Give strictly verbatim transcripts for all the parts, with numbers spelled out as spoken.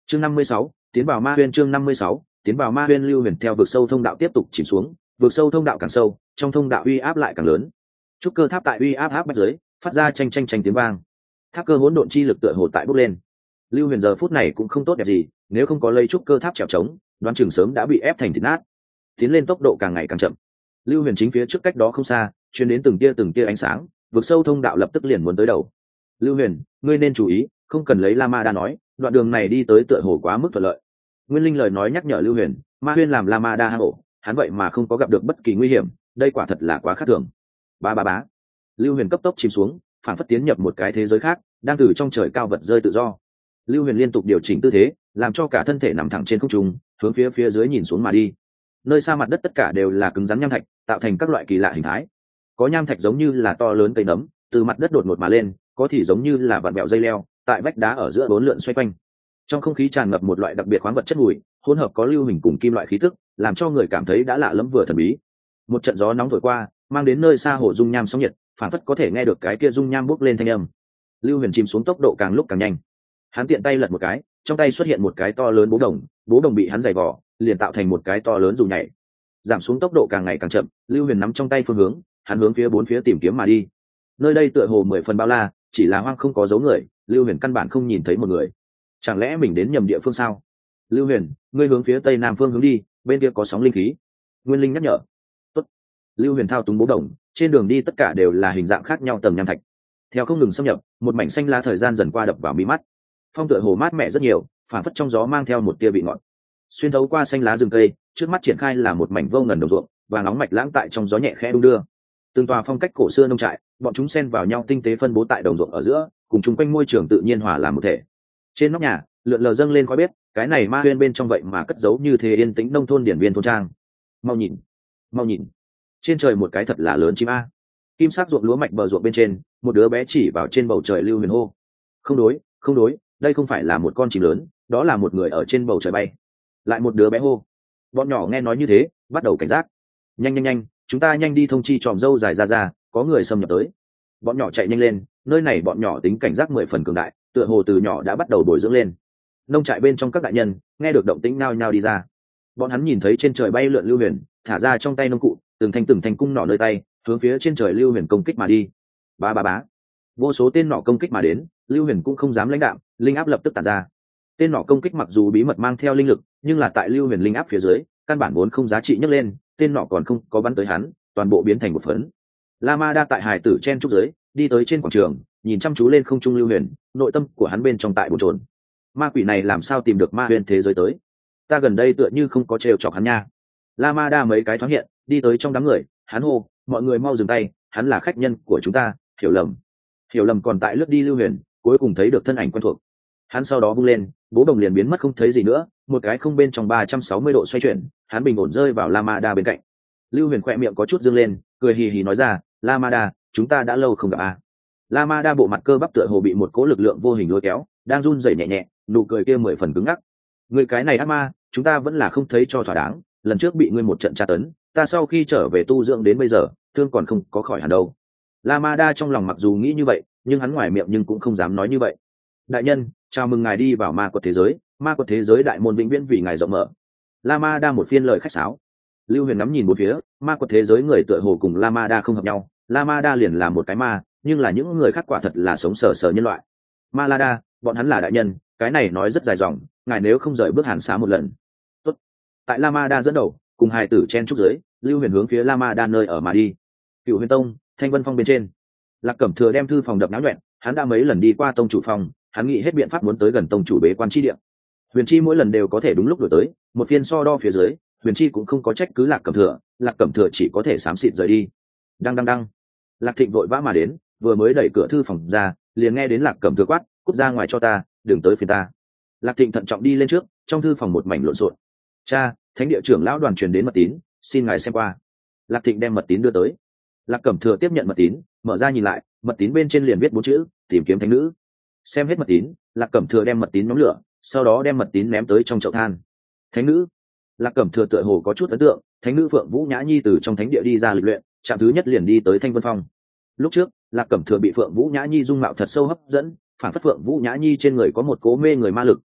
chương năm mươi sáu, tiến vào ma huyên. chương năm mươi sáu, tiến vào ma huyên. Lưu Huyền theo vực sâu thông đạo tiếp tục chìm xuống, vực sâu thông đạo càng sâu, trong thông đạo uy áp lại càng lớn. Trúc cơ tháp tại uy áp áp bách dưới phát ra tranh tranh tranh tiếng vang, tháp cơ hỗn độn chi lực tựa hồ tại bốc lên. Lưu Huyền giờ phút này cũng không tốt đẹp gì, nếu không có lấy trúc cơ tháp trèo trống, đoán chừng sớm đã bị ép thành thịt nát. Tiến lên tốc độ càng ngày càng chậm. Lưu Huyền chính phía trước cách đó không xa truyền đến từng tia từng tia ánh sáng, vực sâu thông đạo lập tức liền muốn tới đầu. Lưu Huyền, ngươi nên chú ý, không cần lấy Lama Đa nói, đoạn đường này đi tới tựa hồ quá mức thuận lợi. Nguyên Linh lời nói nhắc nhở Lưu Huyền, ma huyên làm Lama Đa hang ổ, hắn vậy mà không có gặp được bất kỳ nguy hiểm, đây quả thật là quá khác thường. Ba ba bá. Lưu Huyền cấp tốc chìm xuống, phản phất tiến nhập một cái thế giới khác, đang từ trong trời cao vật rơi tự do. Lưu Huyền liên tục điều chỉnh tư thế, làm cho cả thân thể nằm thẳng trên không trung, hướng phía phía dưới nhìn xuống mà đi. Nơi xa mặt đất tất cả đều là cứng rắn nham thạch, tạo thành các loại kỳ lạ hình thái. Có nham thạch giống như là to lớn cây nấm, từ mặt đất đột ngột mà lên, có thì giống như là vặn bẹo dây leo, tại vách đá ở giữa bốn lượn xoay quanh. Trong không khí tràn ngập một loại đặc biệt khoáng vật chất mùi, hỗn hợp có lưu hình cùng kim loại khí tức, làm cho người cảm thấy đã lạ lẫm vừa thần bí. Một trận gió nóng thổi qua, mang đến nơi xa hồ dung nham sóng nhiệt, phản phất có thể nghe được cái kia dung nham bốc lên thanh âm. Lưu Huyền chìm xuống tốc độ càng lúc càng nhanh. Hắn tiện tay lật một cái, trong tay xuất hiện một cái to lớn bố đồng, bố đồng bị hắn giày vò, liền tạo thành một cái to lớn dù nhảy. Giảm xuống tốc độ càng ngày càng chậm, Lưu Huyền nắm trong tay phương hướng, hắn hướng phía bốn phía tìm kiếm mà đi. Nơi đây tựa hồ mười phần bao la, chỉ là hoang không có dấu người, Lưu Huyền căn bản không nhìn thấy một người. Chẳng lẽ mình đến nhầm địa phương sao? Lưu Huyền, ngươi hướng phía tây nam phương hướng đi, bên kia có sóng linh khí. Nguyên Linh nhắc nhở. Tốt. Lưu Huyền thao túng bố đồng, trên đường đi tất cả đều là hình dạng khác nhau tầng nham thạch. Theo không ngừng xâm nhập, một mảnh xanh lá thời gian dần qua đập vào mí mắt. Phong tựa hồ mát mẻ rất nhiều, phản phất trong gió mang theo một tia vị ngọt. Xuyên thấu qua xanh lá rừng cây, trước mắt triển khai là một mảnh vô ngần đồng ruộng, và nóng mạch lãng tại trong gió nhẹ khẽ đung đưa. Từng tòa phong cách cổ xưa nông trại, bọn chúng xen vào nhau tinh tế phân bố tại đồng ruộng ở giữa, cùng chung quanh môi trường tự nhiên hòa làm một thể. Trên nóc nhà, lượn lờ dâng lên khói bếp, cái này ma huyên bên trong vậy mà cất giấu như thế yên tĩnh nông thôn điển viên thôn trang. Mau nhìn, mau nhìn, trên trời một cái thật là lớn chim a. Kim sắc ruộng lúa mạch bờ ruộng bên trên, một đứa bé chỉ vào trên bầu trời. Lưu Huyền hô. Không đối, không đối, đây không phải là một con chim lớn, đó là một người ở trên bầu trời bay. Lại một đứa bé hô. Bọn nhỏ nghe nói như thế, bắt đầu cảnh giác. Nhanh nhanh nhanh, chúng ta nhanh đi thông chi tròm dâu dài ra ra, có người xâm nhập tới. Bọn nhỏ chạy nhanh lên, nơi này bọn nhỏ tính cảnh giác mười phần cường đại, tựa hồ từ nhỏ đã bắt đầu bồi dưỡng lên. Nông trại bên trong các đại nhân nghe được động tĩnh nao nhao đi ra. Bọn hắn nhìn thấy trên trời bay lượn Lưu Huyền, thả ra trong tay nông cụ, từng thanh từng thanh cung nỏ nơi tay, hướng phía trên trời Lưu Huyền công kích mà đi. Ba ba bá, vô số tên nỏ công kích mà đến, Lưu Huyền cũng không dám lãnh đạm, linh áp lập tức tản ra. Tên nỏ công kích mặc dù bí mật mang theo linh lực, nhưng là tại Lưu Huyền linh áp phía dưới, căn bản vốn không giá trị nhấc lên, tên nỏ còn không có bắn tới hắn, toàn bộ biến thành một phấn. Lama Đa tại hải tử chen trúc dưới, đi tới trên quảng trường, nhìn chăm chú lên không trung Lưu Huyền, nội tâm của hắn bên trong tại bồn chồn. Ma quỷ này làm sao tìm được ma huyền thế giới tới? Ta gần đây tựa như không có trêu chọc hắn nha. Lama Đa mấy cái thoáng hiện, đi tới trong đám người, hắn hô, mọi người mau dừng tay, hắn là khách nhân của chúng ta, hiểu lầm. Hiểu lầm còn tại lướt đi Lưu Huyền, cuối cùng thấy được thân ảnh quen thuộc. Hắn sau đó vung lên, bố đồng liền biến mất không thấy gì nữa, một cái không bên trong ba trăm sáu mươi độ xoay chuyển, hắn bình ổn rơi vào Lama Đa bên cạnh. Lưu Huyền khỏe miệng có chút dương lên, cười hì hì nói ra, Lama Đa, chúng ta đã lâu không gặp à. Lama Đa bộ mặt cơ bắp tựa hồ bị một cỗ lực lượng vô hình lôi kéo, đang run rẩy nhẹ nhẹ, nụ cười kia mười phần cứng ngắc. Người cái này ác ma, chúng ta vẫn là không thấy cho thỏa đáng, lần trước bị ngươi một trận tra tấn, ta sau khi trở về tu dưỡng đến bây giờ, thương còn không có khỏi hẳn đâu. Lama Đa trong lòng mặc dù nghĩ như vậy, nhưng hắn ngoài miệng nhưng cũng không dám nói như vậy. Đại nhân, chào mừng ngài đi vào ma quật thế giới, ma quật thế giới đại môn vĩnh viễn vì ngài rộng mở. Lama Đa một phiên lời khách sáo. Lưu Huyền ngắm nhìn một phía, ma quật thế giới người tựa hồ cùng Lama Đa không hợp nhau, Lama Đa liền là một cái ma, nhưng là những người khác quả thật là sống sờ sờ nhân loại. Ma La Đa, bọn hắn là đại nhân, cái này nói rất dài dòng, ngài nếu không rời bước hàn xá một lần. Tốt. Tại Lama Đa dẫn đầu, cùng hai tử chen trúc dưới, Lưu Huyền hướng phía Lama Đa nơi ở mà đi. Cựu Huyền Tông, Thanh Vân Phong bên trên, Lạc Cẩm Thừa đem thư phòng đập náo nhuẹn, hắn đã mấy lần đi qua tông chủ phòng, hắn nghĩ hết biện pháp muốn tới gần tông chủ bế quan chi địa. Huyền Chi mỗi lần đều có thể đúng lúc đổi tới, một phiên so đo phía dưới, Huyền Chi cũng không có trách cứ Lạc Cẩm Thừa, Lạc Cẩm Thừa chỉ có thể xám xịt rời đi. Đăng đăng đăng. Lạc Thịnh vội vã mà đến, vừa mới đẩy cửa thư phòng ra, liền nghe đến Lạc Cẩm Thừa quát, cút ra ngoài cho ta, đừng tới phiền ta. Lạc Thịnh thận trọng đi lên trước, trong thư phòng một mảnh lộn xộn. Cha, thánh địa trưởng lão đoàn truyền đến mật tín, xin ngài xem qua. Lạc Thịnh đem mật tín đưa tới. Lạc Cẩm Thừa tiếp nhận mật tín, mở ra nhìn lại, mật tín bên trên liền viết bốn chữ, tìm kiếm thánh nữ. Xem hết mật tín, Lạc Cẩm Thừa đem mật tín nhóm lửa, sau đó đem mật tín ném tới trong chậu than. Thánh nữ. Lạc Cẩm Thừa tựa hồ có chút ấn tượng, thánh nữ Phượng Vũ Nhã Nhi từ trong thánh địa đi ra lịch luyện, trạm thứ nhất liền đi tới Thanh Vân Phong. Lúc trước, Lạc Cẩm Thừa bị Phượng Vũ Nhã Nhi dung mạo thật sâu hấp dẫn, phản phất Phượng Vũ Nhã Nhi trên người có một cố mê người ma lực,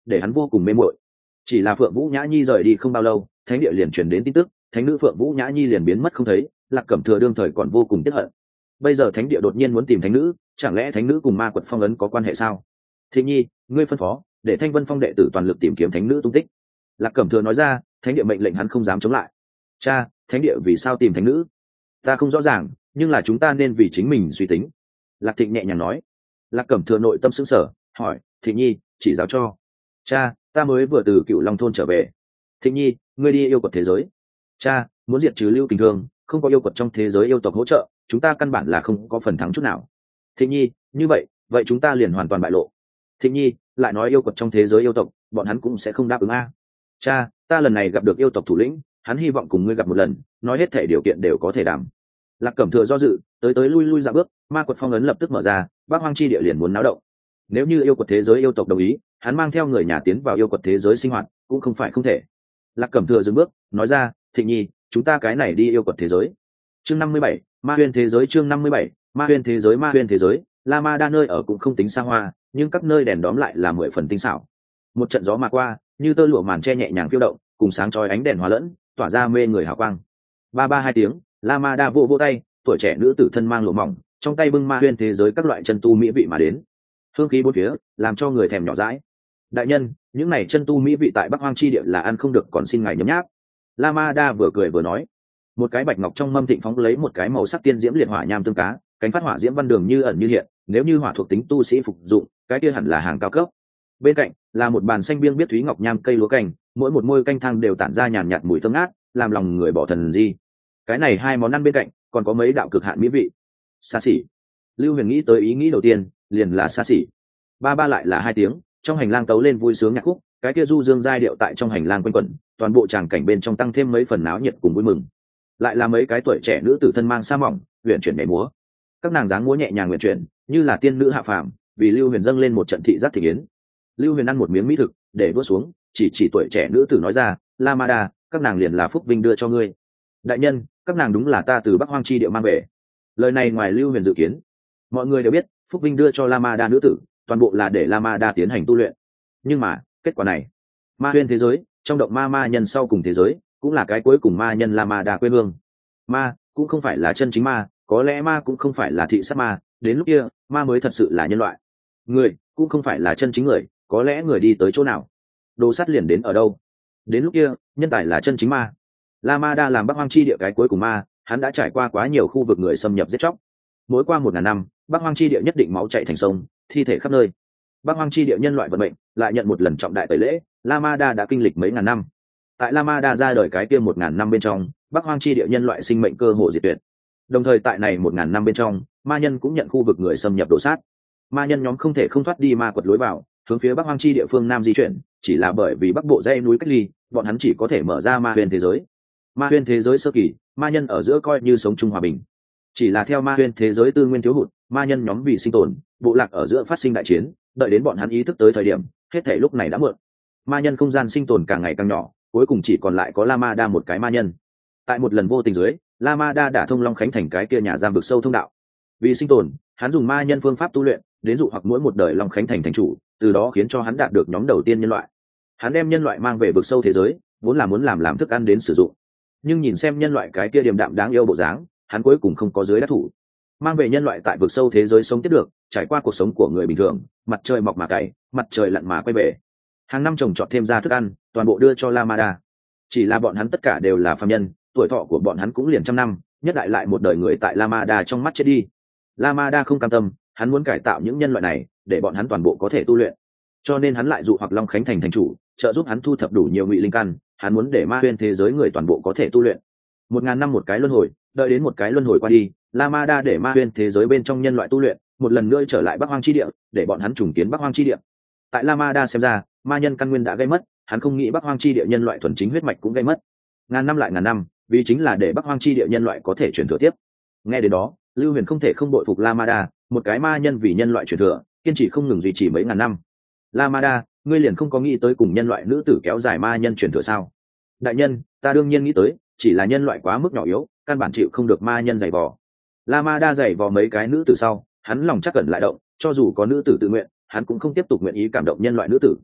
để hắn vô cùng mê muội. Chỉ là Phượng Vũ Nhã Nhi rời đi không bao lâu, thánh địa liền truyền đến tin tức, thánh nữ Phượng Vũ Nhã Nhi liền biến mất không thấy. Lạc Cẩm Thừa đương thời còn vô cùng tiếc hận. Bây giờ thánh địa đột nhiên muốn tìm thánh nữ, chẳng lẽ thánh nữ cùng ma quật phong ấn có quan hệ sao? Thị Nhi, ngươi phân phó để Thanh Vân Phong đệ tử toàn lực tìm kiếm thánh nữ tung tích. Lạc Cẩm Thừa nói ra, thánh địa mệnh lệnh hắn không dám chống lại. Cha, thánh địa vì sao tìm thánh nữ? Ta không rõ ràng, nhưng là chúng ta nên vì chính mình suy tính. Lạc Thịnh nhẹ nhàng nói. Lạc Cẩm Thừa nội tâm sững sờ, hỏi, Thị Nhi, chỉ giáo cho. Cha, ta mới vừa từ Cựu Long thôn trở về. Thị Nhi, ngươi đi yêu quật thế giới. Cha, muốn diệt trừ Lưu Kình Thương, không có yêu quật trong thế giới yêu tộc hỗ trợ, chúng ta căn bản là không có phần thắng chút nào. Thị Nhi, như vậy, vậy chúng ta liền hoàn toàn bại lộ. Thị Nhi, lại nói yêu quật trong thế giới yêu tộc, bọn hắn cũng sẽ không đáp ứng a. Cha, ta lần này gặp được yêu tộc thủ lĩnh, hắn hy vọng cùng ngươi gặp một lần, nói hết thể điều kiện đều có thể đảm. Lạc Cẩm Thừa do dự, tới tới lui lui dạo bước, ma quật phong ấn lập tức mở ra, Bắc Hoang chi địa liền muốn náo động. Nếu như yêu quật thế giới yêu tộc đồng ý, hắn mang theo người nhà tiến vào yêu quật thế giới sinh hoạt, cũng không phải không thể. Lạc Cẩm Thừa dừng bước, nói ra, Thịnh Nhi, chúng ta cái này đi yêu quật thế giới. Chương năm mươi bảy, Ma Huyên thế giới. Chương năm mươi bảy, Ma Huyên thế giới. Ma Huyên thế giới, La Ma Đa nơi ở cũng không tính xa hoa, nhưng các nơi đèn đóm lại là mười phần tinh xảo. Một trận gió mà qua, như tơ lụa màn che nhẹ nhàng phiêu động, cùng sáng chói ánh đèn hòa lẫn, tỏa ra mê người hào quang. Ba ba hai tiếng, La Ma Đa vỗ vỗ tay, tuổi trẻ nữ tử thân mang lụa mỏng, trong tay bưng Ma Huyên thế giới các loại chân tu mỹ vị mà đến. Hương khí bốn phía, làm cho người thèm nhỏ dãi. Đại nhân, những này chân tu mỹ vị tại Bắc Hoang chi địa là ăn không được, còn xin ngài nhấm nháp. La Ma Đa vừa cười vừa nói. Một cái bạch ngọc trong mâm thịnh phóng lấy một cái màu sắc tiên diễm liệt hỏa nham tương cá, cánh phát hỏa diễm văn đường như ẩn như hiện, nếu như hỏa thuộc tính tu sĩ phục dụng, cái kia hẳn là hàng cao cấp. Bên cạnh là một bàn xanh biếng biết thúy ngọc nham cây lúa canh, mỗi một môi canh thang đều tản ra nhàn nhạt mùi thơm ngát, làm lòng người bỏ thần di. Cái này hai món ăn bên cạnh còn có mấy đạo cực hạn mỹ vị. Xa xỉ. Lưu Huyền nghĩ tới ý nghĩ đầu tiên, liền là xa xỉ. Ba ba lại là hai tiếng, trong hành lang tấu lên vui sướng nhạc khúc, cái kia du dương giai điệu tại trong hành lang quanh quẩn, toàn bộ tràng cảnh bên trong tăng thêm mấy phần náo nhiệt cùng vui mừng. Lại là mấy cái tuổi trẻ nữ tử thân mang sa mỏng, huyền chuyển nhảy múa. Các nàng dáng múa nhẹ nhàng huyền chuyển, như là tiên nữ hạ phàm, vì Lưu Huyền dâng lên một trận thị giác thị yến. Lưu Huyền ăn một miếng mỹ thực, để vớt xuống, chỉ chỉ tuổi trẻ nữ tử nói ra, La Ma Đa, các nàng liền là phúc vinh đưa cho ngươi. Đại nhân, các nàng đúng là ta từ Bắc Hoang chi địa mang về. Lời này ngoài Lưu Huyền dự kiến, mọi người đều biết, phúc vinh đưa cho La Ma Đa nữ tử, toàn bộ là để La Ma Đa tiến hành tu luyện. Nhưng mà, kết quả này, Ma Huyên thế giới, trong động ma ma nhân sau cùng thế giới, cũng là cái cuối cùng ma nhân La Ma Đa quê hương. Ma cũng không phải là chân chính ma, có lẽ ma cũng không phải là thị sát ma, đến lúc kia, ma mới thật sự là nhân loại. Người cũng không phải là chân chính người, có lẽ người đi tới chỗ nào, đồ sắt liền đến ở đâu. Đến lúc kia, nhân tài là chân chính ma. La Ma Đa làm Bắc Hoang chi địa cái cuối cùng ma, hắn đã trải qua quá nhiều khu vực người xâm nhập giết chóc. Mỗi qua một ngàn năm, Bắc Hoang chi địa nhất định máu chảy thành sông, thi thể khắp nơi. Bắc Hoang chi địa nhân loại vận mệnh lại nhận một lần trọng đại tẩy lễ. La Ma Đa đã kinh lịch mấy ngàn năm. Tại La Ma Đa ra đời cái kia một ngàn năm bên trong, Bắc Hoang chi địa nhân loại sinh mệnh cơ hồ diệt tuyệt. Đồng thời tại này một ngàn năm bên trong, ma nhân cũng nhận khu vực người xâm nhập đổ sát. Ma nhân nhóm không thể không thoát đi ma quật lối vào, hướng phía Bắc Hoang chi địa phương nam di chuyển, chỉ là bởi vì bắc bộ dãy núi cách ly, bọn hắn chỉ có thể mở ra ma huyền thế giới. Ma huyền thế giới sơ kỳ, ma nhân ở giữa coi như sống chung hòa bình. Chỉ là theo ma huyền thế giới tư nguyên thiếu hụt, ma nhân nhóm vì sinh tồn, bộ lạc ở giữa phát sinh đại chiến, đợi đến bọn hắn ý thức tới thời điểm, hết thảy lúc này đã muộn. Ma nhân không gian sinh tồn càng ngày càng nhỏ, cuối cùng chỉ còn lại có La Ma Đa một cái ma nhân. Tại một lần vô tình dưới, La Ma Đa đã thông Long Khánh thành cái kia nhà giam vực sâu thông đạo. Vì sinh tồn, hắn dùng ma nhân phương pháp tu luyện, đến dụ hoặc mỗi một đời Long Khánh thành thành chủ, từ đó khiến cho hắn đạt được nhóm đầu tiên nhân loại. Hắn đem nhân loại mang về vực sâu thế giới, vốn là muốn làm làm thức ăn đến sử dụng. Nhưng nhìn xem nhân loại cái kia điềm đạm đáng yêu bộ dáng, hắn cuối cùng không có dưới đắc thủ. Mang về nhân loại tại vực sâu thế giới sống tiếp được, trải qua cuộc sống của người bình thường, mặt trời mọc mà cày, mặt trời lặn mà quay về. Hàng năm trồng trọt thêm ra thức ăn, toàn bộ đưa cho La Ma Đa. Chỉ là bọn hắn tất cả đều là phàm nhân, tuổi thọ của bọn hắn cũng liền trăm năm, nhất đại lại một đời người tại La Ma Đa trong mắt chết đi. La Ma Đa không cam tâm, hắn muốn cải tạo những nhân loại này, để bọn hắn toàn bộ có thể tu luyện. Cho nên hắn lại dụ hoặc Long Khánh thành thành chủ, trợ giúp hắn thu thập đủ nhiều ngụy linh căn, hắn muốn để ma huyên thế giới người toàn bộ có thể tu luyện. Một ngàn năm một cái luân hồi, đợi đến một cái luân hồi qua đi, La Ma Đa để ma huyên thế giới bên trong nhân loại tu luyện, một lần nữa trở lại Bắc Hoang chi địa, để bọn hắn trùng kiến Bắc Hoang chi địa. Tại La Ma Đa xem ra, ma nhân căn nguyên đã gây mất, hắn không nghĩ Bắc Hoang chi địa nhân loại thuần chính huyết mạch cũng gây mất. Ngàn năm lại ngàn năm, vì chính là để Bắc Hoang chi địa nhân loại có thể truyền thừa tiếp. Nghe đến đó, Lưu Huyền không thể không bội phục La Ma Đa, một cái ma nhân vì nhân loại truyền thừa, kiên trì không ngừng duy trì mấy ngàn năm. La Ma Đa, ngươi liền không có nghĩ tới cùng nhân loại nữ tử kéo dài ma nhân truyền thừa sao? Đại nhân, ta đương nhiên nghĩ tới, chỉ là nhân loại quá mức nhỏ yếu, căn bản chịu không được ma nhân giày vò. La Ma Đa giày vò mấy cái nữ tử sau, hắn lòng chắc cẩn lại động, cho dù có nữ tử tự nguyện, hắn cũng không tiếp tục nguyện ý cảm động nhân loại nữ tử.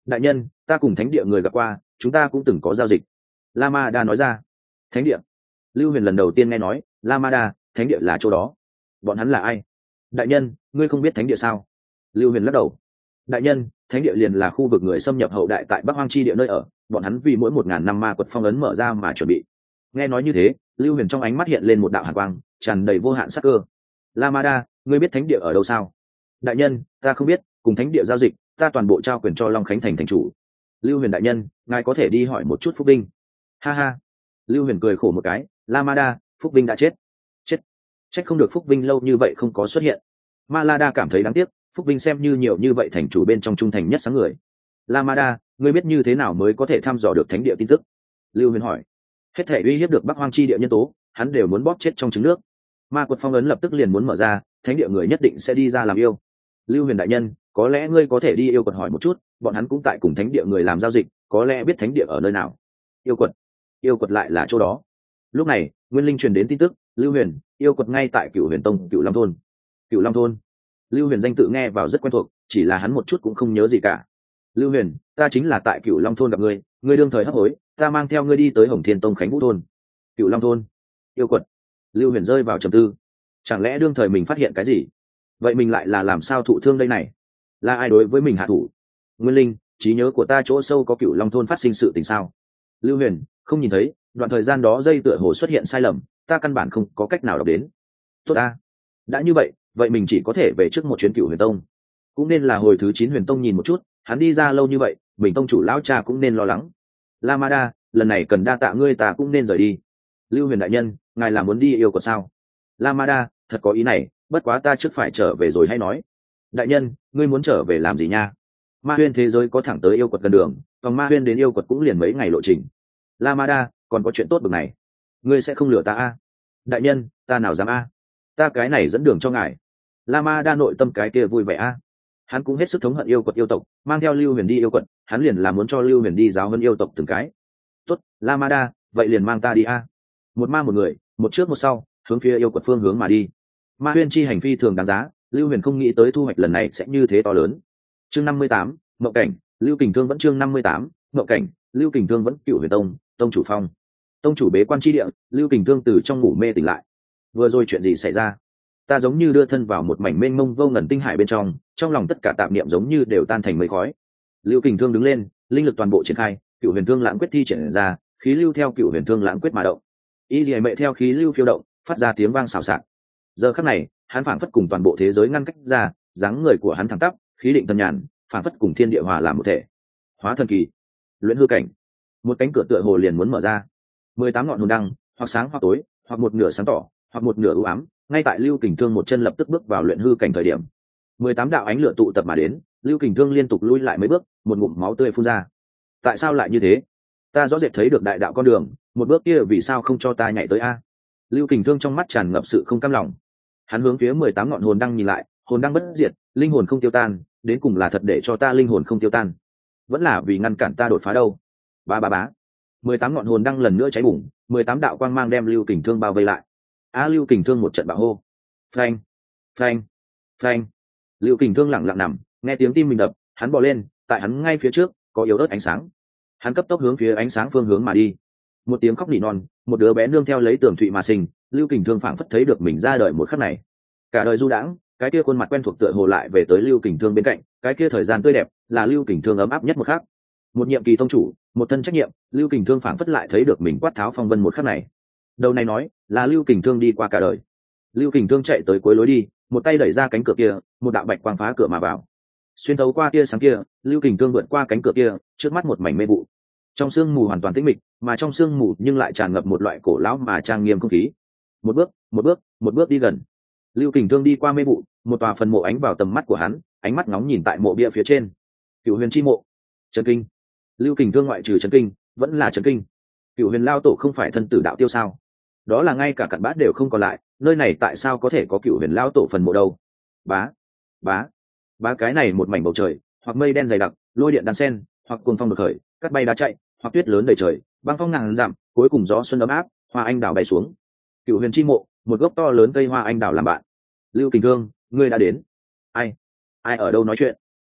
đại nhân, ta cùng thánh địa người gặp qua, chúng ta cũng từng có giao dịch. Lama đa nói ra. Thánh địa? Lưu Huyền lần đầu tiên nghe nói. Lama đa, thánh địa là chỗ đó. Bọn hắn là ai? Đại nhân, ngươi không biết thánh địa sao? Lưu Huyền lắc đầu. Đại nhân, thánh địa liền là khu vực người xâm nhập hậu đại tại Bắc Hoang chi địa nơi ở, bọn hắn vì mỗi một ngàn năm ma quật phong ấn mở ra mà chuẩn bị. Nghe nói như thế, Lưu Huyền trong ánh mắt hiện lên một đạo hàn quang, tràn đầy vô hạn sắc cơ. Lamada, ngươi biết thánh địa ở đâu sao? Đại nhân, ta không biết, cùng thánh địa giao dịch, ta toàn bộ trao quyền cho Long Khánh thành thành chủ. Lưu Huyền đại nhân, ngài có thể đi hỏi một chút Phúc Binh. Ha ha. Lưu Huyền cười khổ một cái. Lamada, Phúc Binh đã chết. Chết? Trách không được Phúc Binh lâu như vậy không có xuất hiện. Malada cảm thấy đáng tiếc, Phúc Binh xem như nhiều như vậy thành chủ bên trong trung thành nhất sáng người. Lamada, ngươi biết như thế nào mới có thể thăm dò được thánh địa tin tức? Lưu Huyền hỏi. Hết thể uy hiếp được Bắc Hoang chi địa nhân tố, hắn đều muốn bóp chết trong trứng nước. Ma quật phong ấn lập tức liền muốn mở ra, thánh địa người nhất định sẽ đi ra làm yêu. Lưu Huyền đại nhân, có lẽ ngươi có thể đi yêu quật hỏi một chút, bọn hắn cũng tại cùng thánh địa người làm giao dịch, có lẽ biết thánh địa ở nơi nào. Yêu quật? Yêu quật lại là chỗ đó? Lúc này, Nguyên Linh truyền đến tin tức, Lưu Huyền, yêu quật ngay tại Cửu Huyền Tông, Cửu Long thôn. Cửu Long thôn? Lưu Huyền danh tự nghe vào rất quen thuộc, chỉ là hắn một chút cũng không nhớ gì cả. Lưu Huyền, ta chính là tại Cửu Long thôn gặp ngươi, ngươi đương thời hấp hối, ta mang theo ngươi đi tới Hồng Thiên Tông Khánh Vũ thôn. Cửu Long thôn? Yêu quật? Lưu Huyền rơi vào trầm tư. Chẳng lẽ đương thời mình phát hiện cái gì? Vậy mình lại là làm sao thụ thương đây này? Là ai đối với mình hạ thủ? Nguyên Linh, trí nhớ của ta chỗ sâu có Cửu Long thôn phát sinh sự tình sao? Lưu Huyền, không nhìn thấy, đoạn thời gian đó dây tựa hồ xuất hiện sai lầm, ta căn bản không có cách nào đọc đến. Tốt a. Đã như vậy, vậy mình chỉ có thể về trước một chuyến Cửu Huyền Tông. Cũng nên là hồi thứ chín Huyền Tông nhìn một chút, hắn đi ra lâu như vậy, mình tông chủ lão cha cũng nên lo lắng. Lamada, lần này cần đa tạ ngươi, ta cũng nên rời đi. Lưu Huyền đại nhân, ngài là muốn đi yêu quật sao? Lamada, thật có ý này, bất quá ta trước phải trở về rồi hay nói. Đại nhân, ngươi muốn trở về làm gì nha? Ma huyên thế giới có thẳng tới yêu quật gần đường, còn ma huyên đến yêu quật cũng liền mấy ngày lộ trình. Lamada, còn có chuyện tốt bực này, ngươi sẽ không lừa ta a? Đại nhân, ta nào dám a? Ta cái này dẫn đường cho ngài. Lamada nội tâm cái kia vui vẻ a. Hắn cũng hết sức thống hận yêu quật yêu tộc, mang theo Lưu Huyền đi yêu quật, hắn liền là muốn cho Lưu Huyền đi giáo hơn yêu tộc từng cái. Tốt, Lamada, vậy liền mang ta đi a. Một ma một người, một trước một sau, hướng phía yêu quật phương hướng mà đi. Ma huyên chi hành phi thường đáng giá, Lưu Huyền không nghĩ tới thu hoạch lần này sẽ như thế to lớn. Chương năm mươi tám, Mộng cảnh, Lưu Kình Thương vẫn chương năm mươi tám, Mộng cảnh, Lưu Kình Thương vẫn Cửu Huyền Tông, tông chủ phong. Tông chủ bế quan chi địa, Lưu Kình Thương từ trong ngủ mê tỉnh lại. Vừa rồi chuyện gì xảy ra? Ta giống như đưa thân vào một mảnh mênh mông vô ngần tinh hải bên trong, trong lòng tất cả tạp niệm giống như đều tan thành mây khói. Lưu Kình Thương đứng lên, linh lực toàn bộ triển khai, Cửu Huyền Thương lãng quyết thi triển ra, khí lưu theo Cửu Huyền Thương lãng quyết mà động. Y liễu mẹ theo khí lưu phiêu động, phát ra tiếng vang xào xạc. Giờ khắc này, hắn phảng phất cùng toàn bộ thế giới ngăn cách ra, dáng người của hắn thẳng tắp, khí định thần nhàn, phảng phất cùng thiên địa hòa làm một thể. Hóa thần kỳ, luyện hư cảnh. Một cánh cửa tựa hồ liền muốn mở ra. Mười tám ngọn hồn đăng, hoặc sáng hoặc tối, hoặc một nửa sáng tỏ, hoặc một nửa u ám, ngay tại Lưu Kình Thương một chân lập tức bước vào luyện hư cảnh thời điểm. Mười tám đạo ánh lửa tụ tập mà đến, Lưu Kình Thương liên tục lui lại mấy bước, một ngụm máu tươi phun ra. Tại sao lại như thế? Ta rõ rệt thấy được đại đạo con đường, một bước kia vì sao không cho ta nhảy tới a? Lưu Kình Thương trong mắt tràn ngập sự không cam lòng. Hắn hướng phía mười tám ngọn hồn đăng nhìn lại, hồn đăng bất diệt, linh hồn không tiêu tan, đến cùng là thật để cho ta linh hồn không tiêu tan, vẫn là vì ngăn cản ta đột phá đâu? Ba ba bá. Mười tám ngọn hồn đăng lần nữa cháy bùng, mười tám đạo quang mang đem Lưu Kình Thương bao vây lại. A Lưu Kình Thương một trận bạo hô. Phanh, phanh, phanh. Lưu Kình Thương lặng lặng nằm, nghe tiếng tim mình đập, hắn bò lên, tại hắn ngay phía trước có yếu ớt ánh sáng. Hắn cấp tốc hướng phía ánh sáng phương hướng mà đi. Một tiếng khóc nỉ non, một đứa bé nương theo lấy Tưởng Thụy mà sinh, Lưu Kình Thương phảng phất thấy được mình ra đời một khắc này. Cả đời du đãng, cái kia khuôn mặt quen thuộc tựa hồ lại về tới Lưu Kình Thương bên cạnh, cái kia thời gian tươi đẹp, là Lưu Kình Thương ấm áp nhất một khắc. Một nhiệm kỳ tông chủ, một thân trách nhiệm, Lưu Kình Thương phảng phất lại thấy được mình quát tháo phong vân một khắc này. Đầu này nói, là Lưu Kình Thương đi qua cả đời. Lưu Kình Thương chạy tới cuối lối đi, một tay đẩy ra cánh cửa kia, một đạo bạch quang phá cửa mà vào. Xuyên thấu qua kia sáng kia, Lưu Kình Thương vượt qua cánh cửa kia, trước mắt một mảnh mê vụ. Trong sương mù hoàn toàn tĩnh mịch, mà trong sương mù nhưng lại tràn ngập một loại cổ lão mà trang nghiêm không khí. Một bước, một bước, một bước đi gần. Lưu Kình Thương đi qua mê vụ, một tòa phần mộ ánh vào tầm mắt của hắn, ánh mắt ngóng nhìn tại mộ bia phía trên. Cửu Huyền chi mộ. Chấn kinh. Lưu Kình Thương ngoại trừ chấn kinh, vẫn là chấn kinh. Cửu Huyền lao tổ không phải thân tử đạo tiêu sao? Đó là ngay cả cặn bát đều không còn lại, nơi này tại sao có thể có Cửu Huyền lao tổ phần mộ đâu? Bá, bá, bá, cái này một mảnh bầu trời, hoặc mây đen dày đặc, lôi điện đan sen, hoặc cuồng phong đột khởi, cắt bay đá chạy, hoặc tuyết lớn đầy trời, băng phong ngàn dặm, cuối cùng gió xuân ấm áp, hoa anh đào bay xuống. Cửu Huyền chi mộ, một gốc to lớn cây hoa anh đào làm bạn. Lưu Kình Thương, ngươi đã đến. Ai? Ai ở đâu nói chuyện?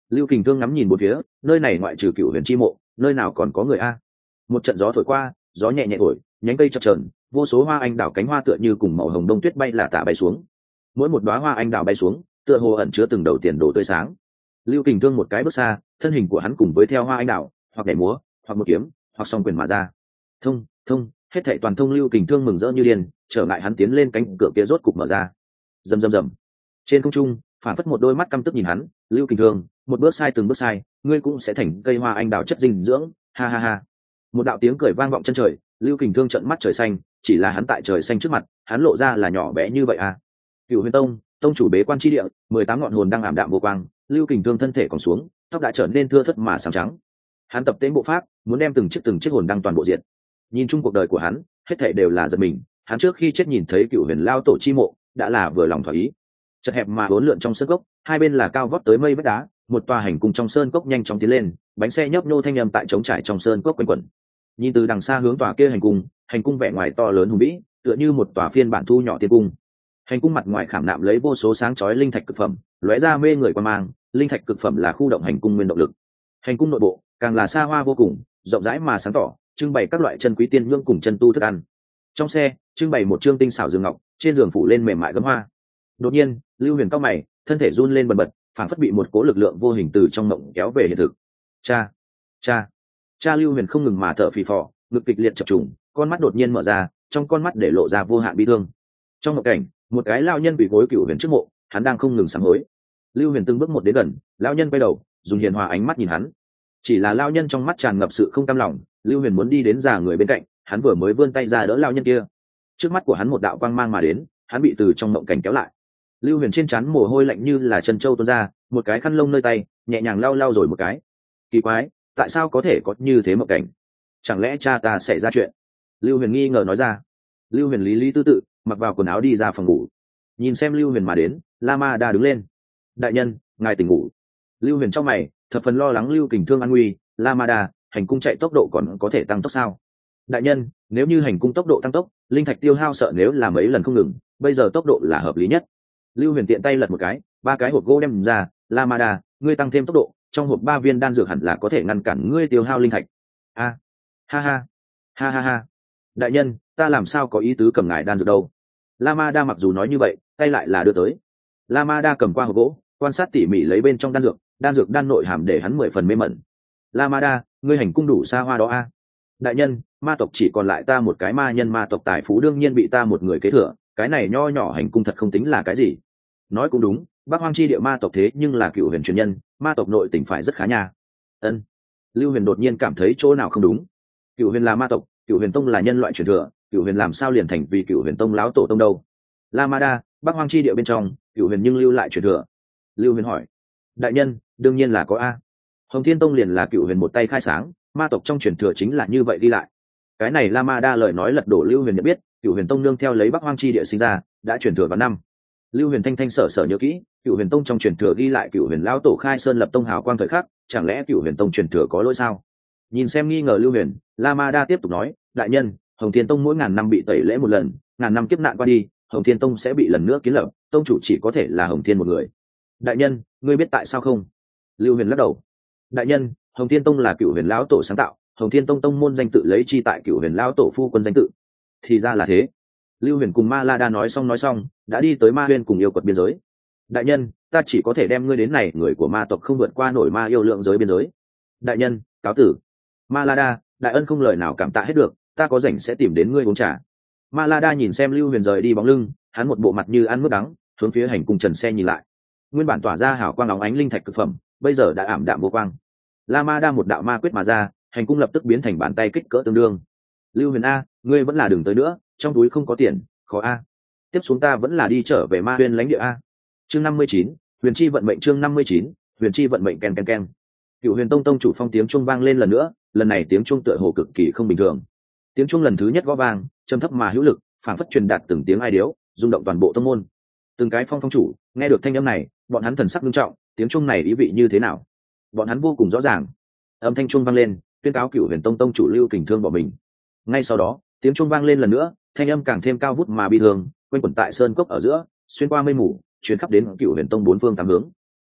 Lưu Kình Thương ngắm nhìn một phía, nơi này ngoại trừ Cửu Huyền chi mộ, nơi nào còn có người a? Một trận gió thổi qua, gió nhẹ nhẹ thổi, nhánh cây chập chờn, vô số hoa anh đào cánh hoa tựa như cùng màu hồng đông tuyết bay là tả bay xuống. Mỗi một đóa hoa anh đào bay xuống, tựa hồ ẩn chứa từng đầu tiền đồ tươi sáng. Lưu Kình Thương một cái bước xa, thân hình của hắn cùng với theo hoa anh đào, hoặc nhảy múa, hoặc một kiếm, hoặc song quyền mà ra. Thông, thông, hết thảy toàn thông. Lưu Kình Thương mừng rỡ như điên, trở ngại hắn tiến lên cánh cửa kia rốt cục mở ra. Rầm rầm rầm. Trên không trung, phản phất một đôi mắt căm tức nhìn hắn. Lưu Kình Thương, một bước sai từng bước sai, ngươi cũng sẽ thành cây hoa anh đào chất dinh dưỡng. Ha ha ha. Một đạo tiếng cười vang vọng chân trời. Lưu Kình Thương trợn mắt trời xanh, chỉ là hắn tại trời xanh trước mặt, hắn lộ ra là nhỏ bé như vậy à. Cửu Huyền Tông, tông chủ bế quan chi địa, mười tám ngọn hồn đang ảm đạm vô quang. Lưu Kình Thương thân thể còn xuống, tóc đã trở nên thưa thớt mà sáng trắng. Hắn tập tễnh bộ pháp, muốn đem từng chiếc từng chiếc hồn đăng toàn bộ diệt. Nhìn chung cuộc đời của hắn, hết thảy đều là giật mình. Hắn trước khi chết nhìn thấy Cửu Huyền lao tổ chi mộ, đã là vừa lòng thỏa ý. Chật hẹp mà uốn lượn trong sơn cốc, hai bên là cao vót tới mây vách đá, một tòa hành cung trong sơn cốc nhanh chóng tiến lên, bánh xe nhấp nhô thanh âm tại trống trải trong sơn cốc quanh quẩn. Nhìn từ đằng xa hướng tòa kia hành cung, hành cung vẻ ngoài to lớn hùng vĩ, tựa như một tòa phiên bản thu nhỏ tiên cung. Hành cung mặt ngoài khảm nạm lấy vô số sáng chói linh thạch cực phẩm, lóe ra mê người quan mang. Linh thạch cực phẩm là khu động hành cung nguyên động lực. Hành cung nội bộ càng là xa hoa vô cùng, rộng rãi mà sáng tỏ, trưng bày các loại chân quý tiên nhưỡng cùng chân tu thức ăn. Trong xe trưng bày một trương tinh xảo giường ngọc, trên giường phủ lên mềm mại gấm hoa. Đột nhiên, Lưu Huyền cau mày, thân thể run lên bần bật, phảng phất bị một cố lực lượng vô hình từ trong mộng kéo về hiện thực. Cha, cha, cha! Lưu Huyền không ngừng mà thở phì phò, ngực kịch liệt chập trùng, con mắt đột nhiên mở ra, trong con mắt để lộ ra vô hạn bi thương. Trong mộng cảnh, một cái lao nhân bị gối Cửu Huyền trước mộ, hắn đang không ngừng sám hối. Lưu Huyền từng bước một đến gần, lão nhân quay đầu, dùng hiền hòa ánh mắt nhìn hắn. Chỉ là lão nhân trong mắt tràn ngập sự không cam lòng. Lưu Huyền muốn đi đến già người bên cạnh, hắn vừa mới vươn tay ra đỡ lão nhân kia, trước mắt của hắn một đạo quang mang mà đến, hắn bị từ trong mộng cảnh kéo lại. Lưu Huyền trên trán mồ hôi lạnh như là chân châu tuôn ra, một cái khăn lông nơi tay, nhẹ nhàng lau lau rồi một cái. Kỳ quái, tại sao có thể có như thế mộng cảnh? Chẳng lẽ cha ta xảy ra chuyện? Lưu Huyền nghi ngờ nói ra. Lưu Huyền lý lý tư tự, mặc vào quần áo đi ra phòng ngủ. Nhìn xem Lưu Huyền mà đến, Lama Đa đứng lên. Đại nhân, ngài tỉnh ngủ. Lưu Huyền trong mày, thập phần lo lắng Lưu Kình Thương an nguy. Lama Đa, hành cung chạy tốc độ còn có thể tăng tốc sao? Đại nhân, nếu như hành cung tốc độ tăng tốc, linh thạch tiêu hao sợ nếu là mấy lần không ngừng, bây giờ tốc độ là hợp lý nhất. Lưu Huyền tiện tay lật một cái, ba cái hộp gỗ đem ra. Lama Đa, ngươi tăng thêm tốc độ, trong hộp ba viên đan dược hẳn là có thể ngăn cản ngươi tiêu hao linh thạch. A, ha ha, ha ha ha. Đại nhân, ta làm sao có ý tứ cầm ngài đan dược đâu? Lama Đa mặc dù nói như vậy, tay lại là đưa tới. Lama Đa cầm qua hộp gỗ, quan sát tỉ mỉ lấy bên trong đan dược, đan dược đan nội hàm để hắn mười phần mê mẩn. Lama Đa, ngươi hành cung đủ xa hoa đó a? Đại nhân, ma tộc chỉ còn lại ta một cái ma nhân, ma tộc tài phú đương nhiên bị ta một người kế thừa, cái này nho nhỏ hành cung thật không tính là cái gì. Nói cũng đúng, Bắc Hoang chi địa ma tộc thế nhưng là Cửu Huyền truyền nhân, ma tộc nội tình phải rất khá nha. Ân. Lưu Huyền đột nhiên cảm thấy chỗ nào không đúng. Cửu Huyền là ma tộc, Cửu Huyền tông là nhân loại truyền thừa, Cửu Huyền làm sao liền thành vì Cửu Huyền tông láo tổ tông đâu? Lamada, Bắc Hoang chi địa bên trong, Cửu Huyền nhưng lưu lại truyền thừa. Lưu Huyền hỏi. Đại nhân, đương nhiên là có a. Hồng Thiên tông liền là Cửu Huyền một tay khai sáng, ma tộc trong truyền thừa chính là như vậy đi lại. Cái này Lamada lời nói lật đổ Lưu Huyền nhận biết, Cửu Huyền tông nương theo lấy Bắc Hoang chi địa sinh ra, đã truyền thừa vào năm. Lưu Huyền thanh thanh sở sở nhớ kỹ, Cửu Huyền tông trong truyền thừa ghi lại Cửu Huyền lão tổ khai sơn lập tông hào quang thời khắc, chẳng lẽ Cửu Huyền tông truyền thừa có lỗi sao? Nhìn xem nghi ngờ Lưu Huyền, Lamada tiếp tục nói, đại nhân, Hồng Thiên tông mỗi ngàn năm bị tẩy lễ một lần, ngàn năm kiếp nạn qua đi, Hồng Thiên tông sẽ bị lần nữa kiến lập, tông chủ chỉ có thể là Hồng Thiên một người. Đại nhân, ngươi biết tại sao không? Lưu Huyền lắc đầu. Đại nhân, Hồng Thiên tông là Cửu Huyền lão tổ sáng tạo, Hồng Thiên tông tông môn danh tự lấy chi tại Cửu Huyền lão tổ phu quân danh tự. Thì ra là thế. Lưu Huyền cùng Ma La Đa nói xong nói xong, đã đi tới Ma Huyên cùng yêu quật biên giới. Đại nhân, ta chỉ có thể đem ngươi đến này, người của ma tộc không vượt qua nổi ma yêu lượng giới biên giới. Đại nhân, cáo tử. Ma La Đa, đại ân không lời nào cảm tạ hết được, ta có rảnh sẽ tìm đến ngươi uống trà. Ma La Đa nhìn xem Lưu Huyền rời đi bóng lưng, hắn một bộ mặt như ăn mướp đắng, hướng phía hành cung trần xe nhìn lại. Nguyên bản tỏa ra hào quang óng ánh linh thạch cực phẩm, bây giờ đã ảm đạm vô quang. La Ma Đa một đạo ma quyết mà ra, hành cung lập tức biến thành bàn tay kích cỡ tương đương. Lưu Huyền a, ngươi vẫn là đừng tới nữa, trong túi không có tiền, khó a. Tiếp xuống ta vẫn là đi trở về Ma Huyên lãnh địa a. Chương năm mươi chín, Huyền chi vận mệnh. Chương năm mươi chín, Huyền chi vận mệnh. Ken ken ken. Cựu Huyền tông tông chủ phong tiếng chuông vang lên lần nữa, lần này tiếng chuông tựa hồ cực kỳ không bình thường. Tiếng chuông lần thứ nhất gõ vang, trầm thấp mà hữu lực, phảng phất truyền đạt từng tiếng ai điếu, rung động toàn bộ tông môn. Từng cái phong phong chủ nghe được thanh âm này, bọn hắn thần sắc nghiêm trọng, tiếng chuông này ý vị như thế nào? Bọn hắn vô cùng rõ ràng. Âm thanh chuông vang lên, tuyên cáo Cựu Huyền tông tông chủ Lưu Kình Thương bỏ mình. Ngay sau đó, tiếng chuông vang lên lần nữa, thanh âm càng thêm cao vút mà bi thương, quanh quẩn tại sơn cốc ở giữa, xuyên qua mây mù, truyền khắp đến Cựu Huyền tông bốn phương tám hướng.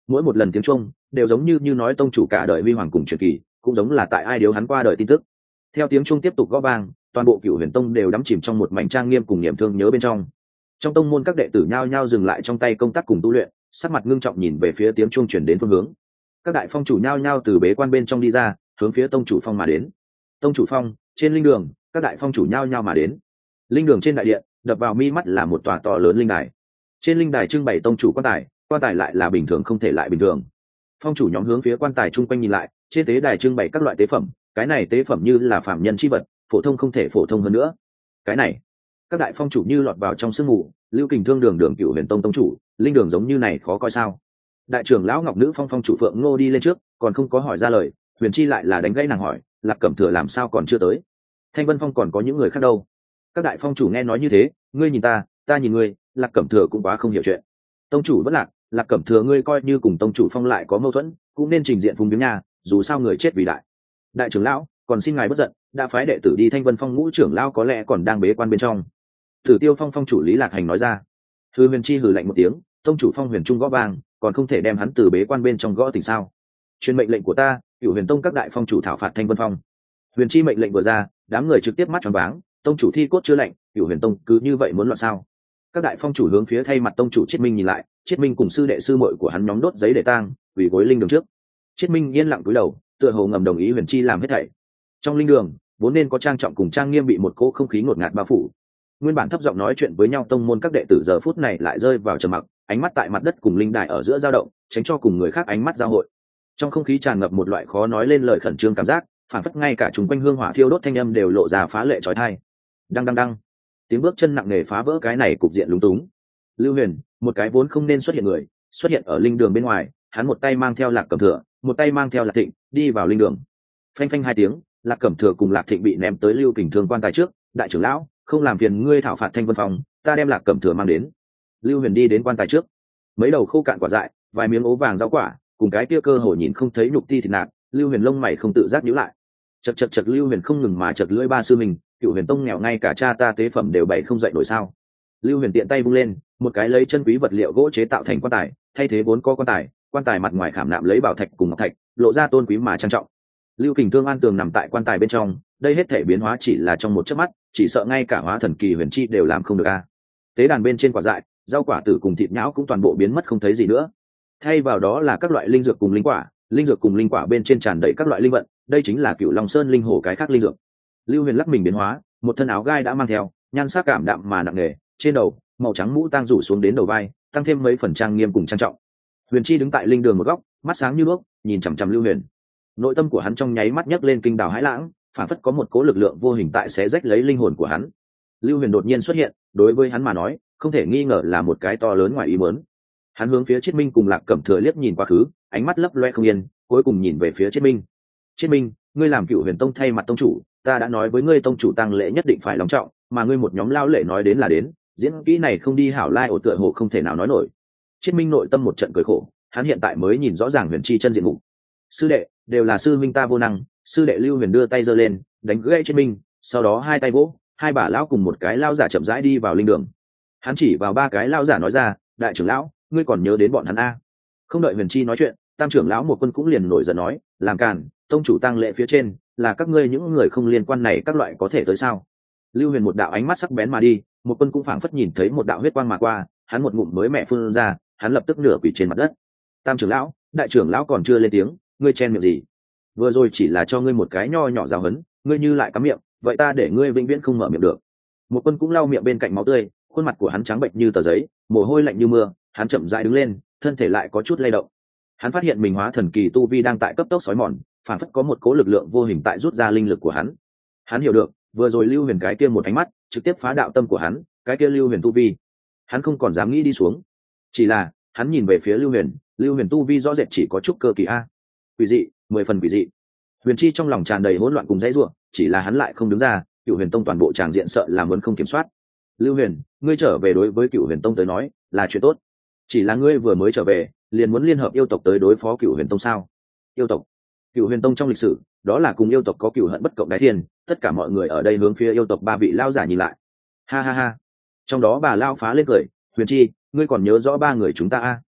mỗi một lần tiếng chuông đều giống như như nói tông chủ cả đời huy hoàng cùng truyền kỳ, cũng giống là tại ai điếu hắn qua đời tin tức. Theo tiếng chuông tiếp tục gõ vang, toàn bộ Cửu Huyền Tông đều đắm chìm trong một mảnh trang nghiêm cùng niềm thương nhớ bên trong. Trong tông môn các đệ tử nhao nhao dừng lại trong tay công tác cùng tu luyện, sắc mặt ngưng trọng nhìn về phía tiếng chuông truyền đến phương hướng. Các đại phong chủ nhao nhao từ bế quan bên trong đi ra, hướng phía tông chủ phong mà đến. Tông chủ phong, trên linh đường, các đại phong chủ nhao nhao mà đến. Linh đường trên đại điện, đập vào mi mắt là một tòa to lớn linh đài. Trên linh đài trưng bày tông chủ quan tài, quan tài lại là bình thường không thể lại bình thường. Phong chủ nhóm hướng phía quan tài chung quanh nhìn lại, trên tế đài trưng bày các loại tế phẩm, cái này tế phẩm như là phạm nhân chi vật, phổ thông không thể phổ thông hơn nữa. Cái này, các đại phong chủ như lọt vào trong sương mù. Lưu Kình Thương đường đường Cửu Huyền Tông tông chủ, linh đường giống như này khó coi sao? Đại trưởng lão Ngọc Nữ Phong phong chủ Phượng Ngô đi lên trước, còn không có hỏi ra lời, Huyền Chi lại là đánh gãy nàng hỏi, Lạc Cẩm Thừa làm sao còn chưa tới? Thanh Vân Phong còn có những người khác đâu? Các đại phong chủ nghe nói như thế, ngươi nhìn ta, ta nhìn ngươi, Lạc Cẩm Thừa cũng quá không hiểu chuyện. Tông chủ bất lạc, Lạc Cẩm Thừa ngươi coi như cùng tông chủ phong lại có mâu thuẫn, cũng nên trình diện phùng biếng nha, dù sao người chết vì đại. Đại trưởng lão, còn xin ngài bất giận, đã phái đệ tử đi Thanh Vân Phong ngũ trưởng lão có lẽ còn đang bế quan bên trong. Tử Tiêu Phong phong chủ Lý Lạc Hành nói ra. Hư Huyền Chi hừ lạnh một tiếng, tông chủ phong huyền trung gõ vang, còn không thể đem hắn từ bế quan bên trong gõ tỉnh sao? Truyền mệnh lệnh của ta, Cửu Huyền Tông các đại phong chủ thảo phạt Thanh Vân Phong. Huyền Chi mệnh lệnh vừa ra, đám người trực tiếp mắt tròn váng, tông chủ thi cốt chưa lệnh, Cửu Huyền Tông cứ như vậy muốn loạn sao? Các đại phong chủ hướng phía thay mặt tông chủ Triết Minh nhìn lại, Triết Minh cùng sư đệ sư muội của hắn nhóm đốt giấy để tang, quỳ gối linh đường trước. Triết Minh yên lặng cúi đầu, tựa hồ ngầm đồng ý Huyền Chi làm hết thảy. Trong linh đường, vốn nên có trang trọng cùng trang nghiêm bị một cỗ không khí ngột ngạt bao phủ. Nguyên bản thấp giọng nói chuyện với nhau tông môn các đệ tử giờ phút này lại rơi vào trầm mặc, ánh mắt tại mặt đất cùng linh đài ở giữa dao động, tránh cho cùng người khác ánh mắt giao hội. Trong không khí tràn ngập một loại khó nói lên lời khẩn trương cảm giác, phản phất ngay cả chúng quanh hương hỏa thiêu đốt thanh âm đều lộ ra phá lệ chói tai. Đăng đăng đăng, tiếng bước chân nặng nề phá vỡ cái này cục diện lúng túng. Lưu Huyền, một cái vốn không nên xuất hiện người, xuất hiện ở linh đường bên ngoài, hắn một tay mang theo Lạc Cẩm Thừa, một tay mang theo Lạc Thịnh, đi vào linh đường. Phanh phanh hai tiếng, Lạc Cẩm Thừa cùng Lạc Thịnh bị ném tới Lưu Kình Thương quan tài trước. Đại trưởng lão, không làm phiền ngươi thảo phạt Thanh Vân Phong, ta đem Lạc Cẩm Thừa mang đến. Lưu Huyền đi đến quan tài trước, mấy đầu khô cạn quả dại, vài miếng ố vàng rau quả, cùng cái kia cơ hồ nhìn không thấy nhục ti thịt nạc. Lưu Huyền lông mày không tự giác nhíu lại. Chật chật chật, Lưu Huyền không ngừng mà chật lưỡi ba sư mình, Cửu Huyền Tông nghèo ngay cả cha ta tế phẩm đều bày không dậy nổi sao? Lưu Huyền tiện tay vung lên, một cái lấy chân quý vật liệu gỗ chế tạo thành quan tài, thay thế vốn có quan tài, quan tài mặt ngoài khảm nạm lấy bảo thạch cùng ngọc thạch, lộ ra tôn quý mà trang trọng. Lưu Kình Thương an tường nằm tại quan tài bên trong, đây hết thể biến hóa chỉ là trong một chớp mắt, chỉ sợ ngay cả hóa thần kỳ Huyền Chi đều làm không được a. Tế đàn bên trên quả dại, rau quả tử cùng thịt nhão cũng toàn bộ biến mất không thấy gì nữa. Thay vào đó là các loại linh dược cùng linh quả, linh dược cùng linh quả bên trên tràn đầy các loại linh vận, đây chính là Cửu Long Sơn linh hổ cái khác linh dược. Lưu Huyền lắc mình biến hóa, một thân áo gai đã mang theo, nhan sắc cảm đạm mà nặng nề, trên đầu màu trắng mũ tang rủ xuống đến đầu vai, tăng thêm mấy phần trang nghiêm cùng trang trọng. Huyền Chi đứng tại linh đường một góc, mắt sáng như đuốc, nhìn chằm chằm Lưu Huyền. Nội tâm của hắn trong nháy mắt nhấc lên kinh đảo hãi lãng, phản phất có một cố lực lượng vô hình tại sẽ rách lấy linh hồn của hắn. Lưu Huyền đột nhiên xuất hiện, đối với hắn mà nói, không thể nghi ngờ là một cái to lớn ngoài ý muốn. Hắn hướng phía Triết Minh cùng Lạc Cẩm Thừa liếc nhìn quá khứ, ánh mắt lấp loe không yên, cuối cùng nhìn về phía Triết Minh. Triết Minh, ngươi làm Cửu Huyền Tông thay mặt tông chủ, ta đã nói với ngươi tông chủ tang lễ nhất định phải long trọng, mà ngươi một nhóm lao lệ nói đến là đến, diễn kỹ này không đi hảo lai ổ tựa hồ không thể nào nói nổi. Triết Minh nội tâm một trận cười khổ, hắn hiện tại mới nhìn rõ ràng Huyền Chi chân diện mục. Sư đệ, đều là sư minh ta vô năng. Sư đệ Lưu Huyền đưa tay giơ lên, đánh gãy Triết Minh, sau đó hai tay vỗ, hai bà lão cùng một cái lao giả chậm rãi đi vào linh đường. Hắn chỉ vào ba cái lao giả nói ra, đại trưởng lão, ngươi còn nhớ đến bọn hắn a? Không đợi Huyền Chi nói chuyện, tam trưởng lão một quân cũng liền nổi giận nói, làm càn, tông chủ tang lễ phía trên, là các ngươi những người không liên quan này các loại có thể tới sao? Lưu Huyền một đạo ánh mắt sắc bén mà đi, một quân cũng phảng phất nhìn thấy một đạo huyết quang mà qua, hắn một ngụm mới mẹ phun ra, hắn lập tức nửa quỳ trên mặt đất. Tam trưởng lão, đại trưởng lão còn chưa lên tiếng, ngươi chen miệng gì? Vừa rồi chỉ là cho ngươi một cái nho nhỏ giáo huấn, ngươi như lại cắm miệng, vậy ta để ngươi vĩnh viễn không mở miệng được. Một quân cũng lau miệng bên cạnh máu tươi, khuôn mặt của hắn trắng bệnh như tờ giấy, mồ hôi lạnh như mưa, hắn chậm rãi đứng lên, thân thể lại có chút lay động. Hắn phát hiện mình hóa thần kỳ tu vi đang tại cấp tốc sói mòn, phản phất có một cố lực lượng vô hình tại rút ra linh lực của hắn. Hắn hiểu được, vừa rồi Lưu Huyền cái kia một ánh mắt, trực tiếp phá đạo tâm của hắn, cái kia Lưu Huyền tu vi, hắn không còn dám nghĩ đi xuống. Chỉ là, hắn nhìn về phía Lưu Huyền, Lưu Huyền tu vi rõ rệt chỉ có chút cơ kỳ a. Quỷ dị, mười phần quỷ dị. Huyền Chi trong lòng tràn đầy hỗn loạn cùng dãy rủa, chỉ là hắn lại không đứng ra, Cửu Huyền Tông toàn bộ tràng diện sợ là muốn không kiểm soát. Lưu Huyền, ngươi trở về đối với Cửu Huyền Tông tới nói, là chuyện tốt. Chỉ là ngươi vừa mới trở về, liền muốn liên hợp yêu tộc tới đối phó Cửu Huyền Tông sao? Yêu tộc? Cửu Huyền Tông trong lịch sử, đó là cùng yêu tộc có cửu hận bất cộng đái thiên, tất cả mọi người ở đây hướng phía yêu tộc ba vị lao giả nhìn lại. Ha ha ha. Trong đó bà lao phá lên cười, Huyền Chi, ngươi còn nhớ rõ ba người chúng ta a?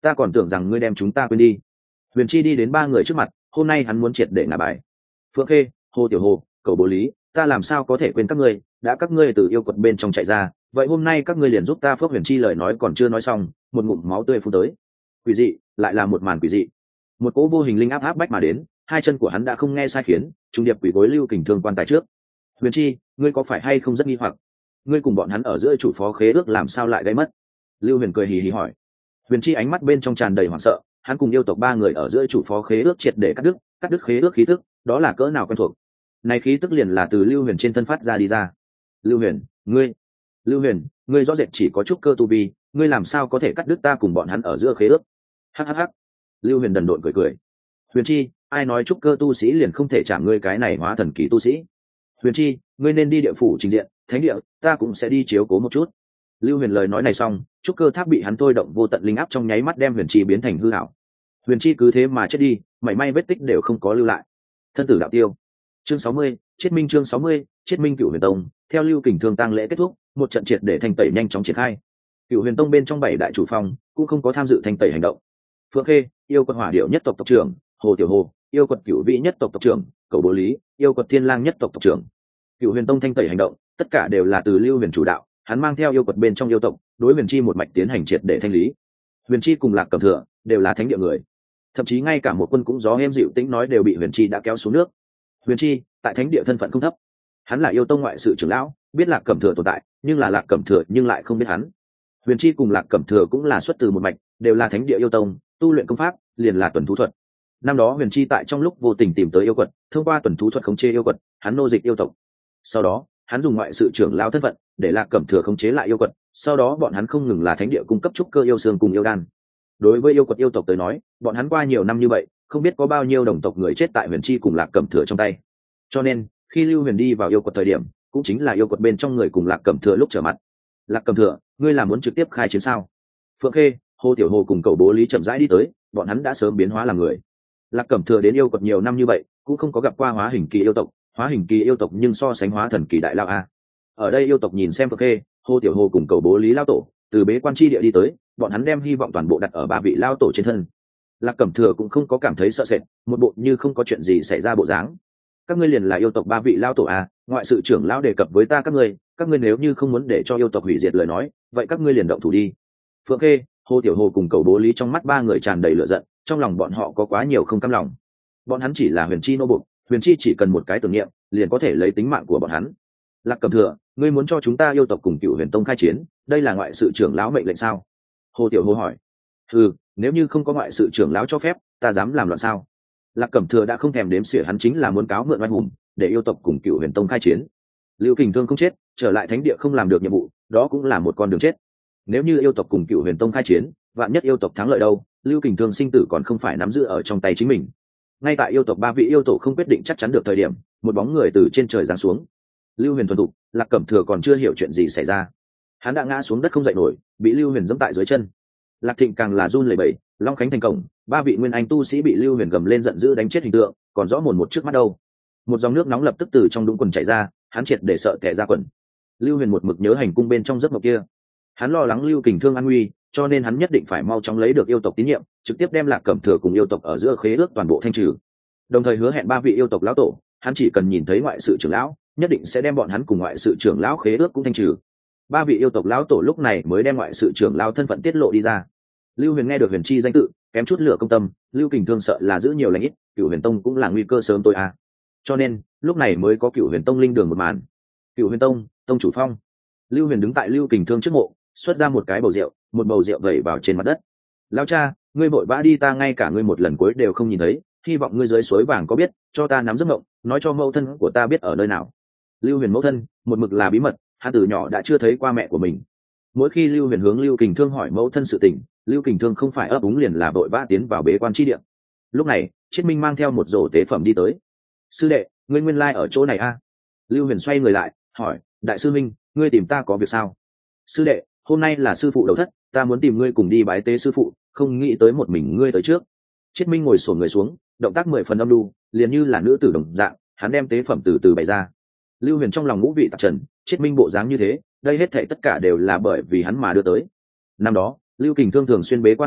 ta còn tưởng rằng ngươi đem chúng ta quên đi. Huyền Chi đi đến ba người trước mặt, hôm nay hắn muốn triệt để ngả bài. Phượng Khê, Hồ Tiểu Hồ, Cẩu Bố Lý, ta làm sao có thể quên các ngươi, đã các ngươi từ yêu quật bên trong chạy ra, vậy hôm nay các ngươi liền giúp ta. Phước Huyền Chi lời nói còn chưa nói xong, một ngụm máu tươi phun tới. Quỷ dị, lại là một màn quỷ dị. Một cỗ vô hình linh áp áp bách mà đến, hai chân của hắn đã không nghe sai khiến, trung điệp quỷ gối Lưu Kình Thương quan tài trước. Huyền Chi, ngươi có phải hay không rất nghi hoặc, ngươi cùng bọn hắn ở giữa chủ phó khế ước làm sao lại gây mất? Lưu Huyền cười hì hì hỏi. Huyền Chi ánh mắt bên trong tràn đầy hoảng sợ, hắn cùng yêu tộc ba người ở giữa chủ phó khế ước triệt để cắt đứt, cắt đứt khế ước khí tức, đó là cỡ nào quen thuộc. Này khí tức liền là từ Lưu Huyền trên thân phát ra đi ra. Lưu Huyền, ngươi, Lưu Huyền, ngươi rõ rệt chỉ có chút cơ tu vi, ngươi làm sao có thể cắt đứt ta cùng bọn hắn ở giữa khế ước? Hắc hắc hắc. Lưu Huyền đần độn cười cười. Huyền Chi, ai nói trúc cơ tu sĩ liền không thể chạm ngươi cái này hóa thần kỳ tu sĩ? Huyền Chi, ngươi nên đi địa phủ trình diện, thánh địa, ta cũng sẽ đi chiếu cố một chút. Lưu Huyền lời nói này xong, trúc cơ tháp bị hắn thôi động vô tận linh áp trong nháy mắt đem Huyền Chi biến thành hư ảo. Huyền Chi cứ thế mà chết đi, mảy may vết tích đều không có lưu lại. Thân tử đạo tiêu. Chương sáu mươi, Chiết Minh. Chương sáu mươi, Chiết Minh. Cửu Huyền Tông, theo Lưu Kình Thương tang lễ kết thúc, một trận triệt để thanh tẩy nhanh chóng triển khai. Cửu Huyền Tông bên trong bảy đại chủ phong cũng không có tham dự thanh tẩy hành động. Phượng Khê, yêu quật Hỏa Điệu nhất tộc tộc trưởng, Hồ Tiểu Hồ, yêu quật Cửu Vĩ nhất tộc tộc trưởng, Cẩu Bố Lý, yêu quật Thiên Lang nhất tộc tộc trưởng. Cửu Huyền Tông thanh tẩy hành động, tất cả đều là từ Lưu Huyền chủ đạo, hắn mang theo yêu quật bên trong yêu tộc, đối Huyền Chi một mạch tiến hành triệt để thanh lý. Huyền Chi cùng Lạc Cẩm Thừa đều là thánh địa người, thậm chí ngay cả một quân cũng gió êm dịu tĩnh nói đều bị Huyền Chi đã kéo xuống nước. Huyền Chi tại thánh địa thân phận không thấp, hắn là yêu tông ngoại sự trưởng lão, biết Lạc Cẩm Thừa tồn tại, nhưng là Lạc Cẩm Thừa nhưng lại không biết hắn. Huyền Chi cùng Lạc Cẩm Thừa cũng là xuất từ một mạch, đều là thánh địa yêu tông, tu luyện công pháp liền là tuần thú thuật. Năm đó Huyền Chi tại trong lúc vô tình tìm tới yêu quật, thông qua tuần thú thuật khống chế yêu quật, hắn nô dịch yêu tộc. Sau đó, hắn dùng ngoại sự trưởng lão thân phận để Lạc Cẩm Thừa khống chế lại yêu quật, sau đó bọn hắn không ngừng là thánh địa cung cấp trúc cơ yêu xương cùng yêu đan. Đối với yêu quật yêu tộc tới nói, bọn hắn qua nhiều năm như vậy, không biết có bao nhiêu đồng tộc người chết tại Huyền Chi cùng Lạc Cẩm Thừa trong tay. Cho nên, khi Lưu Huyền đi vào yêu quật thời điểm, cũng chính là yêu quật bên trong người cùng Lạc Cẩm Thừa lúc trở mặt. Lạc Cẩm Thừa, ngươi là muốn trực tiếp khai chiến sao? Phượng Khê, Hồ Tiểu Hồ cùng Cẩu Bố Lý chậm rãi đi tới, bọn hắn đã sớm biến hóa làm người. Lạc Cẩm Thừa đến yêu quật nhiều năm như vậy, cũng không có gặp qua hóa hình kỳ yêu tộc, hóa hình kỳ yêu tộc nhưng so sánh hóa thần kỳ đại lao a. Ở đây yêu tộc nhìn xem Phượng Khê, Hồ Tiểu Hồ cùng Cẩu Bố Lý lao tổ, từ bế quan chi địa đi tới, bọn hắn đem hy vọng toàn bộ đặt ở ba vị lao tổ trên thân. Lạc Cẩm Thừa cũng không có cảm thấy sợ sệt, một bộ như không có chuyện gì xảy ra bộ dáng. Các ngươi liền là yêu tộc ba vị lao tổ a, ngoại sự trưởng lão đề cập với ta các ngươi, các ngươi nếu như không muốn để cho yêu tộc hủy diệt lời nói, vậy các ngươi liền động thủ đi. Phượng Khê, Hồ Tiểu Hồ cùng Cẩu Bố Lý trong mắt ba người tràn đầy lửa giận, trong lòng bọn họ có quá nhiều không cam lòng. Bọn hắn chỉ là Huyền Chi nô buộc, Huyền Chi chỉ cần một cái tưởng niệm, liền có thể lấy tính mạng của bọn hắn. Lạc Cẩm Thừa, ngươi muốn cho chúng ta yêu tộc cùng Cửu Huyền Tông khai chiến, đây là ngoại sự trưởng lão mệnh lệnh sao? Hồ Tiểu Hồ hỏi. Ừ, nếu như không có ngoại sự trưởng lão cho phép, ta dám làm loạn sao? Lạc Cẩm Thừa đã không thèm đếm xỉa, hắn chính là muốn cáo mượn oai hùng, để yêu tộc cùng Cửu Huyền Tông khai chiến. Lưu Kình Thương không chết, trở lại thánh địa không làm được nhiệm vụ, đó cũng là một con đường chết. Nếu như yêu tộc cùng Cửu Huyền Tông khai chiến, vạn nhất yêu tộc thắng lợi đâu, Lưu Kình Thương sinh tử còn không phải nắm giữ ở trong tay chính mình. Ngay tại yêu tộc ba vị yêu tổ không quyết định chắc chắn được thời điểm, một bóng người từ trên trời giáng xuống. Lưu Huyền thuần thục, Lạc Cẩm Thừa còn chưa hiểu chuyện gì xảy ra, hắn đã ngã xuống đất không dậy nổi, bị Lưu Huyền giẫm tại dưới chân. Lạc Thịnh càng là run lẩy bẩy, Long Khánh thành cổng, ba vị nguyên anh tu sĩ bị Lưu Huyền gầm lên giận dữ đánh chết hình tượng, còn rõ mồn một trước mắt đâu. Một dòng nước nóng lập tức từ trong đũng quần chảy ra, hắn triệt để sợ tè ra quần. Lưu Huyền một mực nhớ hành cung bên trong giấc mộng kia, hắn lo lắng Lưu Kình Thương an nguy, cho nên hắn nhất định phải mau chóng lấy được yêu tộc tín nhiệm, trực tiếp đem Lạc Cẩm Thừa cùng yêu tộc ở giữa khế ước toàn bộ thanh trừ. Đồng thời hứa hẹn ba vị yêu tộc lão tổ, hắn chỉ cần nhìn thấy ngoại sự trưởng lão, nhất định sẽ đem bọn hắn cùng ngoại sự trưởng lão khế ước cũng thanh trừ. Ba vị yêu tộc lão tổ lúc này mới đem ngoại sự trưởng lão thân phận tiết lộ đi ra. Lưu Huyền nghe được Huyền Chi danh tự, kém chút lửa công tâm, Lưu Kình Thương sợ là giữ nhiều lành ít, Cửu Huyền Tông cũng là nguy cơ sớm tối a. À. Cho nên, lúc này mới có Cửu Huyền Tông linh đường một màn. Cửu Huyền Tông, tông chủ phong. Lưu Huyền đứng tại Lưu Kình Thương trước mộ, xuất ra một cái bầu rượu, một bầu rượu vẩy vào trên mặt đất. Lão cha, ngươi vội vã đi, ta ngay cả ngươi một lần cuối đều không nhìn thấy, hy vọng ngươi dưới suối vàng có biết, cho ta nắm giấc mộng, nói cho mẫu thân của ta biết ở nơi nào. Lưu Huyền mẫu thân, một mực là bí mật, hắn từ nhỏ đã chưa thấy qua mẹ của mình. Mỗi khi Lưu Huyền hướng Lưu Kình Thương hỏi mẫu thân sự tình, Lưu Kình Thương không phải ấp úng liền là vội vã tiến vào bế quan chi địa. Lúc này, Triết Minh mang theo một rổ tế phẩm đi tới. Sư đệ, ngươi nguyên lai ở chỗ này a? À? Lưu Huyền xoay người lại, hỏi, đại sư minh, ngươi tìm ta có việc sao? Sư đệ, hôm nay là sư phụ đầu thất, ta muốn tìm ngươi cùng đi bái tế sư phụ, không nghĩ tới một mình ngươi tới trước. Triết Minh ngồi xổm người xuống, động tác mười phần âm lưu, liền như là nữ tử đồng dạng, hắn đem tế phẩm từ từ bày ra. Lưu Huyền trong lòng ngũ vị tạp trần, Triết Minh bộ dáng như thế, đây hết thảy tất cả đều là bởi vì hắn mà đưa tới. Năm đó, Lưu Kình Thương thường xuyên bế quan tu luyện,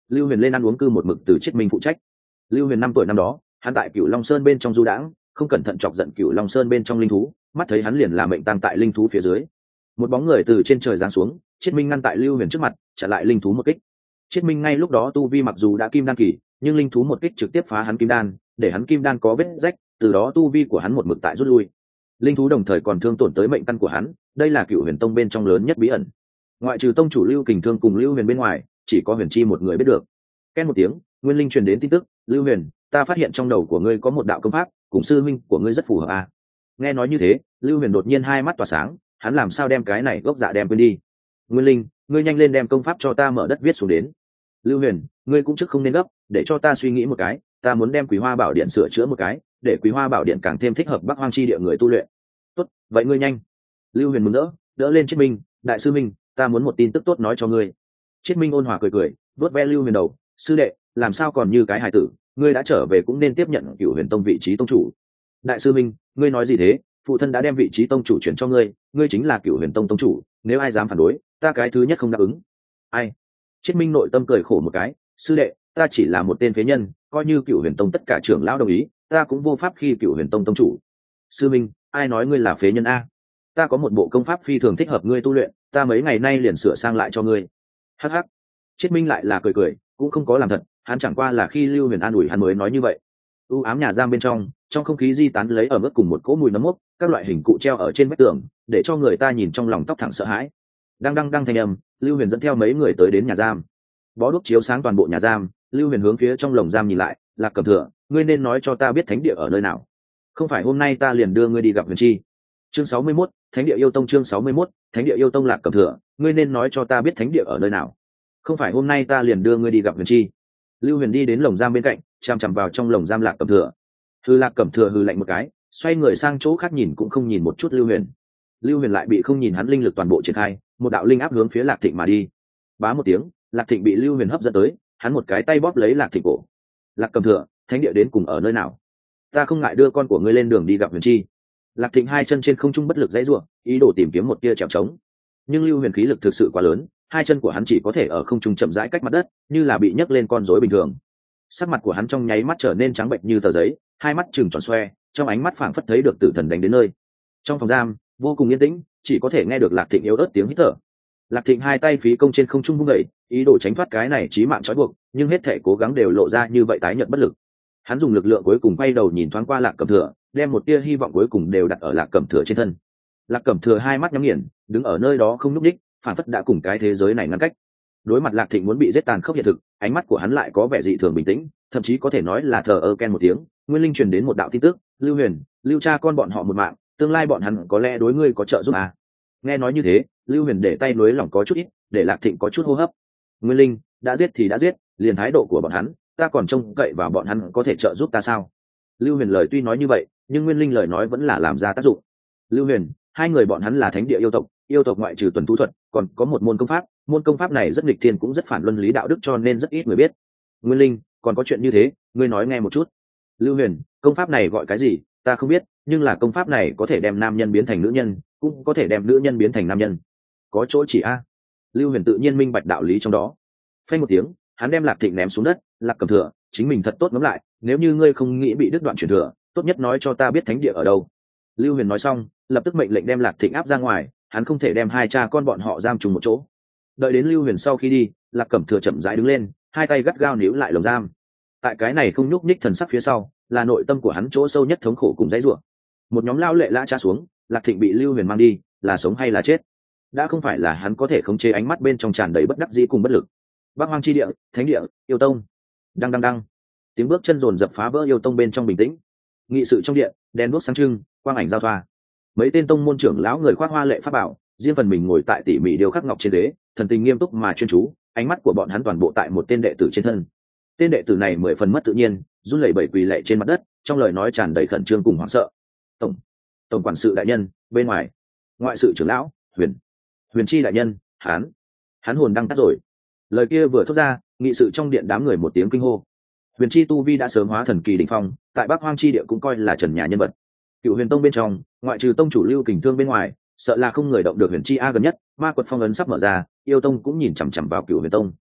Lưu Huyền lên ăn uống cư một mực từ Chiết Minh phụ trách. Lưu Huyền năm tuổi năm đó, hắn tại Cửu Long Sơn bên trong du đãng, không cẩn thận chọc giận Cửu Long Sơn bên trong linh thú, mắt thấy hắn liền là mệnh tang tại linh thú phía dưới. Một bóng người từ trên trời giáng xuống, Chiết Minh ngăn tại Lưu Huyền trước mặt, chặn lại linh thú một kích. Chiết Minh ngay lúc đó tu vi mặc dù đã kim đan kỳ, nhưng linh thú một kích trực tiếp phá hắn kim đan, để hắn kim đan có vết rách, từ đó tu vi của hắn một mực tại rút lui. Linh thú đồng thời còn thương tổn tới mệnh căn của hắn, đây là Cửu Huyền Tông bên trong lớn nhất bí ẩn. Ngoại trừ tông chủ Lưu Kình Thương cùng Lưu Huyền bên ngoài, chỉ có Huyền Chi một người biết được. Két một tiếng, Nguyên Linh truyền đến tin tức, "Lưu Huyền, ta phát hiện trong đầu của ngươi có một đạo công pháp, cùng sư huynh của ngươi rất phù hợp à?" Nghe nói như thế, Lưu Huyền đột nhiên hai mắt tỏa sáng, hắn làm sao đem cái này gốc dạ đem quên đi. "Nguyên Linh, ngươi nhanh lên đem công pháp cho ta mở đất viết xuống đến." "Lưu Huyền, ngươi cũng trước không nên gấp, để cho ta suy nghĩ một cái, ta muốn đem Quý Hoa Bảo Điện sửa chữa một cái, để Quý Hoa Bảo Điện càng thêm thích hợp Bắc Hoang chi địa người tu luyện." "Tốt, vậy ngươi nhanh." Lưu Huyền mừng rỡ, đỡ lên Chiết Minh, "Đại sư Minh, ta muốn một tin tức tốt nói cho ngươi." Chiết Minh ôn hòa cười cười, vuốt ve Lưu Huyền đầu, "Sư đệ, làm sao còn như cái hài tử, ngươi đã trở về cũng nên tiếp nhận Cửu Huyền Tông vị trí tông chủ." "Đại sư Minh, ngươi nói gì thế? Phụ thân đã đem vị trí tông chủ chuyển cho ngươi, ngươi chính là Cửu Huyền Tông tông chủ, nếu ai dám phản đối, ta cái thứ nhất không đáp ứng." "Ai?" Chiết Minh nội tâm cười khổ một cái, "Sư đệ, ta chỉ là một tên phế nhân, coi như Cửu Huyền Tông tất cả trưởng lão đồng ý, ta cũng vô pháp khi Cửu Huyền Tông tông chủ." "Sư Minh, ai nói ngươi là phế nhân a? Ta có một bộ công pháp phi thường thích hợp ngươi tu luyện, ta mấy ngày nay liền sửa sang lại cho ngươi." Hắc hắc. Chiết Minh lại là cười cười, cũng không có làm thật, hắn chẳng qua là khi Lưu Huyền an ủi hắn mới nói như vậy. U ám nhà giam bên trong, trong không khí di tán lấy ở mức cùng một cỗ mùi nấm mốc, các loại hình cụ treo ở trên vách tường, để cho người ta nhìn trong lòng tóc thẳng sợ hãi. Đang đang đang thanh âm, Lưu Huyền dẫn theo mấy người tới đến nhà giam. Bó đuốc chiếu sáng toàn bộ nhà giam, Lưu Huyền hướng phía trong lồng giam nhìn lại, "Lạc Cẩm Thừa, ngươi nên nói cho ta biết thánh địa ở nơi nào. Không phải hôm nay ta liền đưa ngươi đi gặp Huyền Chi." Chương sáu mươi mốt, Thánh địa yêu tông. Chương sáu mươi mốt, Thánh địa yêu tông. Lạc Cẩm Thừa, ngươi nên nói cho ta biết thánh địa ở nơi nào. Không phải hôm nay ta liền đưa ngươi đi gặp Huyền Chi. Lưu Huyền đi đến lồng giam bên cạnh, chằm chằm vào trong lồng giam Lạc Cẩm Thừa. Hư Lạc Cẩm Thừa hư lạnh một cái, xoay người sang chỗ khác nhìn cũng không nhìn một chút Lưu Huyền. Lưu Huyền lại bị không nhìn hắn linh lực toàn bộ triển khai, một đạo linh áp hướng phía Lạc Thịnh mà đi. Bá một tiếng, Lạc Thịnh bị Lưu Huyền hấp dẫn tới, hắn một cái tay bóp lấy Lạc Thịnh cổ. "Lạc Cẩm Thừa, thánh địa đến cùng ở nơi nào? Ta không ngại đưa con của ngươi lên đường đi gặp Huyền Chi." Lạc Thịnh hai chân trên không trung bất lực dãy rủa, ý đồ tìm kiếm một tia trèo trống. Nhưng Lưu Huyền khí lực thực sự quá lớn, hai chân của hắn chỉ có thể ở không trung chậm rãi cách mặt đất, như là bị nhấc lên con rối bình thường. Sắc mặt của hắn trong nháy mắt trở nên trắng bệnh như tờ giấy, hai mắt trừng tròn xoe, trong ánh mắt phảng phất thấy được tử thần đánh đến nơi. Trong phòng giam vô cùng yên tĩnh, chỉ có thể nghe được Lạc Thịnh yếu ớt tiếng hít thở. Lạc Thịnh hai tay phí công trên không trung vung đẩy, ý đồ tránh thoát cái này chí mạng trói buộc, nhưng hết thể cố gắng đều lộ ra như vậy tái nhợt bất lực. Hắn dùng lực lượng cuối cùng quay đầu nhìn thoáng qua Lạc Cẩm Thừa, đem một tia hy vọng cuối cùng đều đặt ở Lạc Cẩm Thừa trên thân. Lạc Cẩm Thừa hai mắt nhắm nghiền, đứng ở nơi đó không nhúc nhích, phản phất đã cùng cái thế giới này ngăn cách. Đối mặt Lạc Thịnh muốn bị giết tàn khốc hiện thực, ánh mắt của hắn lại có vẻ dị thường bình tĩnh, thậm chí có thể nói là thờ ơ ken một tiếng. Nguyên Linh truyền đến một đạo tin tức, "Lưu Huyền, Lưu cha con bọn họ một mạng, tương lai bọn hắn có lẽ đối ngươi có trợ giúp à?" Nghe nói như thế, Lưu Huyền để tay núi lỏng có chút ít, để Lạc Thịnh có chút hô hấp. "Nguyên Linh, đã giết thì đã giết, liền thái độ của bọn hắn, ta còn trông cậy vào bọn hắn có thể trợ giúp ta sao?" Lưu Huyền lời tuy nói như vậy, nhưng Nguyên Linh lời nói vẫn là làm ra tác dụng. "Lưu Huyền, hai người bọn hắn là thánh địa yêu tộc, yêu tộc ngoại trừ tuần thú thuật, còn có một môn công pháp, môn công pháp này rất nghịch thiên cũng rất phản luân lý đạo đức cho nên rất ít người biết." "Nguyên Linh, còn có chuyện như thế, ngươi nói nghe một chút." "Lưu Huyền, công pháp này gọi cái gì, ta không biết, nhưng là công pháp này có thể đem nam nhân biến thành nữ nhân, cũng có thể đem nữ nhân biến thành nam nhân. Có chỗ chỉ a." Lưu Huyền tự nhiên minh bạch đạo lý trong đó. Phanh một tiếng, hắn đem Lạc Thịnh ném xuống đất. "Lạc Cẩm Thừa, chính mình thật tốt ngẫm lại, nếu như ngươi không nghĩ bị đứt đoạn truyền thừa, tốt nhất nói cho ta biết thánh địa ở đâu." Lưu Huyền nói xong, lập tức mệnh lệnh đem Lạc Thịnh áp ra ngoài, hắn không thể đem hai cha con bọn họ giam trùng một chỗ. Đợi đến Lưu Huyền sau khi đi, Lạc Cẩm Thừa chậm rãi đứng lên, hai tay gắt gao níu lại lồng giam. Tại cái này không nhúc nhích thần sắc phía sau, là nội tâm của hắn chỗ sâu nhất thống khổ cùng dãy rủa. Một nhóm lao lệ lã tra xuống, Lạc Thịnh bị Lưu Huyền mang đi, là sống hay là chết, đã không phải là hắn có thể khống chế. Ánh mắt bên trong tràn đầy bất đắc dĩ cùng bất lực. Bắc Hoang chi địa, thánh địa, yêu tông. Đăng đăng đăng. Tiếng bước chân rồn rập phá vỡ yêu tông bên trong bình tĩnh. Nghị sự trong điện, đèn đuốc sáng trưng, quang ảnh giao thoa. Mấy tên tông môn trưởng lão người khoác hoa lệ pháp bảo, riêng phần mình ngồi tại tỉ mỉ điêu khắc ngọc trên đế, thần tình nghiêm túc mà chuyên chú, ánh mắt của bọn hắn toàn bộ tại một tên đệ tử trên thân. Tên đệ tử này mười phần mất tự nhiên, run lẩy bẩy quỳ lạy trên mặt đất, trong lời nói tràn đầy khẩn trương cùng hoảng sợ. "Tổng, tổng quản sự đại nhân, bên ngoài." "Ngoại sự trưởng lão, Huyền, Huyền Chi đại nhân, hắn, hắn hồn đang tắt rồi." Lời kia vừa thốt ra, nghị sự trong điện đám người một tiếng kinh hô. Huyền Chi tu vi đã sớm hóa thần kỳ đỉnh phong, tại Bắc Hoang chi địa cũng coi là trần nhà nhân vật. Cựu Huyền Tông bên trong, ngoại trừ tông chủ Lưu Kình Thương bên ngoài, sợ là không người động được Huyền Chi a. Gần nhất ma quật phong ấn sắp mở ra, yêu tông cũng nhìn chằm chằm vào Cựu Huyền Tông.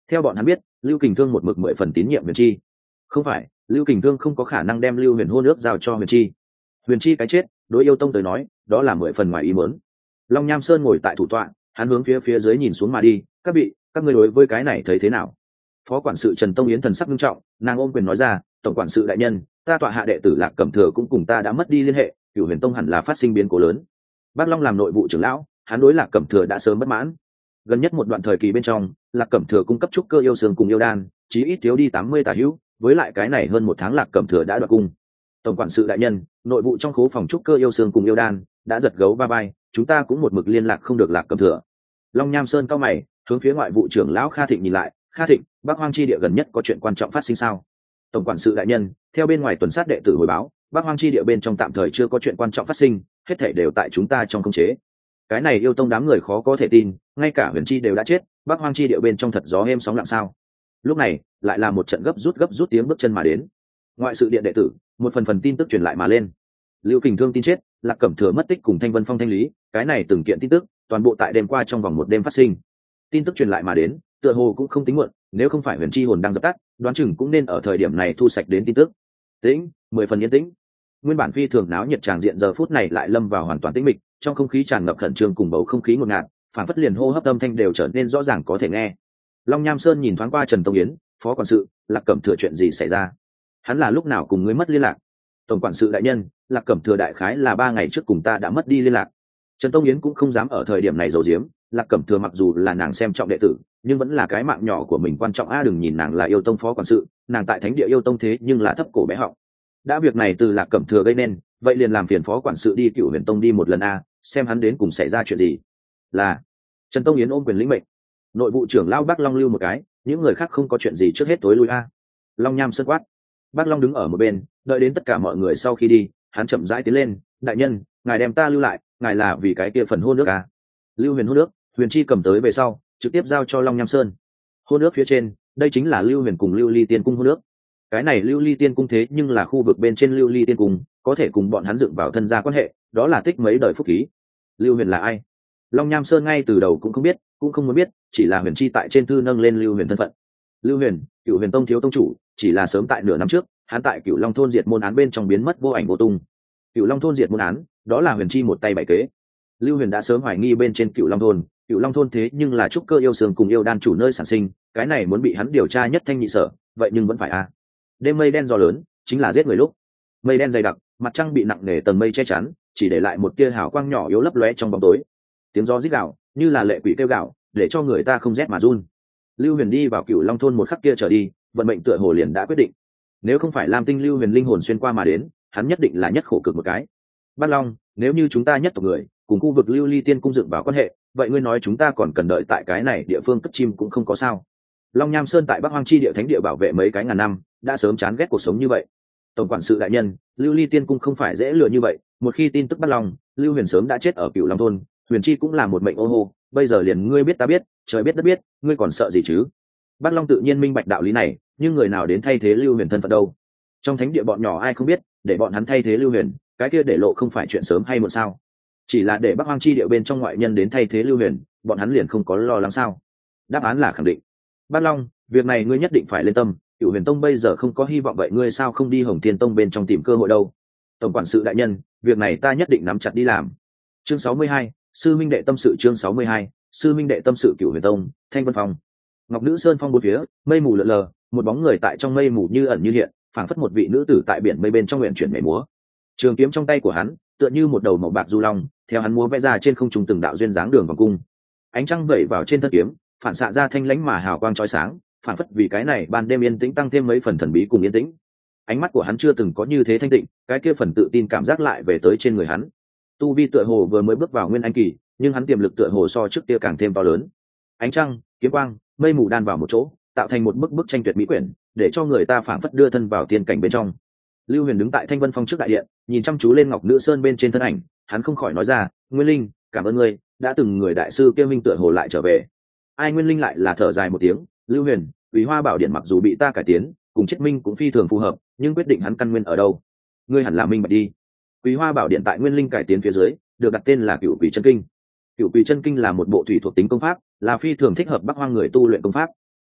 Theo bọn hắn biết, Lưu Kình Thương một mực mười phần tín nhiệm Huyền Chi. Không phải, Lưu Kình Thương không có khả năng đem Lưu Huyền hôn ước giao cho Huyền Chi. Huyền Chi cái chết, đối yêu tông tới nói, đó là mười phần ngoài ý muốn. Long Nham Sơn ngồi tại thủ tọa, hắn hướng phía phía dưới nhìn xuống mà đi, "Các vị, các ngươi đối với cái này thấy thế nào?" Phó quản sự Trần Tông Yến thần sắc nghiêm trọng, nàng ôm quyền nói ra, "Tổng quản sự đại nhân, ta tọa hạ đệ tử Lạc Cẩm Thừa cũng cùng ta đã mất đi liên hệ, Cửu Huyền Tông hẳn là phát sinh biến cố lớn." Bác Long làm nội vụ trưởng lão, hắn đối Lạc Cẩm Thừa đã sớm bất mãn. Gần nhất một đoạn thời kỳ bên trong, Lạc Cẩm Thừa cung cấp trúc cơ yêu xương cùng yêu đan, chí ít thiếu đi tám mươi tà hữu, với lại cái này hơn một tháng Lạc Cẩm Thừa đã đoạt cung. Tổng quản sự đại nhân, nội vụ trong khố phòng trúc cơ yêu xương cùng yêu đan đã giật gấu va vai, chúng ta cũng một mực liên lạc không được Lạc Cẩm Thừa. Long Nham Sơn cao mày, hướng phía ngoại vụ trưởng lão Kha Thịnh nhìn lại, "Kha Thịnh, Bắc Hoang chi địa gần nhất có chuyện quan trọng phát sinh sao?" Tổng quản sự đại nhân, theo bên ngoài tuần sát đệ tử hồi báo, Bắc Hoang chi địa bên trong tạm thời chưa có chuyện quan trọng phát sinh, hết thảy đều tại chúng ta trong khống chế. Cái này yêu tông đám người khó có thể tin, ngay cả Huyền Chi đều đã chết, Bắc Hoang chi địa bên trong thật gió êm sóng lặng sao? Lúc này, lại là một trận gấp rút gấp rút tiếng bước chân mà đến. Ngoại sự điện đệ tử, một phần phần tin tức truyền lại mà lên. Lưu Kình Thương tin chết, Lạc Cẩm Thừa mất tích cùng Thanh Vân Phong thanh lý, cái này từng kiện tin tức, toàn bộ tại đêm qua trong vòng một đêm phát sinh. Tin tức truyền lại mà đến, tựa hồ cũng không tính muộn, nếu không phải Huyền Chi hồn đang dập tắt, đoán chừng cũng nên ở thời điểm này thu sạch đến tin tức. Tĩnh, mười phần yên tĩnh. Nguyên bản phi thường náo nhiệt tràng diện giờ phút này lại lâm vào hoàn toàn tĩnh mịch, trong không khí tràn ngập khẩn trương cùng bầu không khí ngột ngạt, phản phất liền hô hấp âm thanh đều trở nên rõ ràng có thể nghe. Long Nham Sơn nhìn thoáng qua Trần Tông Yến, phó quản sự, Lạc Cẩm Thừa chuyện gì xảy ra? Hắn là lúc nào cùng ngươi mất liên lạc? Tổng quản sự đại nhân, Lạc Cẩm Thừa đại khái là ba ngày trước cùng ta đã mất đi liên lạc. Trần Tông Yến cũng không dám ở thời điểm này giấu giếm, Lạc Cẩm Thừa mặc dù là nàng xem trọng đệ tử, nhưng vẫn là cái mạng nhỏ của mình quan trọng a, đừng nhìn nàng là yêu tông phó quản sự, nàng tại thánh địa yêu tông thế nhưng là thấp cổ bé họng. Đã việc này từ Lạc Cẩm Thừa gây nên, vậy liền làm phiền phó quản sự đi Cửu Huyền Tông đi một lần a, xem hắn đến cùng xảy ra chuyện gì. Là. Trần Tông Yến ôm quyền lĩnh mệnh. Nội vụ trưởng lão Bắc Long lưu một cái, những người khác không có chuyện gì trước hết tối lui a. Long Nham sơn quát. Bắc Long đứng ở một bên, đợi đến tất cả mọi người sau khi đi, hắn chậm rãi tiến lên, "Đại nhân, ngài đem ta lưu lại, ngài là vì cái kia phần hôn nước a." Lưu Huyền hôn nước, Huyền Chi cầm tới về sau, trực tiếp giao cho Long Nham Sơn. Hôn nước phía trên, đây chính là Lưu Huyền cùng Lưu Ly Tiên cung hôn nước. Cái này Lưu Ly Tiên cung thế nhưng là khu vực bên trên Lưu Ly Tiên cung, có thể cùng bọn hắn dựng vào thân gia quan hệ, đó là tích mấy đời phúc khí. Lưu Huyền là ai? Long Nham Sơn ngay từ đầu cũng không biết, cũng không muốn biết, chỉ là Huyền Chi tại trên thư nâng lên Lưu Huyền thân phận. Lưu Huyền, Cửu Huyền Tông thiếu tông chủ, chỉ là sớm tại nửa năm trước, hắn tại Cửu Long thôn diệt môn án bên trong biến mất vô ảnh vô tung. Cửu Long thôn diệt môn án, đó là Huyền Chi một tay bày kế. Lưu Huyền đã sớm hoài nghi bên trên Cửu Long thôn, Cửu Long thôn thế nhưng là trúc cơ yêu sương cùng yêu đan chủ nơi sản sinh, cái này muốn bị hắn điều tra nhất thanh nhị sở, vậy nhưng vẫn phải a. Đêm mây đen gió lớn, chính là giết người lúc. Mây đen dày đặc, mặt trăng bị nặng nề tầng mây che chắn, chỉ để lại một tia hào quang nhỏ yếu lấp lóe trong bóng tối. Tiếng gió rít gào, như là lệ quỷ kêu gào, để cho người ta không rét mà run. Lưu Huyền đi vào Cửu Long thôn một khắc kia trở đi, vận mệnh tựa hồ liền đã quyết định. Nếu không phải Lam Tinh Lưu Huyền linh hồn xuyên qua mà đến, hắn nhất định là nhất khổ cực một cái. Bát Long, nếu như chúng ta nhất tộc người, cùng khu vực Lưu Ly Tiên cung dựng vào quan hệ, vậy ngươi nói chúng ta còn cần đợi tại cái này địa phương cất chim cũng không có sao. Long Nham Sơn tại Bắc Hoang chi địa thánh địa bảo vệ mấy cái ngàn năm, đã sớm chán ghét cuộc sống như vậy. Tổng quản sự đại nhân, Lưu Ly Tiên cung không phải dễ lừa như vậy, một khi tin tức Bát Long, Lưu Huyền sớm đã chết ở Cửu Long thôn, Huyền Chi cũng là một mệnh ô hô, bây giờ liền ngươi biết ta biết, trời biết đất biết, ngươi còn sợ gì chứ? Bát Long tự nhiên minh bạch đạo lý này, nhưng người nào đến thay thế Lưu Huyền thân phận đâu? Trong thánh địa bọn nhỏ ai không biết, để bọn hắn thay thế Lưu Huyền, cái kia để lộ không phải chuyện sớm hay muộn sao? Chỉ là để Bắc Hoang chi địa bên trong ngoại nhân đến thay thế Lưu Huyền, bọn hắn liền không có lo lắng sao? Đáp án là khẳng định. Bát Long, việc này ngươi nhất định phải lên tâm, Cửu Huyền Tông bây giờ không có hy vọng, vậy ngươi sao không đi Hồng Thiên Tông bên trong tìm cơ hội đâu? Tổng quản sự đại nhân, việc này ta nhất định nắm chặt đi làm. Chương sáu mươi hai, sư minh đệ tâm sự. Chương sáu mươi hai, sư minh đệ tâm sự. Cửu Huyền Tông, Thanh Vân Phong. Ngọc Nữ Sơn phong bốn phía, mây mù lượn lờ, một bóng người tại trong mây mù như ẩn như hiện, phảng phất một vị nữ tử tại biển mây bên trong nguyện chuyển nhảy múa. Trường kiếm trong tay của hắn, tựa như một đầu màu bạc du long, theo hắn múa vẽ ra trên không trung từng đạo duyên dáng đường vòng cung. Ánh trăng vẩy vào trên thân kiếm, phản xạ ra thanh lãnh mà hào quang chói sáng, phản phất vì cái này ban đêm yên tĩnh tăng thêm mấy phần thần bí cùng yên tĩnh. Ánh mắt của hắn chưa từng có như thế thanh tịnh, cái kia phần tự tin cảm giác lại về tới trên người hắn. Tu vi tựa hồ vừa mới bước vào nguyên anh kỳ, nhưng hắn tiềm lực tựa hồ so trước kia càng thêm to lớn. Ánh trăng, kiếm quang, mây mù đan vào một chỗ, tạo thành một bức bức tranh tuyệt mỹ quyển, để cho người ta phảng phất đưa thân vào tiên cảnh bên trong. Lưu Huyền đứng tại Thanh Vân Phong trước đại điện, nhìn chăm chú lên Ngọc Nữ Sơn bên trên thân ảnh, hắn không khỏi nói ra, "Nguyên Linh, cảm ơn ngươi, đã từng người đại sư kia minh tựa hồ lại trở về." Ai Nguyên Linh lại là thở dài một tiếng, "Lưu Huyền, Quý Hoa Bảo Điện mặc dù bị ta cải tiến, cùng Chiết Minh cũng phi thường phù hợp, nhưng quyết định hắn căn nguyên ở đâu, ngươi hẳn là minh bạch đi." Quý Hoa Bảo Điện tại Nguyên Linh cải tiến phía dưới, được đặt tên là Cửu Quỷ Chân Kinh. Cửu Quỷ Chân Kinh là một bộ thủy thuộc tính công pháp, là phi thường thích hợp Bắc Hoang người tu luyện công pháp.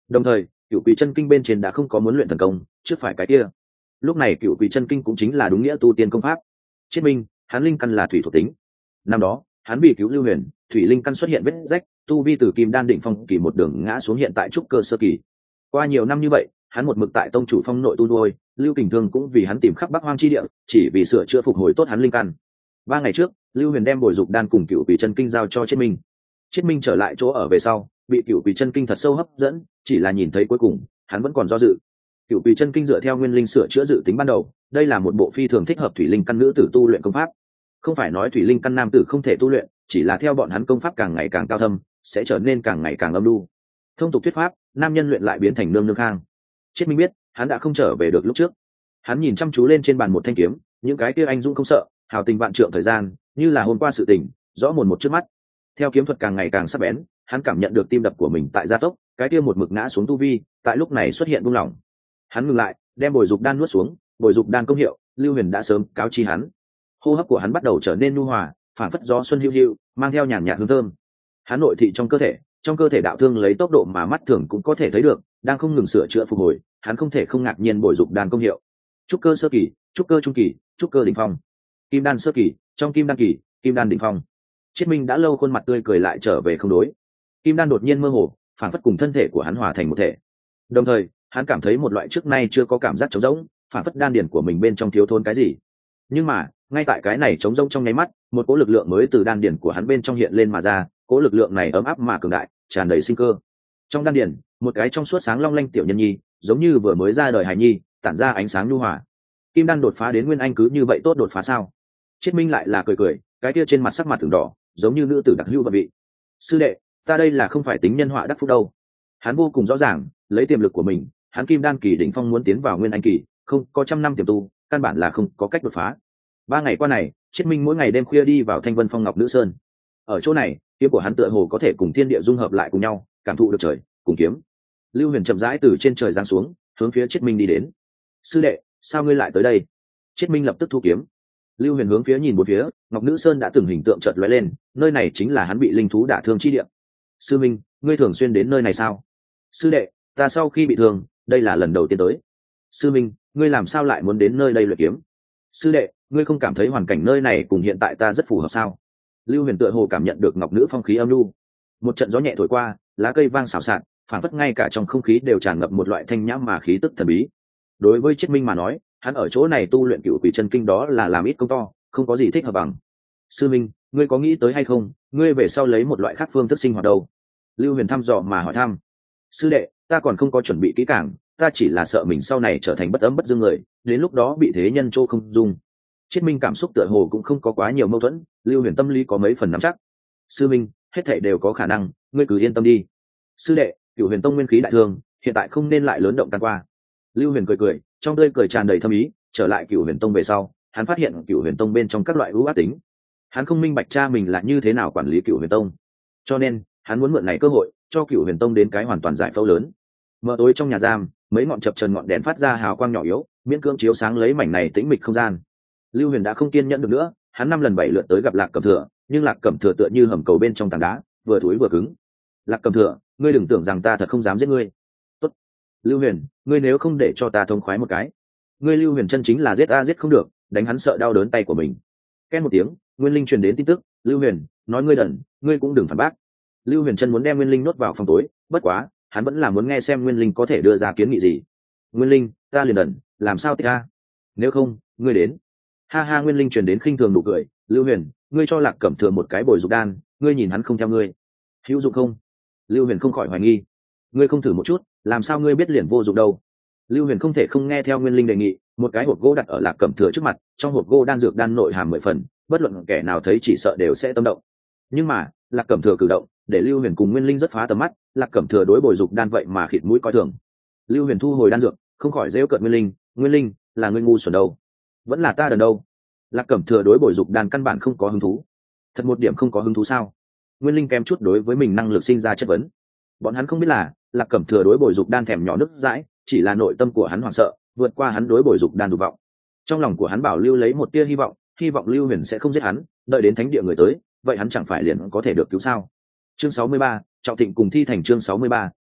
Đồng thời cựu quỷ chân kinh bên trên đã không có muốn luyện thần công trước phải cái kia. Lúc này cựu quỷ chân kinh cũng chính là đúng nghĩa tu tiên công pháp. Chiết minh hắn linh căn là thủy thuộc tính. Năm đó hắn bị cứu Lưu Huyền, thủy linh căn xuất hiện vết rách, tu vi từ kim đan định phong kỳ một đường ngã xuống hiện tại trúc cơ sơ kỳ. Qua nhiều năm như vậy hắn một mực tại tông chủ phong nội tu nuôi, Lưu Kình Thương cũng vì hắn tìm khắp Bắc Hoang chi địa, chỉ vì sửa chữa phục hồi tốt hắn linh căn. Ba ngày trước Lưu Huyền đem bồi dục đan cùng cựu quỷ chân kinh giao cho Chiết minh. Chiết minh trở lại chỗ ở về sau bị cựu quỷ chân kinh thật sâu hấp dẫn, chỉ là nhìn thấy cuối cùng hắn vẫn còn do dự. Cựu quỷ chân kinh dựa theo nguyên linh sửa chữa dự tính ban đầu, đây là một bộ phi thường thích hợp thủy linh căn nữ tử tu luyện công pháp. Không phải nói thủy linh căn nam tử không thể tu luyện, chỉ là theo bọn hắn công pháp càng ngày càng cao thâm sẽ trở nên càng ngày càng âm lưu. Thông tục thuyết pháp, nam nhân luyện lại biến thành nương nương khang. Chiết minh biết hắn đã không trở về được lúc trước. Hắn nhìn chăm chú lên trên bàn một thanh kiếm, những cái kia anh dũng không sợ, hào tình vạn trượng thời gian như là hôm qua sự tình rõ mồn một trước mắt. Theo kiếm thuật càng ngày càng sắc bén, hắn cảm nhận được tim đập của mình tại gia tốc, cái kia một mực ngã xuống tu vi tại lúc này xuất hiện buông lỏng. Hắn ngừng lại, đem bồi dục đan nuốt xuống. Bồi dục đan công hiệu Lưu Huyền đã sớm cáo chi hắn. Hô hấp của hắn bắt đầu trở nên nhu hòa, phản phất gió xuân hữu hữu, mang theo nhàn nhạt hương thơm. Hắn nội thị trong cơ thể, trong cơ thể đạo thương lấy tốc độ mà mắt thường cũng có thể thấy được đang không ngừng sửa chữa phục hồi. Hắn không thể không ngạc nhiên bồi dục đan công hiệu. Trúc cơ sơ kỳ, trúc cơ trung kỳ, trúc cơ đỉnh phong, kim đan sơ kỳ, trong kim đan kỳ, kim đan đỉnh phong. Chiết minh đã lâu khuôn mặt tươi cười lại trở về không đối. Kim đan đột nhiên mơ hồ, phản phất cùng thân thể của hắn hòa thành một thể. Đồng thời hắn cảm thấy một loại trước nay chưa có cảm giác trống rỗng, phản phất đan điển của mình bên trong thiếu thốn cái gì. Nhưng mà ngay tại cái này trống rỗng trong nháy mắt, một cỗ lực lượng mới từ đan điển của hắn bên trong hiện lên mà ra. Cỗ lực lượng này ấm áp mà cường đại, tràn đầy sinh cơ. Trong đan điển, một cái trong suốt sáng long lanh tiểu nhân nhi, giống như vừa mới ra đời hài nhi, tản ra ánh sáng nhu hòa. Kim đan đột phá đến nguyên anh cứ như vậy tốt đột phá sao? Chiết minh lại là cười cười, cái kia trên mặt sắc mặt từng đỏ, giống như nữ tử đặc hữu và vị. Sư đệ, ta đây là không phải tính nhân họa đắc phúc đâu. Hắn vô cùng rõ ràng, lấy tiềm lực của mình, hắn kim đan kỳ đỉnh phong muốn tiến vào nguyên anh kỳ, không có trăm năm tiềm tu, căn bản là không có cách đột phá. Ba ngày qua này, Chiết minh mỗi ngày đêm khuya đi vào Thanh Vân Phong Ngọc Nữ Sơn. Ở chỗ này, kiếm của hắn tựa hồ có thể cùng thiên địa dung hợp lại cùng nhau, cảm thụ được trời cùng kiếm. Lưu Huyền chậm rãi từ trên trời giáng xuống, hướng phía Chiết minh đi đến. Sư đệ, sao ngươi lại tới đây? Chiết minh lập tức thu kiếm. Lưu Huyền hướng phía nhìn một phía, Ngọc Nữ Sơn đã từng hình tượng chợt lóe lên, nơi này chính là hắn bị linh thú đả thương chi địa. Sư minh, ngươi thường xuyên đến nơi này sao? Sư đệ, ta sau khi bị thương, đây là lần đầu tiên tới. Sư minh, ngươi làm sao lại muốn đến nơi đây luyện kiếm? Sư đệ, ngươi không cảm thấy hoàn cảnh nơi này cùng hiện tại ta rất phù hợp sao? Lưu Huyền tựa hồ cảm nhận được Ngọc Nữ phong khí âm lưu. Một trận gió nhẹ thổi qua, lá cây vang xào xạc, phản phất ngay cả trong không khí đều tràn ngập một loại thanh nhã mà khí tức thần bí. Đối với Chiết minh mà nói, hắn ở chỗ này tu luyện cựu quỷ chân kinh đó là làm ít công to, không có gì thích hợp bằng. Sư minh, ngươi có nghĩ tới hay không, ngươi về sau lấy một loại khác phương thức sinh hoạt đâu? Lưu Huyền thăm dò mà hỏi thăm. Sư đệ, ta còn không có chuẩn bị kỹ càng, ta chỉ là sợ mình sau này trở thành bất ấm bất dương người, đến lúc đó bị thế nhân chỗ không dung. Chiết minh cảm xúc tựa hồ cũng không có quá nhiều mâu thuẫn, Lưu Huyền tâm lý có mấy phần nắm chắc. Sư minh, hết thảy đều có khả năng, ngươi cứ yên tâm đi. Sư đệ, Cửu Huyền Tông nguyên khí đại thương, hiện tại không nên lại lớn động tan qua. Lưu Huyền cười cười, trong tươi cười tràn đầy thâm ý. Trở lại Cửu Huyền Tông về sau, hắn phát hiện Cửu Huyền Tông bên trong các loại ưu ác tính. Hắn không minh bạch cha mình là như thế nào quản lý Cửu Huyền Tông, cho nên hắn muốn mượn này cơ hội cho Cửu Huyền Tông đến cái hoàn toàn giải phẫu lớn. Mờ tối trong nhà giam, mấy ngọn chập chờn ngọn đèn phát ra hào quang nhỏ yếu, miễn cưỡng chiếu sáng lấy mảnh này tĩnh mịch không gian. Lưu Huyền đã không kiên nhẫn được nữa, hắn năm lần bảy lượt tới gặp Lạc Cẩm Thừa, nhưng Lạc Cẩm Thừa tựa như hầm cầu bên trong tảng đá, vừa thối vừa cứng. Lạc Cẩm Thừa, ngươi đừng tưởng rằng ta thật không dám giết ngươi. Tốt, Lưu Huyền, ngươi nếu không để cho ta thông khoái một cái. Ngươi Lưu Huyền chân chính là giết a giết không được, đánh hắn sợ đau đớn tay của mình. Két một tiếng, Nguyên Linh truyền đến tin tức, Lưu Huyền, nói ngươi đần, ngươi cũng đừng phản bác. Lưu Huyền chân muốn đem Nguyên Linh nuốt vào phòng tối, bất quá, hắn vẫn là muốn nghe xem Nguyên Linh có thể đưa ra kiến nghị gì. Nguyên Linh, ta liền đần, làm sao tích a? Nếu không, ngươi đến. Ha ha, Nguyên Linh truyền đến khinh thường nụ cười, Lưu Huyền, ngươi cho Lạc Cẩm Thừa một cái bồi dục đan, ngươi nhìn hắn không theo ngươi, hữu dụng không? Lưu Huyền không khỏi hoài nghi, ngươi không thử một chút, làm sao ngươi biết liền vô dụng đâu? Lưu Huyền không thể không nghe theo Nguyên Linh đề nghị, một cái hộp gỗ đặt ở Lạc Cẩm Thừa trước mặt, trong hộp gỗ đan dược đan nội hàm mười phần, bất luận kẻ nào thấy chỉ sợ đều sẽ tâm động. Nhưng mà, Lạc Cẩm Thừa cử động, để Lưu Huyền cùng Nguyên Linh rất phá tầm mắt, Lạc Cẩm Thừa đối bồi dục đan vậy mà khịt mũi coi thường. Lưu Huyền thu hồi đan dược, không khỏi giễu cợt Nguyên Linh, Nguyên Linh, là ngươi ngu xuẩn đâu, vẫn là ta đần đâu? Lạc Cẩm Thừa đối bồi dục đan căn bản không có hứng thú. Thật một điểm không có hứng thú sao? Nguyên Linh kém chút đối với mình năng lực sinh ra chất vấn. Bọn hắn không biết là, Lạc Cẩm Thừa đối bồi dục đan thèm nhỏ nước dãi, chỉ là nội tâm của hắn hoảng sợ, vượt qua hắn đối bồi dục đan dục vọng. Trong lòng của hắn bảo lưu lấy một tia hy vọng, hy vọng Lưu Huyền sẽ không giết hắn, đợi đến thánh địa người tới, vậy hắn chẳng phải liền có thể được cứu sao? Chương sáu mươi ba, Trọng Thịnh cùng Thi Thành chương sáu mươi ba,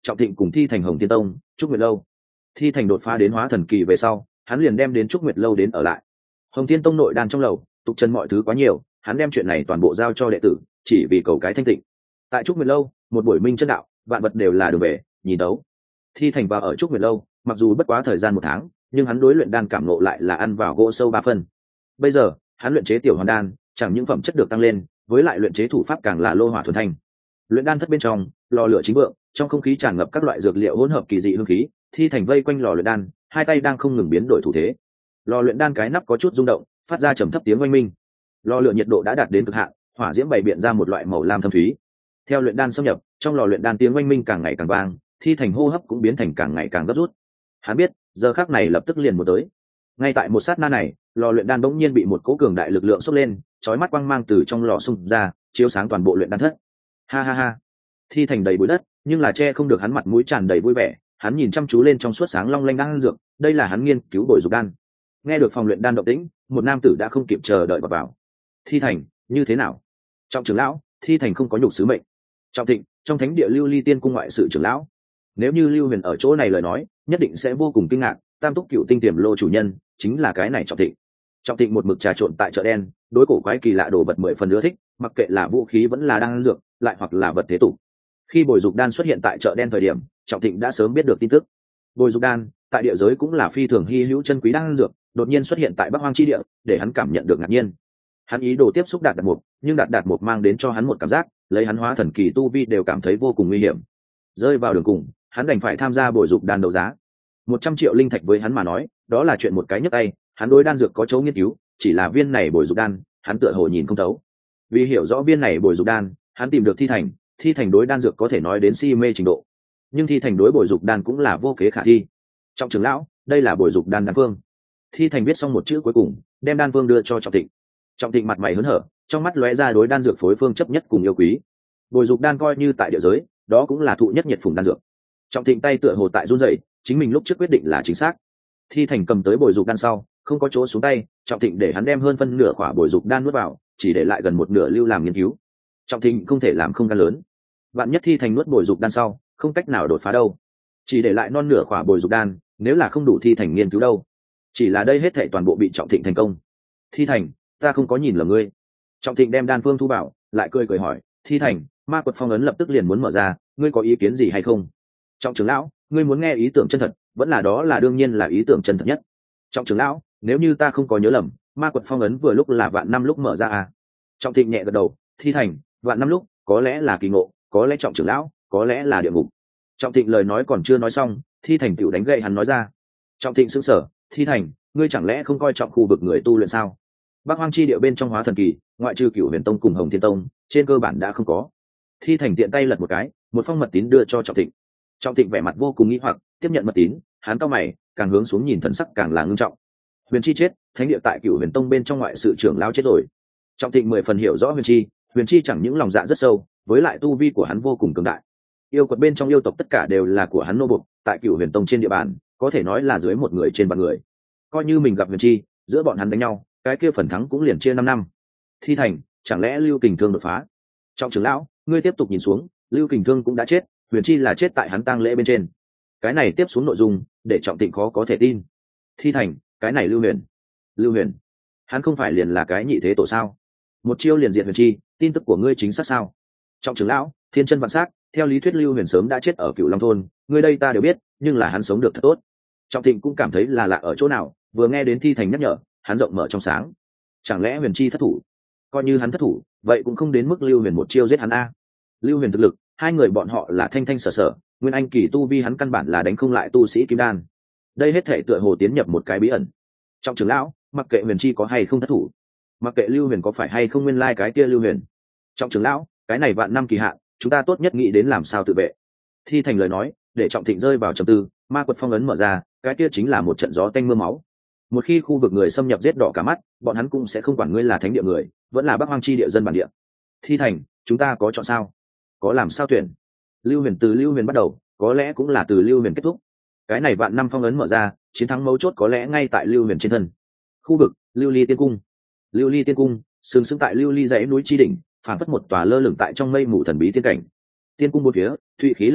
Trọng Thịnh cùng Thi Thành Hồng Thiên Tông, Trúc Nguyệt Lâu. Thi Thành đột phá đến hóa thần kỳ về sau, hắn liền đem đến Trúc Nguyệt Lâu đến ở lại. Hồng Thiên Tông nội đan trong lầu, tục trần mọi thứ quá nhiều, hắn đem chuyện này toàn bộ giao cho đệ tử, chỉ vì cầu cái thanh tịnh. Tại Trúc Nguyệt Lâu, một buổi minh chân đạo, vạn vật đều là đường về, nhìn đấu. Thi Thành vào ở Trúc Nguyệt Lâu, mặc dù bất quá thời gian một tháng, nhưng hắn đối luyện đan cảm ngộ lại là ăn vào gỗ sâu ba phân. Bây giờ, hắn luyện chế tiểu hoàn đan, chẳng những phẩm chất được tăng lên, với lại luyện chế thủ pháp càng là lô hỏa thuần thanh. Luyện đan thất bên trong, lò lửa chính vượng, trong không khí tràn ngập các loại dược liệu hỗn hợp kỳ dị hương khí, Thi Thành vây quanh lò luyện đan, hai tay đang không ngừng biến đổi thủ thế. Lò luyện đan cái nắp có chút rung động, phát ra trầm thấp tiếng oanh minh. Lò lửa nhiệt độ đã đạt đến cực hạn, hỏa diễm bày biện ra một loại màu lam thâm thúy. Theo luyện đan xâm nhập, trong lò luyện đan tiếng oanh minh càng ngày càng vang, Thi Thành hô hấp cũng biến thành càng ngày càng gấp rút. Hắn biết, giờ khắc này lập tức liền một tới. Ngay tại một sát na này, lò luyện đan bỗng nhiên bị một cỗ cường đại lực lượng xốc lên, chói mắt quang mang từ trong lò xung ra, chiếu sáng toàn bộ luyện đan thất. Ha ha ha. Thi Thành đầy bụi đất, nhưng là che không được hắn mặt mũi tràn đầy vui vẻ, hắn nhìn chăm chú lên trong suốt sáng long lanh đan dược, đây là hắn nghiên cứu bồi dục đan. Nghe được phòng luyện đan động tĩnh, một nam tử đã không kịp chờ đợi vào, vào. Thi Thành, như thế nào? Trọng trưởng lão, Thi Thành không có nhục sứ mệnh. Trọng Thịnh, trong thánh địa Lưu Ly Tiên cung ngoại sự trưởng lão. Nếu như Lưu Huyền ở chỗ này lời nói, nhất định sẽ vô cùng kinh ngạc, Tam Túc Cựu Tinh Tiềm Lô chủ nhân chính là cái này Trọng Thịnh. Trọng Thịnh một mực trà trộn tại chợ đen, đối cổ quái kỳ lạ đồ vật mười phần ưa thích, mặc kệ là vũ khí vẫn là đan dược, lại hoặc là vật thế tục. Khi bồi dục đan xuất hiện tại chợ đen thời điểm, Trọng Thịnh đã sớm biết được tin tức. Bồi dục đan tại địa giới cũng là phi thường hy hữu chân quý đan dược, đột nhiên xuất hiện tại Bắc Hoang chi địa, để hắn cảm nhận được ngạc nhiên. Hắn ý đồ tiếp xúc Đạt Đạt Mục, nhưng Đạt Đạt Mục mang đến cho hắn một cảm giác, lấy hắn hóa thần kỳ tu vi đều cảm thấy vô cùng nguy hiểm. Rơi vào đường cùng, hắn đành phải tham gia bồi dục đan đấu giá. Một trăm triệu linh thạch với hắn mà nói, đó là chuyện một cái nhấc tay, hắn đối đan dược có chỗ nghiên cứu, chỉ là viên này bồi dục đan, hắn tựa hồ nhìn không thấu. Vì hiểu rõ viên này bồi dục đan, hắn tìm được Thi Thành, Thi Thành đối đan dược có thể nói đến si mê trình độ, nhưng Thi Thành đối bồi dục đan cũng là vô kế khả thi. Trọng trưởng lão, đây là bồi dục đan đan phương. Thi Thành viết xong một chữ cuối cùng, đem đan phương đưa cho Trọng Thịnh. Trọng Thịnh mặt mày hớn hở, trong mắt lóe ra đối đan dược phối phương chấp nhất cùng yêu quý. Bồi dục đan coi như tại địa giới, đó cũng là thụ nhất nhiệt phùng đan dược. Trọng Thịnh tay tựa hồ tại run rẩy, chính mình lúc trước quyết định là chính xác. Thi Thành cầm tới bồi dục đan sau, không có chỗ xuống tay, Trọng Thịnh để hắn đem hơn phân nửa khỏa bồi dục đan nuốt vào, chỉ để lại gần một nửa lưu làm nghiên cứu. Trọng Thịnh không thể làm không gan lớn. Vạn nhất Thi Thành nuốt bồi dục đan sau, không cách nào đột phá đâu. Chỉ để lại non nửa khỏa bồi dục đan, nếu là không đủ Thi Thành nghiên cứu đâu. Chỉ là đây hết thảy toàn bộ bị Trọng Thịnh thành công. Thi Thành, ta không có nhìn lầm ngươi. Trọng Thịnh đem đan phương thu vào, lại cười cười hỏi, Thi Thành, ma quật phong ấn lập tức liền muốn mở ra, ngươi có ý kiến gì hay không? Trọng trưởng lão, ngươi muốn nghe ý tưởng chân thật, vẫn là đó là đương nhiên là ý tưởng chân thật nhất. Trọng trưởng lão, nếu như ta không có nhớ lầm, ma quật phong ấn vừa lúc là vạn năm lúc mở ra à? Trọng Thịnh nhẹ gật đầu, Thi Thành, vạn năm lúc, có lẽ là kỳ ngộ, có lẽ Trọng trưởng lão, có lẽ là địa ngục. Trọng Thịnh lời nói còn chưa nói xong, Thi Thành tiểu đánh gậy hắn nói ra. Trọng Thịnh sững sờ, Thi Thành, ngươi chẳng lẽ không coi trọng khu vực người tu luyện sao? Bắc Hoang chi địa bên trong hóa thần kỳ, ngoại trừ Cửu Huyền Tông cùng Hồng Thiên Tông, trên cơ bản đã không có. Thi Thành tiện tay lật một cái, một phong mật tín đưa cho Trọng Thịnh. Trọng Thịnh vẻ mặt vô cùng nghi hoặc, tiếp nhận mật tín, hắn cau mày, càng hướng xuống nhìn thần sắc càng là ngưng trọng. Huyền Chi chết, thánh địa tại Cửu Huyền Tông bên trong ngoại sự trưởng lão chết rồi. Trọng Thịnh mười phần hiểu rõ Huyền Chi, Huyền Chi chẳng những lòng dạ rất sâu, với lại tu vi của hắn vô cùng cường đại. Yêu quật bên trong yêu tộc tất cả đều là của hắn nô buộc, tại Cửu Huyền Tông trên địa bàn, có thể nói là dưới một người trên vạn người. Coi như mình gặp Huyền Chi, giữa bọn hắn đánh nhau, cái kia phần thắng cũng liền chia năm năm. Thi Thành, chẳng lẽ Lưu Kình Thương đột phá? Trọng trưởng lão, ngươi tiếp tục nhìn xuống, Lưu Kình Thương cũng đã chết, Huyền Chi là chết tại hắn tang lễ bên trên. Cái này tiếp xuống nội dung, để Trọng Thịnh khó có thể tin. Thi Thành, cái này Lưu Huyền, Lưu Huyền, hắn không phải liền là cái nhị thế tổ sao? Một chiêu liền diệt Huyền Chi, tin tức của ngươi chính xác sao? Trọng trưởng lão, thiên chân vạn sắc, theo lý thuyết Lưu Huyền sớm đã chết ở Cửu Long thôn, ngươi đây ta đều biết, nhưng là hắn sống được thật tốt. Trọng Thịnh cũng cảm thấy là lạ ở chỗ nào, vừa nghe đến Thi Thành nhắc nhở, hắn rộng mở trong sáng. Chẳng lẽ Huyền Chi thất thủ? Coi như hắn thất thủ, vậy cũng không đến mức Lưu Huyền một chiêu giết hắn a. Lưu Huyền thực lực, hai người bọn họ là thanh thanh sở sở, nguyên anh kỳ tu vi hắn căn bản là đánh không lại tu sĩ kim đan. Đây hết thể tựa hồ tiến nhập một cái bí ẩn. Trọng trưởng lão, mặc kệ Huyền Chi có hay không thất thủ, mặc kệ Lưu Huyền có phải hay không nguyên lai cái kia Lưu Huyền. Trọng trưởng lão, cái này vạn năm kỳ hạn, chúng ta tốt nhất nghĩ đến làm sao tự vệ. Thi Thành lời nói, để Trọng Thịnh rơi vào trầm tư, ma quật phong ấn mở ra, cái kia chính là một trận gió tanh mưa máu. Một khi khu vực người xâm nhập giết đỏ cả mắt, bọn hắn cũng sẽ không quản ngươi là thánh địa người, vẫn là Bắc Hoang chi địa dân bản địa. Thi Thành, chúng ta có chọn sao? Có làm sao tuyển? Lưu Huyền từ Lưu Huyền bắt đầu, có lẽ cũng là từ Lưu Huyền kết thúc. Cái này vạn năm phong ấn mở ra, chiến thắng mấu chốt có lẽ ngay tại Lưu Huyền trên thân. Khu vực Lưu Ly Tiên Cung. Lưu Ly Tiên Cung, sừng sững tại Lưu Ly dãy núi chi đỉnh, phản phất một tòa lơ lửng tại trong mây mù thần bí tiên cảnh. Tiên cung bốn phía, thụy khí lờ lờ,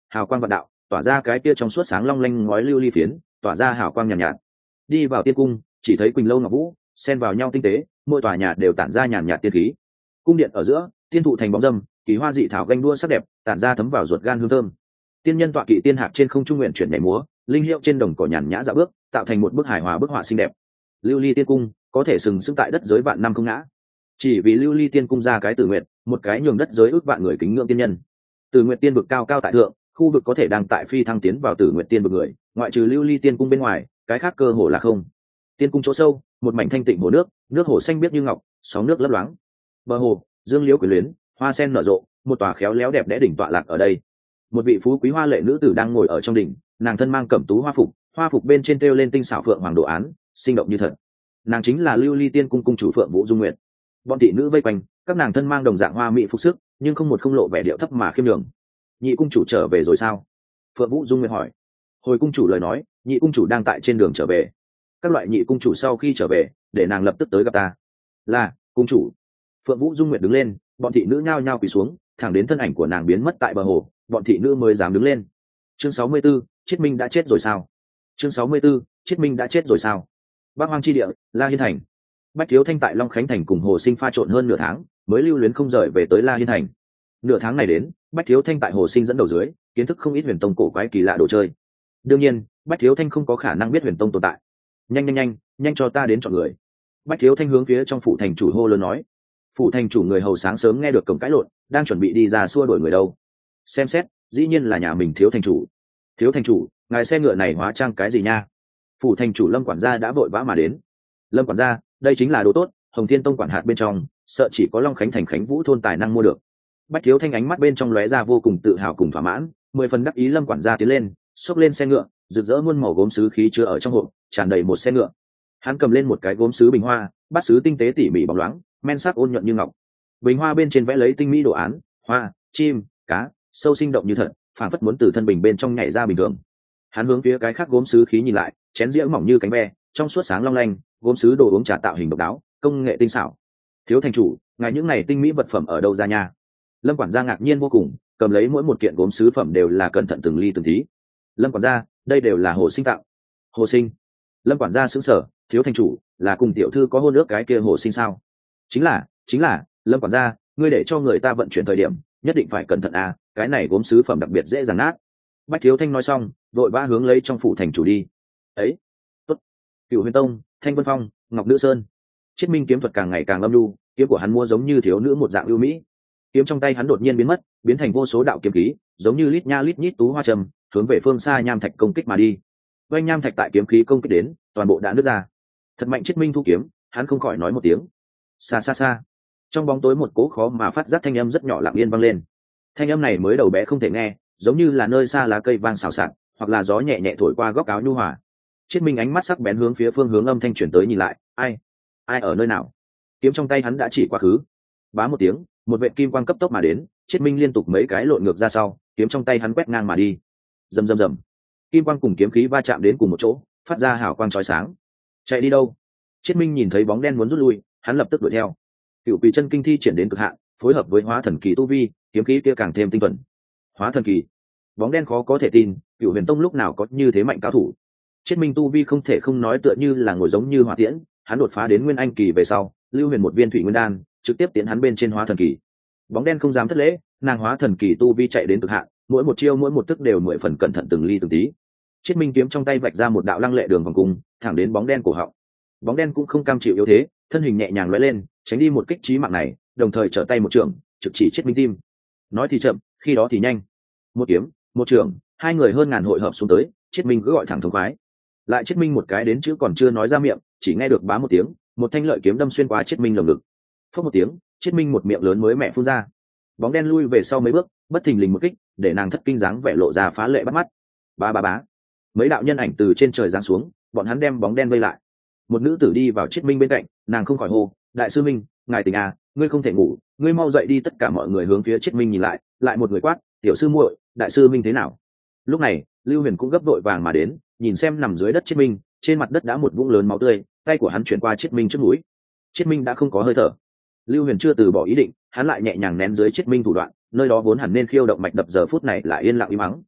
hào quang vạn đạo, tỏa ra cái kia trong suốt sáng long lanh ngói lưu ly phiến, tỏa ra hào quang nhàn nhạt, nhạt. Đi vào tiên cung, chỉ thấy quỳnh lâu ngọc vũ xen vào nhau tinh tế, mỗi tòa nhà đều tản ra nhàn nhạt tiên khí. Cung điện ở giữa, tiên thụ thành bóng râm, kỳ hoa dị thảo ganh đua sắc đẹp, tản ra thấm vào ruột gan hương thơm. Tiên nhân tọa kỵ tiên hạc trên không trung nguyện chuyển nhảy múa, linh hiệu trên đồng cỏ nhàn nhã dạo bước, tạo thành một bức hài hòa bức họa xinh đẹp. Lưu ly tiên cung có thể sừng sững tại đất giới vạn năm không ngã, chỉ vì lưu ly tiên cung ra cái Tử Nguyệt, một cái nhường đất giới ước vạn người kính ngưỡng tiên nhân. Tử Nguyệt tiên vực cao cao tại thượng, khu vực có thể đang tại phi thăng tiến vào Tử Nguyệt tiên vực người, ngoại trừ lưu ly tiên cung bên ngoài, cái khác cơ hồ là không. Tiên cung chỗ sâu, một mảnh thanh tịnh hồ nước, nước hồ xanh biếc như ngọc, sóng nước lấp loáng. Bờ hồ, dương liễu quyến luyến, hoa sen nở rộ, một tòa khéo léo đẹp đẽ đỉnh tọa lạc ở đây. Một vị phú quý hoa lệ nữ tử đang ngồi ở trong đỉnh, nàng thân mang cẩm tú hoa phục, hoa phục bên trên treo lên tinh xảo phượng hoàng đồ án, sinh động như thật. Nàng chính là lưu ly tiên cung cung chủ Phượng Vũ Dung Nguyệt. Bọn thị nữ vây quanh, các nàng thân mang đồng dạng hoa mỹ phục sức, nhưng không một không lộ vẻ điệu thấp mà khiêm nhường. Nhị cung chủ trở về rồi sao? Phượng Vũ Dung Nguyệt hỏi. Hồi cung chủ lời nói, nhị cung chủ đang tại trên đường trở về. Các loại nhị cung chủ sau khi trở về, để nàng lập tức tới gặp ta. Là cung chủ. Phượng Vũ Dung Nguyệt đứng lên, bọn thị nữ nhao nhao quỳ xuống, thẳng đến thân ảnh của nàng biến mất tại bờ hồ, bọn thị nữ mới dám đứng lên. Chương sáu mươi 64, Chiết Minh đã chết rồi sao? Chương sáu mươi 64, Chiết Minh đã chết rồi sao? Bắc Hoang chi địa, La Hiên thành. Bách Thiếu Thanh tại Long Khánh thành cùng Hồ Sinh pha trộn hơn nửa tháng, mới lưu luyến không rời về tới La Hiên thành. Nửa tháng này đến, Bách Thiếu Thanh tại Hồ Sinh dẫn đầu dưới, kiến thức không ít huyền tông cổ quái kỳ lạ đồ chơi. Đương nhiên, Bách Thiếu Thanh không có khả năng biết huyền tông tồn tại. Nhanh nhanh nhanh, nhanh cho ta đến chọn người. Bách Thiếu Thanh hướng phía trong phủ thành chủ hô lớn nói. Phủ thành chủ người hầu sáng sớm nghe được cổng cãi lộn, đang chuẩn bị đi ra xua đuổi người đâu. Xem xét, dĩ nhiên là nhà mình Thiếu thành chủ. Thiếu thành chủ, ngài xe ngựa này hóa trang cái gì nha? Phủ thành chủ Lâm quản gia đã vội vã mà đến. Lâm quản gia, đây chính là đồ tốt, Hồng Thiên tông quản hạt bên trong, sợ chỉ có Long Khánh thành Khánh Vũ thôn tài năng mua được. Bách Thiếu Thanh ánh mắt bên trong lóe ra vô cùng tự hào cùng thỏa mãn, mười phần đắc ý. Lâm quản gia tiến lên, xốc lên xe ngựa, rực rỡ muôn màu gốm sứ khí chứa ở trong hộp, tràn đầy một xe ngựa. Hắn cầm lên một cái gốm sứ bình hoa, bát sứ tinh tế tỉ mỉ bóng loáng, men sắc ôn nhuận như ngọc. Bình hoa bên trên vẽ lấy tinh mỹ đồ án, hoa, chim, cá, sâu sinh động như thật, phản phất muốn từ thân bình bên trong nhảy ra bình thường. Hắn hướng phía cái khác gốm sứ khí nhìn lại, chén dĩa mỏng như cánh ve, trong suốt sáng long lanh, gốm sứ đồ uống trà tạo hình độc đáo, công nghệ tinh xảo. Thiếu thành chủ, ngài những này tinh mỹ vật phẩm ở đâu ra nha? Lâm quản gia ngạc nhiên vô cùng, cầm lấy mỗi một kiện gốm sứ phẩm đều là cẩn thận từng ly từng tí. Lâm quản gia, đây đều là Hồ Sinh tặng. Hồ Sinh? Lâm quản gia sững sờ, thiếu thành chủ, là cùng tiểu thư có hôn ước cái kia Hồ Sinh sao? Chính là, chính là, Lâm quản gia, ngươi để cho người ta vận chuyển thời điểm, nhất định phải cẩn thận à, cái này gốm sứ phẩm đặc biệt dễ dàng nát. Bách Thiếu Thanh nói xong, vội vã hướng lấy trong phủ thành chủ đi. Ấy, tốt. Cửu Huyền Tông, Thanh Vân Phong, Ngọc Nữ Sơn. Chiết Minh kiếm thuật càng ngày càng âm nhu, kiếm của hắn mua giống như thiếu nữ một dạng ưu mỹ. Kiếm trong tay hắn đột nhiên biến mất, biến thành vô số đạo kiếm khí, giống như lít nha lít nhít tú hoa trầm, hướng về phương xa nham thạch công kích mà đi. Vành nham thạch tại kiếm khí công kích đến, toàn bộ đã nứt ra. Thật mạnh. Chiết Minh thu kiếm, hắn không khỏi nói một tiếng. Xa xa xa. Trong bóng tối một cố khó mà phát giác thanh âm rất nhỏ lặng yên vang lên. Thanh âm này mới đầu bé không thể nghe, giống như là nơi xa lá cây vang xào xạc, hoặc là gió nhẹ nhẹ thổi qua góc áo nhu hòa. Chiết Minh ánh mắt sắc bén hướng phía phương hướng âm thanh chuyển tới nhìn lại, ai, ai ở nơi nào? Kiếm trong tay hắn đã chỉ quá khứ. Bá một tiếng, một vệt kim quang cấp tốc mà đến, Chiết Minh liên tục mấy cái lộn ngược ra sau, kiếm trong tay hắn quét ngang mà đi. Rầm rầm rầm, kim quang cùng kiếm khí va chạm đến cùng một chỗ, phát ra hào quang chói sáng. Chạy đi đâu? Chiết Minh nhìn thấy bóng đen muốn rút lui, hắn lập tức đuổi theo. Cựu Quỷ chân kinh thi triển đến cực hạn, phối hợp với hóa thần kỳ tu vi, kiếm khí kia càng thêm tinh thuần. Hóa thần kỳ? Bóng đen khó có thể tin, Cựu Huyền Tông lúc nào có như thế mạnh cao thủ. Chiết Minh tu vi không thể không nói tựa như là ngồi giống như hỏa tiễn, hắn đột phá đến nguyên anh kỳ về sau, lưu huyền một viên thủy nguyên đan, trực tiếp tiến hắn bên trên hóa thần kỳ. Bóng đen không dám thất lễ, nàng hóa thần kỳ tu vi chạy đến cực hạn, mỗi một chiêu mỗi một tức đều mười phần cẩn thận từng ly từng tí. Chiết Minh kiếm trong tay vạch ra một đạo lăng lệ đường vòng cung, thẳng đến bóng đen cổ họng. Bóng đen cũng không cam chịu yếu thế, thân hình nhẹ nhàng lóe lên, tránh đi một kích chí mạng này, đồng thời trở tay một trường, trực chỉ Chiết Minh tim. Nói thì chậm, khi đó thì nhanh. Một kiếm, một trường, hai người hơn ngàn hội hợp xuống tới, Chiết Minh cứ gọi thẳng thống khoái. Lại Chiết Minh một cái đến chữ còn chưa nói ra miệng, chỉ nghe được bá một tiếng, một thanh lợi kiếm đâm xuyên qua Chiết Minh lồng ngực. Phốc một tiếng, Chiết Minh một miệng lớn mới mẹ phun ra. Bóng đen lui về sau mấy bước, bất thình lình một kích, để nàng thất kinh dáng vẻ lộ ra phá lệ bắt mắt. Ba ba bá. Mấy đạo nhân ảnh từ trên trời giáng xuống, bọn hắn đem bóng đen vây lại. Một nữ tử đi vào Chiết Minh bên cạnh, nàng không khỏi hô, đại sư Minh, ngài tỉnh à, ngươi không thể ngủ, ngươi mau dậy đi. Tất cả mọi người hướng phía Chiết Minh nhìn lại, lại một người quát, tiểu sư muội, đại sư Minh thế nào? Lúc này, Lưu Huyền cũng gấp vội vàng mà đến, nhìn xem nằm dưới đất Chiết Minh, trên mặt đất đã một vũng lớn máu tươi, tay của hắn chuyển qua Chiết Minh trước mũi. Chiết Minh đã không có hơi thở. Lưu Huyền chưa từ bỏ ý định, hắn lại nhẹ nhàng nén dưới Chiết Minh thủ đoạn, nơi đó vốn hẳn nên khiêu động mạch đập giờ phút này lại yên lặng im mắng.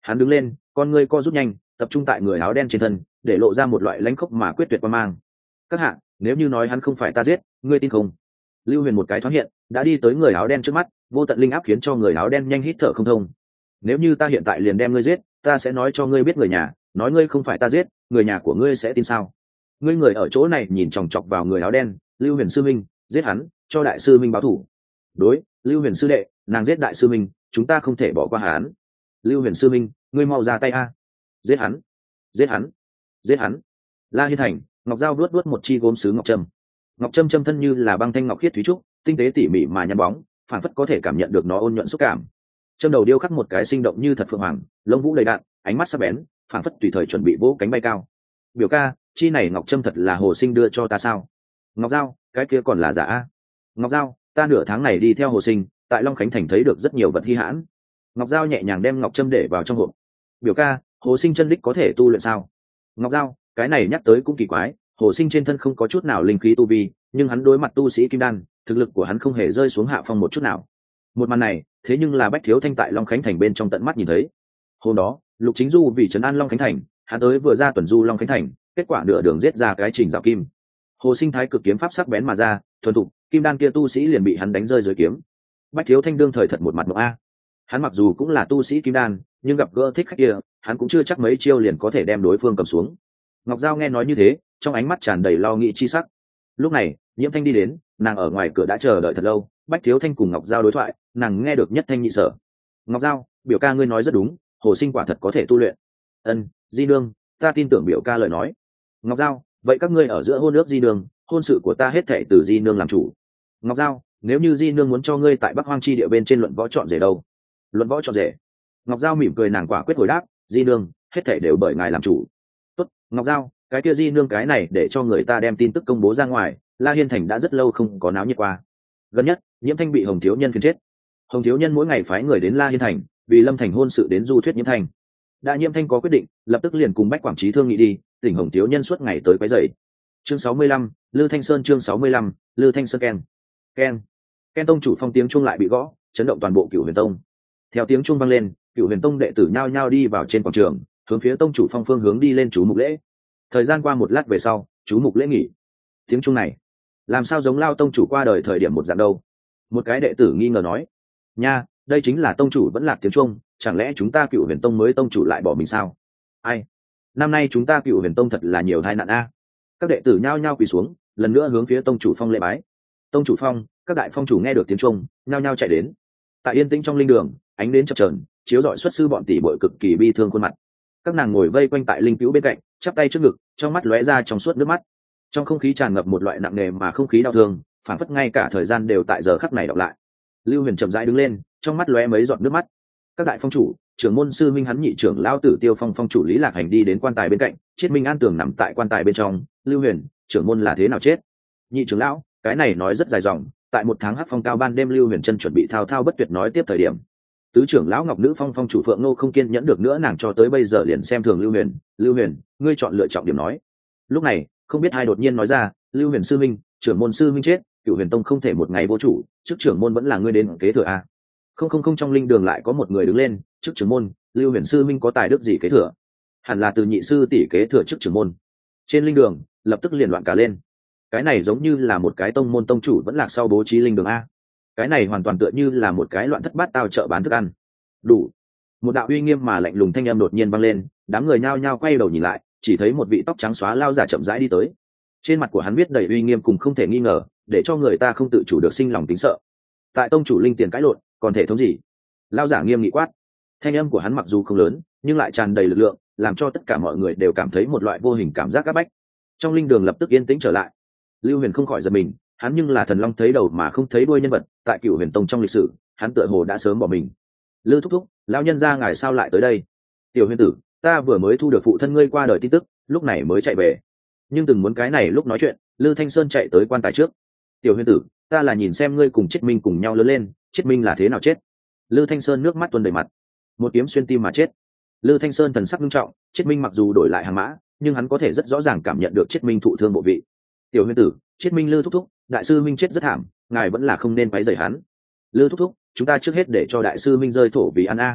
Hắn đứng lên, con ngươi co rút nhanh, tập trung tại người áo đen trên thân, để lộ ra một loại lãnh khốc mà quyết tuyệt qua mang. Các hạ, nếu như nói hắn không phải ta giết, ngươi tin không? Lưu Huyền một cái thoáng hiện, đã đi tới người áo đen trước mắt, vô tận linh áp khiến cho người áo đen nhanh hít thở không thông. Nếu như ta hiện tại liền đem ngươi giết, ta sẽ nói cho ngươi biết người nhà, nói ngươi không phải ta giết, người nhà của ngươi sẽ tin sao? Ngươi người ở chỗ này nhìn chòng chọc vào người áo đen, Lưu Huyền sư minh, giết hắn, cho đại sư minh báo thù. Đối, Lưu Huyền sư đệ, nàng giết đại sư minh, chúng ta không thể bỏ qua hắn. Lưu Huyền sư minh, ngươi mau ra tay a. Giết hắn, giết hắn, giết hắn. La Hiên Thành, Ngọc Dao vuốt vuốt một chi gốm sứ ngọc trâm. Ngọc trâm trâm thân như là băng thanh ngọc khiết thúy trúc, tinh tế tỉ mỉ mà nhăn bóng, phản phất có thể cảm nhận được nó ôn nhuận xúc cảm. Trâm đầu điêu khắc một cái sinh động như thật phượng hoàng, lông vũ đầy đạn, ánh mắt sắc bén, phản phất tùy thời chuẩn bị vỗ cánh bay cao. Biểu ca, chi này ngọc trâm thật là Hồ Sinh đưa cho ta sao? Ngọc Dao, cái kia còn là giả a? Ngọc Dao, ta nửa tháng này đi theo Hồ Sinh, tại Long Khánh Thành thấy được rất nhiều vật hi hãn. Ngọc Dao nhẹ nhàng đem ngọc trâm để vào trong hộp. Biểu ca, Hồ Sinh chân đích có thể tu luyện sao? Ngọc Dao, cái này nhắc tới cũng kỳ quái, Hồ Sinh trên thân không có chút nào linh khí tu vi, nhưng hắn đối mặt tu sĩ kim đan, thực lực của hắn không hề rơi xuống hạ phong một chút nào. Một màn này, thế nhưng là Bách Thiếu Thanh tại Long Khánh Thành bên trong tận mắt nhìn thấy. Hôm đó, Lục Chính Du vì trấn an Long Khánh Thành, hắn tới vừa ra tuần du Long Khánh Thành, kết quả nửa đường giết ra cái trình rào kim. Hồ Sinh thái cực kiếm pháp sắc bén mà ra, thuần thục, kim đan kia tu sĩ liền bị hắn đánh rơi dưới kiếm. Bách Thiếu Thanh đương thời thật một mặt mộng a. Hắn mặc dù cũng là tu sĩ kim đan, nhưng gặp gỡ thích khách kia, hắn cũng chưa chắc mấy chiêu liền có thể đem đối phương cầm xuống. Ngọc Giao nghe nói như thế, trong ánh mắt tràn đầy lo nghĩ chi sắc. Lúc này, Nhiễm Thanh đi đến, nàng ở ngoài cửa đã chờ đợi thật lâu. Bách Thiếu Thanh cùng Ngọc Giao đối thoại, nàng nghe được nhất thanh nhị sở. Ngọc Giao, biểu ca ngươi nói rất đúng, Hồ Sinh quả thật có thể tu luyện. Ân, Di Nương, ta tin tưởng biểu ca lời nói. Ngọc Giao, vậy các ngươi ở giữa hôn ước Di Nương, hôn sự của ta hết thảy từ Di Nương làm chủ. Ngọc Giao, nếu như Di Nương muốn cho ngươi tại Bắc Hoang Chi địa bên trên luận võ chọn rể đâu? Luận võ chọn rể? Ngọc Giao mỉm cười, nàng quả quyết hồi đáp, Di Nương, hết thảy đều bởi ngài làm chủ. Tốt, Ngọc Giao, cái kia Di Nương cái này để cho người ta đem tin tức công bố ra ngoài. La Hiên Thành đã rất lâu không có náo nhiệt qua. Gần nhất, Nhiễm Thanh bị Hồng Thiếu Nhân phiền chết. Hồng Thiếu Nhân mỗi ngày phái người đến La Hiên Thành, vì Lâm Thành hôn sự đến du thuyết Nhiễm Thanh. Đã Nhiễm Thanh có quyết định, lập tức liền cùng Bách Quảng Trí thương nghị đi, tỉnh Hồng Thiếu Nhân suốt ngày tới quấy rầy. Chương sáu mươi lăm, Lư Thanh Sơn chương sáu mươi lăm, Lư Thanh Sơn ken. Ken. Ken tông chủ phong tiếng chuông lại bị gõ, chấn động toàn bộ Cửu Huyền Tông. Theo tiếng chuông vang lên, Cửu Huyền Tông đệ tử nhao nhao đi vào trên quảng trường, hướng phía tông chủ phong phương hướng đi lên chú mục lễ. Thời gian qua một lát về sau, chú mục lễ nghỉ. Tiếng chuông này, làm sao giống Lao tông chủ qua đời thời điểm một dạng đâu? Một cái đệ tử nghi ngờ nói. Nha, đây chính là tông chủ vẫn lạc tiếng chuông, chẳng lẽ chúng ta Cửu Huyền Tông mới tông chủ lại bỏ mình sao? Ai? Năm nay chúng ta Cửu Huyền Tông thật là nhiều tai nạn a. Các đệ tử nhao nhao quỳ xuống, lần nữa hướng phía tông chủ phong lễ bái. Tông chủ phong, các đại phong chủ nghe được tiếng chuông, nhao nhao chạy đến. Tại yên tĩnh trong linh đường, ánh đến chập chờn, chiếu rọi xuất sư bọn tỷ bội cực kỳ bi thương khuôn mặt. Các nàng ngồi vây quanh tại linh cữu bên cạnh, chắp tay trước ngực, trong mắt lóe ra trong suốt nước mắt. Trong không khí tràn ngập một loại nặng nề mà không khí đau thương, phản phất ngay cả thời gian đều tại giờ khắc này đọc lại. Lưu Huyền chậm rãi đứng lên, trong mắt lóe mấy giọt nước mắt. Các đại phong chủ, trưởng môn sư minh hắn nhị trưởng lão tử Tiêu Phong phong chủ Lý Lạc Hành đi đến quan tài bên cạnh, Triết Minh An tường nằm tại quan tài bên trong. Lưu Huyền, trưởng môn là thế nào chết? Nhị trưởng lão, cái này nói rất dài dòng. Tại một tháng hắc phong cao ban đêm, Lưu Huyền chân chuẩn bị thao thao bất tuyệt nói tiếp thời điểm, tứ trưởng lão Ngọc Nữ Phong phong chủ Phượng Nô không kiên nhẫn được nữa, nàng cho tới bây giờ liền xem thường Lưu Huyền. Lưu Huyền, ngươi chọn lựa trọng điểm nói. Lúc này, không biết ai đột nhiên nói ra, Lưu Huyền sư minh, trưởng môn sư minh chết, Cửu Huyền Tông không thể một ngày vô chủ, chức trưởng môn vẫn là ngươi đến kế thừa a. Không không không, trong linh đường lại có một người đứng lên, chức trưởng môn, Lưu Huyền sư minh có tài đức gì kế thừa? Hẳn là từ nhị sư tỷ kế thừa chức trưởng môn. Trên linh đường, lập tức liền loạn cả lên. Cái này giống như là một cái tông môn tông chủ vẫn lạc sau bố trí linh đường a. Cái này hoàn toàn tựa như là một cái loạn thất bát tao chợ bán thức ăn. Đủ. Một đạo uy nghiêm mà lạnh lùng thanh âm đột nhiên vang lên, đám người nhao nhao quay đầu nhìn lại, chỉ thấy một vị tóc trắng xóa lao giả chậm rãi đi tới. Trên mặt của hắn viết đầy uy nghiêm cùng không thể nghi ngờ, để cho người ta không tự chủ được sinh lòng kính sợ. Tại tông chủ linh tiền cãi lộn, còn thể thống gì? Lao giả nghiêm nghị quát. Thanh âm của hắn mặc dù không lớn, nhưng lại tràn đầy lực lượng, làm cho tất cả mọi người đều cảm thấy một loại vô hình cảm giác áp bách. Trong linh đường lập tức yên tĩnh trở lại. Lưu Huyền không khỏi giật mình, hắn nhưng là thần long thấy đầu mà không thấy đuôi nhân vật, tại Cửu Huyền Tông trong lịch sử, hắn tựa hồ đã sớm bỏ mình. Lư thúc thúc, lão nhân gia ngài sao lại tới đây? Tiểu Huyền tử, ta vừa mới thu được phụ thân ngươi qua đời tin tức, lúc này mới chạy về. Nhưng từng muốn cái này lúc nói chuyện, Lư Thanh Sơn chạy tới quan tài trước. Tiểu Huyền tử, ta là nhìn xem ngươi cùng Triết Minh cùng nhau lớn lên, Triết Minh là thế nào chết? Lư Thanh Sơn nước mắt tuôn đầy mặt. Một kiếm xuyên tim mà chết. Lư Thanh Sơn thần sắc nghiêm trọng, Triết Minh mặc dù đổi lại hàng mã, nhưng hắn có thể rất rõ ràng cảm nhận được Triết Minh thụ thương bộ vị. Tiểu Huyền tử, Triết Minh Lư thúc thúc, đại sư Minh chết rất thảm, ngài vẫn là không nên quấy rầy hắn. Lư thúc thúc, chúng ta trước hết để cho đại sư Minh rơi thổ vì ăn a.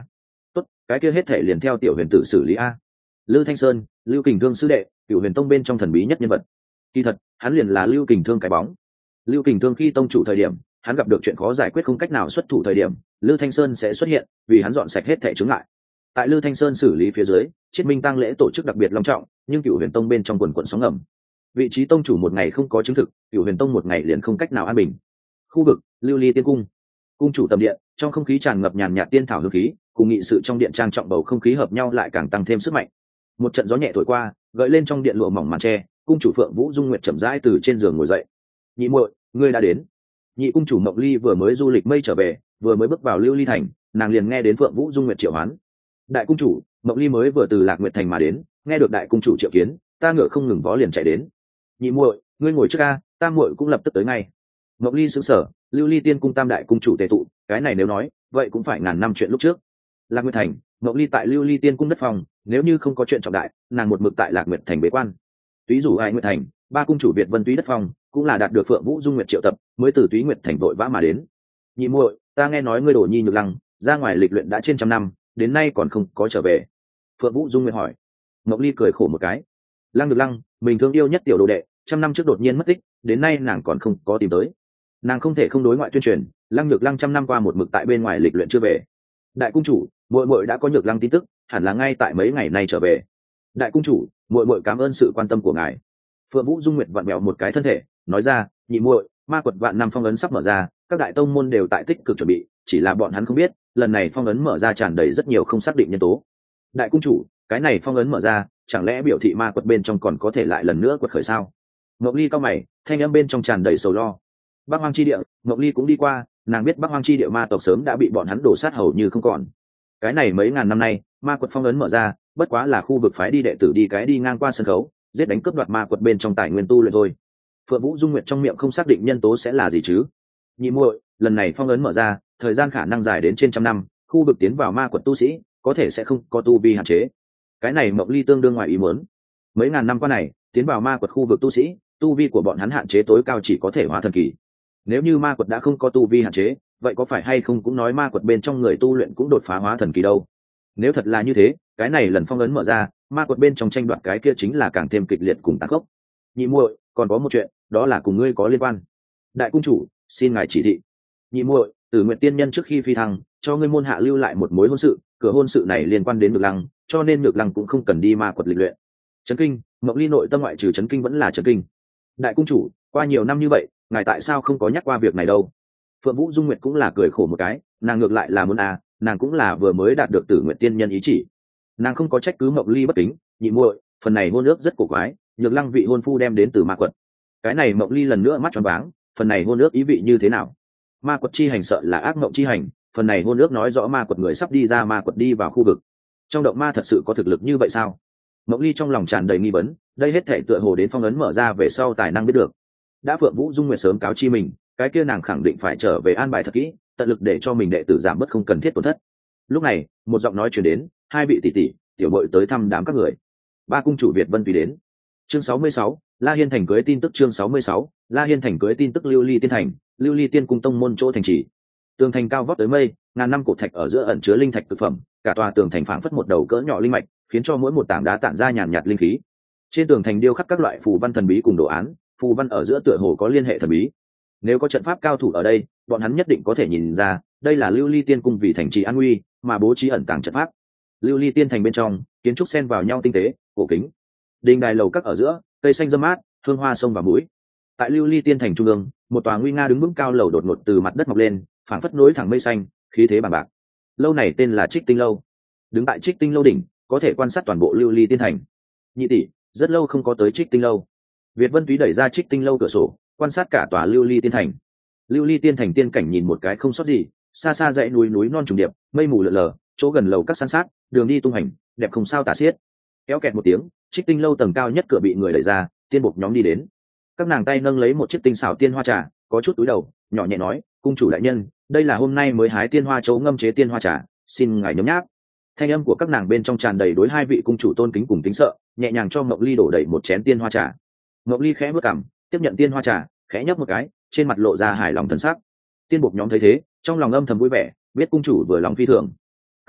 tốt, cái kia hết thể liền theo tiểu huyền tử xử lý a. Lư Thanh Sơn, Lưu Kình Thương sư đệ, Cửu Huyền Tông bên trong thần bí nhất nhân vật. Kỳ thật, hắn liền là Lưu Kình Thương cái bóng. Lưu Kình Thương khi tông chủ thời điểm, hắn gặp được chuyện khó giải quyết không cách nào xuất thủ thời điểm, Lư Thanh Sơn sẽ xuất hiện, vì hắn dọn sạch hết thảy chướng ngại. Tại Lư Thanh Sơn xử lý phía dưới, Chiết Minh tang lễ tổ chức đặc biệt long trọng, nhưng Cửu Huyền Tông bên trong quần quần sóng ngầm. Vị trí tông chủ một ngày không có chứng thực, Cửu Huyền Tông một ngày liền không cách nào an bình. Khu vực Lưu Ly Tiên Cung, cung chủ tầm điện, trong không khí tràn ngập nhàn nhạt tiên thảo hương khí, cùng nghị sự trong điện trang trọng bầu không khí hợp nhau lại càng tăng thêm sức mạnh. Một trận gió nhẹ thổi qua, gợi lên trong điện lụa mỏng màn tre, cung chủ Phượng Vũ Dung Nguyệt chậm rãi từ trên giường ngồi dậy. Nhị muội, ngươi đã đến. Nhị cung chủ Mộc Ly vừa mới du lịch mây trở về, vừa mới bước vào Lưu Ly thành, nàng liền nghe đến Phượng Vũ Dung Nguyệt triệu hoán. Đại cung chủ, Mộc Ly mới vừa từ Lạc Nguyệt thành mà đến, nghe được đại cung chủ triệu kiến, ta ngựa không ngừng vó liền chạy đến. Nhị muội, ngươi ngồi trước a, ta muội cũng lập tức tới ngay. Mộc Ly sững sờ, Lưu Ly Tiên cung tam đại cung chủ tề tụ, cái này nếu nói, vậy cũng phải ngàn năm chuyện lúc trước. Lạc Nguyệt thành, Mộc Ly tại Lưu Ly Tiên cung đất phòng, nếu như không có chuyện trọng đại, nàng một mực tại Lạc Nguyệt thành bế quan. Túy Dù Ai Nguyệt thành, ba cung chủ Việt Vân Túy đất phòng, cũng là đạt được Phượng Vũ Dung Nguyệt triệu tập, mới từ Túy Nguyệt thành vội vã mà đến. Nhị muội, ta nghe nói ngươi đổ nhi nhược lăng, ra ngoài lịch luyện đã trên trăm năm, đến nay còn không có trở về. Phượng Vũ Dung Nguyệt hỏi. Mộc Ly cười khổ một cái. Lăng Nhược Lăng, mình thương yêu nhất tiểu đồ đệ, trăm năm trước đột nhiên mất tích, đến nay nàng còn không có tìm tới. Nàng không thể không đối ngoại tuyên truyền, Lăng Nhược Lăng trăm năm qua một mực tại bên ngoài lịch luyện chưa về. Đại cung chủ, muội muội đã có Nhược Lăng tin tức, hẳn là ngay tại mấy ngày nay trở về. Đại cung chủ, muội muội cảm ơn sự quan tâm của ngài. Phượng Vũ Dung Nguyệt vặn vẹo một cái thân thể, nói ra, nhị muội, ma quật vạn năm phong ấn sắp mở ra, các đại tông môn đều tại tích cực chuẩn bị, chỉ là bọn hắn không biết, lần này phong ấn mở ra tràn đầy rất nhiều không xác định nhân tố. Đại cung chủ, cái này phong ấn mở ra, chẳng lẽ biểu thị ma quật bên trong còn có thể lại lần nữa quật khởi sao? Mộc Ly cao mày, thanh âm bên trong tràn đầy sầu lo. Bắc Hoang chi địa, Mộc Ly cũng đi qua, nàng biết Bắc Hoang chi địa ma tộc sớm đã bị bọn hắn đổ sát hầu như không còn. Cái này mấy ngàn năm nay, ma quật phong ấn mở ra, bất quá là khu vực phái đi đệ tử đi cái đi ngang qua sân khấu, giết đánh cướp đoạt ma quật bên trong tài nguyên tu luyện thôi. Phượng Vũ Dung Nguyệt trong miệng không xác định nhân tố sẽ là gì chứ? Nhị muội, lần này phong ấn mở ra, thời gian khả năng dài đến trên trăm năm, khu vực tiến vào ma quật tu sĩ, có thể sẽ không có tu vi hạn chế. Cái này Mộc Ly tương đương ngoài ý muốn. Mấy ngàn năm qua này, tiến vào ma quật khu vực tu sĩ, tu vi của bọn hắn hạn chế tối cao chỉ có thể hóa thần kỳ. Nếu như ma quật đã không có tu vi hạn chế, vậy có phải hay không cũng nói ma quật bên trong người tu luyện cũng đột phá hóa thần kỳ đâu? Nếu thật là như thế, cái này lần phong ấn mở ra, ma quật bên trong tranh đoạt cái kia chính là càng thêm kịch liệt cùng tàn khốc. Nhị muội, còn có một chuyện, đó là cùng ngươi có liên quan. Đại cung chủ, xin ngài chỉ thị. Nhị muội, Tử Nguyệt tiên nhân trước khi phi thăng, cho ngươi môn hạ lưu lại một mối hôn sự, cửa hôn sự này liên quan đến Nhược Lăng, cho nên Nhược Lăng cũng không cần đi ma quật lịch luyện. Chấn kinh, Mộc Ly nội tâm ngoại trừ chấn kinh vẫn là chấn kinh. Đại cung chủ, qua nhiều năm như vậy, ngài tại sao không có nhắc qua việc này đâu? Phượng Vũ Dung Nguyệt cũng là cười khổ một cái, nàng ngược lại là muốn à, nàng cũng là vừa mới đạt được Tử Nguyệt tiên nhân ý chỉ. Nàng không có trách cứ Mộc Ly bất kính, nhị muội, phần này hôn ước rất cổ quái, Nhược Lăng vị hôn phu đem đến từ ma quật. Cái này Mộc Ly lần nữa mắt tròn váng, phần này hôn ước ý vị như thế nào? Ma quật chi hành sợ là ác mộng chi hành, phần này hôn ước nói rõ ma quật người sắp đi ra ma quật đi vào khu vực. Trong động ma thật sự có thực lực như vậy sao? Mộc Ly trong lòng tràn đầy nghi vấn, đây hết thảy tựa hồ đến phong ấn mở ra về sau tài năng biết được. Đã Phượng Vũ Dung Nguyệt sớm cáo chi mình, cái kia nàng khẳng định phải trở về an bài thật kỹ, tận lực để cho mình đệ tử giảm bớt không cần thiết tổn thất. Lúc này, một giọng nói truyền đến, hai vị tỷ tỷ, tiểu muội tới thăm đám các người. Ba cung chủ Việt Vân tùy đến. Chương sáu mươi sáu, La Hiên thành cưới tin tức chương sáu mươi sáu, La Hiên thành cưới tin tức Lưu Ly Tiên thành, Lưu Ly Tiên cung tông môn chỗ thành trì. Tường thành cao vót tới mây, ngàn năm cổ thạch ở giữa ẩn chứa linh thạch thực phẩm, cả tòa tường thành phảng phất một đầu cỡ nhỏ linh mạch, khiến cho mỗi một tảng đá tản ra nhàn nhạt linh khí. Trên tường thành điêu khắc các loại phù văn thần bí cùng đồ án, phù văn ở giữa tựa hồ có liên hệ thần bí. Nếu có trận pháp cao thủ ở đây, bọn hắn nhất định có thể nhìn ra, đây là Lưu Ly Tiên cung vì thành trì an nguy mà bố trí ẩn tàng trận pháp. Lưu Ly Tiên thành bên trong, kiến trúc xen vào nhau tinh tế, cổ kính. Đình đài lầu các ở giữa, cây xanh râm mát, hương hoa sông và mũi. Tại Lưu Ly Tiên thành trung ương, một tòa nguy nga đứng vững cao lầu đột ngột từ mặt đất mọc lên, phảng phất nối thẳng mây xanh, khí thế bằng bạc. Lâu này tên là Trích Tinh lâu. Đứng tại Trích Tinh lâu đỉnh, có thể quan sát toàn bộ Lưu Ly Tiên thành. Nhị tỷ, rất lâu không có tới Trích Tinh lâu. Việt Vân Túy đẩy ra Trích Tinh lâu cửa sổ, quan sát cả tòa Lưu Ly Tiên thành. Lưu Ly Tiên thành tiên cảnh nhìn một cái không sót gì, xa xa dãy núi núi non trùng điệp, mây mù lượn lờ, chỗ gần lầu các san sát, đường đi tung hành, đẹp không sao tả xiết. Kéo kẹt một tiếng, Trích Tinh lâu tầng cao nhất cửa bị người đẩy ra, tiên bộc nhóm đi đến. Các nàng tay nâng lấy một chiếc tinh xảo tiên hoa trà, có chút túi đầu, nhỏ nhẹ nói, cung chủ đại nhân, đây là hôm nay mới hái tiên hoa chấu ngâm chế tiên hoa trà, xin ngài nhấm nháp. Thanh âm của các nàng bên trong tràn đầy đối hai vị cung chủ tôn kính cùng kính sợ, nhẹ nhàng cho Mộc Ly đổ đầy một chén tiên hoa trà. Mộc Ly khẽ bước cằm, tiếp nhận tiên hoa trà, khẽ nhấp một cái, trên mặt lộ ra hài lòng thần sắc. Tiên bộc nhóm thấy thế, trong lòng âm thầm vui vẻ, biết cung chủ vừa lòng phi thường.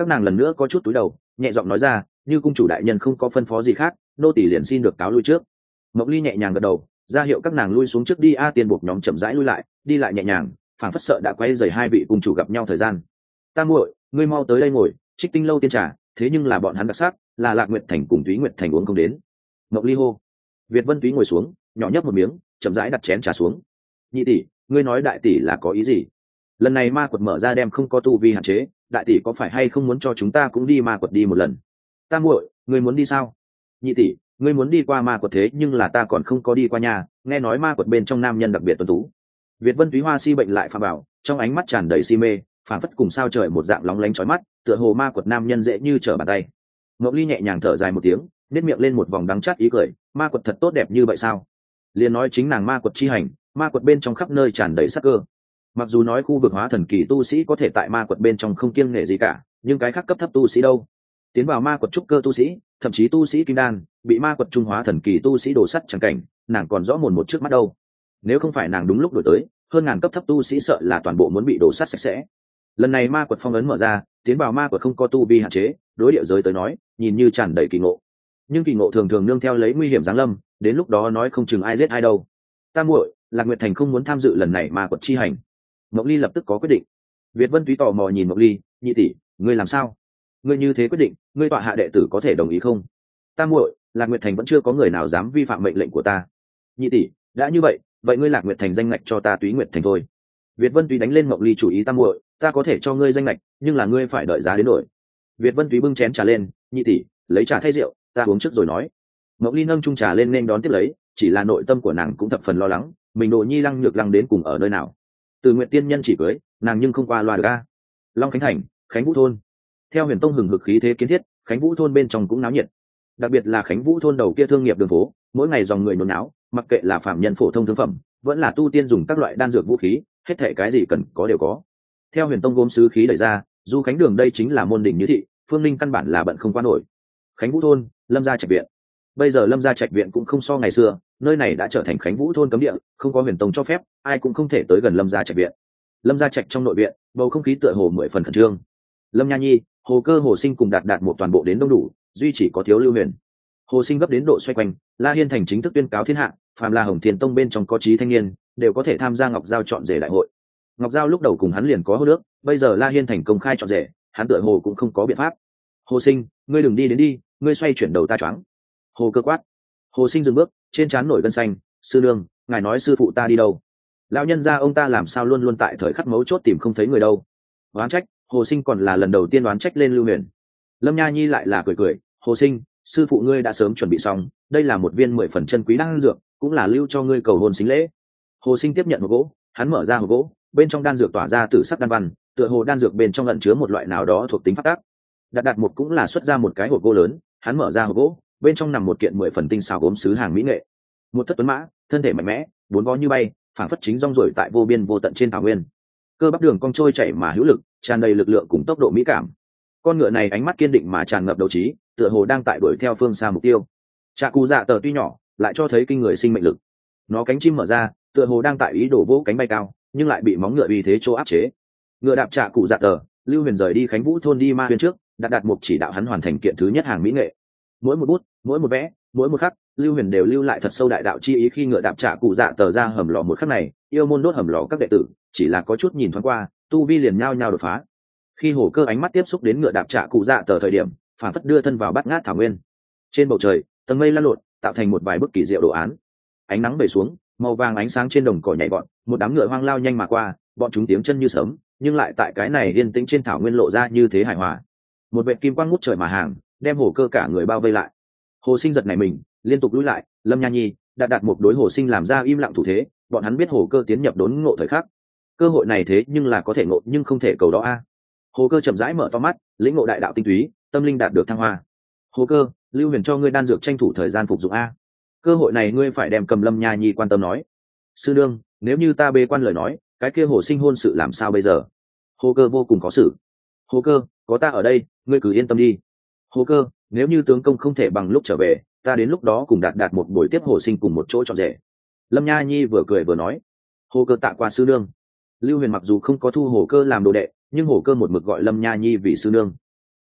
Các nàng lần nữa có chút túi đầu, nhẹ giọng nói ra, như cung chủ đại nhân không có phân phó gì khác, nô tỳ liền xin được cáo lui trước. Mộc Ly nhẹ nhàng gật đầu, ra hiệu các nàng lui xuống trước đi. A Tiên buộc nhóm chậm rãi lui lại, đi lại nhẹ nhàng, phảng phất sợ đã quay rời hai vị cung chủ gặp nhau thời gian. Ta muội, ngươi mau tới đây ngồi, Trích Tinh lâu tiên trà, thế nhưng là bọn hắn đặc sắc, là Lạc Nguyệt Thành cùng Thúy Nguyệt Thành uống không đến. Mộc Ly hô. Việt Vân Túy ngồi xuống, nhỏ nhấp một miếng, chậm rãi đặt chén trà xuống. Nhị tỷ, ngươi nói đại tỷ là có ý gì? Lần này ma quật mở ra đem không có tu vi hạn chế, đại tỷ có phải hay không muốn cho chúng ta cũng đi ma quật đi một lần? Ta muội, ngươi muốn đi sao? Nhị tỷ, ngươi muốn đi qua ma quật, thế nhưng là ta còn không có đi qua nhà, nghe nói ma quật bên trong nam nhân đặc biệt tuấn tú. Việt Vân Túy hoa si bệnh lại phạm bảo, trong ánh mắt tràn đầy si mê, phảng phất cùng sao trời một dạng lóng lánh chói mắt, tựa hồ ma quật nam nhân dễ như trở bàn tay. Ngọc Ly nhẹ nhàng thở dài một tiếng, nét miệng lên một vòng đắng chát ý cười, ma quật thật tốt đẹp như vậy sao? Liền nói chính nàng ma quật chi hành, ma quật bên trong khắp nơi tràn đầy sắc cơ. Mặc dù nói khu vực hóa thần kỳ tu sĩ có thể tại ma quật bên trong không kiêng nể gì cả, nhưng cái khác cấp thấp tu sĩ đâu? Tiến vào ma quật trúc cơ tu sĩ, thậm chí tu sĩ kim đan, bị ma quật trung hóa thần kỳ tu sĩ đổ sắt chẳng cảnh, nàng còn rõ mồn một trước mắt đâu. Nếu không phải nàng đúng lúc đổi tới, hơn ngàn cấp thấp tu sĩ sợ là toàn bộ muốn bị đổ sắt sạch sẽ. Lần này ma quật phong ấn mở ra, tiến vào ma quật không có tu vi hạn chế, đối địa giới tới nói, nhìn như tràn đầy kỳ ngộ. Nhưng kỳ ngộ thường thường nương theo lấy nguy hiểm giáng lâm, đến lúc đó nói không chừng ai giết ai đâu. Ta muội, Lạc Nguyệt Thành không muốn tham dự lần này ma quật chi hành. Mộc Ly lập tức có quyết định. Việt Vân Túy tò mò nhìn Mộc Ly, nhị tỷ, ngươi làm sao? Ngươi như thế quyết định, ngươi tọa hạ đệ tử có thể đồng ý không? Ta muội, Lạc Nguyệt Thành vẫn chưa có người nào dám vi phạm mệnh lệnh của ta. Nhị tỷ, đã như vậy, vậy ngươi Lạc Nguyệt Thành danh ngạch cho ta Túy Nguyệt Thành thôi. Việt Vân Túy đánh lên Mộc Ly chủ ý. Ta muội, ta có thể cho ngươi danh ngạch, nhưng là ngươi phải đợi giá đến đổi. Việt Vân Túy bưng chén trà lên, nhị tỷ, lấy trà thay rượu, ta uống trước rồi nói. Mộc Ly nâng chung trà lên nên đón tiếp lấy, chỉ là nội tâm của nàng cũng thập phần lo lắng, mình Đồ Nhi Lăng Nhược Lăng đến cùng ở nơi nào? Từ Nguyệt tiên nhân chỉ cưới, nàng nhưng không qua loa được a. Long Khánh Thành, Khánh Vũ thôn. Theo Huyền Tông hừng hực khí thế kiến thiết, Khánh Vũ thôn bên trong cũng náo nhiệt. Đặc biệt là Khánh Vũ thôn đầu kia thương nghiệp đường phố, mỗi ngày dòng người nôn náo, mặc kệ là phạm nhân phổ thông thương phẩm, vẫn là tu tiên dùng các loại đan dược vũ khí, hết thảy cái gì cần có đều có. Theo Huyền Tông gốm sứ khí đẩy ra, du Khánh đường đây chính là môn đỉnh như thị, Phương Linh căn bản là bận không qua nổi. Khánh Vũ thôn, Lâm gia trạch viện. Bây giờ Lâm gia trạch viện cũng không so ngày xưa, nơi này đã trở thành Khánh Vũ thôn cấm địa, không có Huyền Tông cho phép, ai cũng không thể tới gần Lâm gia trạch viện. Lâm gia trạch trong nội viện, bầu không khí tựa hồ mười phần khẩn trương. Lâm Nha Nhi, Hồ Cơ, Hồ Sinh cùng đạt đạt một toàn bộ đến đông đủ, duy chỉ có thiếu Lưu Huyền. Hồ Sinh gấp đến độ xoay quanh, La Hiên Thành chính thức tuyên cáo thiên hạ, phàm là Hồng Thiên Tông bên trong có trí thanh niên, đều có thể tham gia Ngọc Giao chọn rể đại hội. Ngọc Giao lúc đầu cùng hắn liền có hô nước, bây giờ La Hiên Thành công khai chọn rể, hắn tựa hồ cũng không có biện pháp. Hồ Sinh, ngươi đừng đi đến đi, ngươi xoay chuyển đầu ta choáng. Hồ Cơ quát. Hồ Sinh dừng bước, trên trán nổi gân xanh. Sư nương, ngài nói sư phụ ta đi đâu? Lão nhân gia ông ta làm sao luôn luôn tại thời khắc mấu chốt tìm không thấy người đâu? Oán trách, Hồ Sinh còn là lần đầu tiên oán trách lên Lưu Huyền. Lâm Nha Nhi lại là cười cười. Hồ Sinh, sư phụ ngươi đã sớm chuẩn bị xong, đây là một viên mười phần chân quý đan dược, cũng là lưu cho ngươi cầu hôn xính lễ. Hồ Sinh tiếp nhận hộp gỗ, hắn mở ra hộp gỗ, bên trong đan dược tỏa ra tử sắc đan văn, tựa hồ đan dược bên trong ẩn chứa một loại nào đó thuộc tính phát tác. Đạt đạt một cũng là xuất ra một cái hộp gỗ lớn, hắn mở ra hộp gỗ, bên trong nằm một kiện mười phần tinh xảo gốm sứ hàng mỹ nghệ. Một thất tuấn mã, thân thể mạnh mẽ, bốn vó như bay, phảng phất chính rong ruổi tại vô biên vô tận trên thảo nguyên. Cơ bắp đường cong trôi chảy mà hữu lực, tràn đầy lực lượng cùng tốc độ mỹ cảm. Con ngựa này ánh mắt kiên định mà tràn ngập đấu trí, tựa hồ đang tại đuổi theo phương xa mục tiêu. Trạ Cù Dạ Tờ tuy nhỏ, lại cho thấy kinh người sinh mệnh lực. Nó cánh chim mở ra, tựa hồ đang tại ý đồ vỗ cánh bay cao, nhưng lại bị móng ngựa uy thế chỗ áp chế. Ngựa đạp Trạ Cù Dạ Tờ, Lưu Huyền rời đi Khánh Vũ thôn đi ma huyền trước, đạt đạt mục chỉ đạo hắn hoàn thành kiện thứ nhất hàng mỹ nghệ. Mỗi một bút, mỗi một vẽ, mỗi một khắc, Lưu Huyền đều lưu lại thật sâu đại đạo chi ý. Khi ngựa đạp Trạ Cù Dạ Tờ ra hầm lò một khắc này, yêu môn đốt hầm lò các đệ tử, chỉ là có chút nhìn thoáng qua, tu vi liền nhao nhao đột phá. Khi Hồ Cơ ánh mắt tiếp xúc đến ngựa đạp Trạ Cù Dạ Tờ thời điểm, phản phất đưa thân vào bát ngát thảo nguyên. Trên bầu trời, tầng mây lăn lộn, tạo thành một vài bức kỳ diệu đồ án. Ánh nắng về xuống, màu vàng ánh sáng trên đồng cỏ nhảy bọn, một đám ngựa hoang lao nhanh mà qua, bọn chúng tiếng chân như sớm, nhưng lại tại cái này yên tĩnh trên thảo nguyên lộ ra như thế hài hòa. Một vệt kim quang ngút trời mà hàng, đem Hồ Cơ cả người bao vây lại. Hồ Sinh giật nảy mình, liên tục lùi lại. Lâm Nha Nhi, đạt đạt một đối Hồ Sinh làm ra im lặng thủ thế, bọn hắn biết Hồ Cơ tiến nhập đốn ngộ thời khắc. Cơ hội này thế nhưng là có thể ngộ nhưng không thể cầu đó a. Hồ Cơ chậm rãi mở to mắt, lĩnh ngộ đại đạo tinh túy, tâm linh đạt được thăng hoa. Hồ Cơ, Lưu Huyền cho ngươi đan dược tranh thủ thời gian phục dụng a. Cơ hội này ngươi phải đem cầm Lâm Nha Nhi quan tâm nói. Sư nương, nếu như ta bê quan lời nói, cái kia Hồ Sinh hôn sự làm sao bây giờ? Hồ Cơ vô cùng có xử. Hồ Cơ, có ta ở đây, ngươi cứ yên tâm đi. Hồ Cơ, nếu như tướng công không thể bằng lúc trở về, ta đến lúc đó cùng đạt đạt một buổi tiếp Hồ Sinh cùng một chỗ trọn rể. Lâm Nha Nhi vừa cười vừa nói. Hồ Cơ tạ qua sư nương. Lưu Huyền mặc dù không có thu Hồ Cơ làm đồ đệ, nhưng Hồ Cơ một mực gọi Lâm Nha Nhi vì sư nương.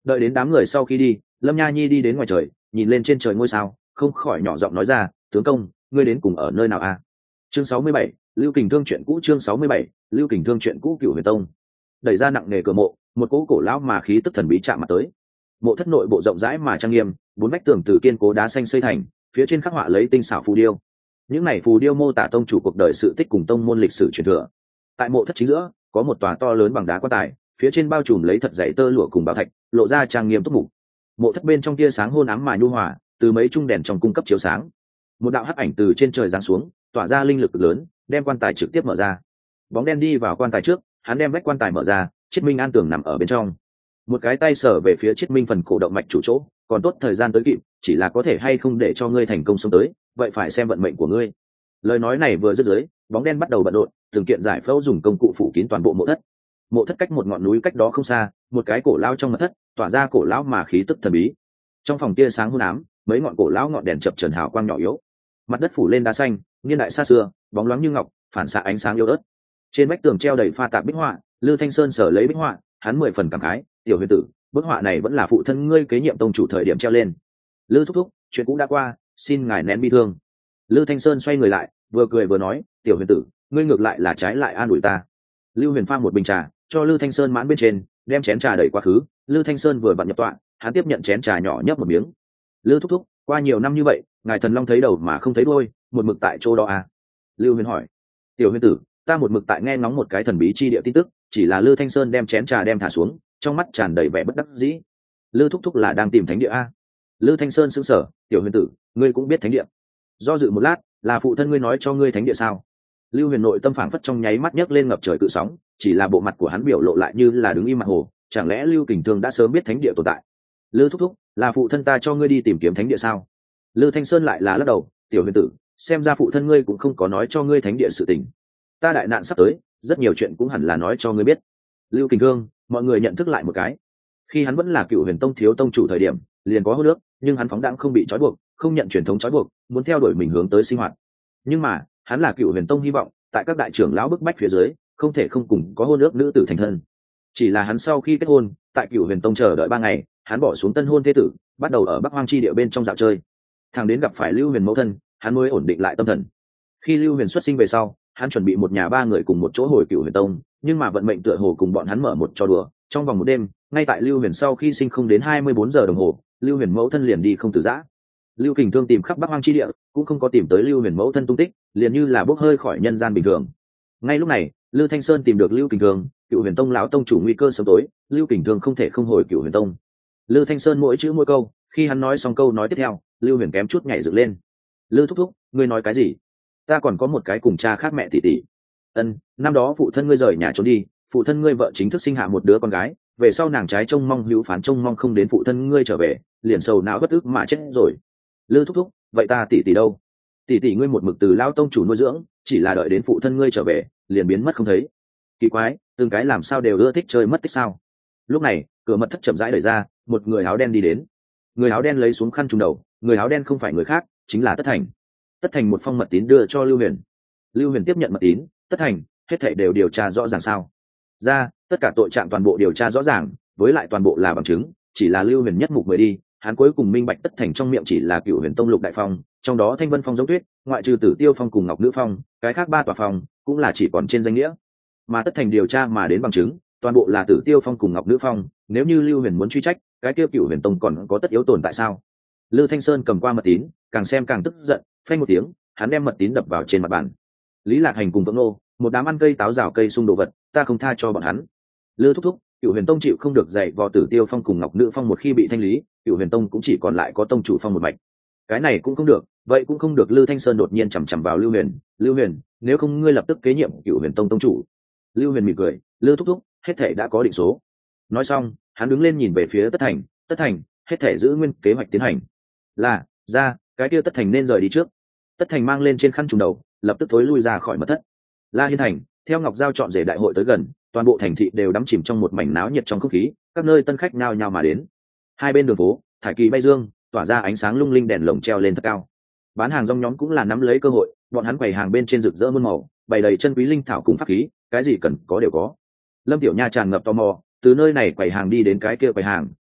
Đợi đến đám người sau khi đi, Lâm Nha Nhi đi đến ngoài trời, nhìn lên trên trời ngôi sao, không khỏi nhỏ giọng nói ra, tướng công, ngươi đến cùng ở nơi nào a? Chương sáu mươi bảy, Lưu Kình Thương chuyện cũ. Chương sáu mươi bảy, Lưu Kình Thương chuyện cũ. Cửu Huyền Tông đẩy ra nặng nề cửa mộ, một cỗ cổ lão mà khí tức thần bí chạm mặt tới. Mộ thất nội bộ rộng rãi mà trang nghiêm, bốn vách tường từ kiên cố đá xanh xây thành, phía trên khắc họa lấy tinh xảo phù điêu. Những này phù điêu mô tả tông chủ cuộc đời sự tích cùng tông môn lịch sử truyền thừa. Tại mộ thất chính giữa, có một tòa to lớn bằng đá quan tài, phía trên bao trùm lấy thật dày tơ lụa cùng bảo thạch, lộ ra trang nghiêm túc mục. Mộ thất bên trong tia sáng hôn ám mà nhu hòa, từ mấy trung đèn trong cung cấp chiếu sáng. Một đạo hắc ảnh từ trên trời giáng xuống, tỏa ra linh lực lớn, đem quan tài trực tiếp mở ra. Bóng đen đi vào quan tài trước, hắn đem vách quan tài mở ra, Chiết Minh An tưởng nằm ở bên trong. Một cái tay sở về phía Chiết Minh phần cổ động mạch chủ chỗ, còn tốt thời gian tới kịp, chỉ là có thể hay không để cho ngươi thành công sống tới, vậy phải xem vận mệnh của ngươi. Lời nói này vừa dứt dưới, bóng đen bắt đầu bận rộn, từng kiện giải phẫu dùng công cụ phủ kín toàn bộ mộ thất. Mộ thất cách một ngọn núi cách đó không xa, một cái cổ lao trong mật thất, tỏa ra cổ lão mà khí tức thần bí. Trong phòng tia sáng hôn ám, mấy ngọn cổ lão ngọn đèn chập chờn hào quang nhỏ yếu. Mặt đất phủ lên đá xanh, niên đại xa xưa, bóng loáng như ngọc, phản xạ ánh sáng yếu ớt. Trên vách tường treo đầy pha tạp bích họa, Lư Thanh Sơn sở lấy bích họa, hắn mười phần cảm khái, tiểu huyền tử, bức họa này vẫn là phụ thân ngươi kế nhiệm tông chủ thời điểm treo lên. Lư thúc thúc, chuyện cũng đã qua, xin ngài nén bi thương. Lư Thanh Sơn xoay người lại, vừa cười vừa nói, tiểu huyền tử, ngươi ngược lại là trái lại an ủi ta. Lưu Huyền pha một bình trà, cho Lư Thanh Sơn mãn bên trên, đem chén trà đẩy quá khứ. Lư Thanh Sơn vừa vặn nhập tọa, hắn tiếp nhận chén trà nhỏ nhấp một miếng. Lư thúc thúc, qua nhiều năm như vậy, ngài thần long thấy đầu mà không thấy đuôi, một mực tại chỗ đó à? Lưu Huyền hỏi. Tiểu huyền tử, ta một mực tại nghe ngóng một cái thần bí chi địa tin tức, chỉ là Lư Thanh Sơn đem chén trà đem thả xuống, trong mắt tràn đầy vẻ bất đắc dĩ. Lư thúc thúc là đang tìm thánh địa a? Lư Thanh Sơn sững sờ, tiểu huyền tử, ngươi cũng biết thánh địa? Do dự một lát, là phụ thân ngươi nói cho ngươi thánh địa sao? Lưu Huyền nội tâm phảng phất trong nháy mắt nhấc lên ngập trời cự sóng, chỉ là bộ mặt của hắn biểu lộ lại như là đứng im mặt hồ, chẳng lẽ Lưu Kình Thương đã sớm biết thánh địa tồn tại? Lư thúc thúc, là phụ thân ta cho ngươi đi tìm kiếm thánh địa sao? Lư Thanh Sơn lại là lắc đầu, tiểu huyền tử, xem ra phụ thân ngươi cũng không có nói cho ngươi thánh địa sự tình. Ta đại nạn sắp tới, rất nhiều chuyện cũng hẳn là nói cho ngươi biết. Lưu Kình Thương, mọi người nhận thức lại một cái. Khi hắn vẫn là Cựu Huyền Tông thiếu tông chủ thời điểm, liền có hôn nước, nhưng hắn phóng đãng không bị trói buộc, không nhận truyền thống trói buộc, muốn theo đuổi mình hướng tới sinh hoạt. Nhưng mà, hắn là Cựu Huyền Tông hy vọng, tại các đại trưởng lão bức bách phía dưới, không thể không cùng có hôn ước nữ tử thành thân. Chỉ là hắn sau khi kết hôn, tại Cựu Huyền Tông chờ đợi ba ngày, hắn bỏ xuống tân hôn thế tử, bắt đầu ở Bắc Hoang chi địa bên trong dạo chơi. Thằng đến gặp phải Lưu Huyền mẫu thân, hắn mới ổn định lại tâm thần. Khi Lưu Huyền xuất sinh về sau, hắn chuẩn bị một nhà ba người cùng một chỗ hồi Cựu Huyền Tông, nhưng mà vận mệnh tựa hồ cùng bọn hắn mở một trò đùa. Trong vòng một đêm, ngay tại Lưu Huyền sau khi sinh không đến hai mươi bốn giờ đồng hồ, Lưu Huyền mẫu thân liền đi không từ giã. Lưu Kình Thương tìm khắp Bắc Hoang chi địa, cũng không có tìm tới Lưu Huyền mẫu thân tung tích, liền như là bốc hơi khỏi nhân gian bình thường. Ngay lúc này, Lư Thanh Sơn tìm được Lưu Kình Thương, Cựu Huyền Tông lão tông chủ nguy cơ sớm tối, Lưu Kình Thương không thể không hồi Cựu Huyền Tông. Lư Thanh Sơn mỗi chữ mỗi câu, khi hắn nói xong câu nói tiếp theo, Lưu Huyền kém chút nhảy dựng lên. Lư thúc thúc, ngươi nói cái gì? Ta còn có một cái cùng cha khác mẹ tỷ tỷ. Ân, năm đó phụ thân ngươi rời nhà trốn đi, phụ thân ngươi vợ chính thức sinh hạ một đứa con gái, về sau nàng trái trông mong hữu phán trông mong không đến phụ thân ngươi trở về, liền sầu não bất ức mà chết rồi. Lư thúc thúc, vậy ta tỷ tỷ đâu? Tỷ tỷ ngươi một mực từ lao tông chủ nuôi dưỡng, chỉ là đợi đến phụ thân ngươi trở về, liền biến mất không thấy. Kỳ quái, từng cái làm sao đều ưa thích chơi mất tích sao? Lúc này, cửa mật thất chậm rãi đẩy ra, một người áo đen đi đến. Người áo đen lấy xuống khăn trùm đầu, người áo đen không phải người khác, chính là Tất Thành. Tất Thành một phong mật tín đưa cho Lưu Huyền. Lưu Huyền tiếp nhận mật tín, Tất Thành, hết thảy đều điều tra rõ ràng sao? Ra, tất cả tội trạng toàn bộ điều tra rõ ràng, với lại toàn bộ là bằng chứng, chỉ là Lưu Huyền nhất mục mới đi, hắn cuối cùng minh bạch Tất Thành trong miệng chỉ là Cựu Huyền Tông Lục Đại Phong, trong đó Thanh Vân Phong giống tuyết, ngoại trừ Tử Tiêu Phong cùng Ngọc Nữ Phong, cái khác ba tòa phong cũng là chỉ còn trên danh nghĩa. Mà Tất Thành điều tra mà đến bằng chứng, toàn bộ là Tử Tiêu Phong cùng Ngọc Nữ Phong, nếu như Lưu Huyền muốn truy trách, cái kia Cựu Huyền Tông còn có tất yếu tồn tại sao? Lư Thanh Sơn cầm qua mật tín, càng xem càng tức giận, phanh một tiếng, hắn đem mật tín đập vào trên mặt bàn. Lý Lạc Hành cùng Vượng Nô, một đám ăn cây táo rào cây sung đồ vật, ta không tha cho bọn hắn. Lư thúc thúc, Cựu Huyền Tông chịu không được dạy vò Tử Tiêu Phong cùng Ngọc Nữ Phong một khi bị thanh lý, Cựu Huyền Tông cũng chỉ còn lại có tông chủ phong một mạch. Cái này cũng không được, vậy cũng không được. Lư Thanh Sơn đột nhiên chằm chằm vào Lưu Huyền, Lưu Huyền, nếu không ngươi lập tức kế nhiệm Cựu Huyền Tông tông chủ. Lưu Huyền mỉm cười, Lư thúc thúc, hết thể đã có định số. Nói xong, hắn đứng lên nhìn về phía Tất Thành, Tất Thành, hết thể giữ nguyên kế hoạch tiến hành. Là, ra, cái kia Tất Thành nên rời đi trước. Tất Thành mang lên trên khăn trùm đầu, lập tức thối lui ra khỏi mật thất. La Hiên Thành, theo Ngọc Giao chọn rể đại hội tới gần, toàn bộ thành thị đều đắm chìm trong một mảnh náo nhiệt trong không khí, các nơi tân khách nhao nhao mà đến. Hai bên đường phố, thải kỳ bay dương, tỏa ra ánh sáng lung linh, đèn lồng treo lên thật cao. Bán hàng rong nhóm cũng là nắm lấy cơ hội, bọn hắn quầy hàng bên trên rực rỡ muôn màu, bày đầy chân quý linh thảo cùng pháp khí, cái gì cần có đều có. Lâm Tiểu Nha tràn ngập tò mò, từ nơi này quầy hàng đi đến cái kia quầy hàng,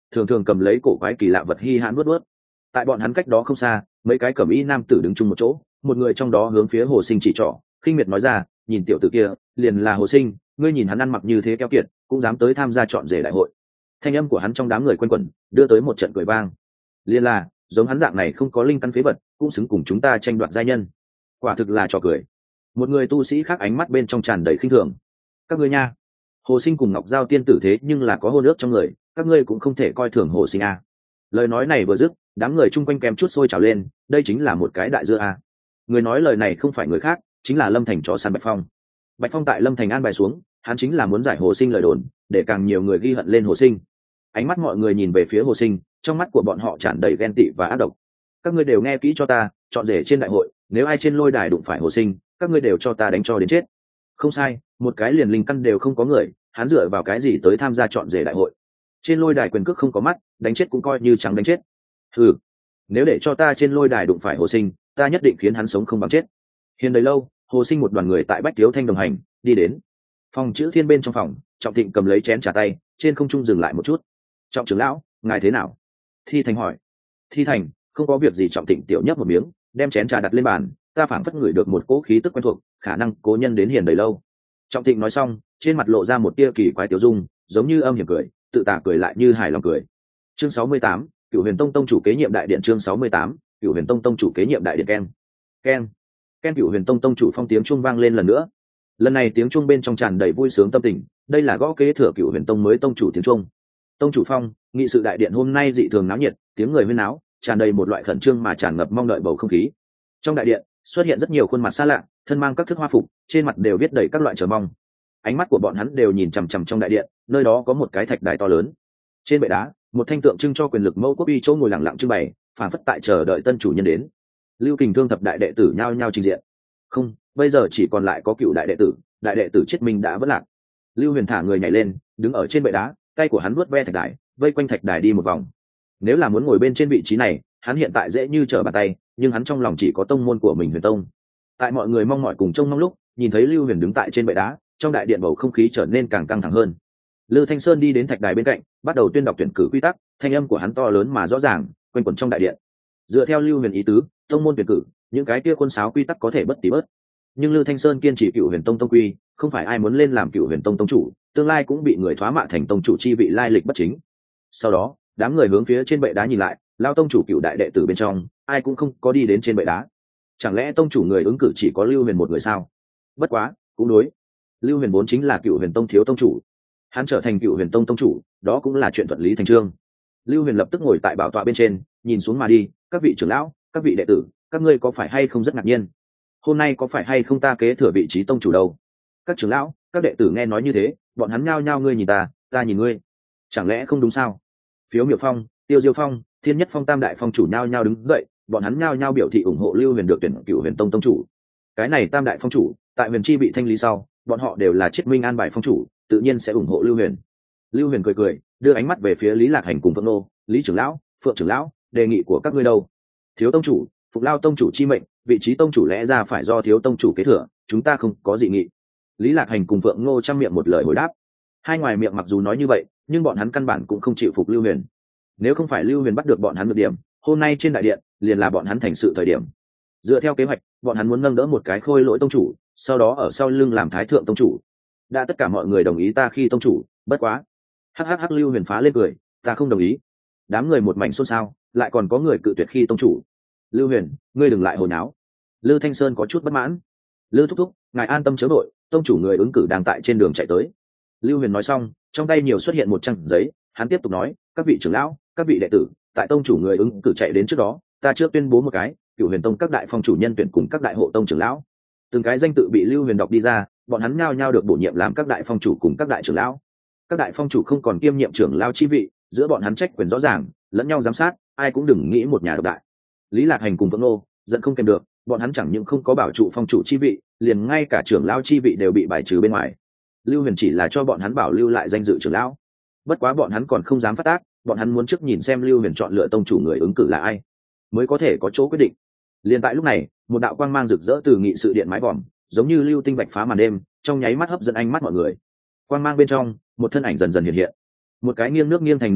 thường thường cầm lấy cổ quái kỳ lạ vật hi hãn nuốt nuốt. Tại bọn hắn cách đó không xa, mấy cái cẩm y nam tử đứng chung một chỗ, một người trong đó hướng phía Hồ Sinh chỉ trỏ, khinh miệt nói ra, nhìn tiểu tử kia, liền là Hồ Sinh, ngươi nhìn hắn ăn mặc như thế keo kiệt, cũng dám tới tham gia chọn rể đại hội. Thanh âm của hắn trong đám người quanh quẩn, đưa tới một trận cười vang. Liên là, giống hắn dạng này không có linh căn phế vật, cũng xứng cùng chúng ta tranh đoạt giai nhân. Quả thực là trò cười. Một người tu sĩ khác ánh mắt bên trong tràn đầy khinh thường. Các ngươi nha, Hồ Sinh cùng Ngọc Giao tiên tử thế nhưng là có hôn ước trong người, các ngươi cũng không thể coi thường Hồ Sinh a. Lời nói này vừa dứt, đám người chung quanh kèm chút sôi trào lên, đây chính là một cái đại dưa a. Người nói lời này không phải người khác, chính là Lâm Thành chó săn Bạch Phong. Bạch Phong tại Lâm Thành an bài xuống, hắn chính là muốn giải Hồ Sinh lời đồn, để càng nhiều người ghi hận lên Hồ Sinh. Ánh mắt mọi người nhìn về phía Hồ Sinh, trong mắt của bọn họ tràn đầy ghen tị và ác độc. Các ngươi đều nghe kỹ cho ta, chọn rể trên đại hội, nếu ai trên lôi đài đụng phải Hồ Sinh, các ngươi đều cho ta đánh cho đến chết. Không sai, một cái liền linh căn đều không có người, hắn dựa vào cái gì tới tham gia chọn rể đại hội? Trên lôi đài quyền cước không có mắt, đánh chết cũng coi như chẳng đánh chết. Ừ, nếu để cho ta trên lôi đài đụng phải Hồ Sinh, ta nhất định khiến hắn sống không bằng chết. Hiền đầy lâu, Hồ Sinh một đoàn người tại Bách Tiếu Thanh đồng hành đi đến phòng chữ thiên bên trong phòng. Trọng Thịnh cầm lấy chén trà tay, trên không trung dừng lại một chút. Trọng trưởng lão, ngài thế nào? Thi Thành hỏi. Thi Thành, không có việc gì. Trọng Thịnh tiểu nhấp một miếng, đem chén trà đặt lên bàn. Ta phảng phất ngửi được một cỗ khí tức quen thuộc, khả năng cố nhân đến Hiền đầy lâu. Trọng Thịnh nói xong, trên mặt lộ ra một tia kỳ quái tiểu dung, giống như âm hiểm cười, tự tả cười lại như hài lòng cười. Chương sáu mươi tám, Cửu Huyền Tông tông chủ kế nhiệm đại điện. Chương sáu mươi tám, Cửu Huyền Tông tông chủ kế nhiệm đại điện. Ken ken ken. Cửu Huyền Tông tông chủ phong tiếng chuông vang lên lần nữa. Lần này tiếng chuông bên trong tràn đầy vui sướng tâm tình, đây là gõ kế thừa Cửu Huyền Tông mới tông chủ tiếng chuông. Tông chủ phong, nghị sự đại điện hôm nay dị thường náo nhiệt, tiếng người huyên náo, tràn đầy một loại khẩn trương mà tràn ngập mong đợi bầu không khí. Trong đại điện xuất hiện rất nhiều khuôn mặt xa lạ, thân mang các thức hoa phục, trên mặt đều viết đầy các loại chờ mong. Ánh mắt của bọn hắn đều nhìn chằm chằm trong đại điện, nơi đó có một cái thạch đài to lớn. Trên bệ đá, một thanh tượng trưng cho quyền lực mẫu quốc uy chỗ ngồi lặng lặng trưng bày, phản phất tại chờ đợi tân chủ nhân đến. Lưu Kình Thương thập đại đệ tử nhao nhao trình diện. Không, bây giờ chỉ còn lại có cựu đại đệ tử, đại đệ tử Triết Minh đã vất lạc. Lưu Huyền thả người nhảy lên, đứng ở trên bệ đá, tay của hắn vuốt ve thạch đài, vây quanh thạch đài đi một vòng. Nếu là muốn ngồi bên trên vị trí này, hắn hiện tại dễ như trở bàn tay, nhưng hắn trong lòng chỉ có tông môn của mình Huyền Tông. Tại mọi người mong mỏi cùng trông mong lúc, nhìn thấy Lưu Huyền đứng tại trên bệ đá, trong đại điện bầu không khí trở nên càng căng thẳng hơn. Lư Thanh Sơn đi đến thạch đài bên cạnh, bắt đầu tuyên đọc tuyển cử quy tắc, thanh âm của hắn to lớn mà rõ ràng, quanh quẩn trong đại điện. Dựa theo Lưu Huyền ý tứ, tông môn tuyển cử, những cái kia quân sáo quy tắc có thể bất tí bớt. Nhưng Lư Thanh Sơn kiên trì Cửu Huyền Tông tông quy, không phải ai muốn lên làm Cửu Huyền Tông tông chủ, tương lai cũng bị người thoá mạ thành tông chủ chi vị lai lịch bất chính. Sau đó, đám người hướng phía trên bệ đá nhìn lại, lao tông chủ cựu đại đệ tử bên trong, ai cũng không có đi đến trên bệ đá. Chẳng lẽ tông chủ người ứng cử chỉ có Lưu Huyền một người sao? Bất quá, cũng đối. Lưu Huyền vốn chính là Cửu Huyền Tông thiếu tông chủ, hắn trở thành Cửu Huyền Tông tông chủ, đó cũng là chuyện thuận lý thành trương. Lưu Huyền lập tức ngồi tại bảo tọa bên trên, nhìn xuống mà đi, các vị trưởng lão, các vị đệ tử, các ngươi có phải hay không rất ngạc nhiên? Hôm nay có phải hay không ta kế thừa vị trí tông chủ đâu? Các trưởng lão, các đệ tử nghe nói như thế, bọn hắn nhao nhao ngươi nhìn ta, ta nhìn ngươi. Chẳng lẽ không đúng sao? Phiếu Miểu Phong, Tiêu Diêu Phong, Thiên Nhất Phong tam đại phong chủ nhao nhao đứng dậy, bọn hắn nhao nhao biểu thị ủng hộ Lưu Huyền được tuyển Cửu Huyền Tông tông chủ. Cái này tam đại phong chủ, tại Huyền Chi bị thanh lý sau, bọn họ đều là Triết Minh an bài phong chủ, tự nhiên sẽ ủng hộ Lưu Huyền. Lưu Huyền cười cười, đưa ánh mắt về phía Lý Lạc Hành cùng Phượng Nô, Lý trưởng lão, Phượng trưởng lão, đề nghị của các ngươi đâu? Thiếu tông chủ, Phục Lao tông chủ chi mệnh, vị trí tông chủ lẽ ra phải do thiếu tông chủ kế thừa, chúng ta không có dị nghị. Lý Lạc Hành cùng Phượng Nô trăm miệng một lời hồi đáp. Hai ngoài miệng mặc dù nói như vậy, nhưng bọn hắn căn bản cũng không chịu phục Lưu Huyền. Nếu không phải Lưu Huyền bắt được bọn hắn được điểm, hôm nay trên đại điện liền là bọn hắn thành sự thời điểm. Dựa theo kế hoạch, bọn hắn muốn nâng đỡ một cái khôi lỗi tông chủ, sau đó ở sau lưng làm thái thượng tông chủ. Đã tất cả mọi người đồng ý ta khi tông chủ, bất quá. Hắc hắc hắc. Lưu Huyền phá lên cười, ta không đồng ý. Đám người một mảnh xôn xao, lại còn có người cự tuyệt khi tông chủ. Lưu Huyền, ngươi đừng lại hồi náo. Lư Thanh Sơn có chút bất mãn. Lư thúc thúc, ngài an tâm chớ đội, tông chủ người ứng cử đang tại trên đường chạy tới. Lưu Huyền nói xong, trong tay nhiều xuất hiện một trang giấy, hắn tiếp tục nói, các vị trưởng lão, các vị đệ tử, tại tông chủ người ứng cử chạy đến trước đó, ta trước tuyên bố một cái, Cửu Huyền Tông các đại phong chủ nhân tuyển cùng các đại hộ tông trưởng lão. Từng cái danh tự bị Lưu Huyền đọc đi ra, bọn hắn nhao nhao được bổ nhiệm làm các đại phong chủ cùng các đại trưởng lão. Các đại phong chủ không còn kiêm nhiệm trưởng lão chi vị, giữa bọn hắn trách quyền rõ ràng, lẫn nhau giám sát, ai cũng đừng nghĩ một nhà độc đại. Lý Lạc Hành cùng Phượng Nô giận không kèm được, bọn hắn chẳng những không có bảo trụ phong chủ chi vị, liền ngay cả trưởng lão chi vị đều bị bài trừ bên ngoài. Lưu Huyền chỉ là cho bọn hắn bảo lưu lại danh dự trưởng lão. Bất quá bọn hắn còn không dám phát tác, bọn hắn muốn trước nhìn xem Lưu Huyền chọn lựa tông chủ người ứng cử là ai, mới có thể có chỗ quyết định. Liên tại lúc này, một đạo quang mang rực rỡ từ nghị sự điện mái vòm, giống như lưu tinh bạch phá màn đêm, trong nháy mắt hấp dẫn ánh mắt mọi người. Quang mang bên trong, một thân ảnh dần dần hiện hiện. Một cái nghiêng nước nghiêng thành nữ tử,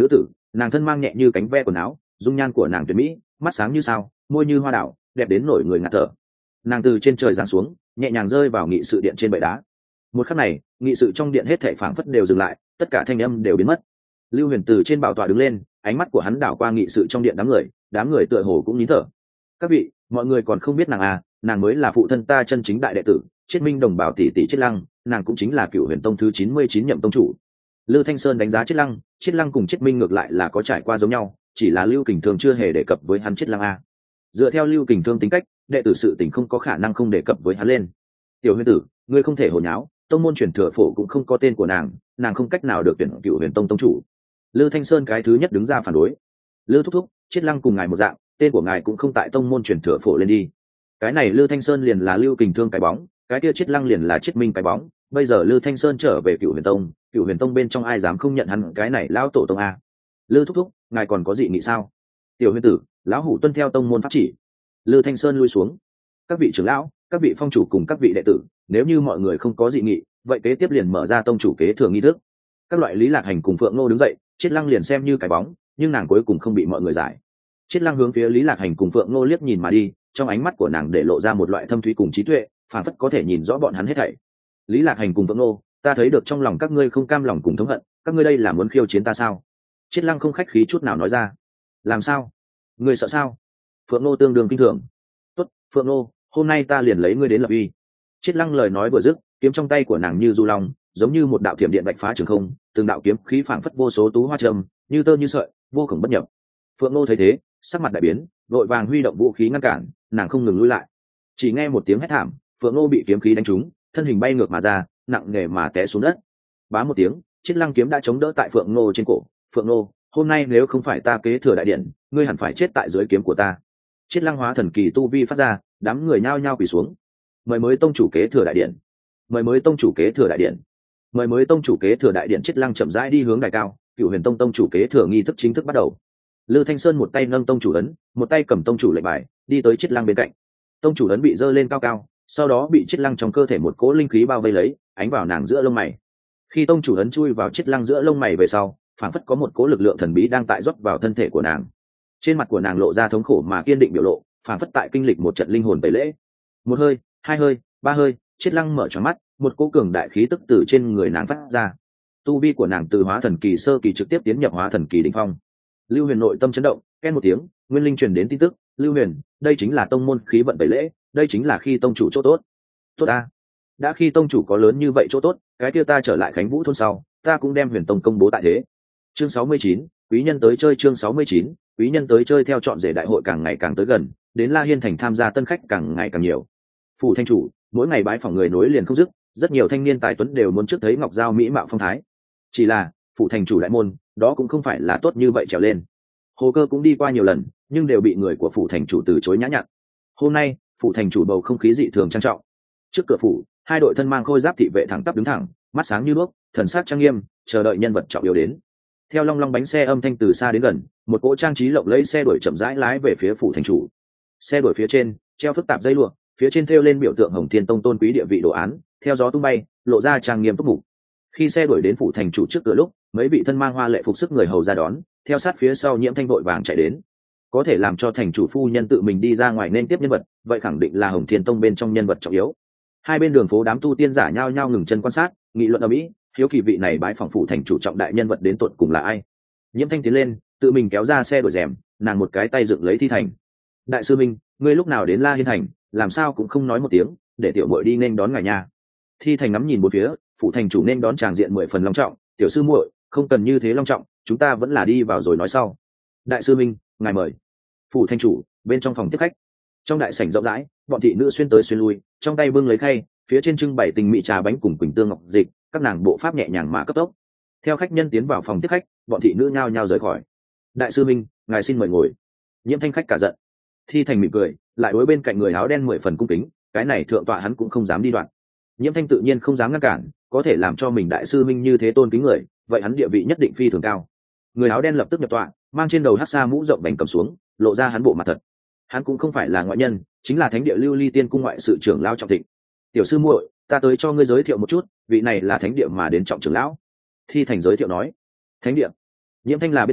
nàng thân mang nhẹ như cánh ve quần áo, dung nhan của nàng tuyệt mỹ, mắt sáng như sao, môi như hoa đảo, đẹp đến nổi người ngạt thở. Nàng từ trên trời giáng xuống, nhẹ nhàng rơi vào nghị sự điện trên bệ đá. Một khắc này, nghị sự trong điện hết thảy phảng phất đều dừng lại, tất cả thanh âm đều biến mất. Lưu Huyền từ trên bảo tọa đứng lên, ánh mắt của hắn đảo qua nghị sự trong điện đám người, đám người tựa hồ cũng nín thở. Các vị, mọi người còn không biết nàng à, nàng mới là phụ thân ta chân chính đại đệ tử, Chiết Minh đồng bào tỷ tỷ Chiết Lăng, nàng cũng chính là Cựu Huyền Tông thứ chín mươi chín nhậm tông chủ. Lư Thanh Sơn đánh giá Chiết Lăng, Chiết Lăng cùng Chiết Minh ngược lại là có trải qua giống nhau, chỉ là Lưu Kình Thương chưa hề đề cập với hắn Chiết Lăng a. Dựa theo Lưu Kình Thương tính cách, đệ tử sự tình không có khả năng không đề cập với hắn lên. Tiểu Huyền tử, ngươi không thể hồ nháo, tông môn truyền thừa phổ cũng không có tên của nàng, nàng không cách nào được tuyển Cựu Huyền Tông tông chủ. Lư Thanh Sơn cái thứ nhất đứng ra phản đối. Lư thúc thúc, Chiết Lăng cùng ngài một dạng, tên của ngài cũng không tại tông môn truyền thừa phổ lên đi. Cái này Lư Thanh Sơn liền là Lưu Kình Thương cái bóng, cái kia Chiết Lăng liền là Chiết Minh cái bóng. Bây giờ Lư Thanh Sơn trở về Cựu Huyền Tông, Cựu Huyền Tông bên trong ai dám không nhận hắn cái này lão tổ tông a? Lư thúc thúc, ngài còn có dị nghị sao? Tiểu Huyền tử, lão hủ tuân theo tông môn pháp chỉ. Lư Thanh Sơn lui xuống. Các vị trưởng lão, các vị phong chủ cùng các vị đệ tử, nếu như mọi người không có dị nghị, vậy kế tiếp liền mở ra tông chủ kế thừa nghi thức. Các loại Lý Lạc Hành cùng Phượng Ngô đứng dậy, Chiết Lăng liền xem như cái bóng, nhưng nàng cuối cùng không bị mọi người giải. Chiết Lăng hướng phía Lý Lạc Hành cùng Phượng Ngô liếc nhìn mà đi, trong ánh mắt của nàng để lộ ra một loại thâm thúy cùng trí tuệ, phản phất có thể nhìn rõ bọn hắn hết thảy. Lý Lạc Hành cùng Phượng Ngô, ta thấy được trong lòng các ngươi không cam lòng cùng thống hận, các ngươi đây là muốn khiêu chiến ta sao? Chiết Lăng không khách khí chút nào nói ra. Làm sao? Ngươi sợ sao? Phượng Ngô tương đương kinh thường. Tốt, Phượng Ngô, hôm nay ta liền lấy ngươi đến lập uy. Chiết Lăng lời nói vừa dứt, kiếm trong tay của nàng như du long, giống như một đạo thiểm điện bạch phá trường không, từng đạo kiếm khí phảng phất vô số tú hoa trầm, như tơ như sợi, vô cùng bất nhập. Phượng Ngô thấy thế, sắc mặt đại biến, vội vàng huy động vũ khí ngăn cản, nàng không ngừng lùi lại. Chỉ nghe một tiếng hét thảm, Phượng Ngô bị kiếm khí đánh trúng, thân hình bay ngược mà ra, nặng nề mà té xuống đất. Bá một tiếng, Chiết Lăng kiếm đã chống đỡ tại Phượng Ngô trên cổ. Phượng Ngô, hôm nay nếu không phải ta kế thừa đại điện, ngươi hẳn phải chết tại dưới kiếm của ta. Chiết Lăng hóa thần kỳ tu vi phát ra, đám người nhao nhao quỳ xuống. Mời mới tông chủ kế thừa đại điện. Mời mới tông chủ kế thừa đại điện. Mời mới tông chủ kế thừa đại điện. Chiết Lăng chậm rãi đi hướng đài cao, Cựu Huyền Tông tông chủ kế thừa nghi thức chính thức bắt đầu. Lư Thanh Sơn một tay nâng tông chủ ấn, một tay cầm tông chủ lệnh bài, đi tới Chiết Lăng bên cạnh. Tông chủ ấn bị giơ lên cao cao, sau đó bị Chiết Lăng trong cơ thể một cỗ linh khí bao vây lấy, ánh vào nàng giữa lông mày. Khi tông chủ ấn chui vào Chiết Lăng giữa lông mày về sau, phảng phất có một cỗ lực lượng thần bí đang tại rót vào thân thể của nàng. Trên mặt của nàng lộ ra thống khổ mà kiên định biểu lộ, phảng phất tại kinh lịch một trận linh hồn tẩy lễ. Một hơi, hai hơi, ba hơi, Chiết Lăng mở tròn mắt, một cỗ cường đại khí tức từ trên người nàng phát ra. Tu vi của nàng từ hóa thần kỳ sơ kỳ trực tiếp tiến nhập hóa thần kỳ đỉnh phong. Lưu Huyền nội tâm chấn động, ken một tiếng, nguyên linh truyền đến tin tức, Lưu Huyền, đây chính là tông môn khí vận tẩy lễ, đây chính là khi tông chủ chỗ tốt. Tốt ta, đã khi tông chủ có lớn như vậy chỗ tốt, cái kia ta trở lại Khánh Vũ thôn sau, ta cũng đem Huyền Tông công bố tại thế. Chương sáu mươi chín, quý nhân tới chơi. Chương sáu mươi chín, quý nhân tới chơi. Theo chọn rể đại hội càng ngày càng tới gần, đến La Hiên thành tham gia tân khách càng ngày càng nhiều. Phủ thanh chủ mỗi ngày bái phỏng người nối liền không dứt, rất nhiều thanh niên tài tuấn đều muốn trước thấy ngọc giao mỹ mạo phong thái. Chỉ là phủ thành chủ đại môn đó cũng không phải là tốt như vậy trèo lên. Hồ Cơ cũng đi qua nhiều lần, nhưng đều bị người của phủ thành chủ từ chối nhã nhặn. Hôm nay phủ thành chủ bầu không khí dị thường trang trọng. Trước cửa phủ, hai đội thân mang khôi giáp thị vệ thẳng tắp đứng thẳng, mắt sáng như đuốc, thần sắc trang nghiêm, chờ đợi nhân vật trọng yếu đến. Theo long long bánh xe âm thanh từ xa đến gần, một cỗ trang trí lộng lẫy xe đuổi chậm rãi lái về phía phủ thành chủ. Xe đuổi phía trên treo phức tạp dây lụa, phía trên thêu lên biểu tượng Hồng Thiên Tông tôn quý địa vị đồ án, theo gió tung bay, lộ ra trang nghiêm túc mục. Khi xe đuổi đến phủ thành chủ trước cửa lúc, mấy vị thân mang hoa lệ phục sức người hầu ra đón, theo sát phía sau Nhiễm Thanh vội vàng chạy đến. Có thể làm cho thành chủ phu nhân tự mình đi ra ngoài nên tiếp nhân vật, vậy khẳng định là Hồng Thiên Tông bên trong nhân vật trọng yếu. Hai bên đường phố đám tu tiên giả nhao nhao ngừng chân quan sát, nghị luận ầm ĩ, hiếu kỳ vị này bái phỏng phủ thành chủ trọng đại nhân vật đến tuột cùng là ai. Nhiễm Thanh tiến lên, tự mình kéo ra xe đuổi rèm, nàng một cái tay dựng lấy Thi Thành. Đại sư minh, ngươi lúc nào đến La Hiên thành, làm sao cũng không nói một tiếng, để tiểu muội đi nên đón ngài nhà. Thi Thành ngắm nhìn bốn phía, phủ thành chủ nên đón tràng diện mười phần long trọng, tiểu sư muội, không cần như thế long trọng, chúng ta vẫn là đi vào rồi nói sau. Đại sư minh, ngài mời. Phủ thành chủ bên trong phòng tiếp khách. Trong đại sảnh rộng rãi, bọn thị nữ xuyên tới xuyên lui, trong tay bưng lấy khay, phía trên trưng bày tình mỹ trà bánh cùng quỳnh tương ngọc dịch, các nàng bộ pháp nhẹ nhàng mà cấp tốc. Theo khách nhân tiến vào phòng tiếp khách, bọn thị nữ nhao nhao rời khỏi. Đại sư minh, ngài xin mời ngồi. Nhiễm Thanh khách cả giận. Thi Thành mỉm cười, lại đối bên cạnh người áo đen mười phần cung kính, cái này thượng tọa hắn cũng không dám đi đoạn. Nhiễm Thanh tự nhiên không dám ngăn cản, có thể làm cho mình đại sư minh như thế tôn kính người, vậy hắn địa vị nhất định phi thường cao. Người áo đen lập tức nhập tọa, mang trên đầu hắc sa mũ rộng bành cầm xuống, lộ ra hắn bộ mặt thật. Hắn cũng không phải là ngoại nhân, chính là thánh địa Lưu Ly Tiên cung ngoại sự trưởng lão Trọng Thịnh. Tiểu sư muội, ta tới cho ngươi giới thiệu một chút, vị này là thánh địa mà đến Trọng trưởng lão. Thi Thành giới thiệu nói. Thánh địa? Nhiễm Thanh là biết đến,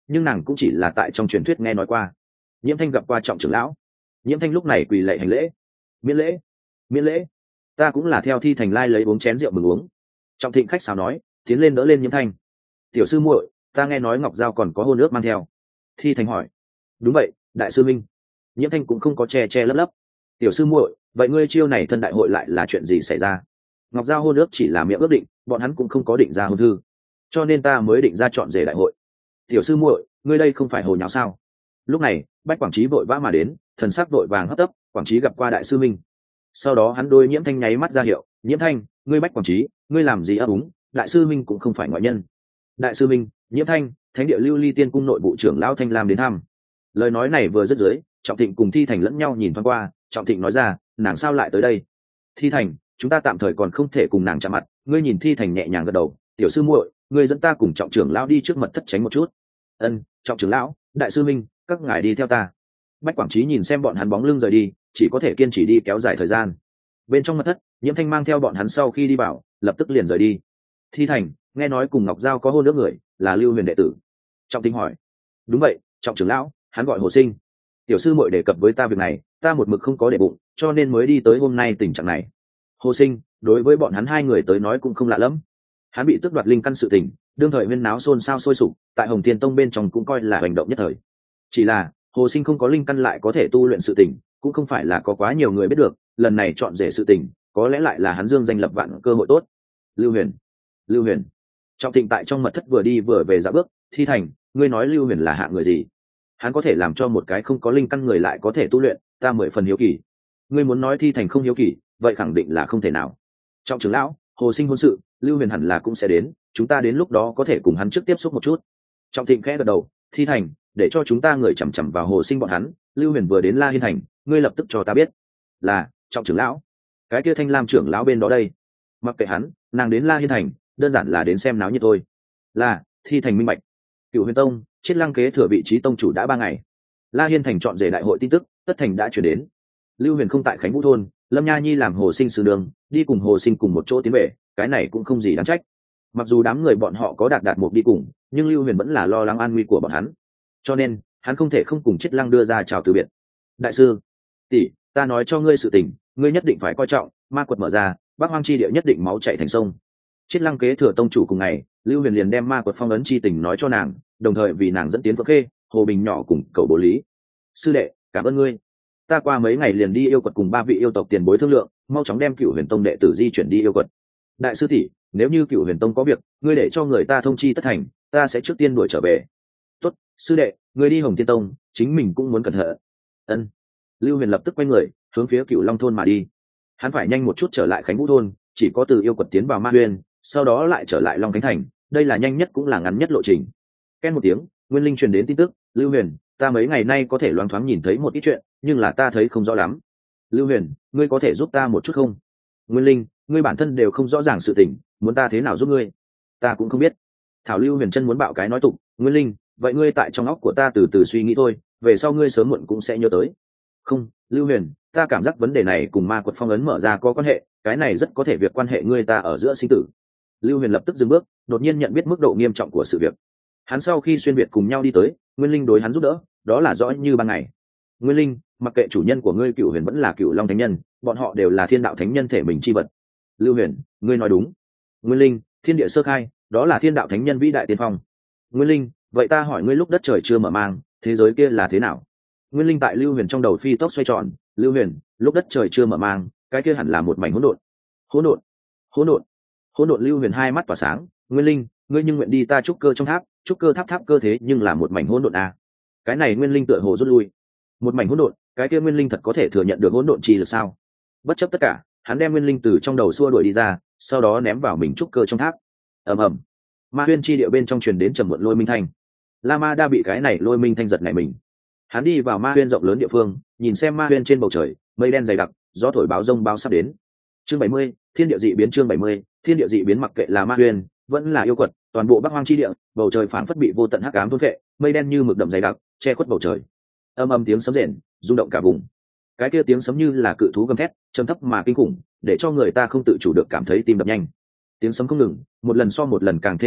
nhưng nàng cũng chỉ là tại trong truyền thuyết nghe nói qua. Nhiễm Thanh gặp qua Trọng trưởng lão. Nhiễm Thanh lúc này quỳ lạy hành lễ. Miễn lễ, miễn lễ, ta cũng là theo Thi Thành lai lấy uống chén rượu mừng uống. Trọng Thịnh khách sáo nói, tiến lên đỡ lên Nhiễm Thanh. Tiểu sư muội, ta nghe nói Ngọc Giao còn có hôn ước mang theo. Thi Thành hỏi. Đúng vậy, đại sư minh. Nhiễm Thanh cũng không có che che lấp lấp. Tiểu sư muội, vậy ngươi chiêu này thân đại hội lại là chuyện gì xảy ra? Ngọc Giao hôn ước chỉ là miệng ước định, bọn hắn cũng không có định ra hôn thư, cho nên ta mới định ra chọn rể đại hội. Tiểu sư muội, ngươi đây không phải hồ nháo sao? Lúc này Bách Quảng Trí vội vã mà đến, thần sắc vội vàng hấp tấp. Quảng Trí gặp qua đại sư minh. Sau đó hắn đôi Nhiễm Thanh nháy mắt ra hiệu, Nhiễm Thanh, ngươi Bách Quảng Trí, ngươi làm gì ấp úng, đại sư minh cũng không phải ngoại nhân. Đại sư minh, Nhiễm Thanh, thánh địa Lưu Ly Tiên cung nội vụ trưởng lão Thanh Lam đến thăm. Lời nói này vừa dứt dưới, Trọng Thịnh cùng Thi Thành lẫn nhau nhìn thoáng qua. Trọng Thịnh nói ra, nàng sao lại tới đây? Thi Thành, chúng ta tạm thời còn không thể cùng nàng chạm mặt. Ngươi nhìn Thi Thành nhẹ nhàng gật đầu, tiểu sư muội, ngươi dẫn ta cùng Trọng trưởng lão đi trước mật thất tránh một chút. Ân, Trọng trưởng lão, đại sư minh, các ngài đi theo ta. Bách Quảng Trí nhìn xem bọn hắn bóng lưng rời đi, chỉ có thể kiên trì đi kéo dài thời gian. Bên trong mật thất, Nhiễm Thanh mang theo bọn hắn sau khi đi vào, lập tức liền rời đi. Thi Thành, nghe nói cùng Ngọc Giao có hôn ước người, là Lưu Huyền đệ tử. Trọng Thịnh hỏi. Đúng vậy, Trọng trưởng lão, hắn gọi Hồ Sinh. Tiểu sư muội đề cập với ta việc này, ta một mực không có để bụng, cho nên mới đi tới hôm nay tình trạng này. Hồ Sinh, đối với bọn hắn hai người tới nói cũng không lạ lắm. Hắn bị tước đoạt linh căn sự tình, đương thời huyên náo xôn xao sôi sục, tại Hồng Thiên Tông bên trong cũng coi là hành động nhất thời. Chỉ là Hồ Sinh không có linh căn lại có thể tu luyện sự tình, cũng không phải là có quá nhiều người biết được. Lần này chọn rể sự tình, có lẽ lại là hắn dương danh lập vạn cơ hội tốt. Lưu Huyền, Lưu Huyền. Trọng Thịnh tại trong mật thất vừa đi vừa về dạo bước. Thi Thành, ngươi nói Lưu Huyền là hạng người gì? Hắn có thể làm cho một cái không có linh căn người lại có thể tu luyện, ta mười phần hiếu kỳ. Ngươi muốn nói Thi Thành không hiếu kỳ, vậy khẳng định là không thể nào. Trọng trưởng lão, Hồ Sinh hôn sự, Lưu Huyền hẳn là cũng sẽ đến, chúng ta đến lúc đó có thể cùng hắn trước tiếp xúc một chút. Trọng Thịnh khẽ gật đầu. Thi Thành, để cho chúng ta người chằm chằm vào Hồ Sinh bọn hắn. Lưu Huyền vừa đến La Hiên Thành, ngươi lập tức cho ta biết. Là, Trọng trưởng lão. Cái kia Thanh Lam trưởng lão bên đó đây. Mặc kệ hắn, nàng đến La Hiên Thành, đơn giản là đến xem náo nhiệt thôi. Là, Thi Thành minh bạch. Cựu Huyền Tông, Chiết Lăng kế thừa vị trí tông chủ đã ba ngày. La Hiên Thành chọn rể đại hội tin tức, tất thành đã chuyển đến. Lưu Huyền không tại Khánh Vũ thôn, Lâm Nha Nhi làm Hồ Sinh sư đường, đi cùng Hồ Sinh cùng một chỗ tiến về, cái này cũng không gì đáng trách. Mặc dù đám người bọn họ có đạt đạt một đi cùng, nhưng Lưu Huyền vẫn là lo lắng an nguy của bọn hắn, cho nên hắn không thể không cùng Chiết Lăng đưa ra chào từ biệt. Đại sư, tỷ, ta nói cho ngươi sự tình, ngươi nhất định phải coi trọng. Ma quật mở ra, Bắc Hoang chi địa nhất định máu chảy thành sông. Chiết Lăng kế thừa tông chủ cùng ngày, Lưu Huyền liền đem ma quật phong ấn chi tình nói cho nàng, đồng thời vì nàng dẫn tiến Phượng Khê, Hồ Bình nhỏ cùng cậu Bố Lý. Sư đệ, cảm ơn ngươi. Ta qua mấy ngày liền đi yêu quật cùng ba vị yêu tộc tiền bối thương lượng, mau chóng đem Cựu Huyền Tông đệ tử di chuyển đi yêu quật. Đại sư tỷ, nếu như Cựu Huyền Tông có việc, ngươi để cho người ta thông chi tất thành, ta sẽ trước tiên đuổi trở về. Tốt, sư đệ, ngươi đi Hồng Thiên Tông, chính mình cũng muốn cẩn thận. Ân. Lưu Huyền lập tức quay người, hướng phía Cựu Long thôn mà đi. Hắn phải nhanh một chút trở lại Khánh Vũ thôn, chỉ có từ yêu quật tiến vào Ma Huyền, sau đó lại trở lại Long Khánh thành, đây là nhanh nhất cũng là ngắn nhất lộ trình. Ken một tiếng, Nguyên Linh truyền đến tin tức, Lưu Huyền, ta mấy ngày nay có thể loáng thoáng nhìn thấy một ít chuyện, nhưng là ta thấy không rõ lắm. Lưu Huyền, ngươi có thể giúp ta một chút không? Nguyên Linh, ngươi bản thân đều không rõ ràng sự tình, muốn ta thế nào giúp ngươi? Ta cũng không biết. Thảo Lưu Huyền chân muốn bạo cái nói tục, Nguyên Linh, vậy ngươi tại trong óc của ta từ từ suy nghĩ thôi, về sau ngươi sớm muộn cũng sẽ nhớ tới. Không, Lưu Huyền, ta cảm giác vấn đề này cùng ma quật phong ấn mở ra có quan hệ, cái này rất có thể việc quan hệ ngươi ta ở giữa sinh tử. Lưu Huyền lập tức dừng bước, đột nhiên nhận biết mức độ nghiêm trọng của sự việc. Hắn sau khi xuyên việt cùng nhau đi tới, Nguyên Linh đối hắn giúp đỡ, đó là rõ như ban ngày. Nguyên Linh, mặc kệ chủ nhân của ngươi Cựu Huyền vẫn là Cựu Long thánh nhân, bọn họ đều là thiên đạo thánh nhân thể mình chi vật. Lưu Huyền, ngươi nói đúng. Nguyên Linh, thiên địa sơ khai, đó là thiên đạo thánh nhân vĩ đại tiên phong. Nguyên Linh, vậy ta hỏi ngươi lúc đất trời chưa mở mang, thế giới kia là thế nào? Nguyên Linh tại Lưu Huyền trong đầu phi tốc xoay tròn. Lưu Huyền, lúc đất trời chưa mở mang, cái kia hẳn là một mảnh hỗn độn. Hỗn độn, hỗn độn, hỗn độn. Lưu Huyền hai mắt tỏa sáng. Nguyên Linh, ngươi nhưng nguyện đi ta trúc cơ trong tháp, trúc cơ tháp tháp cơ thế nhưng là một mảnh hỗn độn à? Cái này Nguyên Linh tựa hồ rút lui. Một mảnh hỗn độn, cái kia Nguyên Linh thật có thể thừa nhận được hỗn độn chi lực sao? Bất chấp tất cả, hắn đem Nguyên Linh từ trong đầu xua đuổi đi ra, sau đó ném vào mình trúc cơ trong tháp. Ầm ầm, Ma Huyên chi địa bên trong truyền đến trầm muộn lôi minh thanh. La Ma Đa bị cái này lôi minh thanh giật nảy mình. Hắn đi vào Ma Huyên rộng lớn địa phương, nhìn xem Ma Huyên trên bầu trời, mây đen dày đặc, gió thổi báo rông bao sắp đến. Chương bảy mươi, thiên địa dị biến. Chương bảy mươi, thiên địa dị biến. Mặc kệ là Ma Huyên, vẫn là yêu quật, toàn bộ Bắc Hoang chi địa, bầu trời phảng phất bị vô tận hắc ám thôn phệ, mây đen như mực đậm dày đặc, che khuất bầu trời. Âm âm tiếng sấm rền, rung động cả vùng. Cái kia tiếng sấm như là cự thú gầm thét, trầm thấp mà kinh khủng, để cho người ta không tự chủ được cảm thấy tim đập nhanh. Tiếng sấm không ngừng, một lần so một lần càng thêm mãnh liệt,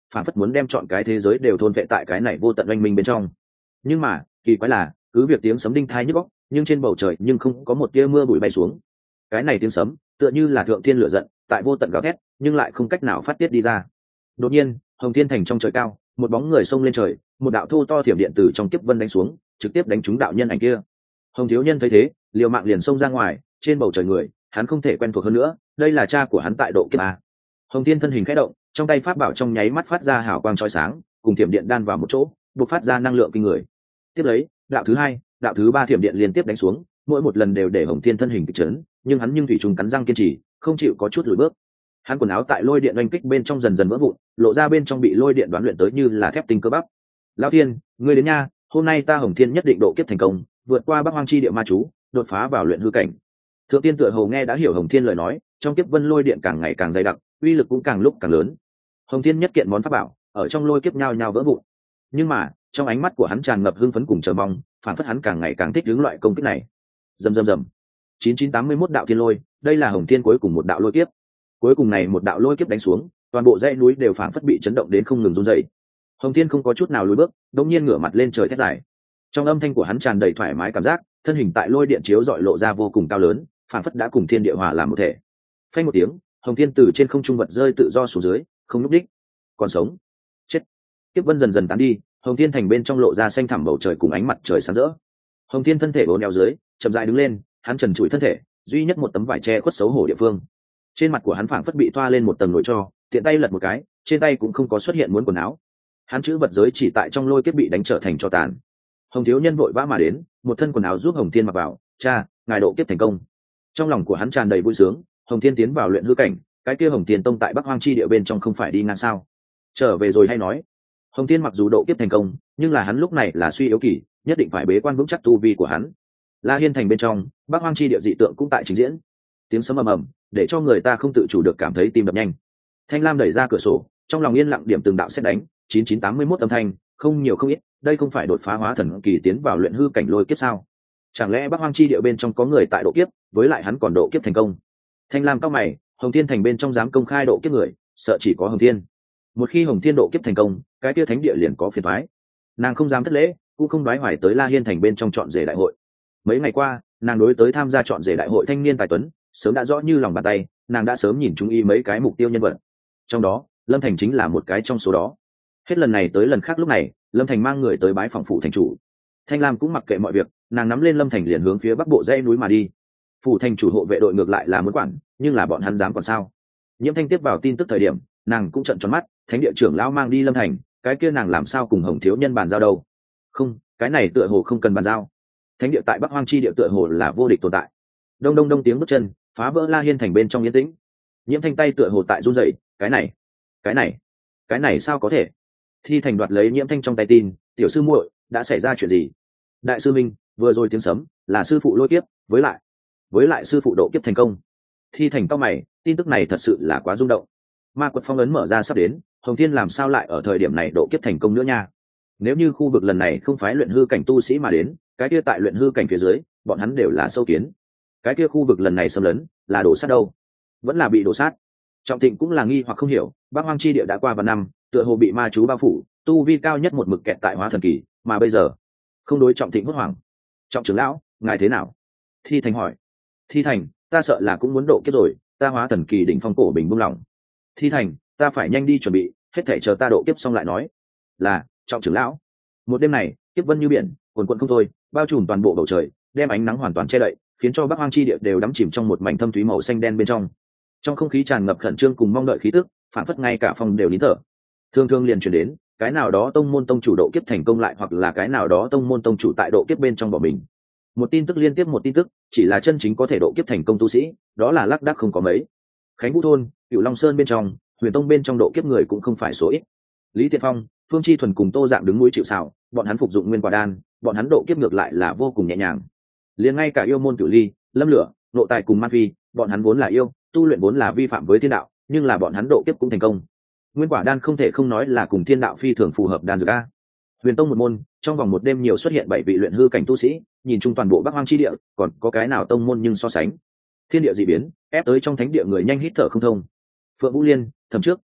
phản phất muốn đem chọn cái thế giới đều thôn vệ tại cái này vô tận oanh minh bên trong. Nhưng mà kỳ quái là cứ việc tiếng sấm đinh thai nhức óc, nhưng trên bầu trời nhưng không có một tia mưa bụi bay xuống. Cái này tiếng sấm tựa như là thượng thiên lửa giận tại vô tận gào thét, nhưng lại không cách nào phát tiết đi ra. Đột nhiên Hồng Thiên Thành trong trời cao, một bóng người xông lên trời, một đạo thô to thiểm điện từ trong kiếp vân đánh xuống, trực tiếp đánh trúng đạo nhân ảnh kia. Hồng thiếu nhân thấy thế, liều mạng liền xông ra ngoài. Trên bầu trời người, hắn không thể quen thuộc hơn nữa, đây là cha của hắn tại độ kiếp a. Hồng Thiên thân hình khẽ động, trong tay pháp bảo trong nháy mắt phát ra hào quang chói sáng, cùng thiểm điện đan vào một chỗ, bộc phát ra năng lượng kinh người. Tiếp lấy, đạo thứ hai, đạo thứ ba thiểm điện liên tiếp đánh xuống, mỗi một lần đều để Hồng Thiên thân hình kịch chấn, nhưng hắn nhưng thủy trùng cắn răng kiên trì, không chịu có chút lùi bước. Hắn quần áo tại lôi điện oanh kích bên trong dần dần vỡ vụn, lộ ra bên trong bị lôi điện đoán luyện tới như là thép tinh cơ bắp. Lão Thiên, ngươi đến nha, hôm nay ta Hồng Thiên nhất định độ kiếp thành công, vượt qua Bắc Hoang chi địa ma chú, đột phá vào luyện hư cảnh. Thượng tiên tựa hồ nghe đã hiểu Hồng Thiên lời nói, trong kiếp vân lôi điện càng ngày càng dày đặc, uy lực cũng càng lúc càng lớn. Hồng Thiên nhất kiện món pháp bảo, ở trong lôi kiếp nhao nhao vỡ vụn. Nhưng mà, trong ánh mắt của hắn tràn ngập hưng phấn cùng chờ mong, phản phất hắn càng ngày càng thích hướng loại công kích này. Rầm rầm rầm. chín chín tám mươi mốt đạo thiên lôi, đây là Hồng Thiên cuối cùng một đạo lôi kiếp. Cuối cùng này một đạo lôi kiếp đánh xuống, toàn bộ dãy núi đều phản phất bị chấn động đến không ngừng run rẩy. Hồng Thiên không có chút nào lùi bước, đột nhiên ngửa mặt lên trời thét dài. Trong âm thanh của hắn tràn đầy thoải mái cảm giác, thân hình tại lôi điện chiếu dọi lộ ra vô cùng cao lớn, phản phất đã cùng thiên địa hòa làm một thể. Phanh một tiếng, Hồng Thiên từ trên không trung vật rơi tự do xuống dưới, không lúc đích. Còn sống. Chết. Kiếp vân dần dần tán đi, Hồng Thiên thành bên trong lộ ra xanh thẳm bầu trời cùng ánh mặt trời sáng rỡ. Hồng Thiên thân thể bốn neo dưới, chậm rãi đứng lên, hắn trần trụi thân thể, duy nhất một tấm vải che khuất xấu hổ địa phương. Trên mặt của hắn phảng phất bị thoa lên một tầng nổi tro, tiện tay lật một cái, trên tay cũng không có xuất hiện muốn quần áo. Hắn chữ vật giới chỉ tại trong lôi kiếp bị đánh trở thành tro tàn. Hồng thiếu nhân vội vã mà đến, một thân quần áo giúp Hồng Thiên mặc vào, "Cha, ngài độ kiếp thành công." Trong lòng của hắn tràn đầy vui sướng, Hồng Thiên tiến vào luyện hư cảnh, cái kia Hồng Thiên tông tại Bắc Hoang chi địa bên trong không phải đi ngang sao? Trở về rồi hay nói. Hồng Thiên mặc dù độ kiếp thành công, nhưng là hắn lúc này là suy yếu kỳ, nhất định phải bế quan vững chắc tu vi của hắn. La Hiên thành bên trong, Bắc Hoang chi địa dị tượng cũng tại trình diễn. Tiếng sấm ầm ầm, để cho người ta không tự chủ được cảm thấy tim đập nhanh. Thanh Lam đẩy ra cửa sổ, trong lòng yên lặng điểm từng đạo sét đánh, chín chín tám mươi mốt âm thanh, không nhiều không ít, đây không phải đột phá hóa thần kỳ tiến vào luyện hư cảnh lôi kiếp sao? Chẳng lẽ Bắc Hoang chi địa bên trong có người tại độ kiếp, với lại hắn còn độ kiếp thành công? Thanh Lam cao mày, Hồng Thiên thành bên trong dám công khai độ kiếp người, sợ chỉ có Hồng Thiên. Một khi Hồng Thiên độ kiếp thành công, cái kia thánh địa liền có phiền toái. Nàng không dám thất lễ, cũng không đoái hoài tới La Hiên thành bên trong chọn rể đại hội. Mấy ngày qua, nàng đối tới tham gia chọn rể đại hội thanh niên tài tuấn, sớm đã rõ như lòng bàn tay, nàng đã sớm nhìn chúng y mấy cái mục tiêu nhân vật. Trong đó, Lâm Thành chính là một cái trong số đó. Hết lần này tới lần khác lúc này, Lâm Thành mang người tới bái phòng phủ thành chủ. Thanh Lam cũng mặc kệ mọi việc, nàng nắm lên Lâm Thành liền hướng phía bắc bộ dãy núi mà đi. Phủ thành chủ hộ vệ đội ngược lại là muốn quản, nhưng là bọn hắn dám còn sao? Nhiễm Thanh tiếp vào tin tức thời điểm, nàng cũng trợn tròn mắt, thánh địa trưởng lão mang đi Lâm Thành, cái kia nàng làm sao cùng Hồng thiếu nhân bàn giao đâu? Không, cái này tựa hồ không cần bàn giao. Thánh địa tại Bắc Hoang chi địa tựa hồ là vô địch tồn tại. Đông đông đông tiếng bước chân, phá vỡ La Hiên thành bên trong yên tĩnh. Nhiễm Thanh tay tựa hồ tại run rẩy, cái này, cái này, cái này sao có thể? Thi Thành đoạt lấy Nhiễm Thanh trong tay tin, tiểu sư muội, đã xảy ra chuyện gì? Đại sư minh, vừa rồi tiếng sấm, là sư phụ lôi kiếp, với lại, với lại sư phụ độ kiếp thành công. Thi Thành cau mày, tin tức này thật sự là quá rung động. Ma quật phong ấn mở ra sắp đến, Hồng Thiên làm sao lại ở thời điểm này độ kiếp thành công nữa nha? Nếu như khu vực lần này không phái luyện hư cảnh tu sĩ mà đến, cái kia tại luyện hư cảnh phía dưới, bọn hắn đều là sâu kiến. Cái kia khu vực lần này xâm lấn, là đổ sát đâu? Vẫn là bị đổ sát. Trọng Thịnh cũng là nghi hoặc không hiểu, Bắc Hoang chi địa đã qua vài năm, tựa hồ bị ma chú bao phủ, tu vi cao nhất một mực kẹt tại hóa thần kỳ, mà bây giờ, không đối Trọng Thịnh hốt hoảng. Trọng trưởng lão, ngài thế nào? Thi Thành hỏi. Thi Thành, ta sợ là cũng muốn độ kiếp rồi, ta hóa thần kỳ đỉnh phong cổ bình buông lỏng. Thi Thành, ta phải nhanh đi chuẩn bị, hết thảy chờ ta độ kiếp xong lại nói. Là, Trọng trưởng lão. Một đêm này, kiếp vân như biển, cuồn cuộn không thôi, bao trùm toàn bộ bầu trời, đem ánh nắng hoàn toàn che đậy, khiến cho Bắc Hoang chi địa đều đắm chìm trong một mảnh thâm thúy màu xanh đen bên trong. Trong không khí tràn ngập khẩn trương cùng mong đợi khí tức, phản phất ngay cả phòng đều nín thở. Thương thương liền truyền đến, cái nào đó tông môn tông chủ độ kiếp thành công lại hoặc là cái nào đó tông môn tông chủ tại độ kiếp bên trong bỏ mình. Một tin tức liên tiếp một tin tức, chỉ là chân chính có thể độ kiếp thành công tu sĩ, đó là lác đác không có mấy. Khánh Vũ thôn, Cửu Long Sơn bên trong, Huyền Tông bên trong độ kiếp người cũng không phải số ít. Lý Thiện Phong, Phương Chi Thuần cùng Tô Dạng đứng núi chịu sào, bọn hắn phục dụng nguyên quả đan, bọn hắn độ kiếp ngược lại là vô cùng nhẹ nhàng. Liền ngay cả yêu môn Cửu Ly, Lâm Lửa, Nộ Tài cùng Man Phi, bọn hắn vốn là yêu, tu luyện vốn là vi phạm với thiên đạo, nhưng là bọn hắn độ kiếp cũng thành công. Nguyên quả đan không thể không nói là cùng thiên đạo phi thường phù hợp đan dược a. Huyền Tông một môn, trong vòng một đêm nhiều xuất hiện bảy vị luyện hư cảnh tu sĩ, nhìn chung toàn bộ Bắc Hoang chi địa, còn có cái nào tông môn nhưng so sánh. Thiên địa dị biến, ép tới trong thánh địa người nhanh hít thở không thông. Phượng Vũ Liên, Thẩm Trước,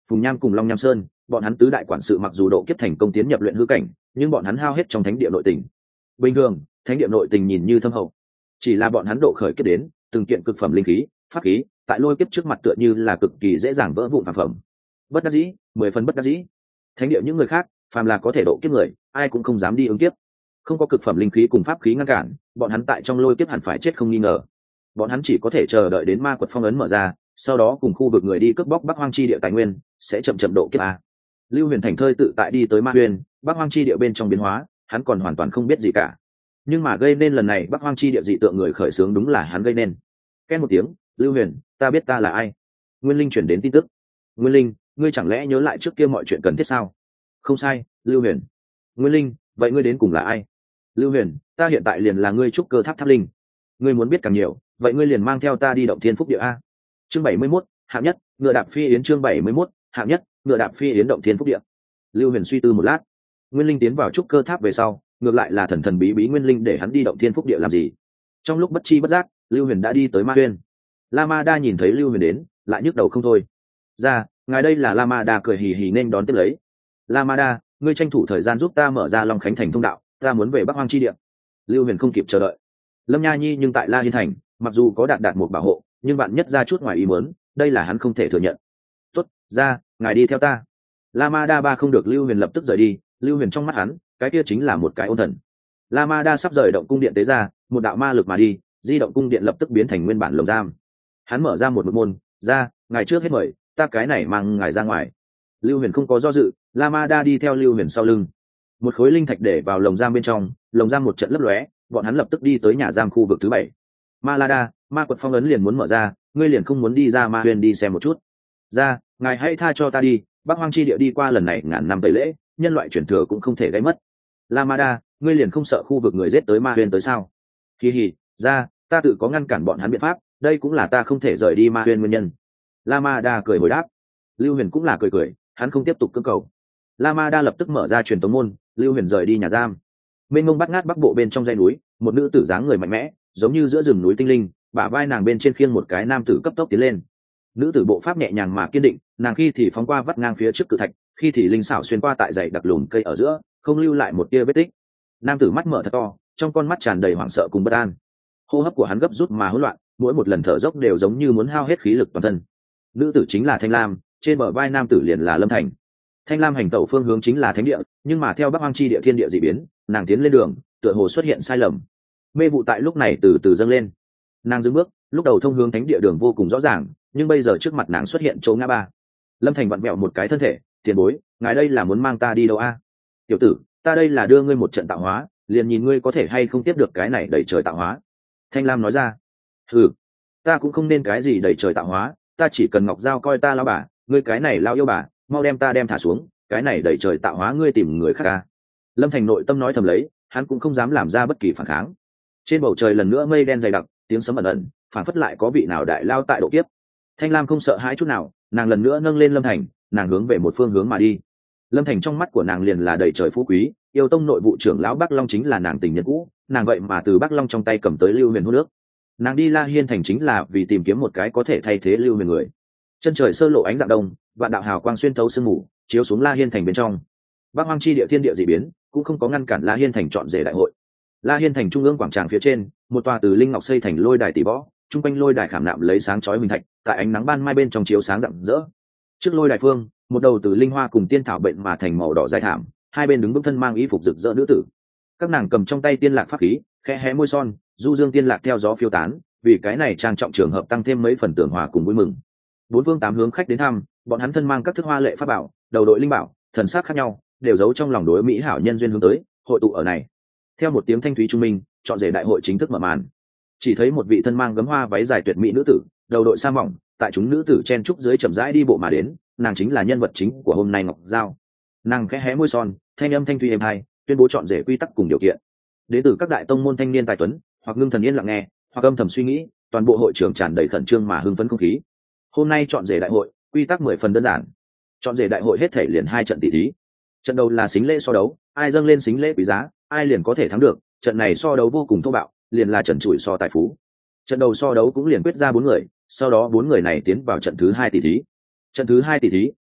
Phùng Nham cùng Long Nham Sơn, bọn hắn tứ đại quản sự mặc dù độ kiếp thành công tiến nhập luyện hư cảnh, nhưng bọn hắn hao hết trong thánh địa nội tình. Bình thường, thánh địa nội tình nhìn như thâm hậu, chỉ là bọn hắn độ khởi kiếp đến, từng kiện cực phẩm linh khí, pháp khí, tại lôi kiếp trước mặt tựa như là cực kỳ dễ dàng vỡ vụn phàm phẩm. Bất đắc dĩ, mười phần bất đắc dĩ. Thánh địa những người khác, phàm là có thể độ kiếp người, ai cũng không dám đi ứng kiếp. Không có cực phẩm linh khí cùng pháp khí ngăn cản, bọn hắn tại trong lôi kiếp hẳn phải chết không nghi ngờ. Bọn hắn chỉ có thể chờ đợi đến ma quật phong ấn mở ra, sau đó cùng khu vực người đi cướp bóc Bắc Hoang chi địa tài nguyên, sẽ chậm chậm độ kiếp a. Lưu Huyền thành thơi tự tại đi tới Ma Huyền, Bắc Hoang chi địa bên trong biến hóa, hắn còn hoàn toàn không biết gì cả. Nhưng mà gây nên lần này Bắc Hoang chi địa dị tượng người khởi xướng đúng là hắn gây nên. Ken một tiếng, Lưu Huyền, ta biết ta là ai. Nguyên Linh chuyển đến tin tức. Nguyên Linh, ngươi chẳng lẽ nhớ lại trước kia mọi chuyện cần thiết sao? Không sai, Lưu Huyền. Nguyên Linh, vậy ngươi đến cùng là ai? Lưu Huyền, ta hiện tại liền là ngươi trúc cơ tháp tháp linh. Ngươi muốn biết càng nhiều, vậy ngươi liền mang theo ta đi động thiên phúc địa a. Chương bảy mươi mốt, hạng nhất, ngựa đạp phi yến. Chương bảy mươi mốt, hạng nhất, ngựa đạp phi yến động thiên phúc địa. Lưu Huyền suy tư một lát. Nguyên Linh tiến vào trúc cơ tháp về sau, ngược lại là thần thần bí bí Nguyên Linh để hắn đi động thiên phúc địa làm gì? Trong lúc bất chi bất giác, Lưu Huyền đã đi tới Ma Huyền. Lama Đa nhìn thấy Lưu Huyền đến, lại nhức đầu không thôi. Ra, ngài đây là Lama Đa cười hì hì nên đón tiếp lấy. Lama Đa, ngươi tranh thủ thời gian giúp ta mở ra Long Khánh thành thông đạo, ta muốn về Bắc Hoang chi địa. Lưu Huyền không kịp chờ đợi. Lâm Nha Nhi nhưng tại La Hiên thành, mặc dù có đạt đạt một bảo hộ, nhưng bạn nhất ra chút ngoài ý muốn, đây là hắn không thể thừa nhận. Tốt, ra, ngài đi theo ta. Lama Đa ba không được Lưu Huyền lập tức rời đi, Lưu Huyền trong mắt hắn, cái kia chính là một cái ôn thần. Lama Đa sắp rời động cung điện tế ra, một đạo ma lực mà đi, di động cung điện lập tức biến thành nguyên bản lồng giam. Hắn mở ra một mực môn, ra, ngài trước hết mời, ta cái này mang ngài ra ngoài. Lưu Huyền không có do dự, Lama Đa đi theo Lưu Huyền sau lưng. Một khối linh thạch để vào lồng giam bên trong, lồng giam một trận lấp lóe, bọn hắn lập tức đi tới nhà giam khu vực thứ bảy. Ma La Đa, ma quật phong ấn liền muốn mở ra, ngươi liền không muốn đi ra Ma Huyền đi xem một chút? Ra, ngài hãy tha cho ta đi, Bắc Hoang chi địa đi qua lần này ngàn năm tẩy lễ, nhân loại truyền thừa cũng không thể gây mất. Lama Đa, ngươi liền không sợ khu vực người giết tới Ma Huyền tới sao? Kỳ hỉ, ra, ta tự có ngăn cản bọn hắn biện pháp, đây cũng là ta không thể rời đi Ma Huyền nguyên nhân. Lama Đa cười hồi đáp. Lưu Huyền cũng là cười cười, hắn không tiếp tục cưỡng cầu. Lama Đa lập tức mở ra truyền tống môn, Lưu Huyền rời đi nhà giam. Mênh mông bắt ngát bắc bộ bên trong dãy núi, một nữ tử dáng người mạnh mẽ, giống như giữa rừng núi tinh linh, bả vai nàng bên trên khiêng một cái nam tử cấp tốc tiến lên. Nữ tử bộ pháp nhẹ nhàng mà kiên định, nàng khi thì phóng qua vắt ngang phía trước cự thạch, khi thì linh xảo xuyên qua tại dãy đặc lùm cây ở giữa, không lưu lại một tia vết tích. Nam tử mắt mở thật to, trong con mắt tràn đầy hoảng sợ cùng bất an. Hô hấp của hắn gấp rút mà hỗn loạn, mỗi một lần thở dốc đều giống như muốn hao hết khí lực toàn thân. Nữ tử chính là Thanh Lam, trên bờ vai nam tử liền là Lâm Thành. Thanh Lam hành tẩu phương hướng chính là thánh địa, nhưng mà theo Bắc Hoang chi địa thiên địa dị biến, nàng tiến lên đường, tựa hồ xuất hiện sai lầm. Mê vụ tại lúc này từ từ dâng lên. Nàng dừng bước, lúc đầu thông hướng thánh địa đường vô cùng rõ ràng, nhưng bây giờ trước mặt nàng xuất hiện chỗ ngã ba. Lâm Thành vặn vẹo một cái thân thể, tiền bối, ngài đây là muốn mang ta đi đâu a? Tiểu tử, ta đây là đưa ngươi một trận tạo hóa, liền nhìn ngươi có thể hay không tiếp được cái này đẩy trời tạo hóa. Thanh Lam nói ra. Ừ, ta cũng không nên cái gì đẩy trời tạo hóa, ta chỉ cần Ngọc Giao coi ta lao bà, ngươi cái này lao yêu bà, mau đem ta đem thả xuống, cái này đẩy trời tạo hóa ngươi tìm người khác ca. Lâm Thành nội tâm nói thầm lấy, hắn cũng không dám làm ra bất kỳ phản kháng. Trên bầu trời lần nữa mây đen dày đặc, tiếng sấm ẩn ẩn, phản phất lại có vị nào đại lao tại độ kiếp. Thanh Lam không sợ hãi chút nào, nàng lần nữa nâng lên Lâm Thành, nàng hướng về một phương hướng mà đi. Lâm Thành trong mắt của nàng liền là đầy trời phú quý, yêu tông nội vụ trưởng lão Bắc Long chính là nàng tình nhân cũ, nàng vậy mà từ Bắc Long trong tay cầm tới Lưu Huyền hôn nước. Nàng đi La Hiên thành chính là vì tìm kiếm một cái có thể thay thế Lưu Huyền người. Chân trời sơ lộ ánh dạng đông, vạn đạo hào quang xuyên thấu sương mù, chiếu xuống La Hiên thành bên trong. Bắc Hoang chi địa thiên địa dị biến, cũng không có ngăn cản La Hiên thành chọn rể đại hội. La Hiên thành trung ương quảng trường phía trên, một tòa từ linh ngọc xây thành lôi đài tỷ võ, trung quanh lôi đài khảm nạm lấy sáng chói huỳnh thạch, tại ánh nắng ban mai bên trong chiếu sáng rạng rỡ. Trước lôi đài phương, một đầu từ linh hoa cùng tiên thảo bệnh mà thành màu đỏ dài thảm, hai bên đứng vững thân mang y phục rực rỡ nữ tử. Các nàng cầm trong tay tiên lạc pháp khí, khẽ hé môi son, du dương tiên lạc theo gió phiêu tán, vì cái này trang trọng trường hợp tăng thêm mấy phần tưởng hòa cùng vui mừng. Bốn phương tám hướng khách đến thăm, bọn hắn thân mang các thức hoa lệ pháp bảo, đầu đội linh bảo, thần sắc khác nhau, đều giấu trong lòng đối mỹ hảo nhân duyên hướng tới, hội tụ ở này. Theo một tiếng thanh thúy trung minh, chọn rể đại hội chính thức mở màn. Chỉ thấy một vị thân mang gấm hoa váy dài tuyệt mỹ nữ tử, đầu đội sa mỏng, tại chúng nữ tử chen trúc dưới chậm rãi đi bộ mà đến, nàng chính là nhân vật chính của hôm nay Ngọc Giao. Nàng khẽ hé môi son, thanh âm thanh thúy êm hai, tuyên bố chọn rể quy tắc cùng điều kiện. Đến từ các đại tông môn thanh niên tài tuấn, hoặc ngưng thần yên lặng nghe, hoặc âm thầm suy nghĩ, toàn bộ hội trường tràn đầy khẩn trương mà hưng phấn không khí. Hôm nay chọn rể đại hội, quy tắc mười phần đơn giản. Chọn rể đại hội hết thể liền hai trận tỷ thí. Trận đầu là xính lễ so đấu, ai dâng lên xính lễ quý giá, ai liền có thể thắng được. Trận này so đấu vô cùng thô bạo, liền là trận chủi so tài phú. Trận đầu so đấu cũng liền quyết ra bốn người, sau đó bốn người này tiến vào trận thứ hai tỷ thí. Trận thứ hai tỷ thí,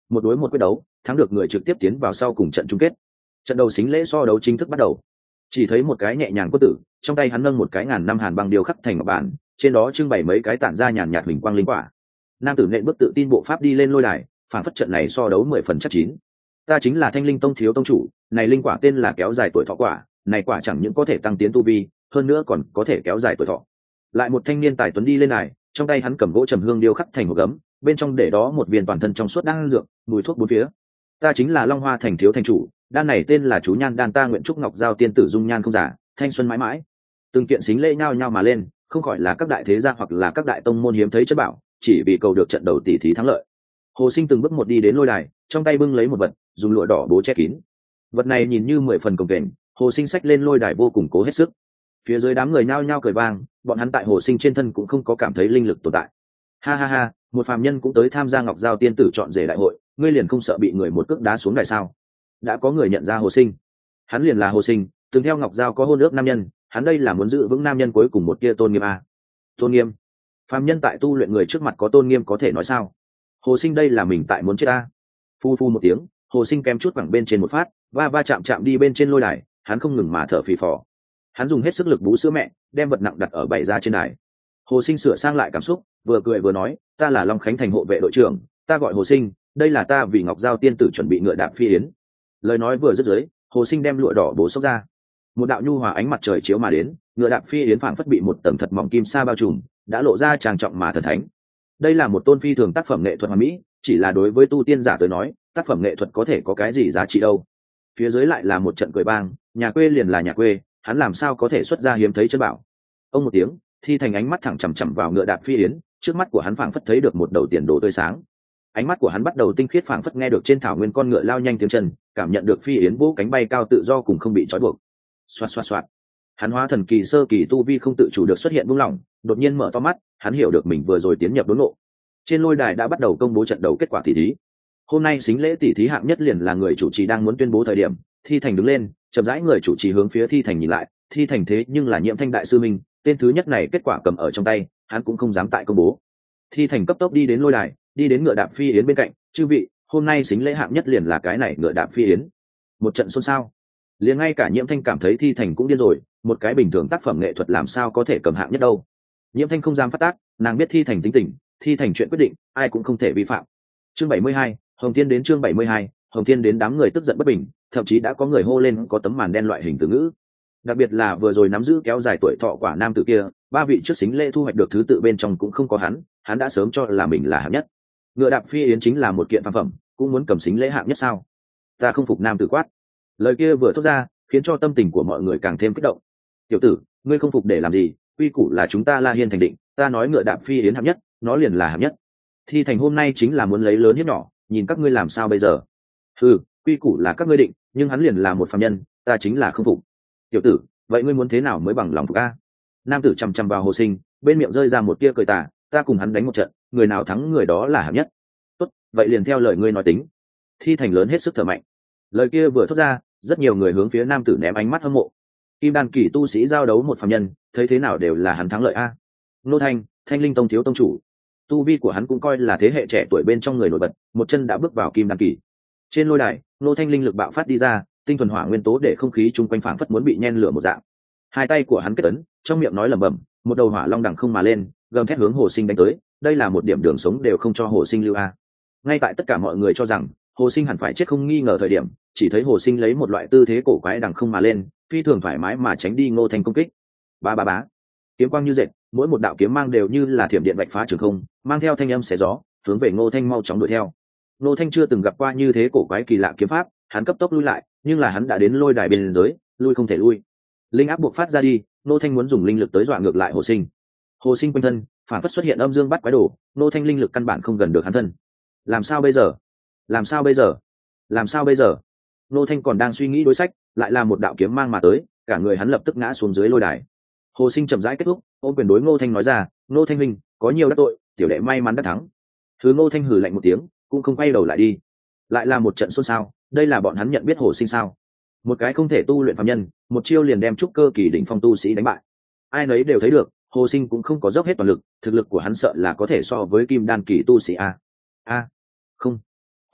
một đối một quyết đấu, thắng được người trực tiếp tiến vào sau cùng trận chung kết. Trận đầu xính lễ so đấu chính thức bắt đầu. Chỉ thấy một cái nhẹ nhàng quân tử, trong tay hắn nâng một cái ngàn năm hàn băng điêu khắc thành ngọc bản, trên đó trưng bày mấy cái tản ra nhàn nhạt huỳnh quang linh quả. Nam tử nện bước tự tin bộ pháp đi lên lôi đài, phản phất trận này so đấu mười phần chắc chín. Ta chính là Thanh Linh Tông thiếu tông chủ, này linh quả tên là kéo dài tuổi thọ quả, này quả chẳng những có thể tăng tiến tu vi, hơn nữa còn có thể kéo dài tuổi thọ. Lại một thanh niên tài tuấn đi lên đài, trong tay hắn cầm gỗ trầm hương điêu khắc thành một gấm, bên trong để đó một viên toàn thân trong suốt đan dược, mùi thuốc bốn phía. Ta chính là Long Hoa thành thiếu thành chủ, đan này tên là chú nhan đan, ta nguyện trúc ngọc giao tiên tử dung nhan không giả, thanh xuân mãi mãi. Từng kiện xính lễ nhao nhao mà lên, không khỏi là các đại thế gia hoặc là các đại tông môn hiếm thấy chất bảo, chỉ vì cầu được trận đầu tỷ thí thắng lợi. Hồ Sinh từng bước một đi đến lôi đài, trong tay bưng lấy một vật, dùng lụa đỏ bố che kín. Vật này nhìn như mười phần cồng kềnh, Hồ Sinh xách lên lôi đài vô cùng cố hết sức. Phía dưới đám người nhao nhao cười vang, bọn hắn tại Hồ Sinh trên thân cũng không có cảm thấy linh lực tồn tại. Ha ha ha, một phàm nhân cũng tới tham gia Ngọc Giao tiên tử chọn rể đại hội, ngươi liền không sợ bị người một cước đá xuống đài sao? Đã có người nhận ra Hồ Sinh. Hắn liền là Hồ Sinh, từng theo Ngọc Giao có hôn ước nam nhân, hắn đây là muốn giữ vững nam nhân cuối cùng một tia tôn nghiêm a. Tôn nghiêm? Phàm nhân tại tu luyện người trước mặt có tôn nghiêm có thể nói sao? Hồ Sinh đây là mình tại muốn chết a. Phu phu một tiếng, Hồ Sinh kém chút quẳng bên trên một phát, va va chạm chạm đi bên trên lôi đài, hắn không ngừng mà thở phì phò. Hắn dùng hết sức lực bú sữa mẹ, đem vật nặng đặt ở bày ra trên đài. Hồ Sinh sửa sang lại cảm xúc, vừa cười vừa nói, ta là Long Khánh thành hộ vệ đội trưởng, ta gọi Hồ Sinh, đây là ta vì Ngọc Giao tiên tử chuẩn bị ngựa đạp phi yến. Lời nói vừa dứt dưới, Hồ Sinh đem lụa đỏ bố xốc ra. Một đạo nhu hòa ánh mặt trời chiếu mà đến, ngựa đạp phi yến phảng phất bị một tầng thật mỏng kim sa bao trùm, đã lộ ra trang trọng mà thần thánh. Đây là một tôn phi thường tác phẩm nghệ thuật hoàn mỹ, chỉ là đối với tu tiên giả tới nói, tác phẩm nghệ thuật có thể có cái gì giá trị đâu. Phía dưới lại là một trận cười bang, nhà quê liền là nhà quê, hắn làm sao có thể xuất ra hiếm thấy chân bảo. Ông một tiếng, Thi Thành ánh mắt thẳng chằm chằm vào ngựa đạp phi yến, trước mắt của hắn phảng phất thấy được một đầu tiền đồ tươi sáng. Ánh mắt của hắn bắt đầu tinh khiết, phảng phất nghe được trên thảo nguyên con ngựa lao nhanh tiếng chân, cảm nhận được phi yến vỗ cánh bay cao tự do cùng không bị trói buộc. Xoạt xoạt xoạt. Hắn hóa thần kỳ sơ kỳ tu vi không tự chủ được xuất hiện buông lỏng, đột nhiên mở to mắt, hắn hiểu được mình vừa rồi tiến nhập đốn ngộ. Trên lôi đài đã bắt đầu công bố trận đấu kết quả tỷ thí. Hôm nay xính lễ tỷ thí hạng nhất liền là người chủ trì đang muốn tuyên bố thời điểm, Thi Thành đứng lên, chậm rãi người chủ trì hướng phía Thi Thành nhìn lại, Thi Thành thế nhưng là Nhiễm Thanh đại sư minh, tên thứ nhất này kết quả cầm ở trong tay, hắn cũng không dám tại công bố. Thi Thành cấp tốc đi đến lôi đài, đi đến ngựa đạp phi yến bên cạnh, chư vị, hôm nay xính lễ hạng nhất liền là cái này ngựa đạp phi yến. Một trận xôn xao, liền ngay cả Nhiễm Thanh cảm thấy Thi Thành cũng điên rồi, một cái bình thường tác phẩm nghệ thuật làm sao có thể cầm hạng nhất đâu. Nhiễm Thanh không dám phát tác, nàng biết Thi Thành tính tình, Thi Thành chuyện quyết định, ai cũng không thể vi phạm. Chương bảy mươi hai, Hồng Thiên đến chương bảy mươi hai, Hồng Thiên đến, đám người tức giận bất bình, thậm chí đã có người hô lên có tấm màn đen loại hình từ ngữ. Đặc biệt là vừa rồi nắm giữ kéo dài tuổi thọ quả nam tử kia, ba vị trước xính lễ thu hoạch được thứ tự bên trong cũng không có hắn, hắn đã sớm cho là mình là hạng nhất. Ngựa đạp phi yến chính là một kiện phàm phẩm, cũng muốn cầm xính lễ hạng nhất sao? Ta không phục, nam tử quát. Lời kia vừa thốt ra, khiến cho tâm tình của mọi người càng thêm kích động. Tiểu tử, ngươi không phục để làm gì? Quy củ là chúng ta La Hiên thành định, ta nói ngựa đạp phi yến hạng nhất, nó liền là hạng nhất. Thi Thành hôm nay chính là muốn lấy lớn hiếp nhỏ, nhìn các ngươi làm sao bây giờ? Ừ, quy củ là các ngươi định, nhưng hắn liền là một phàm nhân, ta chính là không phục. Tiểu tử, vậy ngươi muốn thế nào mới bằng lòng phục a? Nam tử chằm chằm vào Hồ Sinh, bên miệng rơi ra một tia cười tà, ta cùng hắn đánh một trận, người nào thắng người đó là hạng nhất. Tốt, vậy liền theo lời ngươi nói tính. Thi Thành lớn hết sức thở mạnh. Lời kia vừa thốt ra, rất nhiều người hướng phía nam tử ném ánh mắt hâm mộ. Kim đan kỳ tu sĩ giao đấu một phàm nhân, thấy thế nào đều là hắn thắng lợi a. Nô Thanh, Thanh Linh Tông thiếu tông chủ, tu vi của hắn cũng coi là thế hệ trẻ tuổi bên trong người nổi bật, một chân đã bước vào kim đan kỳ. Trên lôi đài, Nô Thanh linh lực bạo phát đi ra, tinh thuần hỏa nguyên tố để không khí chung quanh phảng phất muốn bị nhen lửa một dạng. Hai tay của hắn kết ấn, trong miệng nói lẩm bẩm, một đầu hỏa long đằng không mà lên, gầm thét hướng Hồ Sinh đánh tới. Đây là một điểm đường sống đều không cho Hồ Sinh lưu a. Ngay tại tất cả mọi người cho rằng Hồ Sinh hẳn phải chết không nghi ngờ thời điểm, chỉ thấy Hồ Sinh lấy một loại tư thế cổ quái đằng không mà lên, phi thường thoải mái mà tránh đi Ngô Thanh công kích. Ba ba bá, kiếm quang như dệt, mỗi một đạo kiếm mang đều như là thiểm điện vạch phá trường không, mang theo thanh âm xé gió, hướng về Ngô Thanh mau chóng đuổi theo. Ngô Thanh chưa từng gặp qua như thế cổ quái kỳ lạ kiếm pháp, hắn cấp tốc lui lại, nhưng là hắn đã đến lôi đài bên dưới, lui không thể lui. Linh áp buộc phát ra đi, Ngô Thanh muốn dùng linh lực tới dọa ngược lại Hồ Sinh. Hồ Sinh quanh thân phản phất xuất hiện âm dương bắt quái đồ, Ngô Thanh linh lực căn bản không gần được hắn thân. Làm sao bây giờ? Làm sao bây giờ? Làm sao bây giờ? Ngô Thanh còn đang suy nghĩ đối sách, lại là một đạo kiếm mang mà tới, cả người hắn lập tức ngã xuống dưới lôi đài. Hồ Sinh chậm rãi kết thúc, ôm quyền đối Ngô Thanh nói ra, Ngô Thanh huynh, có nhiều đắc tội, tiểu đệ may mắn đã thắng. Thứ Ngô Thanh hừ lạnh một tiếng, cũng không quay đầu lại đi. Lại là một trận xôn xao, đây là bọn hắn nhận biết Hồ Sinh sao? Một cái không thể tu luyện phàm nhân, một chiêu liền đem trúc cơ kỳ đỉnh phong tu sĩ đánh bại. Ai nấy đều thấy được, Hồ Sinh cũng không có dốc hết toàn lực, thực lực của hắn sợ là có thể so với kim đan kỳ tu sĩ a. A, không.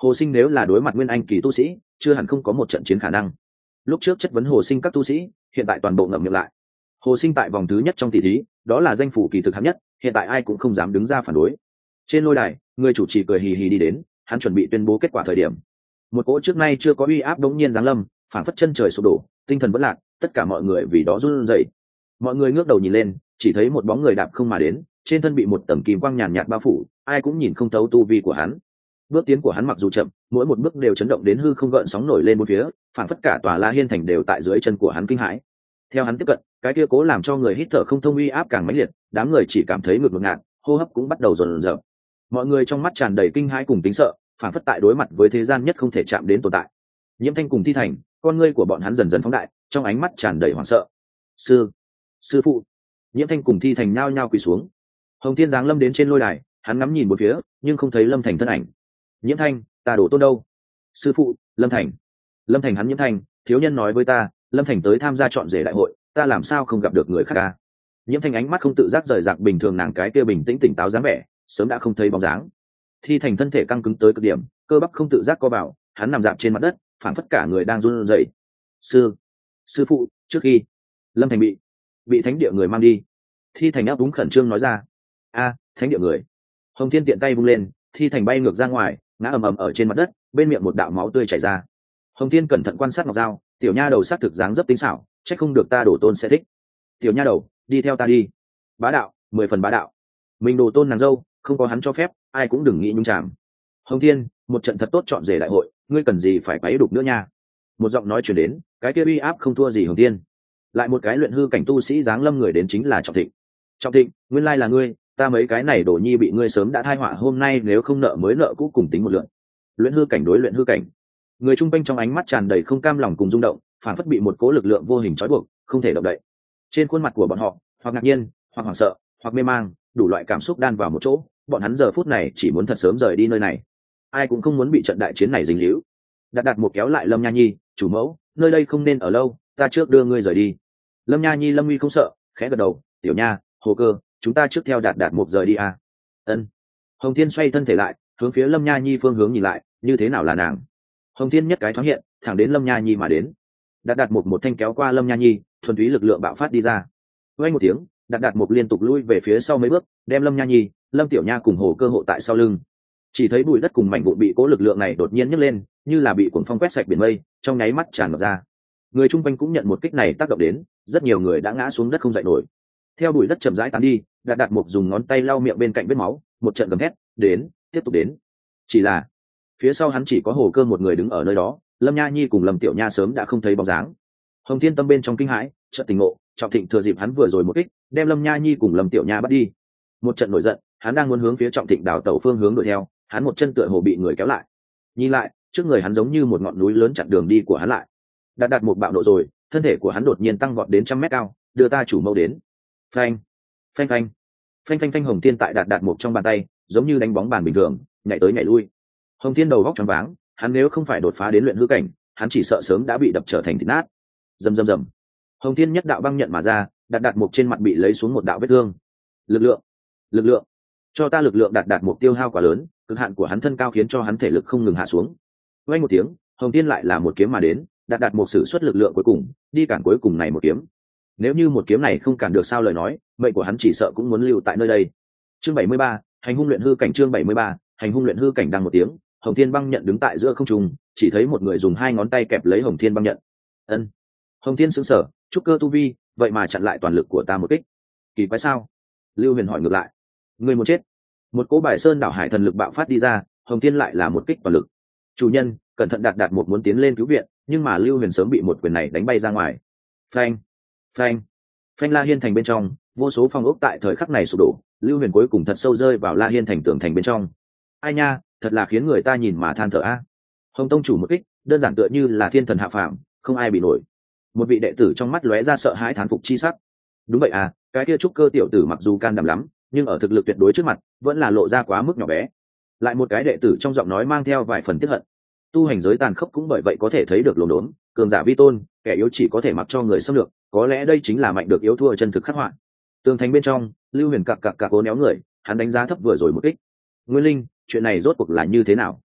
Hồ Sinh nếu là đối mặt nguyên anh kỳ tu sĩ, chưa hẳn không có một trận chiến khả năng. Lúc trước chất vấn Hồ Sinh các tu sĩ, hiện tại toàn bộ ngậm miệng lại. Hồ Sinh tại vòng thứ nhất trong tỷ thí, đó là danh phủ kỳ thực hạng nhất, hiện tại ai cũng không dám đứng ra phản đối. Trên lôi đài, người chủ trì cười hì hì đi đến, hắn chuẩn bị tuyên bố kết quả thời điểm. Một cỗ trước nay chưa có uy áp đống nhiên giáng lâm, phảng phất chân trời sụp đổ, tinh thần vỡ lạc, tất cả mọi người vì đó run rẩy. Mọi người ngước đầu nhìn lên, chỉ thấy một bóng người đạp không mà đến, trên thân bị một tầng kim quang nhàn nhạt bao phủ, ai cũng nhìn không thấu tu vi của hắn. Bước tiến của hắn mặc dù chậm, mỗi một bước đều chấn động đến hư không gợn sóng nổi lên bốn phía, phảng phất cả tòa La Hiên thành đều tại dưới chân của hắn kinh hãi. Theo hắn tiếp cận, cái kia cố làm cho người hít thở không thông uy áp càng mãnh liệt, đám người chỉ cảm thấy ngực ngột ngạt, hô hấp cũng bắt đầu dồn dập. Mọi người trong mắt tràn đầy kinh hãi cùng tính sợ, phảng phất tại đối mặt với thế gian nhất không thể chạm đến tồn tại. Nhiễm Thanh cùng Thi Thành, con ngươi của bọn hắn dần dần phóng đại, trong ánh mắt tràn đầy hoảng sợ. Sư, sư phụ! Nhiễm Thanh cùng Thi Thành nhao nhao quỳ xuống. Hồng Thiên giáng lâm đến trên lôi đài, hắn ngắm nhìn một phía, nhưng không thấy Lâm Thành thân ảnh. Nhiễm Thanh, ta đổ tôn đâu? Sư phụ, Lâm Thành. Lâm Thành hắn Nhiễm Thanh, thiếu nhân nói với ta, Lâm Thành tới tham gia chọn rể đại hội, ta làm sao không gặp được người khác ca? Nhiễm Thanh ánh mắt không tự giác rời rạc bình thường nàng cái kia bình tĩnh tỉnh táo dáng vẻ, sớm đã không thấy bóng dáng. Thi Thành thân thể căng cứng tới cực điểm, cơ bắp không tự giác co bảo, hắn nằm dạp trên mặt đất, phảng phất cả người đang run rẩy. Sư, sư phụ, trước khi Lâm Thành bị bị thánh địa người mang đi. Thi Thành áp đúng khẩn trương nói ra. A, thánh địa người. Hồng Thiên tiện tay vung lên, Thi Thành bay ngược ra ngoài, ngã ầm ầm ở trên mặt đất, bên miệng một đạo máu tươi chảy ra. Hồng Thiên cẩn thận quan sát Ngọc Dao, tiểu nha đầu sắc thực dáng dấp tinh xảo, chắc không được ta đổ tôn sẽ thích. Tiểu nha đầu, đi theo ta đi. Bá đạo, mười phần bá đạo. Mình đổ tôn nàng dâu, không có hắn cho phép, ai cũng đừng nghĩ nhung chạm. Hồng Thiên, một trận thật tốt chọn rể đại hội, ngươi cần gì phải quấy đục nữa nha. Một giọng nói truyền đến, cái kia uy áp không thua gì Hồng Thiên. Lại một cái luyện hư cảnh tu sĩ dáng lâm người đến chính là Trọng Thịnh. Trọng Thịnh, nguyên lai là ngươi, ta mấy cái này đổ nhi bị ngươi sớm đã thai họa, hôm nay nếu không nợ mới nợ cũ cùng tính một lượng. Luyện hư cảnh đối luyện hư cảnh. Người trung quanh trong ánh mắt tràn đầy không cam lòng cùng rung động, phản phất bị một cố lực lượng vô hình trói buộc, không thể động đậy. Trên khuôn mặt của bọn họ, hoặc ngạc nhiên, hoặc hoảng sợ, hoặc mê mang, đủ loại cảm xúc đan vào một chỗ, bọn hắn giờ phút này chỉ muốn thật sớm rời đi nơi này. Ai cũng không muốn bị trận đại chiến này dính líu. Đặt đặt một kéo lại Lâm Nha Nhi, chủ mẫu, nơi đây không nên ở lâu, ta trước đưa ngươi rời đi. Lâm Nha Nhi Lâm Uy không sợ, khẽ gật đầu, tiểu nha, Hồ Cơ, chúng ta trước theo đạt đạt một rời đi à. Ân. Hồng Thiên xoay thân thể lại, hướng phía Lâm Nha Nhi phương hướng nhìn lại, như thế nào là nàng? Hồng Thiên nhất cái thoáng hiện, thẳng đến Lâm Nha Nhi mà đến. Đạt đạt một một thanh kéo qua Lâm Nha Nhi, thuần túy lực lượng bạo phát đi ra. Vang một tiếng, Đạt đạt một liên tục lui về phía sau mấy bước, đem Lâm Nha Nhi, Lâm Tiểu Nha cùng Hồ Cơ hộ tại sau lưng. Chỉ thấy bụi đất cùng mảnh vụn bị cố lực lượng này đột nhiên nhấc lên, như là bị cuồng phong quét sạch biển mây, trong nháy mắt tràn ngập ra. Người chung quanh cũng nhận một kích này tác động đến, rất nhiều người đã ngã xuống đất không dậy nổi. Theo bụi đất chậm rãi tán đi, Đạt đạt một dùng ngón tay lau miệng bên cạnh vết máu, một trận gầm thét, đến, tiếp tục đến. Chỉ là phía sau hắn chỉ có Hồ Cơ một người đứng ở nơi đó, Lâm Nha Nhi cùng Lâm Tiểu Nha sớm đã không thấy bóng dáng. Hồng Thiên tâm bên trong kinh hãi, chợt tỉnh ngộ, Trọng Thịnh thừa dịp hắn vừa rồi một kích, đem Lâm Nha Nhi cùng Lâm Tiểu Nha bắt đi. Một trận nổi giận, hắn đang muốn hướng phía Trọng Thịnh đảo tẩu phương hướng đuổi theo, hắn một chân tựa hồ bị người kéo lại. Nhìn lại, trước người hắn giống như một ngọn núi lớn chặn đường đi của hắn lại. Đạt đạt một bạo nộ rồi, thân thể của hắn đột nhiên tăng vọt đến trăm mét cao, đưa ta chủ mâu đến. Phanh, phanh phanh, phanh phanh phanh. Hồng Thiên tại Đạt đạt một trong bàn tay, giống như đánh bóng bàn bình thường, nhảy tới nhảy lui. Hồng Thiên đầu góc choáng váng, hắn nếu không phải đột phá đến luyện hư cảnh, hắn chỉ sợ sớm đã bị đập trở thành thịt nát. Rầm rầm rầm. Hồng Thiên nhất đạo băng nhận mà ra, Đạt đạt một trên mặt bị lấy xuống một đạo vết thương. Lực lượng, lực lượng, cho ta lực lượng. Đạt đạt một tiêu hao quá lớn, cực hạn của hắn thân cao khiến cho hắn thể lực không ngừng hạ xuống. Vang một tiếng, Hồng Thiên lại là một kiếm mà đến, Đạt đạt một sử xuất lực lượng cuối cùng, đi cản cuối cùng này một kiếm. Nếu như một kiếm này không cản được sao lời nói, mệnh của hắn chỉ sợ cũng muốn lưu tại nơi đây. Chương bảy mươi ba, hành hung luyện hư cảnh. Chương bảy mươi ba, hành hung luyện hư cảnh. Đang một tiếng, Hồng Thiên băng nhận đứng tại giữa không trung, chỉ thấy một người dùng hai ngón tay kẹp lấy Hồng Thiên băng nhận. Ân. Hồng Thiên sững sờ, trúc cơ tu vi, vậy mà chặn lại toàn lực của ta một kích. Kỳ quái sao? Lưu Huyền hỏi ngược lại. Người muốn chết. Một cỗ bài sơn đảo hải thần lực bạo phát đi ra, Hồng Thiên lại là một kích toàn lực. Chủ nhân, cẩn thận. Đạt đạt một muốn tiến lên cứu viện, nhưng mà Lưu Huyền sớm bị một quyền này đánh bay ra ngoài. Phanh, phanh, phanh. La Hiên thành bên trong, vô số phòng ốc tại thời khắc này sụp đổ, Lưu Huyền cuối cùng thật sâu rơi vào La Hiên thành tường thành bên trong. Ai nha, thật là khiến người ta nhìn mà than thở a. Hồng tông chủ một kích, đơn giản tựa như là thiên thần hạ phàm, không ai bị nổi. Một vị đệ tử trong mắt lóe ra sợ hãi thán phục chi sắc. Đúng vậy à, cái kia trúc cơ tiểu tử mặc dù can đảm lắm, nhưng ở thực lực tuyệt đối trước mặt, vẫn là lộ ra quá mức nhỏ bé. Lại một cái đệ tử trong giọng nói mang theo vài phần tiếc hận. Tu hành giới tàn khốc cũng bởi vậy có thể thấy được lồn đốn, cường giả vi tôn, kẻ yếu chỉ có thể mặc cho người xâm lược, có lẽ đây chính là mạnh được yếu thua chân thực khắc họa. Tường thành bên trong, Lưu Huyền cặc cặc cặc cố néo người, hắn đánh giá thấp vừa rồi một kích. Nguyên Linh, chuyện này rốt cuộc là như thế nào?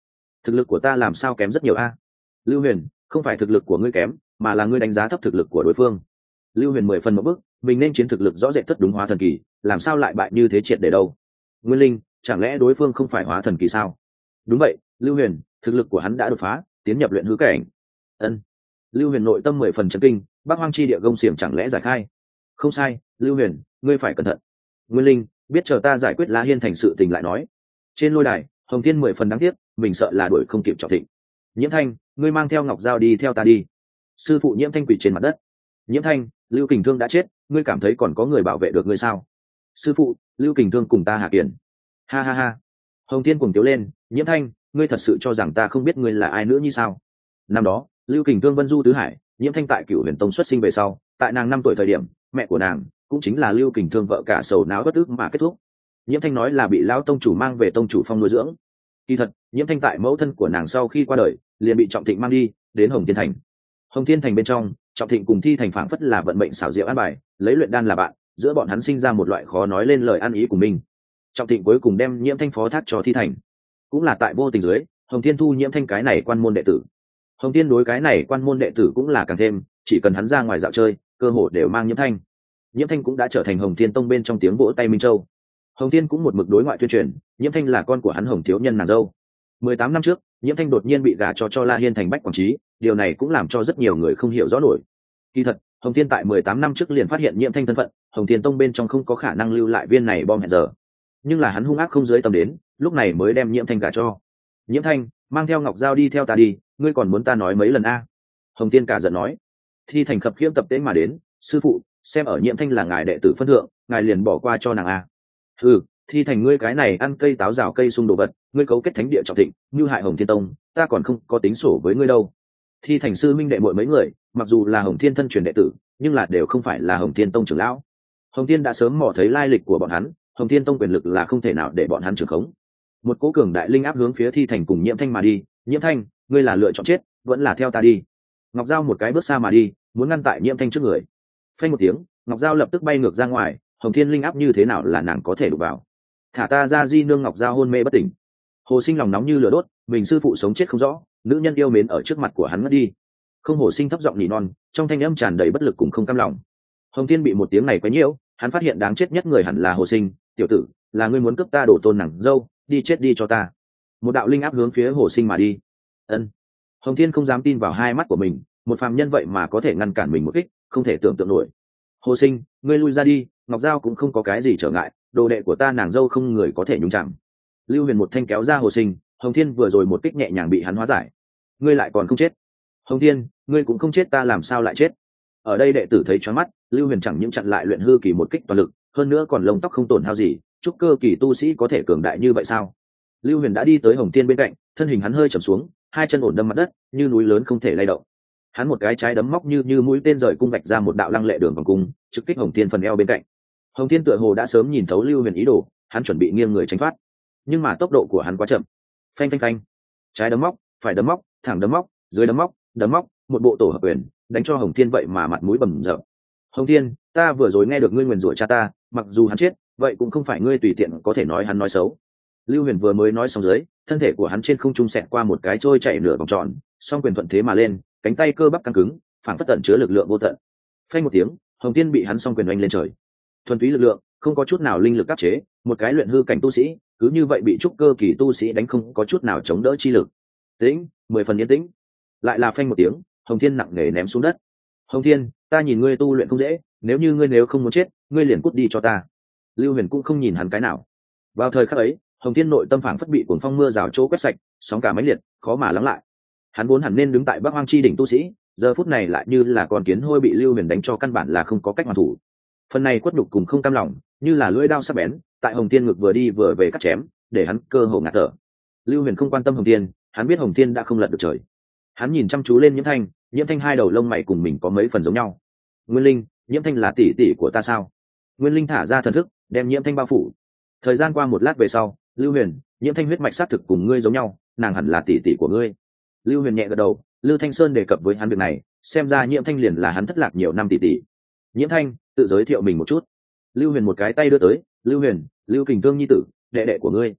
thực lực của ta làm sao kém rất nhiều a? Lưu Huyền, không phải thực lực của ngươi kém, mà là ngươi đánh giá thấp thực lực của đối phương. Lưu Huyền mười phần một bước, mình nên chiến thực lực rõ rệt thất đúng hóa thần kỳ, làm sao lại bại như thế triệt để đâu? Nguyên Linh, chẳng lẽ đối phương không phải hóa thần kỳ sao? Đúng vậy, Lưu Huyền, thực lực của hắn đã đột phá, tiến nhập luyện hư cảnh. Ân. Lưu Huyền nội tâm mười phần chấn kinh, Bắc Hoang chi địa gông xiềng chẳng lẽ giải khai? Không sai, Lưu Huyền, ngươi phải cẩn thận. Nguyên Linh, biết chờ ta giải quyết La Hiên thành sự tình lại nói. Trên lôi đài, Hồng Thiên mười phần đáng tiếc, mình sợ là đuổi không kịp Trọng Thịnh. Nhiễm Thanh, ngươi mang theo Ngọc Giao đi theo ta đi. Sư phụ Nhiễm Thanh quỳ trên mặt đất. Nhiễm Thanh, Lưu Kình Thương đã chết, ngươi cảm thấy còn có người bảo vệ được ngươi sao? Sư phụ, Lưu Kình Thương cùng ta hạ kiền. Ha ha ha. Hồng Thiên cuồng tiếu lên, Nhiễm Thanh, ngươi thật sự cho rằng ta không biết ngươi là ai nữa như sao? Năm đó, Lưu Kình Thương vân du tứ hải, Nhiễm Thanh tại Cửu Huyền Tông xuất sinh về sau, tại nàng năm tuổi thời điểm, mẹ của nàng cũng chính là Lưu Kình Thương vợ cả sầu não bất ức mà kết thúc. Nhiễm Thanh nói là bị lão tông chủ mang về tông chủ phong nuôi dưỡng. Kỳ thật, Nhiễm Thanh tại mẫu thân của nàng sau khi qua đời, liền bị Trọng Thịnh mang đi, đến Hồng Thiên Thành. Hồng Thiên Thành bên trong, Trọng Thịnh cùng Thi Thành phảng phất là vận mệnh xảo diệu an bài, lấy luyện đan là bạn, giữa bọn hắn sinh ra một loại khó nói lên lời ăn ý của mình. Trọng Thịnh cuối cùng đem Nhiễm Thanh phó thác cho Thi Thành. Cũng là tại vô tình dưới, Hồng Thiên thu Nhiễm Thanh cái này quan môn đệ tử. Hồng Thiên đối cái này quan môn đệ tử cũng là càng thêm, chỉ cần hắn ra ngoài dạo chơi, cơ hội đều mang Nhiễm Thanh. Nhiễm Thanh cũng đã trở thành Hồng Thiên Tông bên trong tiếng vỗ tay minh châu. Hồng Thiên cũng một mực đối ngoại tuyên truyền, Nhiễm Thanh là con của hắn Hồng thiếu nhân nàng dâu. Mười tám năm trước, Nhiễm Thanh đột nhiên bị gả cho cho La Hiên thành Bách Quảng Trí, điều này cũng làm cho rất nhiều người không hiểu rõ nổi. Kỳ thật, Hồng Thiên tại mười tám năm trước liền phát hiện Nhiễm Thanh thân phận, Hồng Thiên Tông bên trong không có khả năng lưu lại viên này bom hẹn giờ. Nhưng là hắn hung ác không dưới tâm đến, lúc này mới đem Nhiễm Thanh gả cho. Nhiễm Thanh, mang theo Ngọc Giao đi theo ta đi, ngươi còn muốn ta nói mấy lần a? Hồng Thiên cả giận nói. Thi Thành khập khiễng tập tế mà đến, sư phụ, xem ở Nhiễm Thanh là ngài đệ tử phân thượng, ngài liền bỏ qua cho nàng a. Ừ, Thi Thành ngươi cái này ăn cây táo rào cây sung đồ vật, ngươi cấu kết thánh địa Trọng Thịnh, như hại Hồng Thiên Tông, ta còn không có tính sổ với ngươi đâu. Thi Thành sư minh đệ muội mấy người, mặc dù là Hồng Thiên thân truyền đệ tử, nhưng là đều không phải là Hồng Thiên Tông trưởng lão. Hồng Thiên đã sớm mò thấy lai lịch của bọn hắn, Hồng Thiên Tông quyền lực là không thể nào để bọn hắn trưởng khống. Một cố cường đại linh áp hướng phía Thi Thành cùng Nhiễm Thanh mà đi, Nhiễm Thanh, ngươi là lựa chọn chết, vẫn là theo ta đi. Ngọc Giao một cái bước xa mà đi, muốn ngăn tại Nhiễm Thanh trước người. Phanh một tiếng, Ngọc Giao lập tức bay ngược ra ngoài, Hồng Thiên linh áp như thế nào là nàng có thể đụng vào. Thả ta ra. Di nương Ngọc Giao hôn mê bất tỉnh. Hồ Sinh lòng nóng như lửa đốt, mình sư phụ sống chết không rõ, nữ nhân yêu mến ở trước mặt của hắn ngất đi. Không Hồ Sinh thấp giọng nỉ non, trong thanh âm tràn đầy bất lực cùng không cam lòng. Hồng Thiên bị một tiếng này quấy nhiễu, hắn phát hiện đáng chết nhất người hẳn là Hồ Sinh, tiểu tử, là ngươi muốn cướp ta đổ tôn nàng dâu, đi chết đi cho ta. Một đạo linh áp hướng phía Hồ Sinh mà đi. Ân. Hồng Thiên không dám tin vào hai mắt của mình, một phàm nhân vậy mà có thể ngăn cản mình một kích, không thể tưởng tượng nổi. Hồ Sinh, ngươi lui ra đi, Ngọc Giao cũng không có cái gì trở ngại, đồ đệ của ta nàng dâu không người có thể nhúng chạm. Lưu Huyền một thanh kéo ra Hồ Sinh, Hồng Thiên vừa rồi một kích nhẹ nhàng bị hắn hóa giải. Ngươi lại còn không chết. Hồng Thiên, ngươi cũng không chết ta làm sao lại chết? Ở đây đệ tử thấy choáng mắt, Lưu Huyền chẳng những chặn lại luyện hư kỳ một kích toàn lực, hơn nữa còn lông tóc không tổn hao gì, chúc cơ kỳ tu sĩ có thể cường đại như vậy sao? Lưu Huyền đã đi tới Hồng Thiên bên cạnh, thân hình hắn hơi chầm xuống, hai chân ổn đâm mặt đất, như núi lớn không thể lay động. Hắn một cái trái đấm móc như như mũi tên rời cung vạch ra một đạo lăng lệ đường vòng cung, trực kích Hồng Thiên phần eo bên cạnh. Hồng Thiên tựa hồ đã sớm nhìn thấu Lưu Huyền ý đồ, hắn chuẩn bị nghiêng người tránh thoát, nhưng mà tốc độ của hắn quá chậm. Phanh phanh phanh, trái đấm móc, phải đấm móc, thẳng đấm móc, dưới đấm móc, đấm móc, một bộ tổ hợp quyền, đánh cho Hồng Thiên vậy mà mặt mũi bầm dập. Hồng Thiên, ta vừa rồi nghe được ngươi nguyền rủa cha ta, mặc dù hắn chết, vậy cũng không phải ngươi tùy tiện có thể nói hắn nói xấu. Lưu Huyền vừa mới nói xong dưới, thân thể của hắn trên không trung xẹt qua một cái trôi chạy nửa vòng tròn, song quyền thuận thế mà lên, cánh tay cơ bắp căng cứng, phản phất tận chứa lực lượng vô tận. Phanh một tiếng, Hồng Thiên bị hắn song quyền oanh lên trời. Thuần túy lực lượng, không có chút nào linh lực áp chế, một cái luyện hư cảnh tu sĩ, cứ như vậy bị trúc cơ kỳ tu sĩ đánh không có chút nào chống đỡ chi lực. Tĩnh, mười phần yên tĩnh. Lại là phanh một tiếng, Hồng Thiên nặng nề ném xuống đất. Hồng Thiên, ta nhìn ngươi tu luyện không dễ, nếu như ngươi nếu không muốn chết, ngươi liền cút đi cho ta. Lưu Huyền cũng không nhìn hắn cái nào. Vào thời khắc ấy, Hồng Thiên nội tâm phảng phất bị cuồng phong mưa rào chỗ quét sạch, sóng cả mãnh liệt, khó mà lắng lại. Hắn vốn hẳn nên đứng tại Bắc Hoang chi đỉnh tu sĩ, giờ phút này lại như là con kiến hôi bị Lưu Huyền đánh cho căn bản là không có cách hoàn thủ. Phần này quất đục cùng không cam lòng, như là lưỡi dao sắc bén, tại Hồng Thiên ngực vừa đi vừa về cắt chém, để hắn cơ hồ ngạt thở. Lưu Huyền không quan tâm Hồng Thiên, hắn biết Hồng Thiên đã không lật được trời. Hắn nhìn chăm chú lên Nhiễm Thanh, Nhiễm Thanh hai đầu lông mày cùng mình có mấy phần giống nhau. Nguyên Linh, Nhiễm Thanh là tỷ tỷ của ta sao? Nguyên Linh thả ra thần thức, đem Nhiễm Thanh bao phủ. Thời gian qua một lát về sau, Lưu Huyền, Nhiễm Thanh huyết mạch xác thực cùng ngươi giống nhau, nàng hẳn là tỷ tỷ của ngươi. Lưu Huyền nhẹ gật đầu, Lưu Thanh Sơn đề cập với hắn việc này, xem ra Nhiễm Thanh liền là hắn thất lạc nhiều năm tỷ tỷ. Nhiễm Thanh, tự giới thiệu mình một chút. Lưu Huyền một cái tay đưa tới, Lưu Huyền, Lưu Kình Thương nhi tử, đệ đệ của ngươi.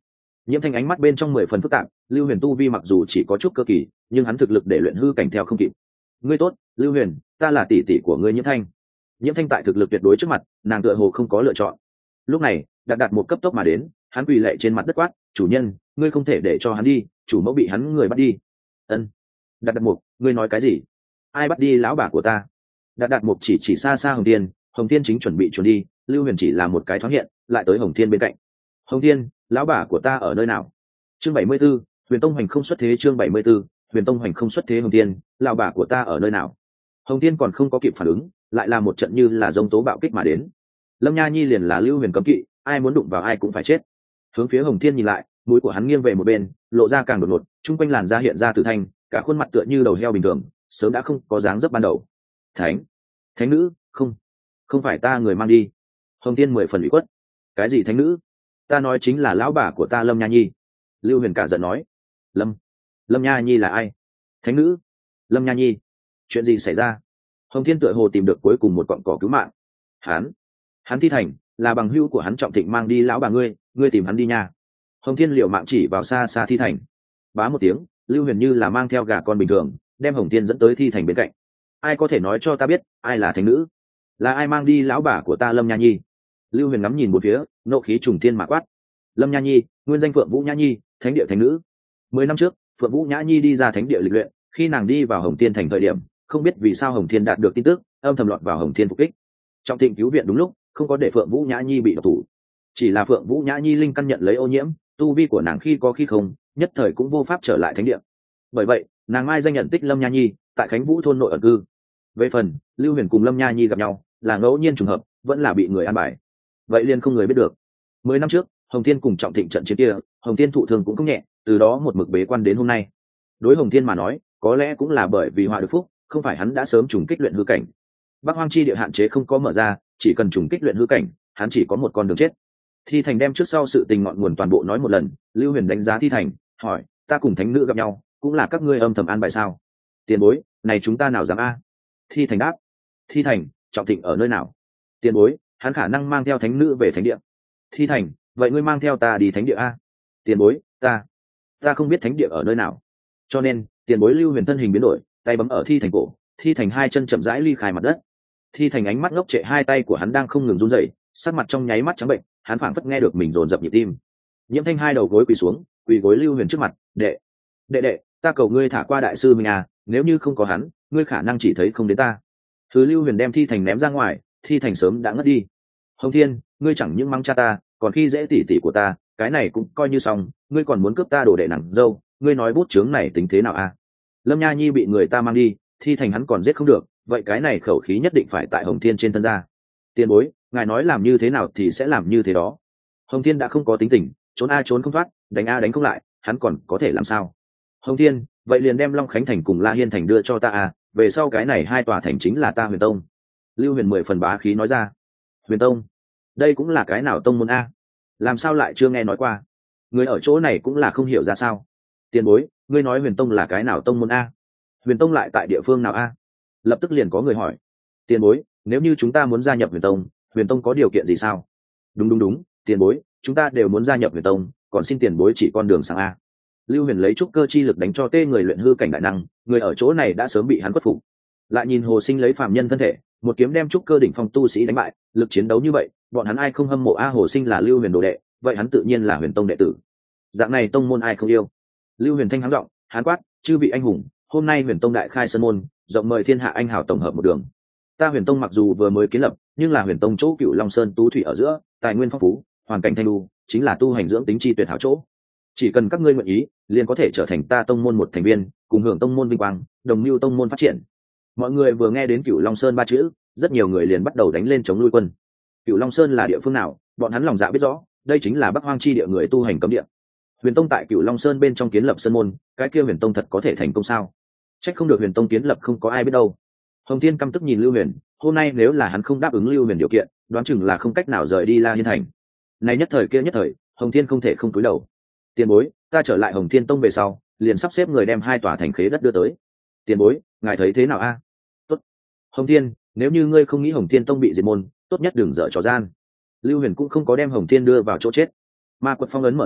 Nhiễm Thanh ánh mắt bên trong mười phần phức tạp, Lưu Huyền tu vi mặc dù chỉ có chút cơ kỳ, nhưng hắn thực lực để luyện hư cảnh theo không kịp. Ngươi tốt, Lưu Huyền, ta là tỷ tỷ của ngươi Nhiễm Thanh. Nhiễm Thanh tại thực lực tuyệt đối trước mặt, nàng tựa hồ không có lựa chọn. Lúc này, đạt đạt một cấp tốc mà đến, hắn quỳ lạy trên mặt đất quát, chủ nhân, ngươi không thể để cho hắn đi, chủ mẫu bị hắn người bắt đi. Ân. Đạt đạt một, ngươi nói cái gì? Ai bắt đi lão bà của ta? Đạt đạt một chỉ chỉ xa xa Hồng Thiên, Hồng Thiên chính chuẩn bị chuẩn đi, Lưu Huyền chỉ là một cái thoáng hiện, lại tới Hồng Thiên bên cạnh. Hồng Thiên, lão bà của ta ở nơi nào? Chương bảy mươi 74, Huyền Tông Hoành không xuất thế. Chương bảy mươi 74, Huyền Tông Hoành không xuất thế. Hồng Thiên, lão bà của ta ở nơi nào? Hồng Thiên còn không có kịp phản ứng, lại là một trận như là dông tố bạo kích mà đến. Lâm Nha Nhi liền là Lưu Huyền cấm kỵ, ai muốn đụng vào ai cũng phải chết. Hướng phía Hồng Thiên nhìn lại, mũi của hắn nghiêng về một bên, lộ ra càng đột ngột, trung quanh làn da hiện ra tử thanh, cả khuôn mặt tựa như đầu heo bình thường, sớm đã không có dáng dấp ban đầu. Thánh, thánh nữ, không, không phải ta người mang đi. Hồng Thiên mười phần ủy khuất. Cái gì thánh nữ? Ta nói chính là lão bà của ta Lâm Nha Nhi. Lưu Huyền cả giận nói. Lâm, Lâm Nha Nhi là ai? Thánh nữ? Lâm Nha Nhi? Chuyện gì xảy ra? Hồng Thiên tựa hồ tìm được cuối cùng một cọng cỏ cứu mạng. Hắn, hắn Thi Thành là bằng hữu của hắn Trọng Thịnh mang đi lão bà ngươi, ngươi tìm hắn đi nha. Hồng Thiên liều mạng chỉ vào xa xa Thi Thành. Bá một tiếng, Lưu Huyền như là mang theo gà con bình thường, đem Hồng Thiên dẫn tới Thi Thành bên cạnh. Ai có thể nói cho ta biết, ai là thánh nữ? Là ai mang đi lão bà của ta Lâm Nha Nhi? Lưu Huyền ngắm nhìn một phía, nộ khí trùng thiên mà quát. Lâm Nha Nhi, nguyên danh Phượng Vũ Nhã Nhi, thánh địa thánh nữ. Mười năm trước, Phượng Vũ Nhã Nhi đi ra thánh địa lịch luyện, khi nàng đi vào Hồng Thiên thành thời điểm, không biết vì sao Hồng Thiên đạt được tin tức, âm thầm lọt vào Hồng Thiên phục kích. Trọng Thịnh cứu viện đúng lúc, không có để Phượng Vũ Nhã Nhi bị độc thủ. Chỉ là Phượng Vũ Nhã Nhi linh căn nhận lấy ô nhiễm, tu vi của nàng khi có khi không, nhất thời cũng vô pháp trở lại thánh địa. Bởi vậy, nàng mai danh nhận tích Lâm Nha Nhi, tại Khánh Vũ thôn nội ẩn cư. Về phần Lưu Huyền cùng Lâm Nha Nhi gặp nhau, là ngẫu nhiên trùng hợp, vẫn là bị người an bài. Vậy liền không người biết được. Mười năm trước, Hồng Thiên cùng Trọng Thịnh trận chiến kia, Hồng Thiên thụ thương cũng không nhẹ, từ đó một mực bế quan đến hôm nay. Đối Hồng Thiên mà nói, có lẽ cũng là bởi vì họa được phúc, không phải hắn đã sớm trùng kích luyện hư cảnh. Bắc Hoang chi địa hạn chế không có mở ra, chỉ cần trùng kích luyện hư cảnh, hắn chỉ có một con đường chết. Thi Thành đem trước sau sự tình ngọn nguồn toàn bộ nói một lần, Lưu Huyền đánh giá Thi Thành, hỏi, ta cùng thánh nữ gặp nhau, cũng là các ngươi âm thầm an bài sao? Tiền bối, này chúng ta nào dám a? Thi Thành đáp. Thi Thành, Trọng Thịnh ở nơi nào? Tiền bối, hắn khả năng mang theo thánh nữ về thánh địa. Thi Thành, vậy ngươi mang theo ta đi thánh địa a? Tiền bối, ta, ta không biết thánh địa ở nơi nào. Cho nên, tiền bối Lưu Huyền thân hình biến đổi, tay bấm ở Thi Thành cổ, Thi Thành hai chân chậm rãi ly khai mặt đất. Thi Thành ánh mắt ngốc trệ, hai tay của hắn đang không ngừng run rẩy, sắc mặt trong nháy mắt trắng bệnh, hắn phảng phất nghe được mình dồn dập nhịp tim. Nhiễm Thanh hai đầu gối quỳ xuống, quỳ gối Lưu Huyền trước mặt, đệ, đệ đệ, ta cầu ngươi thả qua đại sư mình à, nếu như không có hắn, ngươi khả năng chỉ thấy không đến ta. Thứ Lưu Huyền đem Thi Thành ném ra ngoài, Thi Thành sớm đã ngất đi. Hồng Thiên, ngươi chẳng những mắng cha ta, còn khi dễ tỉ tỉ của ta, cái này cũng coi như xong, ngươi còn muốn cướp ta đồ đệ nặng dâu, ngươi nói bút chướng này tính thế nào a? À? Lâm Nha Nhi bị người ta mang đi, Thi Thành hắn còn giết không được, vậy cái này khẩu khí nhất định phải tại Hồng Thiên trên thân ra. Tiền bối, ngài nói làm như thế nào thì sẽ làm như thế đó. Hồng Thiên đã không có tính tình, trốn a trốn không thoát, đánh a đánh không lại, hắn còn có thể làm sao? Hồng Thiên, vậy liền đem Long Khánh thành cùng La Hiên thành đưa cho ta a, về sau cái này hai tòa thành chính là ta Huyền Tông. Lưu Huyền mười phần bá khí nói ra. Huyền Tông, đây cũng là cái nào tông môn a? Làm sao lại chưa nghe nói qua? Người ở chỗ này cũng là không hiểu ra sao. Tiền bối, ngươi nói Huyền Tông là cái nào tông môn a? Huyền Tông lại tại địa phương nào a? Lập tức liền có người hỏi. Tiền bối, nếu như chúng ta muốn gia nhập Huyền Tông, Huyền Tông có điều kiện gì sao? Đúng đúng đúng, tiền bối, chúng ta đều muốn gia nhập Huyền Tông, còn xin tiền bối chỉ con đường sang a. Lưu Huyền lấy trúc cơ chi lực đánh cho tê người luyện hư cảnh đại năng, người ở chỗ này đã sớm bị hắn khuất phục. Lại nhìn Hồ Sinh lấy phàm nhân thân thể, một kiếm đem trúc cơ đỉnh phong tu sĩ đánh bại, lực chiến đấu như vậy, bọn hắn ai không hâm mộ a? Hồ Sinh là Lưu Huyền đồ đệ, vậy hắn tự nhiên là Huyền Tông đệ tử. Dạng này tông môn ai không yêu? Lưu Huyền thanh hắng giọng, hán quát, chư vị anh hùng, hôm nay Huyền Tông đại khai sơn môn, rộng mời thiên hạ anh hào tổng hợp một đường. Ta Huyền Tông mặc dù vừa mới kiến lập, nhưng là Huyền Tông chỗ Cửu Long Sơn tú thủy ở giữa, tài nguyên phong phú, hoàn cảnh thanh lưu, chính là tu hành dưỡng tính chi tuyệt hảo chỗ. Chỉ cần các ngươi nguyện ý, liền có thể trở thành ta tông môn một thành viên, cùng hưởng tông môn vinh quang, đồng mưu tông môn phát triển. Mọi người vừa nghe đến Cửu Long Sơn ba chữ, rất nhiều người liền bắt đầu đánh lên chống nuôi quân. Cửu Long Sơn là địa phương nào, bọn hắn lòng dạ biết rõ, đây chính là Bắc Hoang chi địa người tu hành cấm địa. Huyền Tông tại Cửu Long Sơn bên trong kiến lập sơn môn, cái kia Huyền Tông thật có thể thành công sao? Trách không được Huyền Tông kiến lập không có ai biết đâu. Hồng Thiên căm tức nhìn Lưu Huyền, hôm nay nếu là hắn không đáp ứng Lưu Huyền điều kiện, đoán chừng là không cách nào rời đi La Hiên thành. Này nhất thời kia nhất thời, Hồng Thiên không thể không cúi đầu. Tiền bối, ta trở lại Hồng Thiên Tông về sau, liền sắp xếp người đem hai tòa thành khế đất đưa tới. Tiền bối, ngài thấy thế nào a? Tốt. Hồng Thiên, nếu như ngươi không nghĩ Hồng Thiên Tông bị diệt môn, tốt nhất đừng dở trò gian. Lưu Huyền cũng không có đem Hồng Thiên đưa vào chỗ chết. Ma Quật phong ấn mở ra,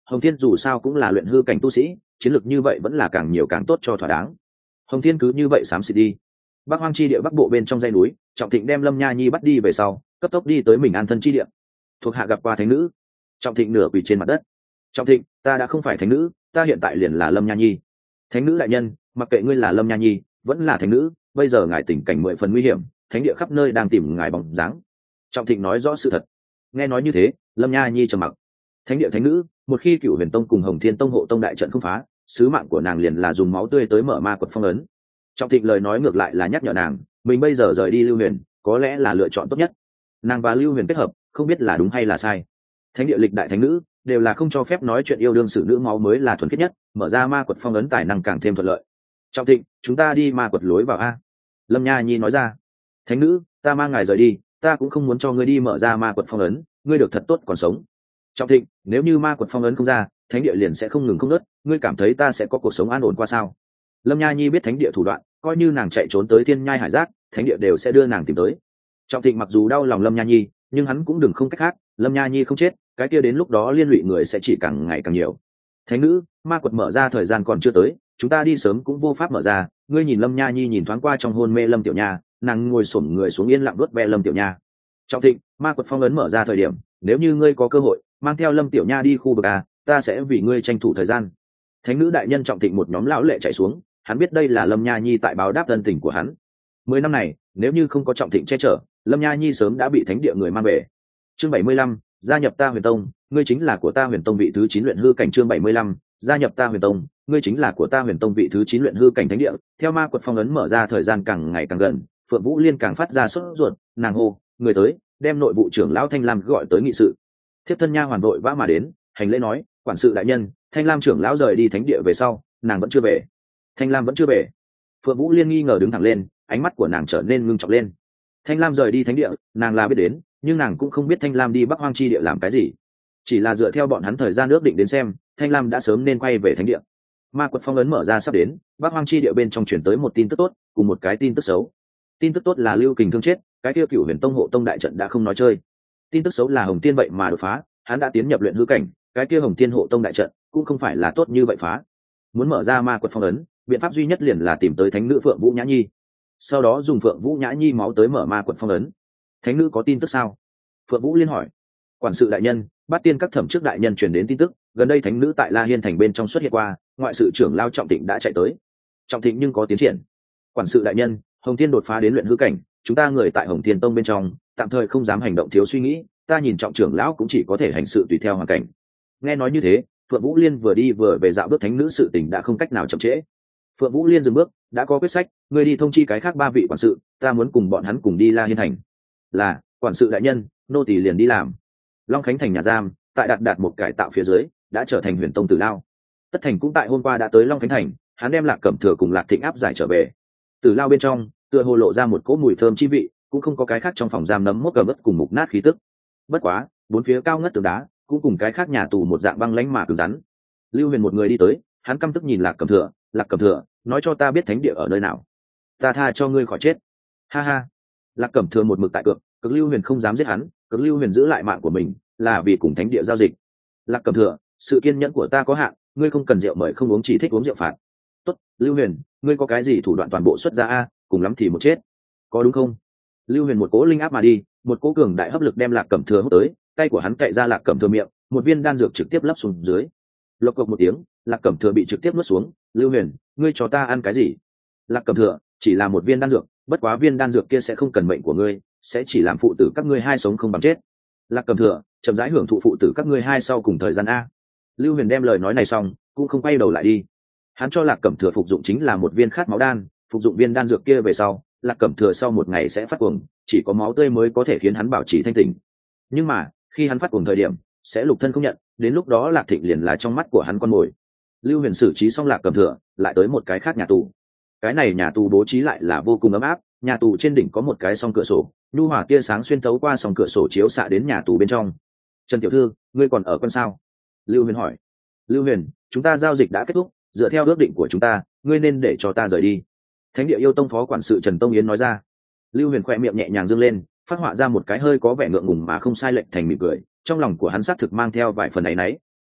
Hồng Thiên dù sao cũng là luyện hư cảnh tu sĩ, chiến lược như vậy vẫn là càng nhiều càng tốt cho thỏa đáng. Hồng Thiên cứ như vậy xám xịt đi. Bắc Hoang chi địa bắc bộ bên trong dãy núi, Trọng Thịnh đem Lâm Nha Nhi bắt đi về sau, cấp tốc đi tới mình an thân chi địa. Thuộc hạ gặp qua thánh nữ. Trọng Thịnh nửa quỳ trên mặt đất. Trọng Thịnh, ta đã không phải thánh nữ, ta hiện tại liền là Lâm Nha Nhi. Thánh nữ đại nhân, mặc kệ ngươi là Lâm Nha Nhi vẫn là thánh nữ, bây giờ ngài tình cảnh mười phần nguy hiểm, thánh địa khắp nơi đang tìm ngài bóng dáng. Trọng Thịnh nói rõ sự thật. Nghe nói như thế, Lâm Nha Nhi trầm mặc. Thánh địa thánh nữ, một khi Cửu Huyền Tông cùng Hồng Thiên Tông hộ tông đại trận không phá, sứ mạng của nàng liền là dùng máu tươi tới mở ma quật phong ấn. Trọng Thịnh lời nói ngược lại là nhắc nhở nàng, mình bây giờ rời đi Lưu Huyền, có lẽ là lựa chọn tốt nhất. Nàng và Lưu Huyền kết hợp, không biết là đúng hay là sai. Thánh địa lịch đại thánh nữ đều là không cho phép nói chuyện yêu đương, xử nữ máu mới là thuần khiết nhất, mở ra ma quật phong ấn tài năng càng thêm thuận lợi. Trọng Thịnh, chúng ta đi ma quật lối vào a. Lâm Nha Nhi nói ra. Thánh nữ, ta mang ngài rời đi, ta cũng không muốn cho ngươi đi mở ra ma quật phong ấn, ngươi được thật tốt còn sống. Trọng Thịnh, nếu như ma quật phong ấn không ra, thánh địa liền sẽ không ngừng không nớt, ngươi cảm thấy ta sẽ có cuộc sống an ổn qua sao? Lâm Nha Nhi biết thánh địa thủ đoạn, coi như nàng chạy trốn tới thiên nhai hải giác, thánh địa đều sẽ đưa nàng tìm tới. Trọng Thịnh mặc dù đau lòng Lâm Nha Nhi, nhưng hắn cũng đừng không cách khác, Lâm Nha Nhi không chết, cái kia đến lúc đó liên lụy người sẽ chỉ càng ngày càng nhiều. Thánh nữ, ma quật mở ra thời gian còn chưa tới, chúng ta đi sớm cũng vô pháp mở ra. Ngươi nhìn Lâm Nha Nhi nhìn thoáng qua trong hôn mê Lâm Tiểu Nha, nàng ngồi xổm người xuống yên lặng đuốt ve Lâm Tiểu Nha. Trọng Thịnh, ma quật phong ấn mở ra thời điểm, nếu như ngươi có cơ hội mang theo Lâm Tiểu Nha đi khu vực a, ta sẽ vì ngươi tranh thủ thời gian. Thánh nữ đại nhân. Trọng Thịnh một nhóm lão lệ chạy xuống, hắn biết đây là Lâm Nha Nhi tại báo đáp ân tình của hắn. Mười năm này, nếu như không có Trọng Thịnh che chở, Lâm Nha Nhi sớm đã bị thánh địa người mang về. Chương bảy mươi lăm, gia nhập ta Huyền Tông, ngươi chính là của ta Huyền Tông vị thứ chín luyện hư cảnh. Chương bảy mươi lăm, gia nhập ta Huyền Tông, ngươi chính là của ta Huyền Tông vị thứ chín luyện hư cảnh. Thánh địa, theo ma quật phong ấn mở ra thời gian càng ngày càng gần, Phượng Vũ Liên càng phát ra sốt ruột, nàng hô, người tới, đem nội vụ trưởng lão Thanh Lam gọi tới nghị sự. Thiếp thân nha hoàn vội vã mà đến, hành lễ nói, quản sự đại nhân, Thanh Lam trưởng lão rời đi thánh địa về sau, nàng vẫn chưa về. Thanh Lam vẫn chưa về. Phượng Vũ Liên nghi ngờ đứng thẳng lên, ánh mắt của nàng trở nên ngưng trọng lên. Thanh Lam rời đi thánh địa, nàng là biết đến, nhưng nàng cũng không biết Thanh Lam đi Bắc Hoang chi địa làm cái gì. Chỉ là dựa theo bọn hắn thời gian ước định đến xem, Thanh Lam đã sớm nên quay về thánh địa. Ma quật phong ấn mở ra sắp đến, Bắc Hoang chi địa bên trong chuyển tới một tin tức tốt, cùng một cái tin tức xấu. Tin tức tốt là Lưu Kình thương chết, cái kia Cửu Huyền Tông hộ tông đại trận đã không nói chơi. Tin tức xấu là Hồng Thiên vậy mà đột phá, hắn đã tiến nhập luyện hư cảnh, cái kia Hồng Thiên hộ tông đại trận cũng không phải là tốt như vậy phá. Muốn mở ra ma quật phong ấn, biện pháp duy nhất liền là tìm tới thánh nữ Phượng Vũ Nhã Nhi, sau đó dùng Phượng Vũ Nhã Nhi máu tới mở ma quật phong ấn. Thánh nữ có tin tức sao? Phượng Vũ liên hỏi. Quản sự đại nhân, Bát Tiên các thẩm trước đại nhân truyền đến tin tức, gần đây thánh nữ tại La Hiên thành bên trong xuất hiện qua, ngoại sự trưởng lao Trọng Thịnh đã chạy tới. Trọng Thịnh nhưng có tiến triển. Quản sự đại nhân, Hồng Thiên đột phá đến luyện hư cảnh, chúng ta người tại Hồng Thiên Tông bên trong, tạm thời không dám hành động thiếu suy nghĩ, ta nhìn Trọng trưởng lão cũng chỉ có thể hành sự tùy theo hoàn cảnh. Nghe nói như thế, Phượng Vũ Liên vừa đi vừa về dạo bước thánh nữ sự tình đã không cách nào chậm trễ. Phượng Vũ Liên dừng bước, đã có quyết sách, người đi thông chi cái khác ba vị quản sự, ta muốn cùng bọn hắn cùng đi La Hiên thành. Là, quản sự đại nhân, nô tỳ liền đi làm. Long Khánh thành nhà giam, tại đạt đạt một cải tạo phía dưới, đã trở thành Huyền Tông Tử Lao. Tất Thành cũng tại hôm qua đã tới Long Khánh thành, hắn đem Lạc Cẩm Thừa cùng Lạc Thịnh áp giải trở về. Tử Lao bên trong, tựa hồ lộ ra một cỗ mùi thơm chi vị, cũng không có cái khác trong phòng giam nấm mốc cờ bất cùng mục nát khí tức. Bất quá, bốn phía cao ngất tường đá, cũng cùng cái khác nhà tù một dạng băng lãnh mà cứng rắn. Lưu Huyền một người đi tới, hắn căm tức nhìn Lạc Cẩm Thừa, Lạc Cẩm Thừa, nói cho ta biết thánh địa ở nơi nào, ta tha cho ngươi khỏi chết. Ha ha. Lạc Cẩm Thừa một mực tại cược, cực Lưu Huyền không dám giết hắn, cực Lưu Huyền giữ lại mạng của mình là vì cùng thánh địa giao dịch. Lạc Cẩm Thừa, sự kiên nhẫn của ta có hạn, ngươi không cần rượu mời không uống, chỉ thích uống rượu phạt. Tốt, Lưu Huyền, ngươi có cái gì thủ đoạn toàn bộ xuất ra a, cùng lắm thì một chết, có đúng không? Lưu Huyền một cỗ linh áp mà đi, một cỗ cường đại hấp lực đem Lạc Cẩm Thừa hút tới, tay của hắn cậy ra Lạc Cẩm Thừa miệng, một viên đan dược trực tiếp lấp xuống dưới. Lộc cộc một tiếng, Lạc Cẩm Thừa bị trực tiếp nuốt xuống. Lưu Huyền, ngươi cho ta ăn cái gì? Lạc Cẩm Thừa, chỉ là một viên đan dược, bất quá viên đan dược kia sẽ không cần mệnh của ngươi, sẽ chỉ làm phụ tử các ngươi hai sống không bằng chết. Lạc Cẩm Thừa, chậm rãi hưởng thụ phụ tử các ngươi hai sau cùng thời gian a. Lưu Huyền đem lời nói này xong, cũng không quay đầu lại đi. Hắn cho Lạc Cẩm Thừa phục dụng chính là một viên khát máu đan, phục dụng viên đan dược kia về sau, Lạc Cẩm Thừa sau một ngày sẽ phát cuồng, chỉ có máu tươi mới có thể khiến hắn bảo trì thanh tỉnh. Nhưng mà, khi hắn phát cuồng thời điểm, sẽ lục thân không nhận, đến lúc đó Lạc Thịnh liền là trong mắt của hắn con mồi. Lưu Huyền xử trí xong Lạc Cẩm Thừa, lại tới một cái khác nhà tù. Cái này nhà tù bố trí lại là vô cùng ấm áp, nhà tù trên đỉnh có một cái song cửa sổ, nhu hòa tia sáng xuyên thấu qua song cửa sổ chiếu xạ đến nhà tù bên trong. Trần tiểu thư, ngươi còn ở con sao? Lưu Huyền hỏi. Lưu Huyền, chúng ta giao dịch đã kết thúc, dựa theo ước định của chúng ta, ngươi nên để cho ta rời đi. Thánh địa yêu tông phó quản sự Trần Tông Yến nói ra. Lưu Huyền khỏe miệng nhẹ nhàng dương lên, phát họa ra một cái hơi có vẻ ngượng ngùng mà không sai lệch thành mỉm cười, trong lòng của hắn xác thực mang theo vài phần áy náy.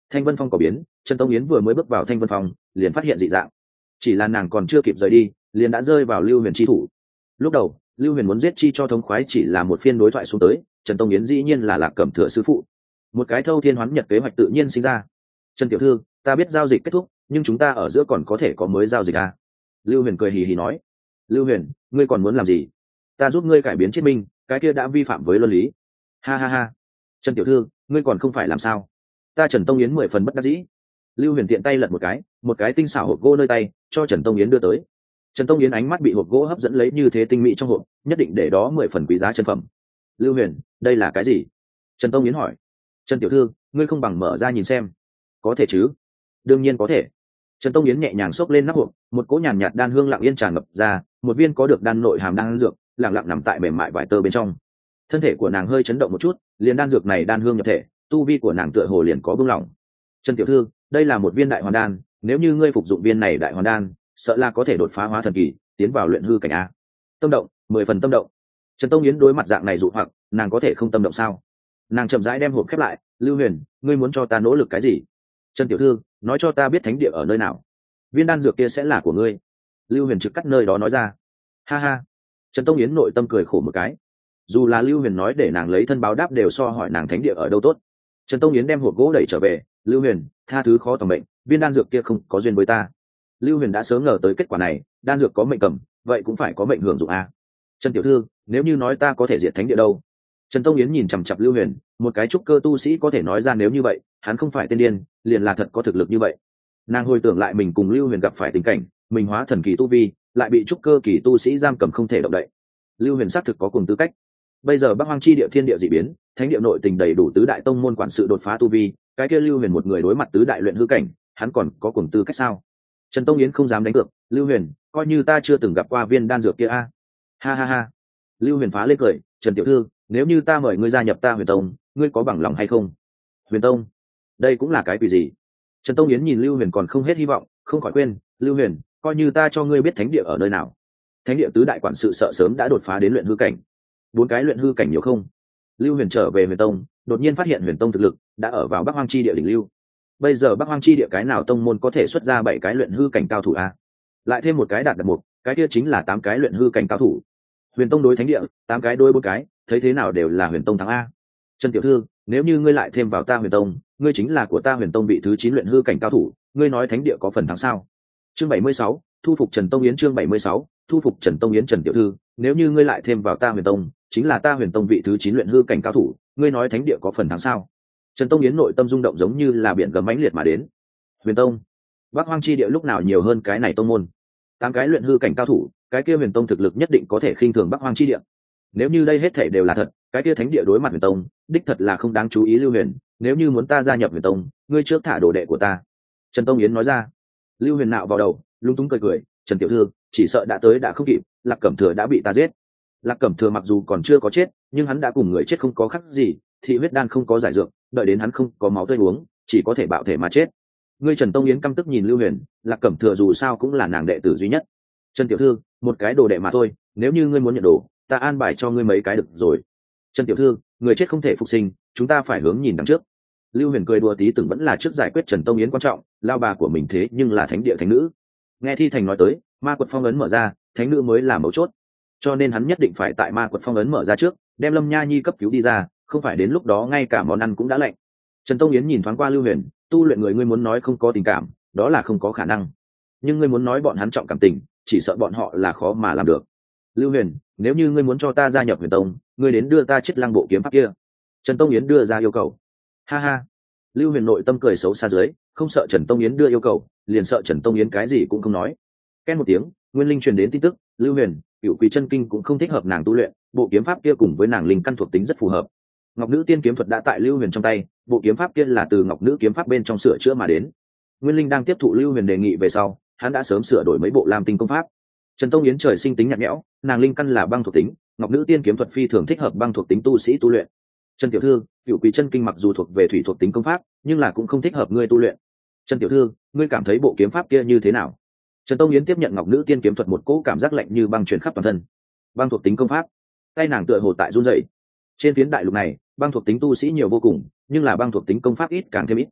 Thanh Vân Phong có biến, Trần Tông Yến vừa mới bước vào Thanh Vân Phong liền phát hiện dị dạng, chỉ là nàng còn chưa kịp rời đi liền đã rơi vào Lưu Huyền chi thủ. Lúc đầu Lưu Huyền muốn giết chi cho thống khoái chỉ là một phiên đối thoại xuống tới, Trần Tông Yến dĩ nhiên là Lạc Cẩm Thừa sư phụ, một cái thâu thiên hoán nhật kế hoạch tự nhiên sinh ra. Trần tiểu thư, ta biết giao dịch kết thúc nhưng chúng ta ở giữa còn có thể có mới giao dịch à? Lưu Huyền cười hì hì nói. Lưu Huyền, ngươi còn muốn làm gì? Ta giúp ngươi cải biến chiết minh, cái kia đã vi phạm với luân lý. Ha ha ha. Trần tiểu thư, ngươi còn không phải làm sao? Ta Trần Tông Yến mười phần bất đắc dĩ. Lưu Huyền tiện tay lật một cái, một cái tinh xảo hộp gỗ nơi tay cho Trần Tông Yến đưa tới. Trần Tông Yến ánh mắt bị hộp gỗ hấp dẫn lấy, như thế tinh mỹ trong hộp nhất định để đó mười phần quý giá chân phẩm. Lưu Huyền, đây là cái gì? Trần Tông Yến hỏi. Trần tiểu thư, ngươi không bằng mở ra nhìn xem. Có thể chứ? Đương nhiên có thể. Trần Tông Yến nhẹ nhàng xốc lên nắp hộp, một cỗ nhàn nhạt đan hương lặng yên tràn ngập ra, một viên có được đan nội hàm đan dược lặng lặng nằm tại mềm mại vải tơ bên trong. Thân thể của nàng hơi chấn động một chút, liền đan dược này đan hương nhập thể, tu vi của nàng tựa hồ liền có buông lỏng. Trần tiểu thư, đây là một viên đại hoàn đan, nếu như ngươi phục dụng viên này đại hoàn đan, sợ là có thể đột phá hóa thần kỳ, tiến vào luyện hư cảnh a. Tâm động, mười phần tâm động. Trần Tông Yến đối mặt dạng này dụ hoặc, nàng có thể không tâm động sao? Nàng chậm rãi đem hộp khép lại. Lưu Huyền, ngươi muốn cho ta nỗ lực cái gì? Trần tiểu thư, nói cho ta biết thánh địa ở nơi nào, viên đan dược kia sẽ là của ngươi. Lưu Huyền trực cắt nơi đó nói ra. Ha ha. Trần Tông Yến nội tâm cười khổ một cái, dù là Lưu Huyền nói để nàng lấy thân báo đáp đều so hỏi nàng thánh địa ở đâu tốt. Trần Tông Yến đem hộp gỗ đẩy trở về. Lưu Huyền, tha thứ khó tầm mệnh, viên đan dược kia không có duyên với ta. Lưu Huyền đã sớm ngờ tới kết quả này, đan dược có mệnh cầm, vậy cũng phải có mệnh hưởng dụng a. Trần tiểu thư, nếu như nói ta có thể diệt thánh địa đâu? Trần Tông Yến nhìn chằm chằm Lưu Huyền, một cái trúc cơ tu sĩ có thể nói ra nếu như vậy, hắn không phải tên điên, liền là thật có thực lực như vậy. Nàng hồi tưởng lại mình cùng Lưu Huyền gặp phải tình cảnh, mình hóa thần kỳ tu vi, lại bị trúc cơ kỳ tu sĩ giam cầm không thể động đậy. Lưu Huyền xác thực có cùng tư cách. Bây giờ Bắc Hoang chi địa thiên địa dị biến, thánh địa nội tình đầy đủ tứ đại tông môn quản sự đột phá tu vi, cái kia Lưu Huyền một người đối mặt tứ đại luyện hư cảnh, hắn còn có cùng tư cách sao? Trần Tông Yến không dám đánh cược. Lưu Huyền, coi như ta chưa từng gặp qua viên đan dược kia a. Ha ha ha. Lưu Huyền phá lên cười. Trần tiểu thư, nếu như ta mời ngươi gia nhập ta Huyền Tông, ngươi có bằng lòng hay không? Huyền Tông, đây cũng là cái quỷ gì? Trần Tông Yến nhìn Lưu Huyền còn không hết hy vọng, không khỏi quên. Lưu Huyền, coi như ta cho ngươi biết thánh địa ở nơi nào. Thánh địa tứ đại quản sự sợ sớm đã đột phá đến luyện hư cảnh. Bốn cái luyện hư cảnh nhiều không? Lưu Huyền trở về Huyền Tông, đột nhiên phát hiện Huyền Tông thực lực đã ở vào Bắc Hoang chi địa đỉnh lưu. Bây giờ Bắc Hoang chi địa cái nào tông môn có thể xuất ra bảy cái luyện hư cảnh cao thủ a? Lại thêm một cái đạt đạt một, cái kia chính là tám cái luyện hư cảnh cao thủ. Huyền Tông đối thánh địa, tám cái đối bốn cái, thấy thế nào đều là Huyền Tông thắng a. Trần tiểu thư, nếu như ngươi lại thêm vào ta Huyền Tông, ngươi chính là của ta Huyền Tông vị thứ chín luyện hư cảnh cao thủ, ngươi nói thánh địa có phần thắng sao? Chương bảy mươi sáu, thu phục Trần Tông Yến. Chương bảy mươi sáu, thu phục Trần Tông Yến. Trần tiểu thư, nếu như ngươi lại thêm vào ta Huyền Tông, chính là ta Huyền Tông vị thứ chín luyện hư cảnh cao thủ, ngươi nói thánh địa có phần thắng sao? Trần Tông Yến nội tâm rung động giống như là biển gầm mãnh liệt mà đến. Huyền Tông, Bắc Hoang chi địa lúc nào nhiều hơn cái này tông môn, tám cái luyện hư cảnh cao thủ, cái kia Huyền Tông thực lực nhất định có thể khinh thường Bắc Hoang chi địa. Nếu như đây hết thảy đều là thật, cái kia thánh địa đối mặt Huyền Tông, đích thật là không đáng chú ý. Lưu Huyền, nếu như muốn ta gia nhập Huyền Tông, ngươi trước thả đồ đệ của ta. Trần Tông Yến nói ra. Lưu Huyền nạo vào đầu, lung túng cười cười. Trần tiểu thư, chỉ sợ đã tới đã không kịp, Lạc Cẩm Thừa đã bị ta giết. Lạc Cẩm Thừa mặc dù còn chưa có chết, nhưng hắn đã cùng người chết không có khác gì, thị huyết đan không có giải dược, đợi đến hắn không có máu tươi uống, chỉ có thể bạo thể mà chết. Ngươi Trần Tông Yến căm tức nhìn Lưu Huyền, Lạc Cẩm Thừa dù sao cũng là nàng đệ tử duy nhất. Trần tiểu thư, một cái đồ đệ mà thôi, nếu như ngươi muốn nhận đồ, ta an bài cho ngươi mấy cái được rồi. Trần tiểu thư, người chết không thể phục sinh, chúng ta phải hướng nhìn đằng trước. Lưu Huyền cười đùa tí từng vẫn là trước giải quyết Trần Tông Yến quan trọng, lao bà của mình thế nhưng là thánh địa thánh nữ. Nghe Thi Thành nói tới, ma quật phong ấn mở ra, thánh nữ mới là mấu chốt, cho nên hắn nhất định phải tại ma quật phong ấn mở ra trước, đem Lâm Nha Nhi cấp cứu đi ra, không phải đến lúc đó ngay cả món ăn cũng đã lạnh. Trần Tông Yến nhìn thoáng qua Lưu Huyền, tu luyện người ngươi muốn nói không có tình cảm, đó là không có khả năng, nhưng ngươi muốn nói bọn hắn trọng cảm tình, chỉ sợ bọn họ là khó mà làm được. Lưu Huyền, nếu như ngươi muốn cho ta gia nhập Huyền Tông, ngươi đến đưa ta chiếc lăng bộ kiếm pháp kia. Trần Tông Yến đưa ra yêu cầu. Ha ha. Lưu Huyền nội tâm cười xấu xa dưới, không sợ Trần Tông Yến đưa yêu cầu, liền sợ Trần Tông Yến cái gì cũng không nói. Két một tiếng, Nguyên Linh truyền đến tin tức, Lưu Huyền, Cửu Quỷ chân kinh cũng không thích hợp nàng tu luyện, bộ kiếm pháp kia cùng với nàng linh căn thuộc tính rất phù hợp. Ngọc Nữ Tiên kiếm thuật đã tại Lưu Huyền trong tay, bộ kiếm pháp kia là từ Ngọc Nữ kiếm pháp bên trong sửa chữa mà đến. Nguyên Linh đang tiếp thụ Lưu Huyền đề nghị về sau, hắn đã sớm sửa đổi mấy bộ Lam Tinh công pháp. Trần Tông Yến trời sinh tính nhạt nhẽo, nàng linh căn là băng thuộc tính, Ngọc Nữ Tiên kiếm thuật phi thường thích hợp băng thuộc tính tu sĩ tu luyện. Trần tiểu thư, Cửu Quỷ chân kinh mặc dù thuộc về thủy thuộc tính công pháp, nhưng là cũng không thích hợp ngươi tu luyện. Trần tiểu thư, ngươi cảm thấy bộ kiếm pháp kia như thế nào? Trần Tông Yến tiếp nhận Ngọc Nữ Tiên kiếm thuật, một cỗ cảm giác lạnh như băng truyền khắp toàn thân. Băng thuộc tính công pháp, tay nàng tựa hồ tại run rẩy. Trên phiến đại lục này, băng thuộc tính tu sĩ nhiều vô cùng, nhưng là băng thuộc tính công pháp ít càng thêm ít.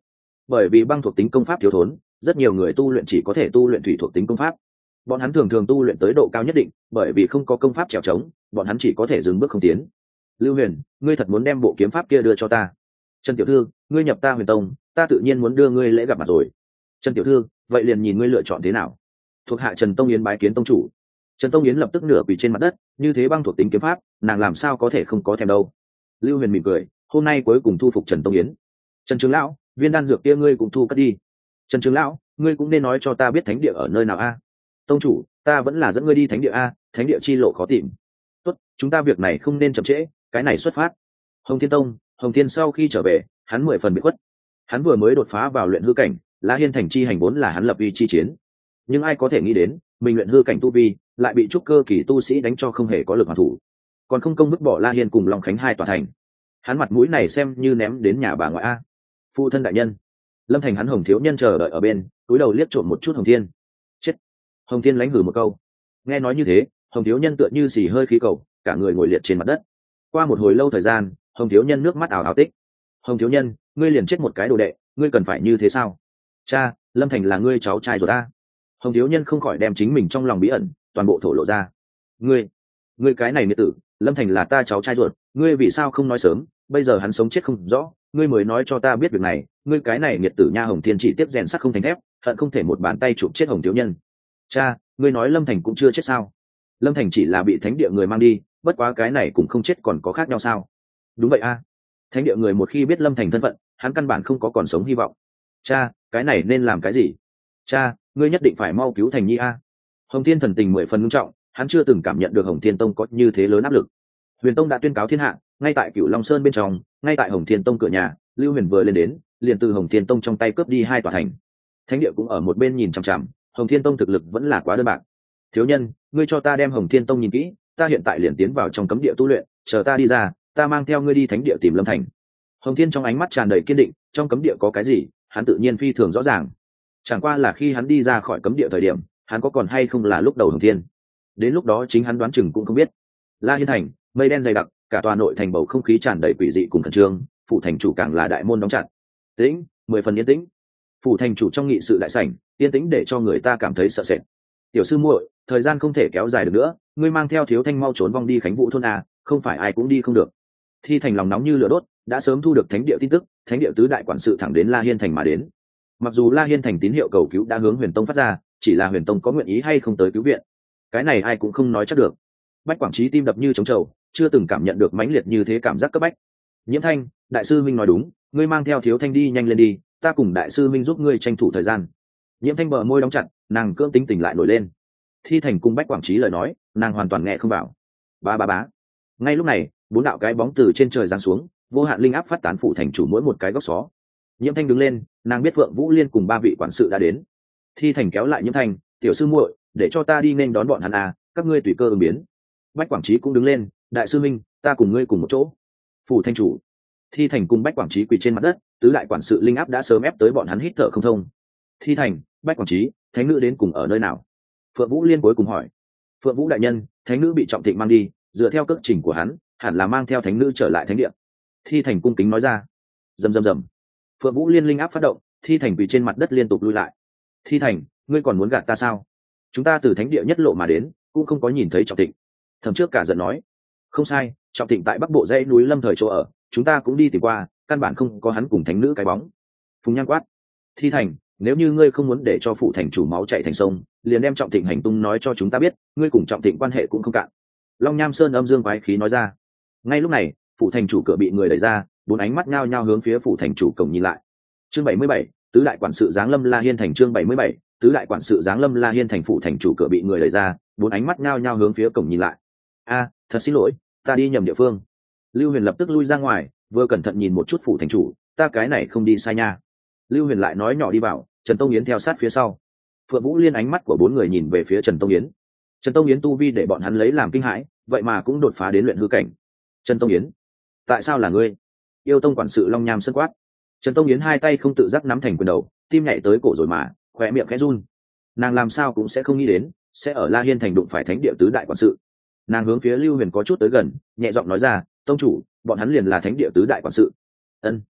bởi vì băng thuộc tính công pháp thiếu thốn, rất nhiều người tu luyện chỉ có thể tu luyện thủy thuộc tính công pháp. Bọn hắn thường thường tu luyện tới độ cao nhất định, bởi vì không có công pháp trèo trống, bọn hắn chỉ có thể dừng bước không tiến. Lưu Huyền, ngươi thật muốn đem bộ kiếm pháp kia đưa cho ta? Trần tiểu thư, ngươi nhập ta Huyền Tông, ta tự nhiên muốn đưa ngươi lễ gặp mặt rồi. Trần tiểu thư, vậy liền nhìn ngươi lựa chọn thế nào. Thuộc hạ Trần Tông Yến bái kiến tông chủ. Trần Tông Yến lập tức nửa quỳ trên mặt đất, như thế băng thuộc tính kiếm pháp, nàng làm sao có thể không có thèm đâu. Lưu Huyền mỉm cười, hôm nay cuối cùng thu phục Trần Tông Yến. Trần trưởng lão, viên đan dược kia ngươi cũng thu cất đi. Trần trưởng lão, ngươi cũng nên nói cho ta biết thánh địa ở nơi nào a. Tông chủ, ta vẫn là dẫn ngươi đi thánh địa a, thánh địa chi lộ khó tìm. Tốt, chúng ta việc này không nên chậm trễ, cái này xuất phát. Hồng Thiên Tông, Hồng Thiên sau khi trở về, hắn mười phần bị khuất. Hắn vừa mới đột phá vào luyện hư cảnh, La Hiên thành chi hành vốn là hắn lập uy chi chiến. Nhưng ai có thể nghĩ đến, mình luyện hư cảnh tu vi, lại bị trúc cơ kỳ tu sĩ đánh cho không hề có lực hoàn thủ, còn không công vứt bỏ La Hiên cùng Long Khánh hai tòa thành. Hắn mặt mũi này xem như ném đến nhà bà ngoại a. Phụ thân đại nhân. Lâm Thành hắn Hồng thiếu nhân chờ đợi ở bên, cúi đầu liếc trộm một chút Hồng Thiên. Chết. Hồng Thiên lánh hử một câu. Nghe nói như thế, Hồng thiếu nhân tựa như xì hơi khí cầu, cả người ngồi liệt trên mặt đất. Qua một hồi lâu thời gian, Hồng thiếu nhân nước mắt ảo ảo tích. Hồng thiếu nhân, ngươi liền chết một cái đồ đệ, ngươi cần phải như thế sao? Cha, Lâm Thành là ngươi cháu trai rồi ta. Hồng thiếu nhân không khỏi đem chính mình trong lòng bí ẩn toàn bộ thổ lộ ra. Ngươi, ngươi cái này nghiệt tử, Lâm Thành là ta cháu trai ruột, ngươi vì sao không nói sớm? Bây giờ hắn sống chết không rõ, ngươi mới nói cho ta biết việc này. Ngươi cái này nghiệt tử nha. Hồng Thiên chỉ tiếp rèn sắt không thành thép, hận không thể một bàn tay chụp chết Hồng thiếu nhân. Cha, ngươi nói Lâm Thành cũng chưa chết sao? Lâm Thành chỉ là bị thánh địa người mang đi, bất quá cái này cũng không chết còn có khác nhau sao? Đúng vậy a. Thánh địa người một khi biết Lâm Thành thân phận, hắn căn bản không có còn sống hy vọng. Cha, cái này nên làm cái gì? Cha, ngươi nhất định phải mau cứu Thành Nhi a. Hồng Thiên thần tình mười phần nghiêm trọng, hắn chưa từng cảm nhận được Hồng Thiên Tông có như thế lớn áp lực. Huyền Tông đã tuyên cáo thiên hạ, ngay tại Cửu Long Sơn bên trong, ngay tại Hồng Thiên Tông cửa nhà, Lưu Huyền vừa lên đến, liền từ Hồng Thiên Tông trong tay cướp đi hai tòa thành. Thánh địa cũng ở một bên nhìn chằm chằm, Hồng Thiên Tông thực lực vẫn là quá đơn bạc. Thiếu nhân, ngươi cho ta đem Hồng Thiên Tông nhìn kỹ, ta hiện tại liền tiến vào trong cấm địa tu luyện, chờ ta đi ra, ta mang theo ngươi đi thánh địa tìm Lâm Thành. Hồng Thiên trong ánh mắt tràn đầy kiên định, trong cấm địa có cái gì, hắn tự nhiên phi thường rõ ràng. Chẳng qua là khi hắn đi ra khỏi cấm địa thời điểm, hắn có còn hay không là lúc đầu Hồng Thiên. Đến lúc đó chính hắn đoán chừng cũng không biết. La Hiên thành, mây đen dày đặc, cả tòa nội thành bầu không khí tràn đầy quỷ dị cùng khẩn trương, phủ thành chủ càng là đại môn đóng chặt. Tĩnh, mười phần yên tĩnh. Phủ thành chủ trong nghị sự đại sảnh, yên tĩnh để cho người ta cảm thấy sợ sệt. Tiểu sư muội, thời gian không thể kéo dài được nữa, ngươi mang theo Thiếu Thanh mau trốn vong đi Khánh Vũ thôn à, không phải ai cũng đi không được. Thi Thành lòng nóng như lửa đốt, đã sớm thu được thánh địa tin tức, thánh địa tứ đại quản sự thẳng đến La Hiên thành mà đến. Mặc dù La Hiên thành tín hiệu cầu cứu đã hướng Huyền Tông phát ra, chỉ là Huyền Tông có nguyện ý hay không tới cứu viện, cái này ai cũng không nói chắc được. Bách Quảng Trí tim đập như trống trầu, chưa từng cảm nhận được mãnh liệt như thế cảm giác cấp bách. Nhiễm Thanh, đại sư minh nói đúng, ngươi mang theo Thiếu Thanh đi nhanh lên đi, ta cùng đại sư minh giúp ngươi tranh thủ thời gian. Nhiễm Thanh bờ môi đóng chặt, nàng cưỡng tính tỉnh lại nổi lên. Thi Thành cùng Bách Quảng Trí lời nói, nàng hoàn toàn nghe không vào. Ba ba bá. Ngay lúc này, bốn đạo cái bóng từ trên trời giáng xuống, vô hạn linh áp phát tán phủ thành chủ mỗi một cái góc xó. Nhiễm Thanh đứng lên, nàng biết Phượng Vũ Liên cùng ba vị quản sự đã đến. Thi Thành kéo lại Nhiễm Thanh, tiểu sư muội, để cho ta đi nên đón bọn hắn à, các ngươi tùy cơ ứng biến. Bách Quảng Trí cũng đứng lên, đại sư minh, ta cùng ngươi cùng một chỗ. Phủ thành chủ. Thi Thành cùng Bách Quảng Trí quỳ trên mặt đất, tứ đại quản sự linh áp đã sớm ép tới bọn hắn hít thở không thông. Thi Thành, Bách Quảng Trí, thánh nữ đến cùng ở nơi nào? Phượng Vũ Liên cuối cùng hỏi. Phượng Vũ đại nhân, thánh nữ bị Trọng Thịnh mang đi, dựa theo cước trình của hắn, hẳn là mang theo thánh nữ trở lại thánh địa. Thi Thành cung kính nói ra. Rầm rầm rầm. Phượng Vũ Liên linh áp phát động, Thi Thành quỳ trên mặt đất liên tục lui lại. Thi Thành, ngươi còn muốn gạt ta sao? Chúng ta từ thánh địa nhất lộ mà đến, cũng không có nhìn thấy Trọng Thịnh. Thẩm trước cả giận nói. Không sai, Trọng Thịnh tại Bắc Bộ dãy núi Lâm Thời chỗ ở, chúng ta cũng đi tìm qua, căn bản không có hắn cùng thánh nữ cái bóng. Phùng Nhan quát. Thi Thành, nếu như ngươi không muốn để cho phụ thành chủ máu chảy thành sông, liền đem Trọng Thịnh hành tung nói cho chúng ta biết, ngươi cùng Trọng Thịnh quan hệ cũng không cạn. Long Nham Sơn âm dương quái khí nói ra. Ngay lúc này, phụ thành chủ cửa bị người đẩy ra, bốn ánh mắt nhao nhao hướng phía phụ thành chủ cổng nhìn lại. Chương bảy mươi bảy, tứ đại quản sự giáng lâm La Hiên thành. Chương bảy mươi bảy, tứ đại quản sự giáng lâm La Hiên thành. Phụ thành chủ cửa bị người đẩy ra, bốn ánh mắt nhao nhao hướng phía cổng nhìn lại. A, thật xin lỗi, ta đi nhầm địa phương. Lưu Huyền lập tức lui ra ngoài, vừa cẩn thận nhìn một chút phụ thành chủ, ta cái này không đi sai nha. Lưu Huyền lại nói nhỏ đi vào, Trần Tông Yến theo sát phía sau. Phượng Vũ Liên ánh mắt của bốn người nhìn về phía Trần Tông Yến. Trần Tông Yến tu vi để bọn hắn lấy làm kinh hãi, vậy mà cũng đột phá đến luyện hư cảnh. Trần Tông Yến, tại sao là ngươi? Yêu Tông quản sự Long Nham sân quát. Trần Tông Yến hai tay không tự giác nắm thành quyền đầu, tim nhảy tới cổ rồi mà, khóe miệng khẽ run. Nàng làm sao cũng sẽ không nghĩ đến, sẽ ở La Hiên thành đụng phải thánh địa tứ đại quản sự. Nàng hướng phía Lưu Huyền có chút tới gần, nhẹ giọng nói ra, tông chủ, bọn hắn liền là thánh địa tứ đại quản sự. Ân.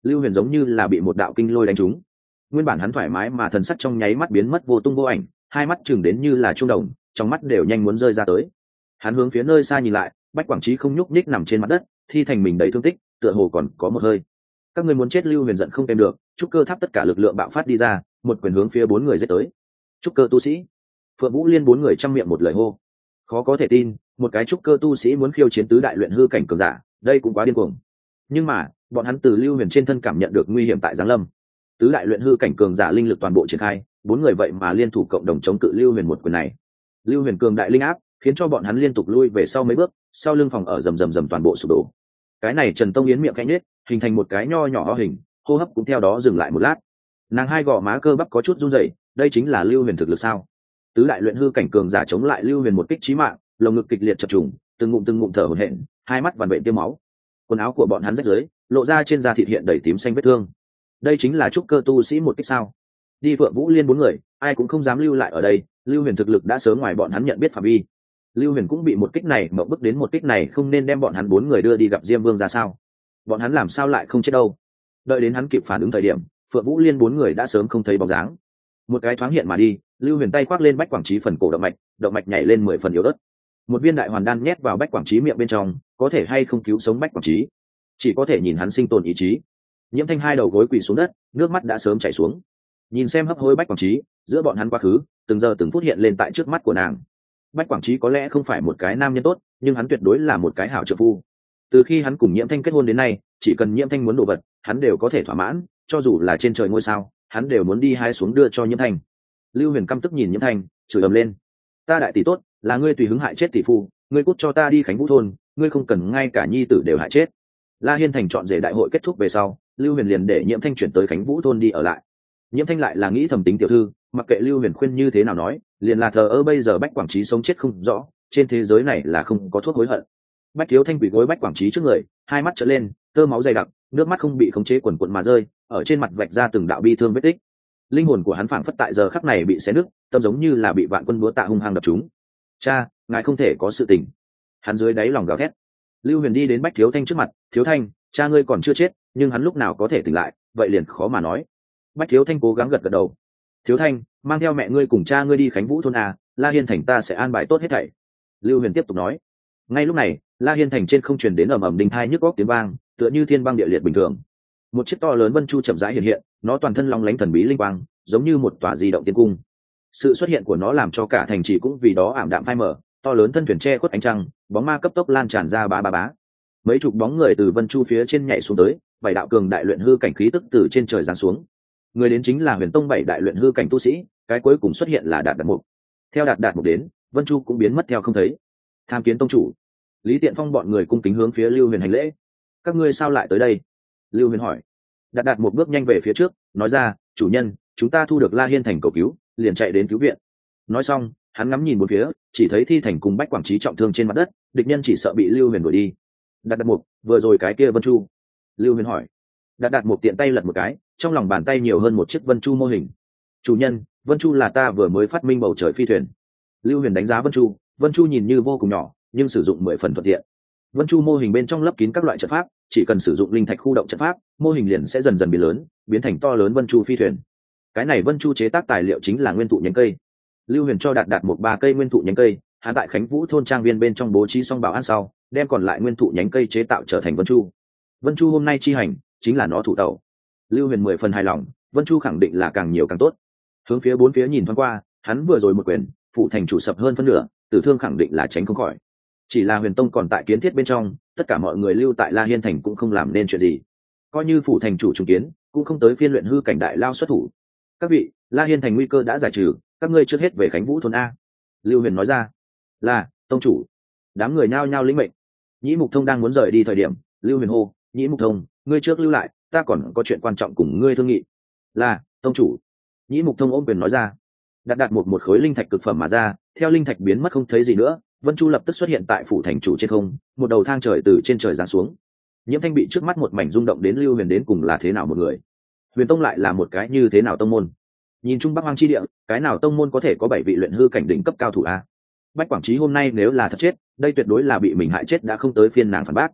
Lưu Huyền giống như là bị một đạo kinh lôi đánh trúng, nguyên bản hắn thoải mái mà thần sắc trong nháy mắt biến mất vô tung vô ảnh, hai mắt chừng đến như là trung đồng, trong mắt đều nhanh muốn rơi ra tới. Hắn hướng phía nơi xa nhìn lại, Bách Quảng Trí không nhúc nhích nằm trên mặt đất, thi thành mình đầy thương tích, tựa hồ còn có một hơi. Các ngươi muốn chết! Lưu Huyền giận không kèm được, trúc cơ tháp tất cả lực lượng bạo phát đi ra, một quyền hướng phía bốn người giết tới. Trúc cơ tu sĩ, Phượng Vũ Liên bốn người trăm miệng một lời hô. Khó có thể tin, một cái trúc cơ tu sĩ muốn khiêu chiến tứ đại luyện hư cảnh cường giả, đây cũng quá điên cuồng. Nhưng mà, bọn hắn từ Lưu Huyền trên thân cảm nhận được nguy hiểm tại giáng lâm. Tứ đại luyện hư cảnh cường giả linh lực toàn bộ triển khai, bốn người vậy mà liên thủ cộng đồng chống cự Lưu Huyền một quyền này. Lưu Huyền cường đại linh áp, khiến cho bọn hắn liên tục lui về sau mấy bước, sau lưng phòng ở rầm rầm rầm toàn bộ sụp đổ. Cái này Trần Tông Yến miệng khẽ nhếch, hình thành một cái nho nhỏ ho hình, hô hấp cũng theo đó dừng lại một lát. Nàng hai gò má cơ bắp có chút run rẩy, đây chính là Lưu Huyền thực lực sao? Tứ đại luyện hư cảnh cường giả chống lại Lưu Huyền một kích chí mạng, lồng ngực kịch liệt chập trùng, từng ngụm từng ngụm thở hổn hển, hai mắt vằn vện tiêu máu. Quần áo của bọn hắn rách rưới, lộ ra trên da thịt hiện đầy tím xanh vết thương. Đây chính là trúc cơ tu sĩ một kích sao? Đi Phượng Vũ Liên bốn người, ai cũng không dám lưu lại ở đây, Lưu Huyền thực lực đã sớm ngoài bọn hắn nhận biết phạm vi. Lưu Huyền cũng bị một kích này mộng bức đến một kích này không nên đem bọn hắn bốn người đưa đi gặp Diêm Vương ra sao? Bọn hắn làm sao lại không chết đâu? Đợi đến hắn kịp phản ứng thời điểm, Phượng Vũ Liên bốn người đã sớm không thấy bóng dáng. Một cái thoáng hiện mà đi, Lưu Huyền tay khoác lên Bách Quảng Trí phần cổ động mạch, động mạch nhảy lên mười phần yếu ớt. Một viên đại hoàn đan nhét vào Bách Quảng Trí miệng bên trong, có thể hay không cứu sống Bách Quảng Trí, chỉ có thể nhìn hắn sinh tồn ý chí. Nhiễm Thanh hai đầu gối quỳ xuống đất, nước mắt đã sớm chảy xuống. Nhìn xem hấp hối Bách Quảng Trí, giữa bọn hắn quá khứ, từng giờ từng phút hiện lên tại trước mắt của nàng. Bách Quảng Trí có lẽ không phải một cái nam nhân tốt, nhưng hắn tuyệt đối là một cái hảo trợ phu. Từ khi hắn cùng Nhiễm Thanh kết hôn đến nay, chỉ cần Nhiễm Thanh muốn đồ vật, hắn đều có thể thỏa mãn, cho dù là trên trời ngôi sao, hắn đều muốn đi hái xuống đưa cho Nhiễm Thanh. Lưu Huyền căm tức nhìn Nhiễm Thanh, chửi ầm lên: "Ta đại tỷ tốt, là ngươi tùy hứng hại chết tỷ phu, ngươi cút cho ta đi Khánh Vũ thôn, ngươi không cần ngay cả nhi tử đều hại chết." La Hiên thành chọn rể đại hội kết thúc về sau, Lưu Huyền liền để Nhiễm Thanh chuyển tới Khánh Vũ thôn đi ở lại. Nhiễm Thanh lại là nghĩ thầm tính tiểu thư, mặc kệ Lưu Huyền khuyên như thế nào nói, liền là thờ ơ. Bây giờ Bách Quảng Trí sống chết không rõ, trên thế giới này là không có thuốc hối hận. Bách Thiếu Thanh quỳ gối Bách Quảng Trí trước người, hai mắt trợn lên, tơ máu dày đặc, nước mắt không bị khống chế quần quần mà rơi, ở trên mặt vạch ra từng đạo bi thương vết tích. Linh hồn của hắn phảng phất tại giờ khắc này bị xé nứt, tâm giống như là bị vạn quân búa tạ hung hăng đập trúng. "Cha, ngài không thể có sự tình." Hắn dưới đáy lòng gào thét. Lưu Huyền đi đến Bách Thiếu Thanh trước mặt: "Thiếu Thanh, cha ngươi còn chưa chết, nhưng hắn lúc nào có thể tỉnh lại, vậy liền khó mà nói." Bách Thiếu Thanh cố gắng gật gật đầu: "Thiếu Thanh, mang theo mẹ ngươi cùng cha ngươi đi Khánh Vũ thôn à, La Hiên thành ta sẽ an bài tốt hết thảy." Lưu Huyền tiếp tục nói. Ngay lúc này, La Hiên thành trên không truyền đến ầm ầm đinh thai nhức óc tiếng vang, tựa như thiên băng địa liệt bình thường. Một chiếc to lớn vân chu chậm rãi hiện hiện, nó toàn thân long lánh thần bí linh quang, giống như một tòa di động tiên cung. Sự xuất hiện của nó làm cho cả thành trì cũng vì đó ảm đạm phai mờ, to lớn thân thuyền che khuất ánh trăng, bóng ma cấp tốc lan tràn ra bá bá bá. Mấy chục bóng người từ vân chu phía trên nhảy xuống tới, bảy đạo cường đại luyện hư cảnh khí tức từ trên trời giáng xuống. Người đến chính là Huyền Tông bảy đại luyện hư cảnh tu sĩ, cái cuối cùng xuất hiện là Đạt Đạt Mục. Theo Đạt Đạt Mục đến, vân chu cũng biến mất theo không thấy. Tham kiến tông chủ. Lý Tiện Phong bọn người cung kính hướng phía Lưu Huyền hành lễ. "Các ngươi sao lại tới đây?" Lưu Huyền hỏi. Đạt Đạt Mục bước nhanh về phía trước, nói ra: "Chủ nhân, chúng ta thu được La Hiên thành cầu cứu, liền chạy đến cứu viện." Nói xong, hắn ngắm nhìn bốn phía, chỉ thấy Thi Thành cùng Bách Quảng Trí trọng thương trên mặt đất, địch nhân chỉ sợ bị Lưu Huyền đuổi đi. Đạt Đạt Mục, vừa rồi cái kia vân chu? Lưu Huyền hỏi. Đạt Đạt Mục tiện tay lật một cái, trong lòng bàn tay nhiều hơn một chiếc vân chu mô hình. "Chủ nhân, vân chu là ta vừa mới phát minh bầu trời phi thuyền." Lưu Huyền đánh giá vân chu, vân chu nhìn như vô cùng nhỏ, nhưng sử dụng mười phần thuận tiện. Vân chu mô hình bên trong lấp kín các loại trận pháp, chỉ cần sử dụng linh thạch khu động trận pháp, mô hình liền sẽ dần dần biến lớn, biến thành to lớn vân chu phi thuyền. Cái này vân chu chế tác tài liệu chính là nguyên thụ nhánh cây. Lưu Huyền cho Đạt Đạt một ba cây nguyên thụ nhánh cây, hắn tại Khánh Vũ thôn trang viên bên trong bố trí xong bảo an sau, đem còn lại nguyên thụ nhánh cây chế tạo trở thành vân chu. Vân chu hôm nay chi hành, chính là nó thủ tàu. Lưu Huyền mười phần hài lòng, vân chu khẳng định là càng nhiều càng tốt. Hướng phía bốn phía nhìn thoáng qua, hắn vừa rồi một quyền, phụ thành chủ sập hơn phân nửa, tử thương khẳng định là tránh không khỏi. Chỉ là Huyền Tông còn tại kiến thiết bên trong, tất cả mọi người lưu tại La Hiên thành cũng không làm nên chuyện gì. Coi như phủ thành chủ trùng kiến, cũng không tới phiên luyện hư cảnh đại lao xuất thủ. "Các vị, La Hiên thành nguy cơ đã giải trừ, các ngươi trước hết về Khánh Vũ thôn a." Lưu Huyền nói ra. "Là, tông chủ." Đám người nhao nhao lĩnh mệnh. Nhĩ Mục Thông đang muốn rời đi thời điểm, Lưu Huyền hô: "Nhĩ Mục Thông, ngươi trước lưu lại, ta còn có chuyện quan trọng cùng ngươi thương nghị." "Là, tông chủ." Nhĩ Mục Thông ôm quyền nói ra. Đạt Đạt một một khối linh thạch cực phẩm mà ra, theo linh thạch biến mất không thấy gì nữa, vân chu lập tức xuất hiện tại phủ thành chủ trên không, một đầu thang trời từ trên trời giáng xuống. Nhiễm Thanh bị trước mắt một mảnh rung động đến Lưu Huyền đến cùng là thế nào một người, Huyền Tông lại là một cái như thế nào tông môn. Nhìn chung Bắc Hoang chi địa, cái nào tông môn có thể có bảy vị luyện hư cảnh đỉnh cấp cao thủ a? Bách Quảng Trí hôm nay nếu là thật chết, đây tuyệt đối là bị mình hại chết đã không tới phiên nàng phản bác.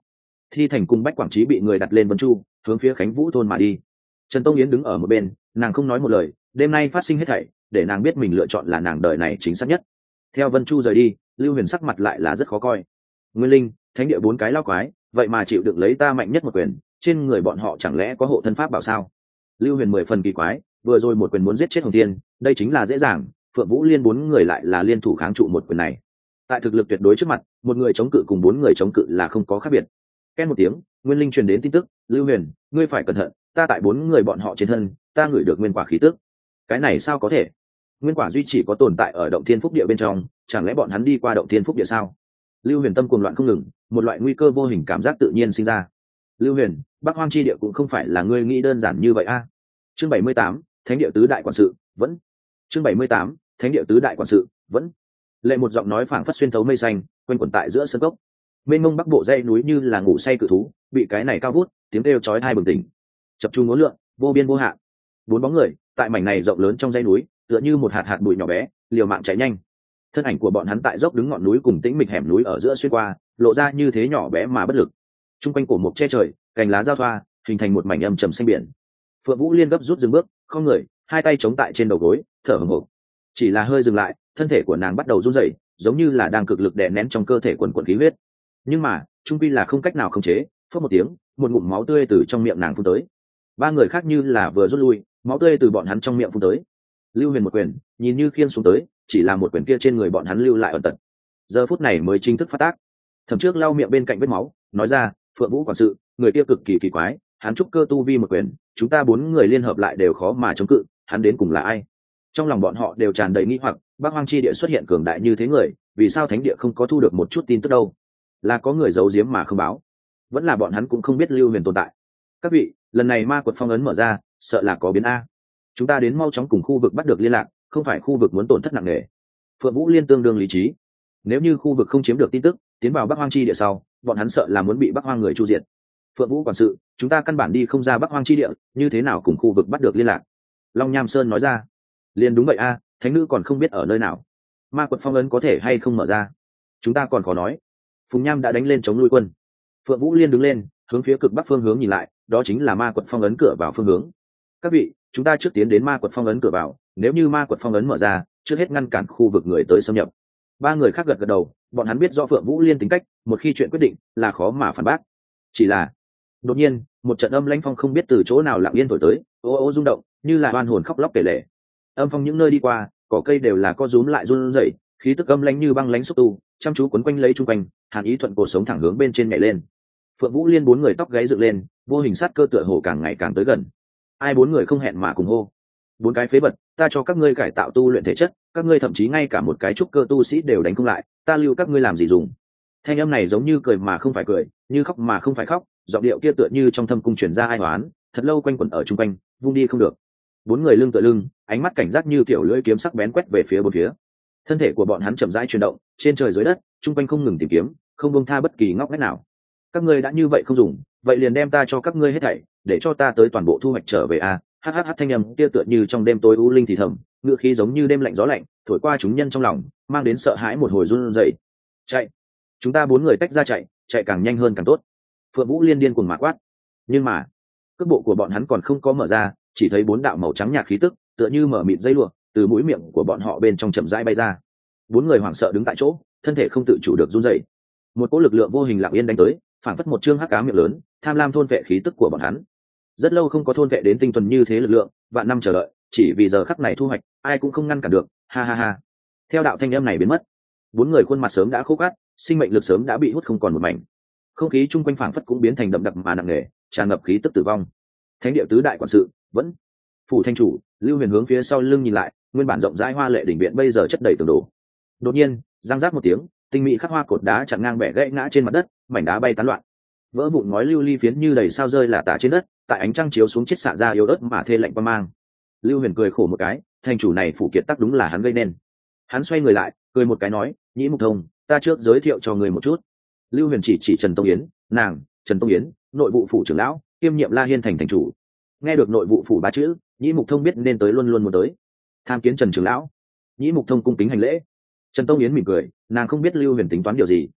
Thi Thành cùng Bách Quảng Trí bị người đặt lên Vân Chu, hướng phía Khánh Vũ thôn mà đi. Trần Tông Yến đứng ở một bên, nàng không nói một lời, đêm nay phát sinh hết thảy, để nàng biết mình lựa chọn là nàng đời này chính xác nhất. Theo Vân Chu rời đi, Lưu Huyền sắc mặt lại là rất khó coi. Nguyên Linh, thánh địa bốn cái lao quái, vậy mà chịu được lấy ta mạnh nhất một quyền, trên người bọn họ chẳng lẽ có hộ thân pháp bảo sao? Lưu Huyền mười phần kỳ quái, vừa rồi một quyền muốn giết chết Hồng Tiên, đây chính là dễ dàng, Phượng Vũ Liên bốn người lại là liên thủ kháng trụ một quyền này. Tại thực lực tuyệt đối trước mặt, một người chống cự cùng bốn người chống cự là không có khác biệt. Két một tiếng, Nguyên Linh truyền đến tin tức, Lưu Huyền, ngươi phải cẩn thận, ta tại bốn người bọn họ trên thân, ta ngửi được nguyên quả khí tức. Cái này sao có thể? Nguyên quả duy chỉ có tồn tại ở động thiên phúc địa bên trong, chẳng lẽ bọn hắn đi qua động thiên phúc địa sao? Lưu Huyền tâm cuồng loạn không ngừng, một loại nguy cơ vô hình cảm giác tự nhiên sinh ra. Lưu Huyền, Bắc Hoang chi địa cũng không phải là ngươi nghĩ đơn giản như vậy a. Chương bảy mươi tám, Thánh địa tứ đại quản sự, vẫn. Chương bảy mươi tám, Thánh địa tứ đại quản sự, vẫn. Lệ một giọng nói phảng phất xuyên thấu mây xanh, quanh quẩn tại giữa sân cốc. Mênh mông bắc bộ dãy núi như là ngủ say cự thú, bị cái này cao vút, tiếng kêu chói tai bừng tỉnh. Chập trung ngố lượng, vô biên vô hạn. Bốn bóng người, tại mảnh này rộng lớn trong dãy núi, tựa như một hạt hạt bụi nhỏ bé, liều mạng chạy nhanh. Thân ảnh của bọn hắn tại dốc đứng ngọn núi cùng tĩnh mịch hẻm núi ở giữa xuyên qua, lộ ra như thế nhỏ bé mà bất lực. Trung quanh cổ mục che trời, cành lá giao thoa, hình thành một mảnh âm trầm xanh biển. Phượng Vũ Liên gấp rút dừng bước, không người, hai tay chống tại trên đầu gối, thở hổn hộc. Chỉ là hơi dừng lại, thân thể của nàng bắt đầu run rẩy, giống như là đang cực lực đè nén trong cơ thể quần quần khí huyết. Nhưng mà, trung quy là không cách nào khống chế, phất một tiếng, một ngụm máu tươi từ trong miệng nàng phun tới. Ba người khác như là vừa rút lui, máu tươi từ bọn hắn trong miệng phun tới. Lưu Huyền một quyền, nhìn như khiên xuống tới, chỉ là một quyền kia trên người bọn hắn lưu lại ẩn tật. Giờ phút này mới chính thức phát tác. Thẩm Trước lau miệng bên cạnh vết máu, nói ra, Phượng Vũ quản sự, người kia cực kỳ kỳ quái, hắn trúc cơ tu vi một quyền, chúng ta bốn người liên hợp lại đều khó mà chống cự, hắn đến cùng là ai? Trong lòng bọn họ đều tràn đầy nghi hoặc, Bắc Hoang chi địa xuất hiện cường đại như thế người, vì sao thánh địa không có thu được một chút tin tức đâu? Là có người giấu giếm mà không báo, vẫn là bọn hắn cũng không biết Lưu Huyền tồn tại. Các vị, lần này ma quật phong ấn mở ra, sợ là có biến a. Chúng ta đến mau chóng cùng khu vực bắt được liên lạc, không phải khu vực muốn tổn thất nặng nề. Phượng Vũ Liên tương đương lý trí. Nếu như khu vực không chiếm được tin tức, tiến vào Bắc Hoang chi địa sau, bọn hắn sợ là muốn bị Bắc Hoang người chu diệt. Phượng Vũ quản sự, chúng ta căn bản đi không ra Bắc Hoang chi địa, như thế nào cùng khu vực bắt được liên lạc? Long Nham Sơn nói ra. Liên đúng vậy a, thánh nữ còn không biết ở nơi nào. Ma quật phong ấn có thể hay không mở ra, chúng ta còn khó nói. Phùng Nham đã đánh lên chống lui quân. Phượng Vũ Liên đứng lên, hướng phía cực bắc phương hướng nhìn lại, đó chính là ma quật phong ấn cửa vào phương hướng. Các vị, chúng ta trước tiến đến ma quật phong ấn cửa vào, nếu như ma quật phong ấn mở ra, trước hết ngăn cản khu vực người tới xâm nhập. Ba người khác gật gật đầu, bọn hắn biết do Phượng Vũ Liên tính cách, một khi chuyện quyết định là khó mà phản bác. Chỉ là đột nhiên, một trận âm lãnh phong không biết từ chỗ nào lặng yên thổi tới, ô ô rung động, như là oan hồn khóc lóc kể lể. Âm phong những nơi đi qua, cỏ cây đều là co rúm lại run rẩy, khí tức âm lãnh như băng lãnh xúc tu, chăm chú quấn quanh lấy trung quanh, Hàn Ý thuận cổ sống thẳng hướng bên trên nhảy lên. Phượng Vũ Liên bốn người tóc gáy dựng lên, vô hình sát cơ tựa hồ càng ngày càng tới gần. Ai bốn người không hẹn mà cùng hô: bốn cái phế vật, ta cho các ngươi cải tạo tu luyện thể chất, các ngươi thậm chí ngay cả một cái trúc cơ tu sĩ đều đánh không lại, ta lưu các ngươi làm gì dùng? Thanh âm này giống như cười mà không phải cười, như khóc mà không phải khóc, giọng điệu kia tựa như trong thâm cung truyền ra ai oán, thật lâu quanh quẩn ở trung quanh, vung đi không được. Bốn người lưng tựa lưng, ánh mắt cảnh giác như kiểu lưỡi kiếm sắc bén quét về phía bốn phía. Thân thể của bọn hắn chậm rãi chuyển động, trên trời dưới đất, trung quanh không ngừng tìm kiếm, không buông tha bất kỳ ngóc ngách nào. Các ngươi đã như vậy không dùng, vậy liền đem ta cho các ngươi hết thảy, để cho ta tới toàn bộ thu hoạch trở về a. À. Hắc thanh âm kia tựa như trong đêm tối u linh thì thầm, ngựa khí giống như đêm lạnh gió lạnh, thổi qua chúng nhân trong lòng, mang đến sợ hãi một hồi run rẩy. Chạy! Chúng ta bốn người tách ra chạy, chạy càng nhanh hơn càng tốt. Phượng Vũ Liên điên cuồng mà quát. Nhưng mà, cước bộ của bọn hắn còn không có mở ra, chỉ thấy bốn đạo màu trắng nhạt khí tức, tựa như mở mịt dây lụa, từ mũi miệng của bọn họ bên trong chậm rãi bay ra. Bốn người hoảng sợ đứng tại chỗ, thân thể không tự chủ được run rẩy. Một cỗ lực lượng vô hình lặng yên đánh tới, phản phất một chương hắc ám miệng lớn, tham lam thôn vệ khí tức của bọn hắn. Rất lâu không có thôn vệ đến tinh thuần như thế lực lượng, vạn năm chờ đợi, chỉ vì giờ khắc này thu hoạch, ai cũng không ngăn cản được, ha ha ha. Theo đạo thanh âm này biến mất, bốn người khuôn mặt sớm đã khô cát, sinh mệnh lực sớm đã bị hút không còn một mảnh. Không khí chung quanh phảng phất cũng biến thành đậm đặc mà nặng nề, tràn ngập khí tức tử vong. Thánh địa tứ đại quản sự, vẫn. Phủ thanh chủ, Lưu Huyền hướng phía sau lưng nhìn lại, nguyên bản rộng rãi hoa lệ đỉnh viện bây giờ chất đầy tường đổ. Đột nhiên, giang rác một tiếng, tinh mỹ khắc hoa cột đá chặn ngang bẻ gãy ngã trên mặt đất, mảnh đá bay tán loạn. Vỡ vụn ngói lưu ly phiến như đầy sao rơi là tả trên đất, tại ánh trăng chiếu xuống chết xạ ra yếu ớt mà thê lạnh qua mang. Lưu Huyền cười khổ một cái, thành chủ này phủ kiệt tắc đúng là hắn gây nên. Hắn xoay người lại, cười một cái nói, Nhĩ Mục Thông, ta trước giới thiệu cho người một chút. Lưu Huyền chỉ chỉ Trần Tông Yến, nàng, Trần Tông Yến, nội vụ phủ trưởng lão, kiêm nhiệm La Hiên thành thành chủ. Nghe được nội vụ phủ ba chữ, Nhĩ Mục Thông biết nên tới luôn luôn muốn tới. Tham kiến Trần trưởng lão. Nhĩ Mục Thông cung kính hành lễ. Trần Tông Yến mỉm cười, nàng không biết Lưu Huyền tính toán điều gì.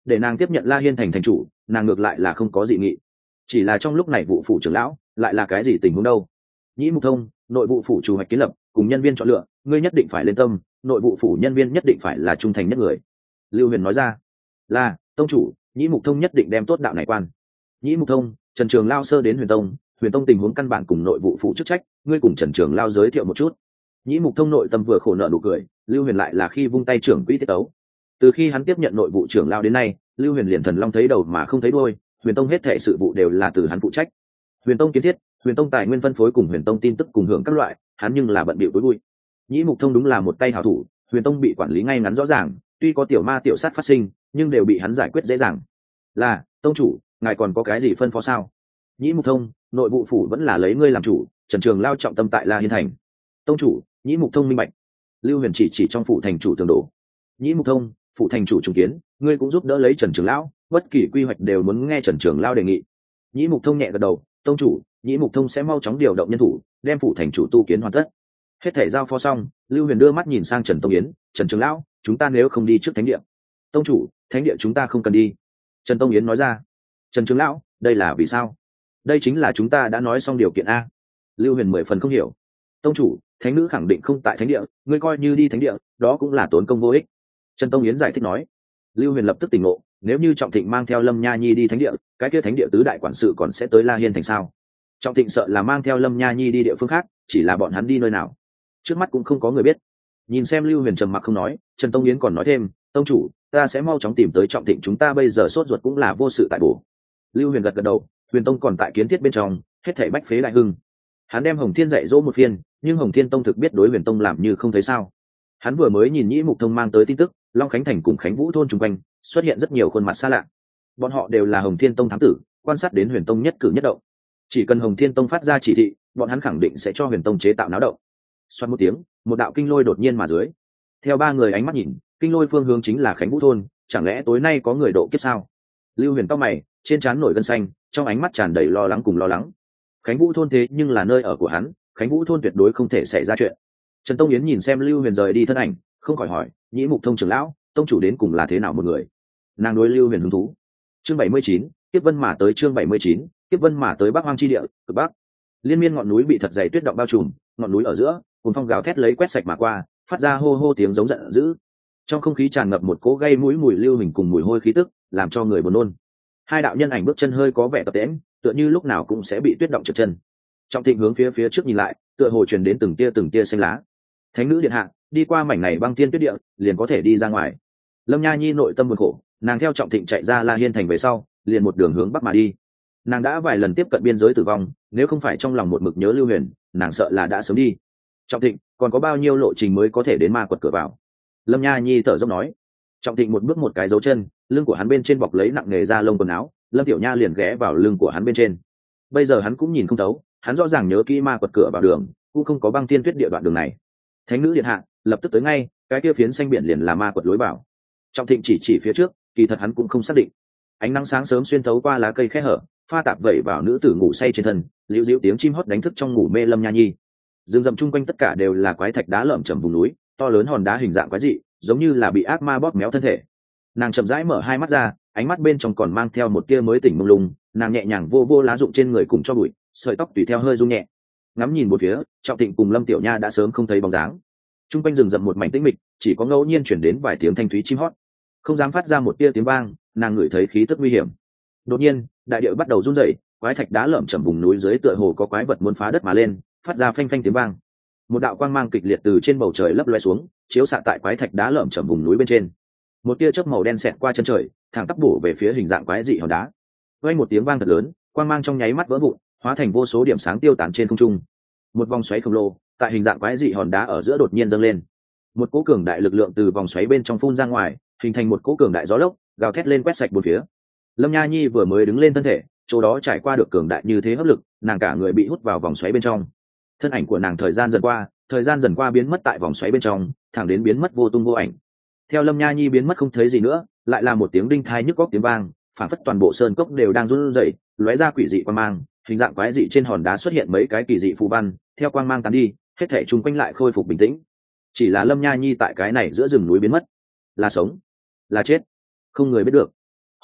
để nàng tiếp nhận La Hiên thành thành chủ, nàng ngược lại là không có dị nghị. Chỉ là trong lúc này vụ phủ trưởng lão lại là cái gì tình huống đâu? Nhĩ Mục Thông, nội vụ phủ chủ hoạch kiến lập cùng nhân viên chọn lựa, ngươi nhất định phải lên tâm, nội vụ phủ nhân viên nhất định phải là trung thành nhất người. Lưu Huyền nói ra. Là tông chủ, Nhĩ Mục Thông nhất định đem tốt đạo này quan. Nhĩ Mục Thông, Trần Trường Lao sơ đến Huyền Tông, Huyền Tông tình huống căn bản cùng nội vụ phủ chức trách, ngươi cùng Trần Trường Lao giới thiệu một chút. Nhĩ Mục Thông nội tâm vừa khổ nợ nụ cười, Lưu Huyền lại là khi vung tay trưởng quỹ tiết tấu. Từ khi hắn tiếp nhận nội vụ trưởng lao đến nay, Lưu Huyền liền thần long thấy đầu mà không thấy đuôi, Huyền Tông hết thảy sự vụ đều là từ hắn phụ trách. Huyền Tông kiến thiết, Huyền Tông tài nguyên phân phối cùng Huyền Tông tin tức cùng hưởng các loại, hắn nhưng là bận bịu tối vui. Nhĩ Mục Thông đúng là một tay hảo thủ, Huyền Tông bị quản lý ngay ngắn rõ ràng, tuy có tiểu ma tiểu sát phát sinh, nhưng đều bị hắn giải quyết dễ dàng. Là, tông chủ, ngài còn có cái gì phân phó sao? Nhĩ Mục Thông, nội vụ phủ vẫn là lấy ngươi làm chủ, Trần Trường Lao trọng tâm tại La Hiên thành. Tông chủ, Nhĩ Mục Thông minh bạch. Lưu Huyền chỉ chỉ trong phủ thành chủ tường đổ. Nhĩ Mục Thông, phủ thành chủ trùng kiến, ngươi cũng giúp đỡ lấy Trần Trường Lão, bất kỳ quy hoạch đều muốn nghe Trần Trường Lao đề nghị. Nhĩ Mục Thông nhẹ gật đầu, tông chủ, Nhĩ Mục Thông sẽ mau chóng điều động nhân thủ, đem phủ thành chủ tu kiến hoàn tất. Hết thể giao phó xong, Lưu Huyền đưa mắt nhìn sang Trần Tông Yến, Trần Trường Lão, chúng ta nếu không đi trước thánh địa? Tông chủ, thánh địa chúng ta không cần đi. Trần Tông Yến nói ra. Trần Trường Lão, đây là vì sao? Đây chính là chúng ta đã nói xong điều kiện a. Lưu Huyền mười phần không hiểu. Tông chủ, thánh nữ khẳng định không tại thánh địa, ngươi coi như đi thánh địa, đó cũng là tốn công vô ích. Trần Tông Yến giải thích nói. Lưu Huyền lập tức tỉnh ngộ, nếu như Trọng Thịnh mang theo Lâm Nha Nhi đi thánh địa, cái kia thánh địa tứ đại quản sự còn sẽ tới La Hiên thành sao? Trọng Thịnh sợ là mang theo Lâm Nha Nhi đi địa phương khác, chỉ là bọn hắn đi nơi nào, trước mắt cũng không có người biết. Nhìn xem Lưu Huyền trầm mặc không nói, Trần Tông Yến còn nói thêm, tông chủ, ta sẽ mau chóng tìm tới Trọng Thịnh, chúng ta bây giờ sốt ruột cũng là vô sự tại bổ. Lưu Huyền gật gật đầu, Huyền Tông còn tại kiến thiết bên trong, hết thảy bách phế đại hưng. Hắn đem Hồng Thiên dạy dỗ một phiên, nhưng Hồng Thiên Tông thực biết đối Huyền Tông làm như không thấy sao. Hắn vừa mới nhìn Nhĩ Mục Thông mang tới tin tức, Long Khánh Thành cùng Khánh Vũ thôn chung quanh xuất hiện rất nhiều khuôn mặt xa lạ. Bọn họ đều là Hồng Thiên Tông thám tử, quan sát đến Huyền Tông nhất cử nhất động. Chỉ cần Hồng Thiên Tông phát ra chỉ thị, bọn hắn khẳng định sẽ cho Huyền Tông chế tạo náo động. Xoát một tiếng, một đạo kinh lôi đột nhiên mà dưới. Theo ba người ánh mắt nhìn, kinh lôi phương hướng chính là Khánh Vũ thôn, chẳng lẽ tối nay có người độ kiếp sao? Lưu Huyền cau mày, trên trán nổi gân xanh, trong ánh mắt tràn đầy lo lắng cùng lo lắng. Khánh Vũ thôn thế nhưng là nơi ở của hắn, Khánh Vũ thôn tuyệt đối không thể xảy ra chuyện. Trần Tông Yến nhìn xem Lưu Huyền rời đi thân ảnh, không khỏi hỏi, Nhĩ Mục Thông trưởng lão, tông chủ đến cùng là thế nào một người? Nàng đối Lưu Huyền hứng thú. Chương bảy mươi chín, tiếp vân mà tới chương bảy mươi chín, tiếp vân mà tới Bắc Hoang chi địa, cực bắc. Liên miên ngọn núi bị thật dày tuyết động bao trùm, ngọn núi ở giữa, cuồng phong gào thét lấy quét sạch mà qua, phát ra hô hô tiếng giống giận dữ. Trong không khí tràn ngập một cỗ gây mũi mùi lưu hình cùng mùi hôi khí tức, làm cho người buồn nôn. Hai đạo nhân ảnh bước chân hơi có vẻ tập tễnh, tựa như lúc nào cũng sẽ bị tuyết động trượt chân. Trọng Thịnh hướng phía phía trước nhìn lại, tựa hồ truyền đến từng tia từng tia xanh lá. Thánh nữ điện hạ, đi qua mảnh này băng tiên tuyết địa, liền có thể đi ra ngoài. Lâm Nha Nhi nội tâm buồn khổ, nàng theo Trọng Thịnh chạy ra La Hiên thành về sau, liền một đường hướng bắc mà đi. Nàng đã vài lần tiếp cận biên giới tử vong, nếu không phải trong lòng một mực nhớ Lưu Huyền, nàng sợ là đã sớm đi. Trọng Thịnh, còn có bao nhiêu lộ trình mới có thể đến ma quật cửa vào? Lâm Nha Nhi thở dốc nói. Trọng Thịnh một bước một cái dấu chân, lưng của hắn bên trên bọc lấy nặng nghề da lông quần áo, Lâm Tiểu Nha liền ghé vào lưng của hắn bên trên. Bây giờ hắn cũng nhìn không thấu, hắn rõ ràng nhớ kỹ ma quật cửa vào đường, cũng không có băng tiên tuyết địa đoạn đường này. Thánh nữ điện hạ, lập tức tới ngay, cái kia phiến xanh biển liền là ma quật lối vào. Trọng Thịnh chỉ chỉ phía trước, kỳ thật hắn cũng không xác định. Ánh nắng sáng sớm xuyên thấu qua lá cây khe hở, pha tạp vẩy vào nữ tử ngủ say trên thân, liễu diễu tiếng chim hót đánh thức trong ngủ mê Lâm Nha Nhi. Rừng rậm chung quanh tất cả đều là quái thạch đá lởm chởm vùng núi, to lớn hòn đá hình dạng quái dị, giống như là bị ác ma bóp méo thân thể. Nàng chậm rãi mở hai mắt ra, ánh mắt bên trong còn mang theo một tia mới tỉnh mông lung, nàng nhẹ nhàng vô vô lá rụng trên người cùng cho bụi, sợi tóc tùy theo hơi rung nhẹ. Ngắm nhìn một phía, Trọng Thịnh cùng Lâm Tiểu Nha đã sớm không thấy bóng dáng. Trung quanh rừng rậm một mảnh tĩnh mịch, chỉ có ngẫu nhiên chuyển đến vài tiếng thanh thúy chim hót. Không dám phát ra một tia tiếng vang, nàng ngửi thấy khí tức nguy hiểm. Đột nhiên, đại địa bắt đầu run rẩy, quái thạch đá lởm chởm vùng núi dưới tựa hồ có quái vật muốn phá đất mà lên, phát ra phanh phanh tiếng vang. Một đạo quang mang kịch liệt từ trên bầu trời lấp loé xuống, chiếu xạ tại quái thạch đá lởm chởm vùng núi bên trên. Một tia chớp màu đen xẹt qua chân trời, thẳng tắp bổ về phía hình dạng quái dị hòn đá. Vang một tiếng vang thật lớn, quang mang trong nháy mắt vỡ vụn, hóa thành vô số điểm sáng tiêu tán trên không trung. Một vòng xoáy khổng lồ, tại hình dạng quái dị hòn đá ở giữa đột nhiên dâng lên. Một cỗ cường đại lực lượng từ vòng xoáy bên trong phun ra ngoài, hình thành một cỗ cường đại gió lốc, gào thét lên quét sạch bốn phía. Lâm Nha Nhi vừa mới đứng lên thân thể, chỗ đó trải qua được cường đại như thế hấp lực, nàng cả người bị hút vào vòng xoáy bên trong. Thân ảnh của nàng thời gian dần qua, thời gian dần qua biến mất tại vòng xoáy bên trong, thẳng đến biến mất vô tung vô ảnh. Theo Lâm Nha Nhi biến mất không thấy gì nữa, lại là một tiếng đinh thai nhức góc tiếng vang, phản phất toàn bộ sơn cốc đều đang run rẩy, lóe ra quỷ dị quang mang, hình dạng quái dị trên hòn đá xuất hiện mấy cái kỳ dị phù văn, theo quang mang tán đi, hết thảy chung quanh lại khôi phục bình tĩnh. Chỉ là Lâm Nha Nhi tại cái này giữa rừng núi biến mất, là sống, là chết, không người biết được.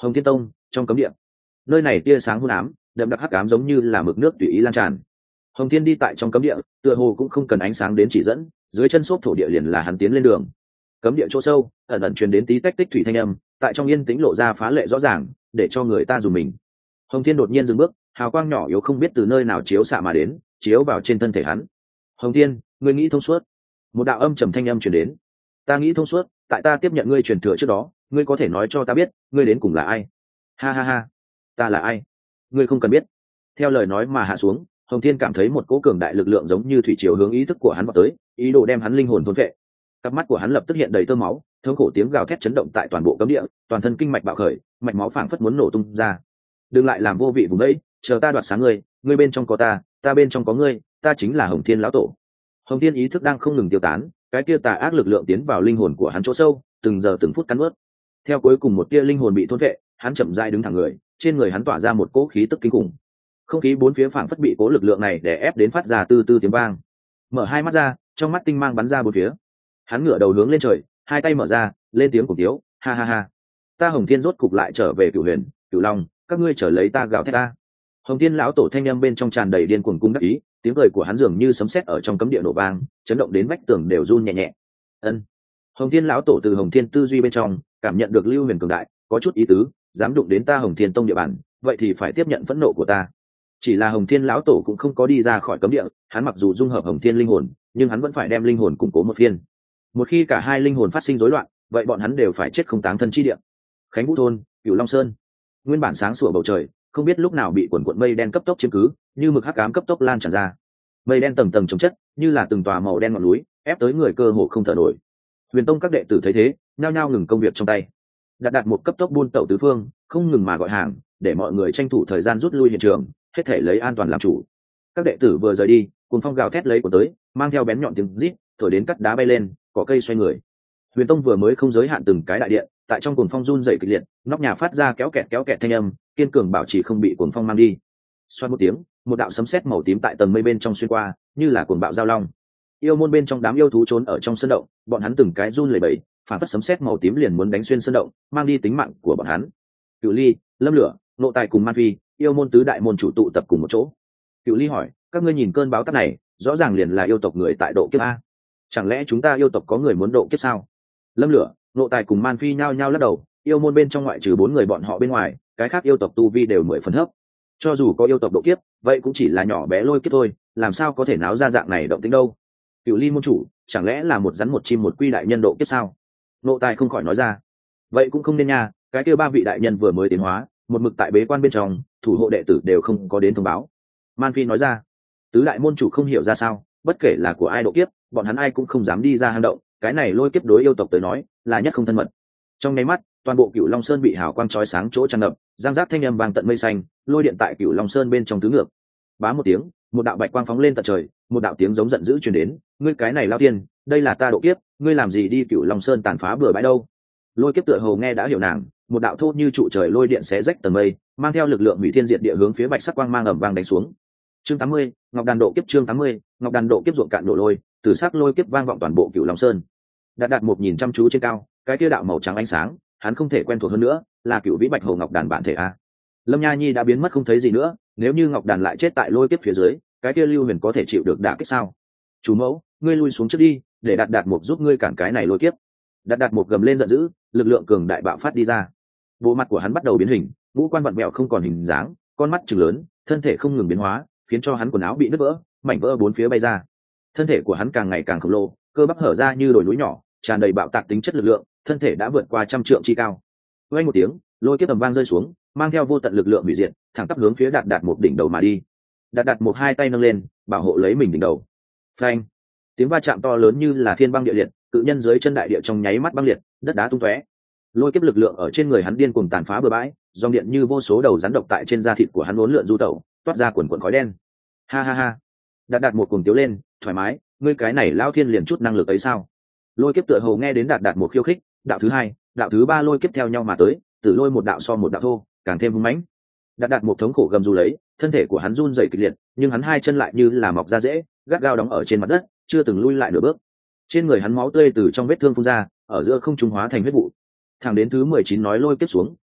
Hồng Thiên Tông trong cấm địa, nơi này tia sáng hôn ám, đậm đặc hắc ám giống như là mực nước tùy ý lan tràn. Hồng Thiên đi tại trong cấm địa, tựa hồ cũng không cần ánh sáng đến chỉ dẫn, dưới chân xốp thổ địa liền là hắn tiến lên đường. Cấm địa chỗ sâu, ẩn ẩn truyền đến tí tách tích thủy thanh âm, tại trong yên tĩnh lộ ra phá lệ rõ ràng, để cho người ta dùng mình. Hồng Thiên đột nhiên dừng bước, hào quang nhỏ yếu không biết từ nơi nào chiếu xạ mà đến, chiếu vào trên thân thể hắn. Hồng Thiên, ngươi nghĩ thông suốt. Một đạo âm trầm thanh âm truyền đến. Ta nghĩ thông suốt, tại ta tiếp nhận ngươi truyền thừa trước đó, ngươi có thể nói cho ta biết, ngươi đến cùng là ai? Ha ha ha, ta là ai? Ngươi không cần biết. Theo lời nói mà hạ xuống, Hồng Thiên cảm thấy một cỗ cường đại lực lượng giống như thủy triều hướng ý thức của hắn vào tới, ý đồ đem hắn linh hồn thôn phệ. Cặp mắt của hắn lập tức hiện đầy tơ máu, thống khổ tiếng gào thét chấn động tại toàn bộ cấm địa, toàn thân kinh mạch bạo khởi, mạch máu phảng phất muốn nổ tung ra. Đừng lại làm vô vị vùng đấy, chờ ta đoạt sáng ngươi, ngươi bên trong có ta, ta bên trong có ngươi, ta chính là Hồng Thiên lão tổ. Hồng Thiên ý thức đang không ngừng tiêu tán, cái kia tà ác lực lượng tiến vào linh hồn của hắn chỗ sâu, từng giờ từng phút cắn nuốt. Theo cuối cùng một tia linh hồn bị thôn phệ, hắn chậm rãi đứng thẳng người, trên người hắn tỏa ra một cỗ khí tức kinh khủng. Không khí bốn phía phảng phất bị cố lực lượng này đè ép đến phát ra tư tư tiếng vang. Mở hai mắt ra, trong mắt tinh mang bắn ra bốn phía. Hắn ngửa đầu hướng lên trời, hai tay mở ra, lên tiếng cùng tiếu, ha ha ha. Ta Hồng Thiên rốt cục lại trở về Cửu Huyền, Cửu Long, các ngươi trở lấy ta gào thét ta. Hồng Thiên lão tổ thanh âm bên trong tràn đầy điên cuồng cung đắc ý, tiếng cười của hắn dường như sấm sét ở trong cấm địa nổ vang, chấn động đến vách tường đều run nhẹ nhẹ. Ân. Hồng Thiên lão tổ từ Hồng Thiên tư duy bên trong cảm nhận được Lưu Huyền cường đại, có chút ý tứ, dám đụng đến ta Hồng Thiên tông địa bàn, vậy thì phải tiếp nhận phẫn nộ của ta. Chỉ là Hồng Thiên lão tổ cũng không có đi ra khỏi cấm địa, hắn mặc dù dung hợp Hồng Thiên linh hồn, nhưng hắn vẫn phải đem linh hồn củng cố một phiên. Một khi cả hai linh hồn phát sinh rối loạn, vậy bọn hắn đều phải chết không táng thân chi địa. Khánh Vũ thôn, Cửu Long Sơn, nguyên bản sáng sủa bầu trời, không biết lúc nào bị quần quần mây đen cấp tốc chiếm cứ, như mực hắc ám cấp tốc lan tràn ra. Mây đen tầng tầng chồng chất, như là từng tòa màu đen ngọn núi, ép tới người cơ hồ không thở nổi. Huyền Tông các đệ tử thấy thế, nhao nhao ngừng công việc trong tay. Đặt đặt một cấp tốc buôn tẩu tứ phương, không ngừng mà gọi hàng, để mọi người tranh thủ thời gian rút lui hiện trường, hết thể lấy an toàn làm chủ. Các đệ tử vừa rời đi, cuồng phong gào thét lấy của tới, mang theo bén nhọn tiếng rít, thổi đến cắt đá bay lên, cỏ cây xoay người. Huyền Tông vừa mới không giới hạn từng cái đại điện, tại trong cuồng phong run rẩy kịch liệt, nóc nhà phát ra kéo kẹt kéo kẹt thanh âm, kiên cường bảo trì không bị cuồng phong mang đi. Xoát một tiếng, một đạo sấm sét màu tím tại tầng mây bên trong xuyên qua, như là cuồng bạo giao long. Yêu môn bên trong đám yêu thú trốn ở trong sân động, bọn hắn từng cái run lẩy bẩy, phản phất sấm sét màu tím liền muốn đánh xuyên sân động, mang đi tính mạng của bọn hắn. Cửu Ly, Lâm Lửa, Nộ Tài cùng Man Phi, yêu môn tứ đại môn chủ tụ tập cùng một chỗ. Cửu Ly hỏi, các ngươi nhìn cơn báo táp này, rõ ràng liền là yêu tộc người tại độ kiếp a. Chẳng lẽ chúng ta yêu tộc có người muốn độ kiếp sao? Lâm Lửa, Nộ Tài cùng Man Phi nhao nhao lắc đầu, yêu môn bên trong ngoại trừ bốn người bọn họ bên ngoài, cái khác yêu tộc tu vi đều mười phần thấp. Cho dù có yêu tộc độ kiếp, vậy cũng chỉ là nhỏ bé lôi kiếp thôi, làm sao có thể náo ra dạng này động tĩnh đâu? Cửu Ly môn chủ, chẳng lẽ là một rắn một chim một quy đại nhân độ kiếp sao? Nộ Tài không khỏi nói ra. Vậy cũng không nên nha, cái kia ba vị đại nhân vừa mới tiến hóa, một mực tại bế quan bên trong, thủ hộ đệ tử đều không có đến thông báo. Man Phi nói ra. Tứ đại môn chủ không hiểu ra sao, bất kể là của ai độ kiếp, bọn hắn ai cũng không dám đi ra hang động, cái này lôi kiếp đối yêu tộc tới nói, là nhất không thân mật. Trong nháy mắt, toàn bộ Cửu Long Sơn bị hào quang chói sáng chỗ tràn ngập, giang giác thanh âm vang tận mây xanh, lôi điện tại Cửu Long Sơn bên trong tứ ngược. Bá một tiếng, một đạo bạch quang phóng lên tận trời, một đạo tiếng giống giận dữ truyền đến, ngươi cái này lao tiên, đây là ta độ kiếp, ngươi làm gì đi Cửu Long Sơn tàn phá bừa bãi đâu? Lôi kiếp tựa hồ nghe đã hiểu nàng, một đạo thô như trụ trời lôi điện xé rách tầng mây, mang theo lực lượng hủy thiên diệt địa hướng phía bạch sắc quang mang ầm vang đánh xuống. Chương tám mươi, Ngọc Đàn độ kiếp chương tám mươi, Ngọc Đàn độ kiếp ruộng cạn độ lôi, từ sắc lôi kiếp vang vọng toàn bộ Cửu Long Sơn. Đạt đạt một nhìn chăm chú trên cao, cái kia đạo màu trắng ánh sáng, hắn không thể quen thuộc hơn nữa, là Cửu Vĩ Bạch Hồ Ngọc Đàn bản thể a. Lâm Nha Nhi đã biến mất không thấy gì nữa, nếu như Ngọc Đàn lại chết tại lôi kiếp phía dưới, cái kia Lưu Huyền có thể chịu được đả kích sao? Chủ mẫu, ngươi lui xuống trước đi, để đạt đạt một giúp ngươi cản cái này lôi kiếp. Đạt đạt một gầm lên giận dữ, lực lượng cường đại bạo phát đi ra. Bộ mặt của hắn bắt đầu biến hình, ngũ quan vặn vẹo không còn hình dáng, con mắt trừng lớn, thân thể không ngừng biến hóa, khiến cho hắn quần áo bị nứt vỡ, mảnh vỡ bốn phía bay ra. Thân thể của hắn càng ngày càng khổng lồ, cơ bắp hở ra như đồi núi nhỏ, tràn đầy bạo tạc tính chất lực lượng, thân thể đã vượt qua trăm trượng chi cao. Vang một tiếng, lôi kiếp tầm vang rơi xuống, mang theo vô tận lực lượng hủy diệt, thẳng tắp hướng phía đạt đạt một đỉnh đầu mà đi. Đạt đạt một hai tay nâng lên, bảo hộ lấy mình đỉnh đầu. Phanh! Tiếng va chạm to lớn như là thiên băng địa liệt, cự nhân dưới chân đại địa trong nháy mắt băng liệt, đất đá tung tóe. Lôi kiếp lực lượng ở trên người hắn điên cuồng tàn phá bừa bãi, dòng điện như vô số đầu rắn độc tại trên da thịt của hắn uốn lượn du tẩu, toát ra quần quần khói đen. Ha ha ha! Đạt đạt một cuồng tiếu lên, thoải mái, ngươi cái này lao thiên liền chút năng lực ấy sao? Lôi kiếp tựa hồ nghe đến đạt đạt một khiêu khích, đạo thứ hai, đạo thứ ba lôi kiếp theo nhau mà tới, tử lôi một đạo so một đạo thô, càng thêm hung mãnh. Đạt đạt một thống khổ gầm rú lấy, thân thể của hắn run rẩy kịch liệt, nhưng hắn hai chân lại như là mọc ra rễ, gắt gao đóng ở trên mặt đất, chưa từng lui lại nửa bước. Trên người hắn máu tươi từ trong vết thương phun ra, ở giữa không trung hóa thành huyết vụ. Thẳng đến thứ mười chín nói lôi kiếp xuống,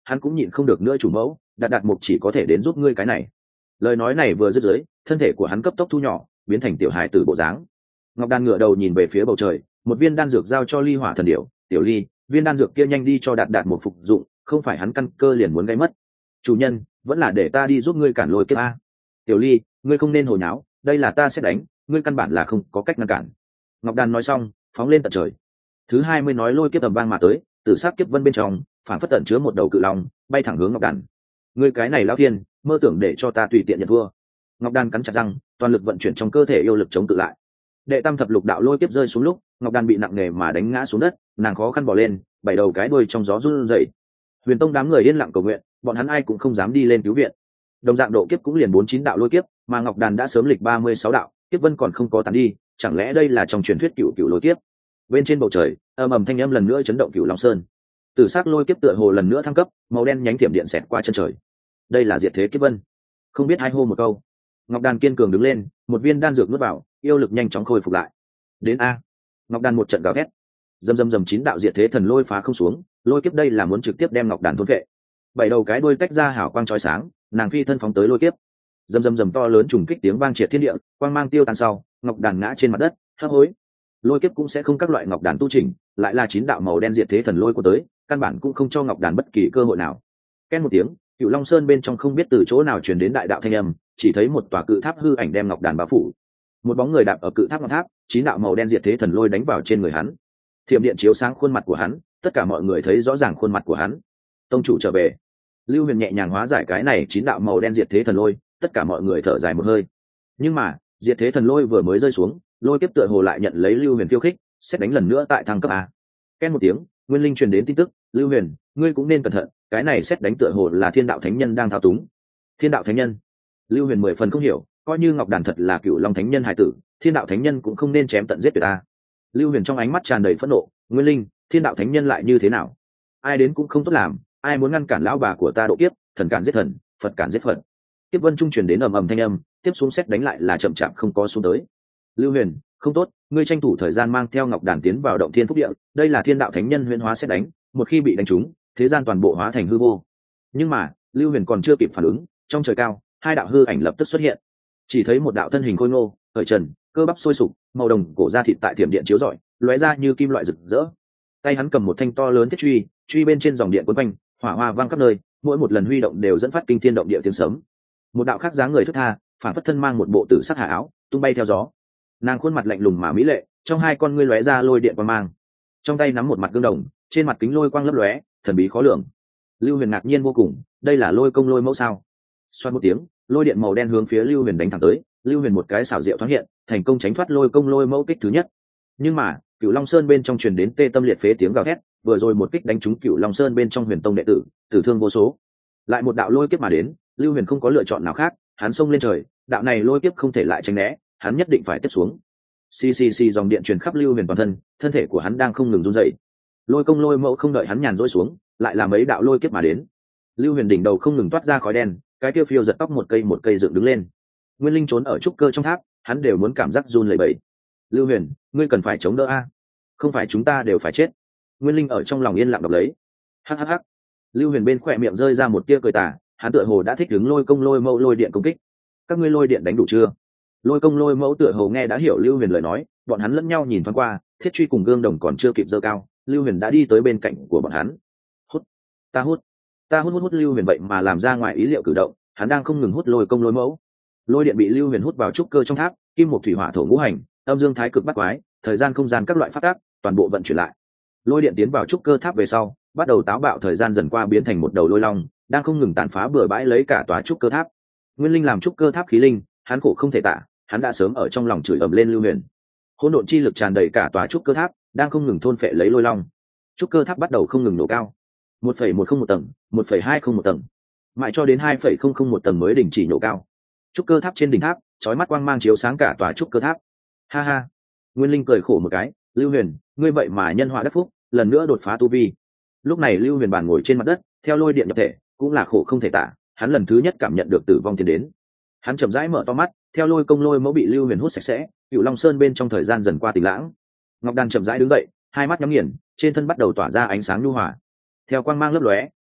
hắn cũng nhịn không được nữa chủ mẫu, đạt đạt mục chỉ có thể đến giúp ngươi cái này. Lời nói này vừa dứt dưới, thân thể của hắn cấp tốc thu nhỏ, biến thành tiểu hài tử bộ dáng. Ngọc Đan ngửa đầu nhìn về phía bầu trời, một viên đan dược giao cho Ly Hỏa thần điểu, tiểu Ly, viên đan dược kia nhanh đi cho đạt đạt một phục dụng, không phải hắn căn cơ liền muốn gây mất. Chủ nhân, vẫn là để ta đi giúp ngươi cản lôi kiếp a. Tiểu Ly, ngươi không nên hồ nháo, đây là ta sẽ đánh, ngươi căn bản là không có cách ngăn cản. Ngọc Đan nói xong, phóng lên tận trời. Thứ hai mươi nói lôi kiếp tầm vang mà tới, từ sát kiếp vân bên trong, phản phất tận chứa một đầu cự long, bay thẳng hướng Ngọc Đan. Ngươi cái này lão thiên, mơ tưởng để cho ta tùy tiện nhận thua. Ngọc Đan cắn chặt răng, toàn lực vận chuyển trong cơ thể yêu lực chống tự lại. Đệ tam thập lục đạo lôi kiếp rơi xuống lúc, Ngọc Đan bị nặng nề mà đánh ngã xuống đất, nàng khó khăn bò lên, bảy đầu cái đuôi trong gió run rẩy. Huyền Tông đám người yên lặng cầu nguyện, bọn hắn ai cũng không dám đi lên cứu viện. Đồng dạng độ kiếp cũng liền bốn chín đạo lôi kiếp, mà Ngọc Đan đã sớm lịch ba mươi sáu đạo, kiếp vân còn không có tán đi, chẳng lẽ đây là trong truyền thuyết cựu cựu lôi kiếp? Bên trên bầu trời, ầm ầm thanh âm lần nữa chấn động Cửu Long Sơn. Tử sắc lôi kiếp tựa hồ lần nữa thăng cấp, màu đen nhánh thiểm điện xẹt qua chân trời. Đây là diệt thế kiếp vân. Không biết ai hô một câu. Ngọc Đan kiên cường đứng lên, một viên đan dược nuốt vào, yêu lực nhanh chóng khôi phục lại. Đến a. Ngọc Đan một trận gào thét. Dầm dầm dầm chín đạo diệt thế thần lôi phá không xuống, lôi kiếp đây là muốn trực tiếp đem Ngọc Đan thôn vệ. Bảy đầu cái đuôi tách ra hào quang chói sáng, nàng phi thân phóng tới lôi kiếp. Dầm dầm dầm to lớn trùng kích tiếng vang triệt thiên địa, quang mang tiêu tan sau, Ngọc Đan ngã trên mặt đất, hấp hối. Lôi kiếp cũng sẽ không các loại Ngọc Đan tu chỉnh, lại là chín đạo màu đen diệt thế thần lôi của tới, căn bản cũng không cho Ngọc Đan bất kỳ cơ hội nào. Ken một tiếng, Cửu Long Sơn bên trong không biết từ chỗ nào truyền đến đại đạo thanh âm, chỉ thấy một tòa cự tháp hư ảnh đem Ngọc Đan bao phủ. Một bóng người đạp ở cự tháp ngọn tháp, chín đạo màu đen diệt thế thần lôi đánh vào trên người hắn. Thiểm điện chiếu sáng khuôn mặt của hắn, tất cả mọi người thấy rõ ràng khuôn mặt của hắn. Tông chủ trở về. Lưu Huyền nhẹ nhàng hóa giải cái này chín đạo màu đen diệt thế thần lôi, tất cả mọi người thở dài một hơi. Nhưng mà, diệt thế thần lôi vừa mới rơi xuống, lôi kiếp tựa hồ lại nhận lấy Lưu Huyền khiêu khích, xét đánh lần nữa tại thăng cấp a. Ken một tiếng, Nguyên Linh truyền đến tin tức, Lưu Huyền, ngươi cũng nên cẩn thận, cái này xét đánh tựa hồ là Thiên Đạo Thánh Nhân đang thao túng. Thiên Đạo Thánh Nhân? Lưu Huyền mười phần không hiểu, coi như Ngọc Đàn thật là Cửu Long Thánh Nhân hài tử, Thiên Đạo Thánh Nhân cũng không nên chém tận giết tuyệt ta. Lưu Huyền trong ánh mắt tràn đầy phẫn nộ, Nguyên Linh, Thiên Đạo Thánh Nhân lại như thế nào? Ai đến cũng không tốt làm, ai muốn ngăn cản lão bà của ta độ kiếp, thần cản giết thần, Phật cản giết Phật. Tiếp Vân Trung truyền đến ầm ầm thanh âm, tiếp xuống xét đánh lại là chậm chạp không có xuống tới. Lưu Huyền, không tốt, ngươi tranh thủ thời gian mang theo Ngọc Đàn tiến vào động Thiên Phúc Địa, đây là Thiên Đạo Thánh Nhân huyễn hóa xét đánh, một khi bị đánh trúng, thế gian toàn bộ hóa thành hư vô. Nhưng mà, Lưu Huyền còn chưa kịp phản ứng, trong trời cao, hai đạo hư ảnh lập tức xuất hiện. Chỉ thấy một đạo thân hình khôi ngô, cởi trần, cơ bắp sôi sục, màu đồng cổ da thịt tại thiểm điện chiếu rọi, lóe ra như kim loại rực rỡ. Tay hắn cầm một thanh to lớn thiết truy, truy bên trên dòng điện cuốn quanh, hỏa hoa vang khắp nơi, mỗi một lần huy động đều dẫn phát kinh thiên động địa tiếng sấm. Một đạo khác dáng người thướt tha, phản phất thân mang một bộ tử sắc hà áo, tung bay theo gió. Nàng khuôn mặt lạnh lùng mà mỹ lệ, trong hai con ngươi lóe ra lôi điện quang mang. Trong tay nắm một mặt gương đồng, trên mặt kính lôi quang lấp lóe, thần bí khó lường. Lưu Huyền ngạc nhiên vô cùng, đây là lôi công lôi mẫu sao? Xoát một tiếng, lôi điện màu đen hướng phía Lưu Huyền đánh thẳng tới, Lưu Huyền một cái xảo diệu thoáng hiện, thành công tránh thoát lôi công lôi mẫu kích thứ nhất. Nhưng mà, Cửu Long Sơn bên trong truyền đến tê tâm liệt phế tiếng gào thét, vừa rồi một kích đánh trúng Cửu Long Sơn bên trong Huyền Tông đệ tử, tử thương vô số. Lại một đạo lôi kiếp mà đến, Lưu Huyền không có lựa chọn nào khác, hắn xông lên trời, đạo này lôi kiếp không thể lại tránh né, hắn nhất định phải tiếp xuống. Xì xì xì dòng điện truyền khắp Lưu Huyền toàn thân, thân thể của hắn đang không ngừng run rẩy. Lôi công lôi mẫu không đợi hắn nhàn rỗi xuống, lại là mấy đạo lôi kiếp mà đến. Lưu Huyền đỉnh đầu không ngừng toát ra khói đen, cái kia phiêu giật tóc một cây một cây dựng đứng lên. Nguyên Linh trốn ở trúc cơ trong tháp, hắn đều muốn cảm giác run lẩy bẩy. Lưu Huyền, ngươi cần phải chống đỡ a, không phải chúng ta đều phải chết. Nguyên Linh ở trong lòng yên lặng đọc lấy. Hắc hắc hắc. Lưu Huyền bên khỏe miệng rơi ra một tia cười tà, hắn tựa hồ đã thích ứng lôi công lôi mẫu lôi điện công kích. Các ngươi lôi điện đánh đủ chưa? Lôi công lôi mẫu tựa hồ nghe đã hiểu Lưu Huyền lời nói, bọn hắn lẫn nhau nhìn thoáng qua, thiết truy cùng gương đồng còn chưa kịp giơ cao, Lưu Huyền đã đi tới bên cạnh của bọn hắn. Hút, ta hút, ta hút hút hút. Lưu Huyền vậy mà làm ra ngoài ý liệu cử động, hắn đang không ngừng hút lôi công lôi mẫu. Lôi điện bị Lưu Huyền hút vào trúc cơ trong tháp, kim một thủy hỏa thổ ngũ hành, âm dương thái cực bắt quái, thời gian không gian các loại phát tác, toàn bộ vận chuyển lại. Lôi điện tiến vào trúc cơ tháp về sau, bắt đầu táo bạo, thời gian dần qua biến thành một đầu lôi long, đang không ngừng tàn phá bừa bãi lấy cả tòa trúc cơ tháp. Nguyên Linh làm trúc cơ tháp khí linh, hắn khổ không thể tả, hắn đã sớm ở trong lòng chửi ầm lên Lưu Huyền. Hỗn độn chi lực tràn đầy cả tòa trúc cơ tháp, đang không ngừng thôn phệ lấy lôi long. Trúc cơ tháp bắt đầu không ngừng nổ cao, một phẩy một không một tầng, một phẩy hai không một tầng, mãi cho đến hai phẩy không không một tầng mới đình chỉ nổ cao. Trúc cơ tháp trên đỉnh tháp, chói mắt quang mang chiếu sáng cả tòa trúc cơ tháp. Ha ha, Nguyên Linh cười khổ một cái, Lưu Huyền, ngươi vậy mà nhân họa đắc phúc, lần nữa đột phá tu vi. Lúc này Lưu Huyền bàn ngồi trên mặt đất, theo lôi điện nhập thể, cũng là khổ không thể tả, hắn lần thứ nhất cảm nhận được tử vong tiến đến. Hắn chậm rãi mở to mắt, theo lôi công lôi mẫu bị Lưu Huyền hút sạch sẽ, Cửu Long Sơn bên trong thời gian dần qua tỉnh lãng. Ngọc Đan chậm rãi đứng dậy, hai mắt nhắm nghiền, trên thân bắt đầu tỏa ra ánh sáng nhu hòa. Theo quang mang lấp lóe,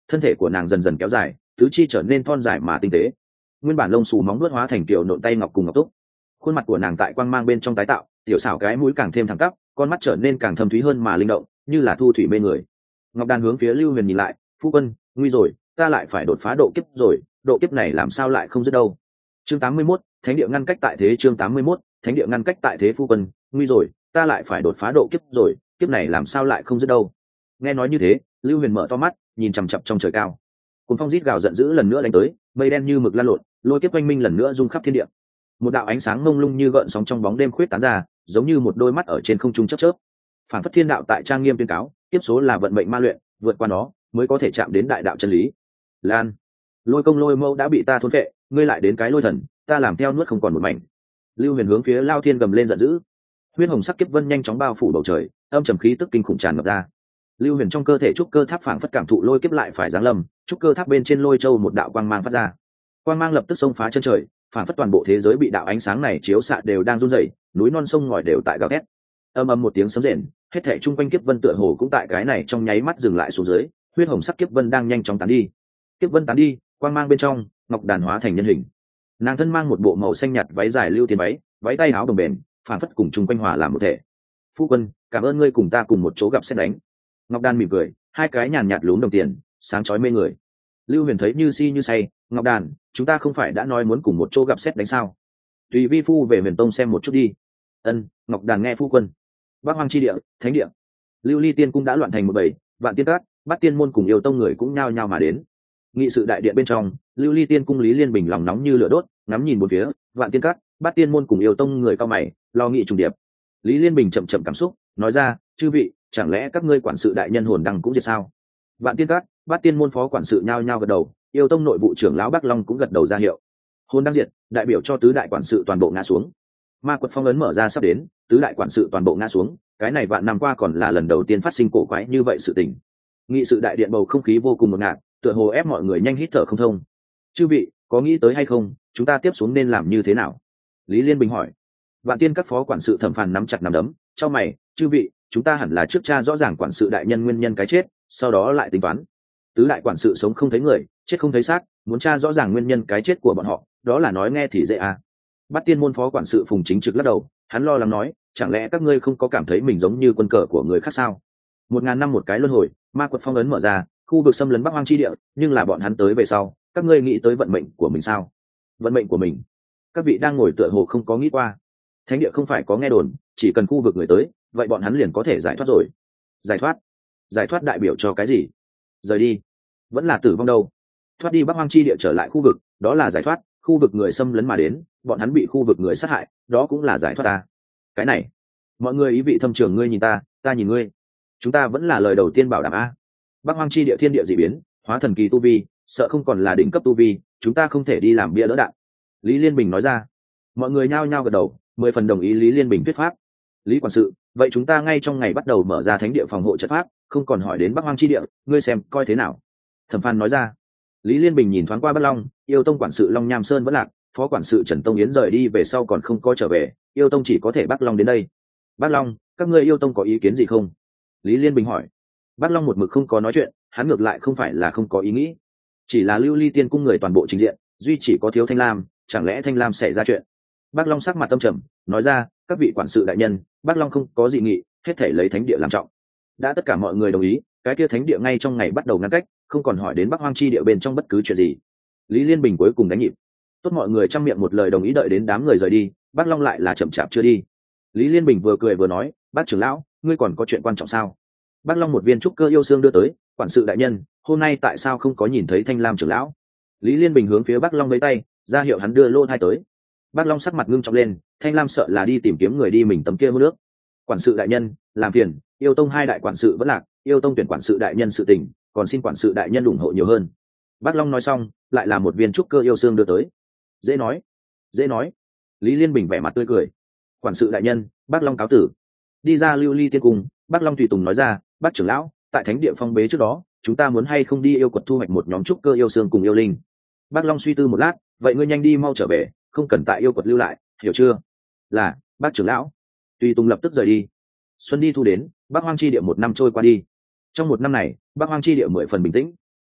thân thể của nàng dần dần kéo dài, tứ chi trở nên thon dài mà tinh tế. Nguyên bản lông xù móng vuốt hóa thành kiểu nộn tay ngọc cùng ngọc túc. Khuôn mặt của nàng tại quang mang bên trong tái tạo, tiểu xảo cái mũi càng thêm thẳng tắp, con mắt trở nên càng thâm thúy hơn mà linh động, như là thu thủy mê người. Ngọc Đàn hướng phía Lưu Huyền nhìn lại, phu quân, nguy rồi, ta lại phải đột phá độ kiếp rồi, độ kiếp này làm sao lại không dứt đâu. Chương tám mươi mốt, thánh địa ngăn cách tại thế. Chương tám mươi mốt, thánh địa ngăn cách tại thế. Phu quân, nguy rồi, ta lại phải đột phá độ kiếp rồi, kiếp này làm sao lại không dứt đâu. Nghe nói như thế, Lưu Huyền mở to mắt, nhìn chằm chằm trong trời cao. Cuồng phong rít gào giận dữ lần nữa đánh tới, mây đen như mực lan lộn, lôi kiếp oanh minh lần nữa rung khắp thiên địa. Một đạo ánh sáng mông lung như gợn sóng trong bóng đêm khuyết tán ra, giống như một đôi mắt ở trên không trung chớp chớp. Phản phất thiên đạo tại trang nghiêm tuyên cáo, tiếp số là vận mệnh ma luyện, vượt qua nó mới có thể chạm đến đại đạo chân lý. Lan, lôi công lôi mâu đã bị ta thôn phệ, ngươi lại đến cái lôi thần, ta làm theo nuốt không còn một mảnh. Lưu Huyền hướng phía Lao Thiên gầm lên giận dữ. Huyết hồng sắc kiếp vân nhanh chóng bao phủ bầu trời, âm trầm khí tức kinh khủng tràn ngập ra. Lưu Huyền trong cơ thể trúc cơ tháp phảng phất cảm thụ lôi kiếp lại phải giáng lâm, trúc cơ tháp bên trên lôi châu một đạo quang mang phát ra. Quang mang lập tức xông phá chân trời, phảng phất toàn bộ thế giới bị đạo ánh sáng này chiếu xạ đều đang run rẩy, núi non sông ngòi đều tại gào thét. Âm âm một tiếng sấm rền, hết thảy trung quanh kiếp vân tựa hồ cũng tại cái này trong nháy mắt dừng lại xuống dưới, huyết hồng sắc kiếp vân đang nhanh chóng tán đi. Kiếp vân tán đi, quang mang bên trong, Ngọc Đàn hóa thành nhân hình. Nàng thân mang một bộ màu xanh nhạt váy dài lưu tiền váy, váy tay áo đồng bền, phảng phất cùng trung quanh hòa làm một thể. Phu quân, cảm ơn ngươi cùng ta cùng một chỗ gặp xét đánh. Ngọc Đàn mỉm cười, hai cái nhàn nhạt lúm đồng tiền, sáng chói mê người. Lưu Huyền thấy như si như say, Ngọc Đàn, chúng ta không phải đã nói muốn cùng một chỗ gặp xét đánh sao? Tùy vi phu về Huyền Tông xem một chút đi. Ân, Ngọc Đàn nghe phu quân. Bắc Hoang chi địa, thánh địa. Lưu Ly Tiên cung đã loạn thành một bầy, Vạn Tiên Các, Bát Tiên môn cùng yêu tông người cũng nhao nhao mà đến. Nghị sự đại điện bên trong, Lưu Ly Tiên cung Lý Liên Bình lòng nóng như lửa đốt, ngắm nhìn bốn phía, Vạn Tiên Các, Bát Tiên môn cùng yêu tông người cao mày, lo nghị trùng điệp. Lý Liên Bình chậm chậm cảm xúc, nói ra, chư vị, chẳng lẽ các ngươi quản sự đại nhân hồn đăng cũng diệt sao? Vạn Tiên Các, Bát Tiên môn phó quản sự nhao nhao gật đầu, yêu tông nội vụ trưởng lão Bắc Long cũng gật đầu ra hiệu. Hồn đăng diệt, đại biểu cho tứ đại quản sự toàn bộ ngã xuống. Ma quật phong ấn mở ra sắp đến, tứ đại quản sự toàn bộ ngã xuống, cái này vạn năm qua còn là lần đầu tiên phát sinh cổ quái như vậy sự tình. Nghị sự đại điện bầu không khí vô cùng ngột ngạt, tựa hồ ép mọi người nhanh hít thở không thông. Chư vị, có nghĩ tới hay không, chúng ta tiếp xuống nên làm như thế nào? Lý Liên Bình hỏi. Vạn Tiên các phó quản sự thẩm phàn nắm chặt nắm đấm, trong mày, chư vị, chúng ta hẳn là trước tra rõ ràng quản sự đại nhân nguyên nhân cái chết, sau đó lại tính toán. Tứ đại quản sự sống không thấy người, chết không thấy xác, muốn tra rõ ràng nguyên nhân cái chết của bọn họ, đó là nói nghe thì dễ à. Bát Tiên môn phó quản sự Phùng Chính Trực lắc đầu, hắn lo lắng nói, chẳng lẽ các ngươi không có cảm thấy mình giống như quân cờ của người khác sao? Một ngàn năm một cái luân hồi, ma quật phong ấn mở ra, khu vực xâm lấn Bắc Hoang chi địa, nhưng là bọn hắn tới về sau, các ngươi nghĩ tới vận mệnh của mình sao? Vận mệnh của mình? Các vị đang ngồi tựa hồ không có nghĩ qua. Thánh địa không phải có nghe đồn, chỉ cần khu vực người tới, vậy bọn hắn liền có thể giải thoát rồi. Giải thoát? Giải thoát đại biểu cho cái gì? Rời đi? Vẫn là tử vong đâu? Thoát đi Bắc Hoang chi địa trở lại khu vực, đó là giải thoát. Khu vực người xâm lấn mà đến, bọn hắn bị khu vực người sát hại, đó cũng là giải thoát ta. Cái này, mọi người ý vị thâm trường, ngươi nhìn ta, ta nhìn ngươi, chúng ta vẫn là lời đầu tiên bảo đảm a. Bắc Hoang chi địa thiên địa dị biến, hóa thần kỳ tu vi, sợ không còn là đỉnh cấp tu vi, chúng ta không thể đi làm bia đỡ đạn. Lý Liên Bình nói ra. Mọi người nhao nhao gật đầu, mười phần đồng ý Lý Liên Bình thuyết pháp. Lý quản sự, vậy chúng ta ngay trong ngày bắt đầu mở ra thánh địa phòng hộ trận pháp, không còn hỏi đến Bắc Hoang chi địa, ngươi xem coi thế nào. Thẩm Phan nói ra. Lý Liên Bình nhìn thoáng qua Bắc Long, yêu tông quản sự Long Nham Sơn vẫn lạc, phó quản sự Trần Tông Yến rời đi về sau còn không có trở về, yêu tông chỉ có thể Bắc Long đến đây. Bắc Long, các ngươi yêu tông có ý kiến gì không? Lý Liên Bình hỏi. Bắc Long một mực không có nói chuyện, hắn ngược lại không phải là không có ý nghĩ, chỉ là Lưu Ly Tiên cung người toàn bộ trình diện, duy chỉ có thiếu Thanh Lam, chẳng lẽ Thanh Lam xảy ra chuyện? Bắc Long sắc mặt tâm trầm, nói ra, các vị quản sự đại nhân, Bắc Long không có dị nghị, hết thể lấy thánh địa làm trọng. Đã tất cả mọi người đồng ý, cái kia thánh địa ngay trong ngày bắt đầu ngăn cách, không còn hỏi đến Bắc Hoang chi địa bên trong bất cứ chuyện gì. Lý Liên Bình cuối cùng đánh nhịp. Tốt, mọi người trăm miệng một lời đồng ý, đợi đến đám người rời đi, Bắc Long lại là chậm chạp chưa đi. Lý Liên Bình vừa cười vừa nói, Bác trưởng lão, ngươi còn có chuyện quan trọng sao? Bắc Long một viên trúc cơ yêu xương đưa tới, quản sự đại nhân, hôm nay tại sao không có nhìn thấy Thanh Lam trưởng lão? Lý Liên Bình hướng phía Bắc Long vẫy tay, ra hiệu hắn đưa lô thai tới. Bắc Long sắc mặt ngưng trọng lên, Thanh Lam sợ là đi tìm kiếm người đi mình tấm kia hô nước. Quản sự đại nhân, làm phiền, yêu tông hai đại quản sự vẫn lạc, yêu tông tuyển quản sự đại nhân sự tình, còn xin quản sự đại nhân ủng hộ nhiều hơn. Bắc Long nói xong, lại là một viên trúc cơ yêu xương đưa tới. Dễ nói, dễ nói. Lý Liên Bình vẻ mặt tươi cười. Quản sự đại nhân, Bắc Long cáo tử. Đi ra Lưu Ly Tiên cung, Bắc Long tùy tùng nói ra, Bác trưởng lão, tại thánh địa phong bế trước đó, chúng ta muốn hay không đi yêu quật thu hoạch một nhóm trúc cơ yêu xương cùng yêu linh. Bắc Long suy tư một lát, vậy ngươi nhanh đi mau trở về, không cần tại yêu quật lưu lại, hiểu chưa? Là, bác trưởng lão. Tùy tùng lập tức rời đi. Xuân đi thu đến, Bắc Hoang chi địa một năm trôi qua đi. Trong một năm này, Bắc Hoang chi địa mười phần bình tĩnh.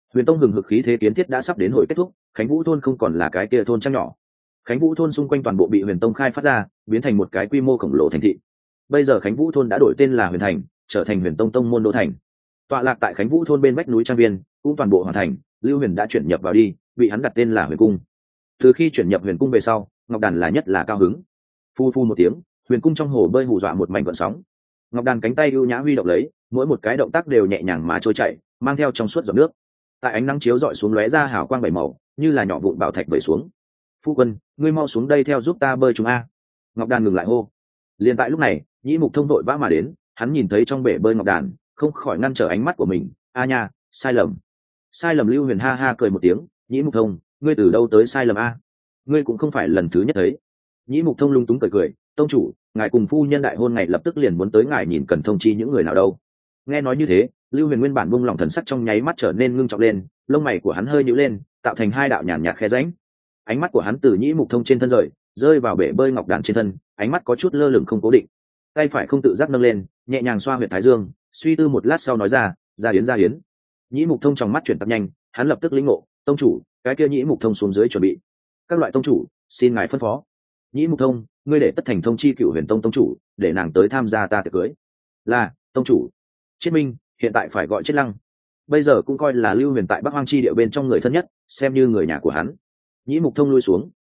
Huyền tông hừng hực khí thế kiến thiết đã sắp đến hồi kết thúc, Khánh Vũ thôn không còn là cái kia thôn trăng nhỏ. Khánh Vũ thôn xung quanh toàn bộ bị Huyền tông khai phát ra, biến thành một cái quy mô khổng lồ thành thị. Bây giờ Khánh Vũ thôn đã đổi tên là Huyền thành, trở thành Huyền tông tông môn đô thành. Tọa lạc tại Khánh Vũ thôn bên vách núi trang viên cũng toàn bộ hoàn thành, Lưu Huyền đã chuyển nhập vào đi, bị hắn đặt tên là Huyền cung. Từ khi chuyển nhập Huyền cung về sau, Ngọc Đàn là nhất là cao hứng. Phu phu một tiếng, Huyền cung trong hồ bơi hù dọa một mảnh gợn sóng. Ngọc Đàn cánh tay ưu nhã huy động lấy, mỗi một cái động tác đều nhẹ nhàng mà trôi chảy, mang theo trong suốt giọt nước. Tại ánh nắng chiếu rọi xuống lóe ra hào quang bảy màu, như là nhỏ vụn bảo thạch vẩy xuống. Phu quân, ngươi mau xuống đây theo giúp ta bơi chúng a. Ngọc Đàn ngừng lại hô. Liền tại lúc này, Nhĩ Mục Thông vội vã mà đến, hắn nhìn thấy trong bể bơi Ngọc Đàn, không khỏi ngăn trở ánh mắt của mình. A nha, sai lầm. Sai lầm. Lưu Huyền ha ha cười một tiếng. Nhĩ Mục Thông, ngươi từ đâu tới sai lầm a? Ngươi cũng không phải lần thứ nhất thấy. Nhĩ Mục Thông lung túng cười cười. Tông chủ, ngài cùng phu nhân đại hôn ngày lập tức liền muốn tới, ngài nhìn cần thông chi những người nào đâu? Nghe nói như thế, Lưu Huyền nguyên bản buông lòng thần sắc trong nháy mắt trở nên ngưng trọng lên, lông mày của hắn hơi nhíu lên, tạo thành hai đạo nhàn nhạt khe rãnh. Ánh mắt của hắn từ Nhĩ Mục Thông trên thân rời, rơi vào bể bơi Ngọc Đàn trên thân, ánh mắt có chút lơ lửng không cố định. Tay phải không tự giác nâng lên, nhẹ nhàng xoa huyệt thái dương, suy tư một lát sau nói ra, "Gia Yến, Gia Yến." Nhĩ Mục Thông trong mắt chuyển tập nhanh, hắn lập tức lĩnh ngộ, "Tông chủ, cái kia Nhĩ Mục Thông xuống dưới chuẩn bị." "Các loại tông chủ, xin ngài phân phó." "Nhĩ Mục Thông, ngươi để Tất Thành thông chi Cựu Huyền Tông tông chủ, để nàng tới tham gia ta tiệc cưới." "Là, tông chủ." Chiết Minh, hiện tại phải gọi Chiết Lăng. Bây giờ cũng coi là Lưu Huyền tại Bắc Hoang chi địa bên trong người thân nhất, xem như người nhà của hắn. Nhĩ Mục Thông lui xuống,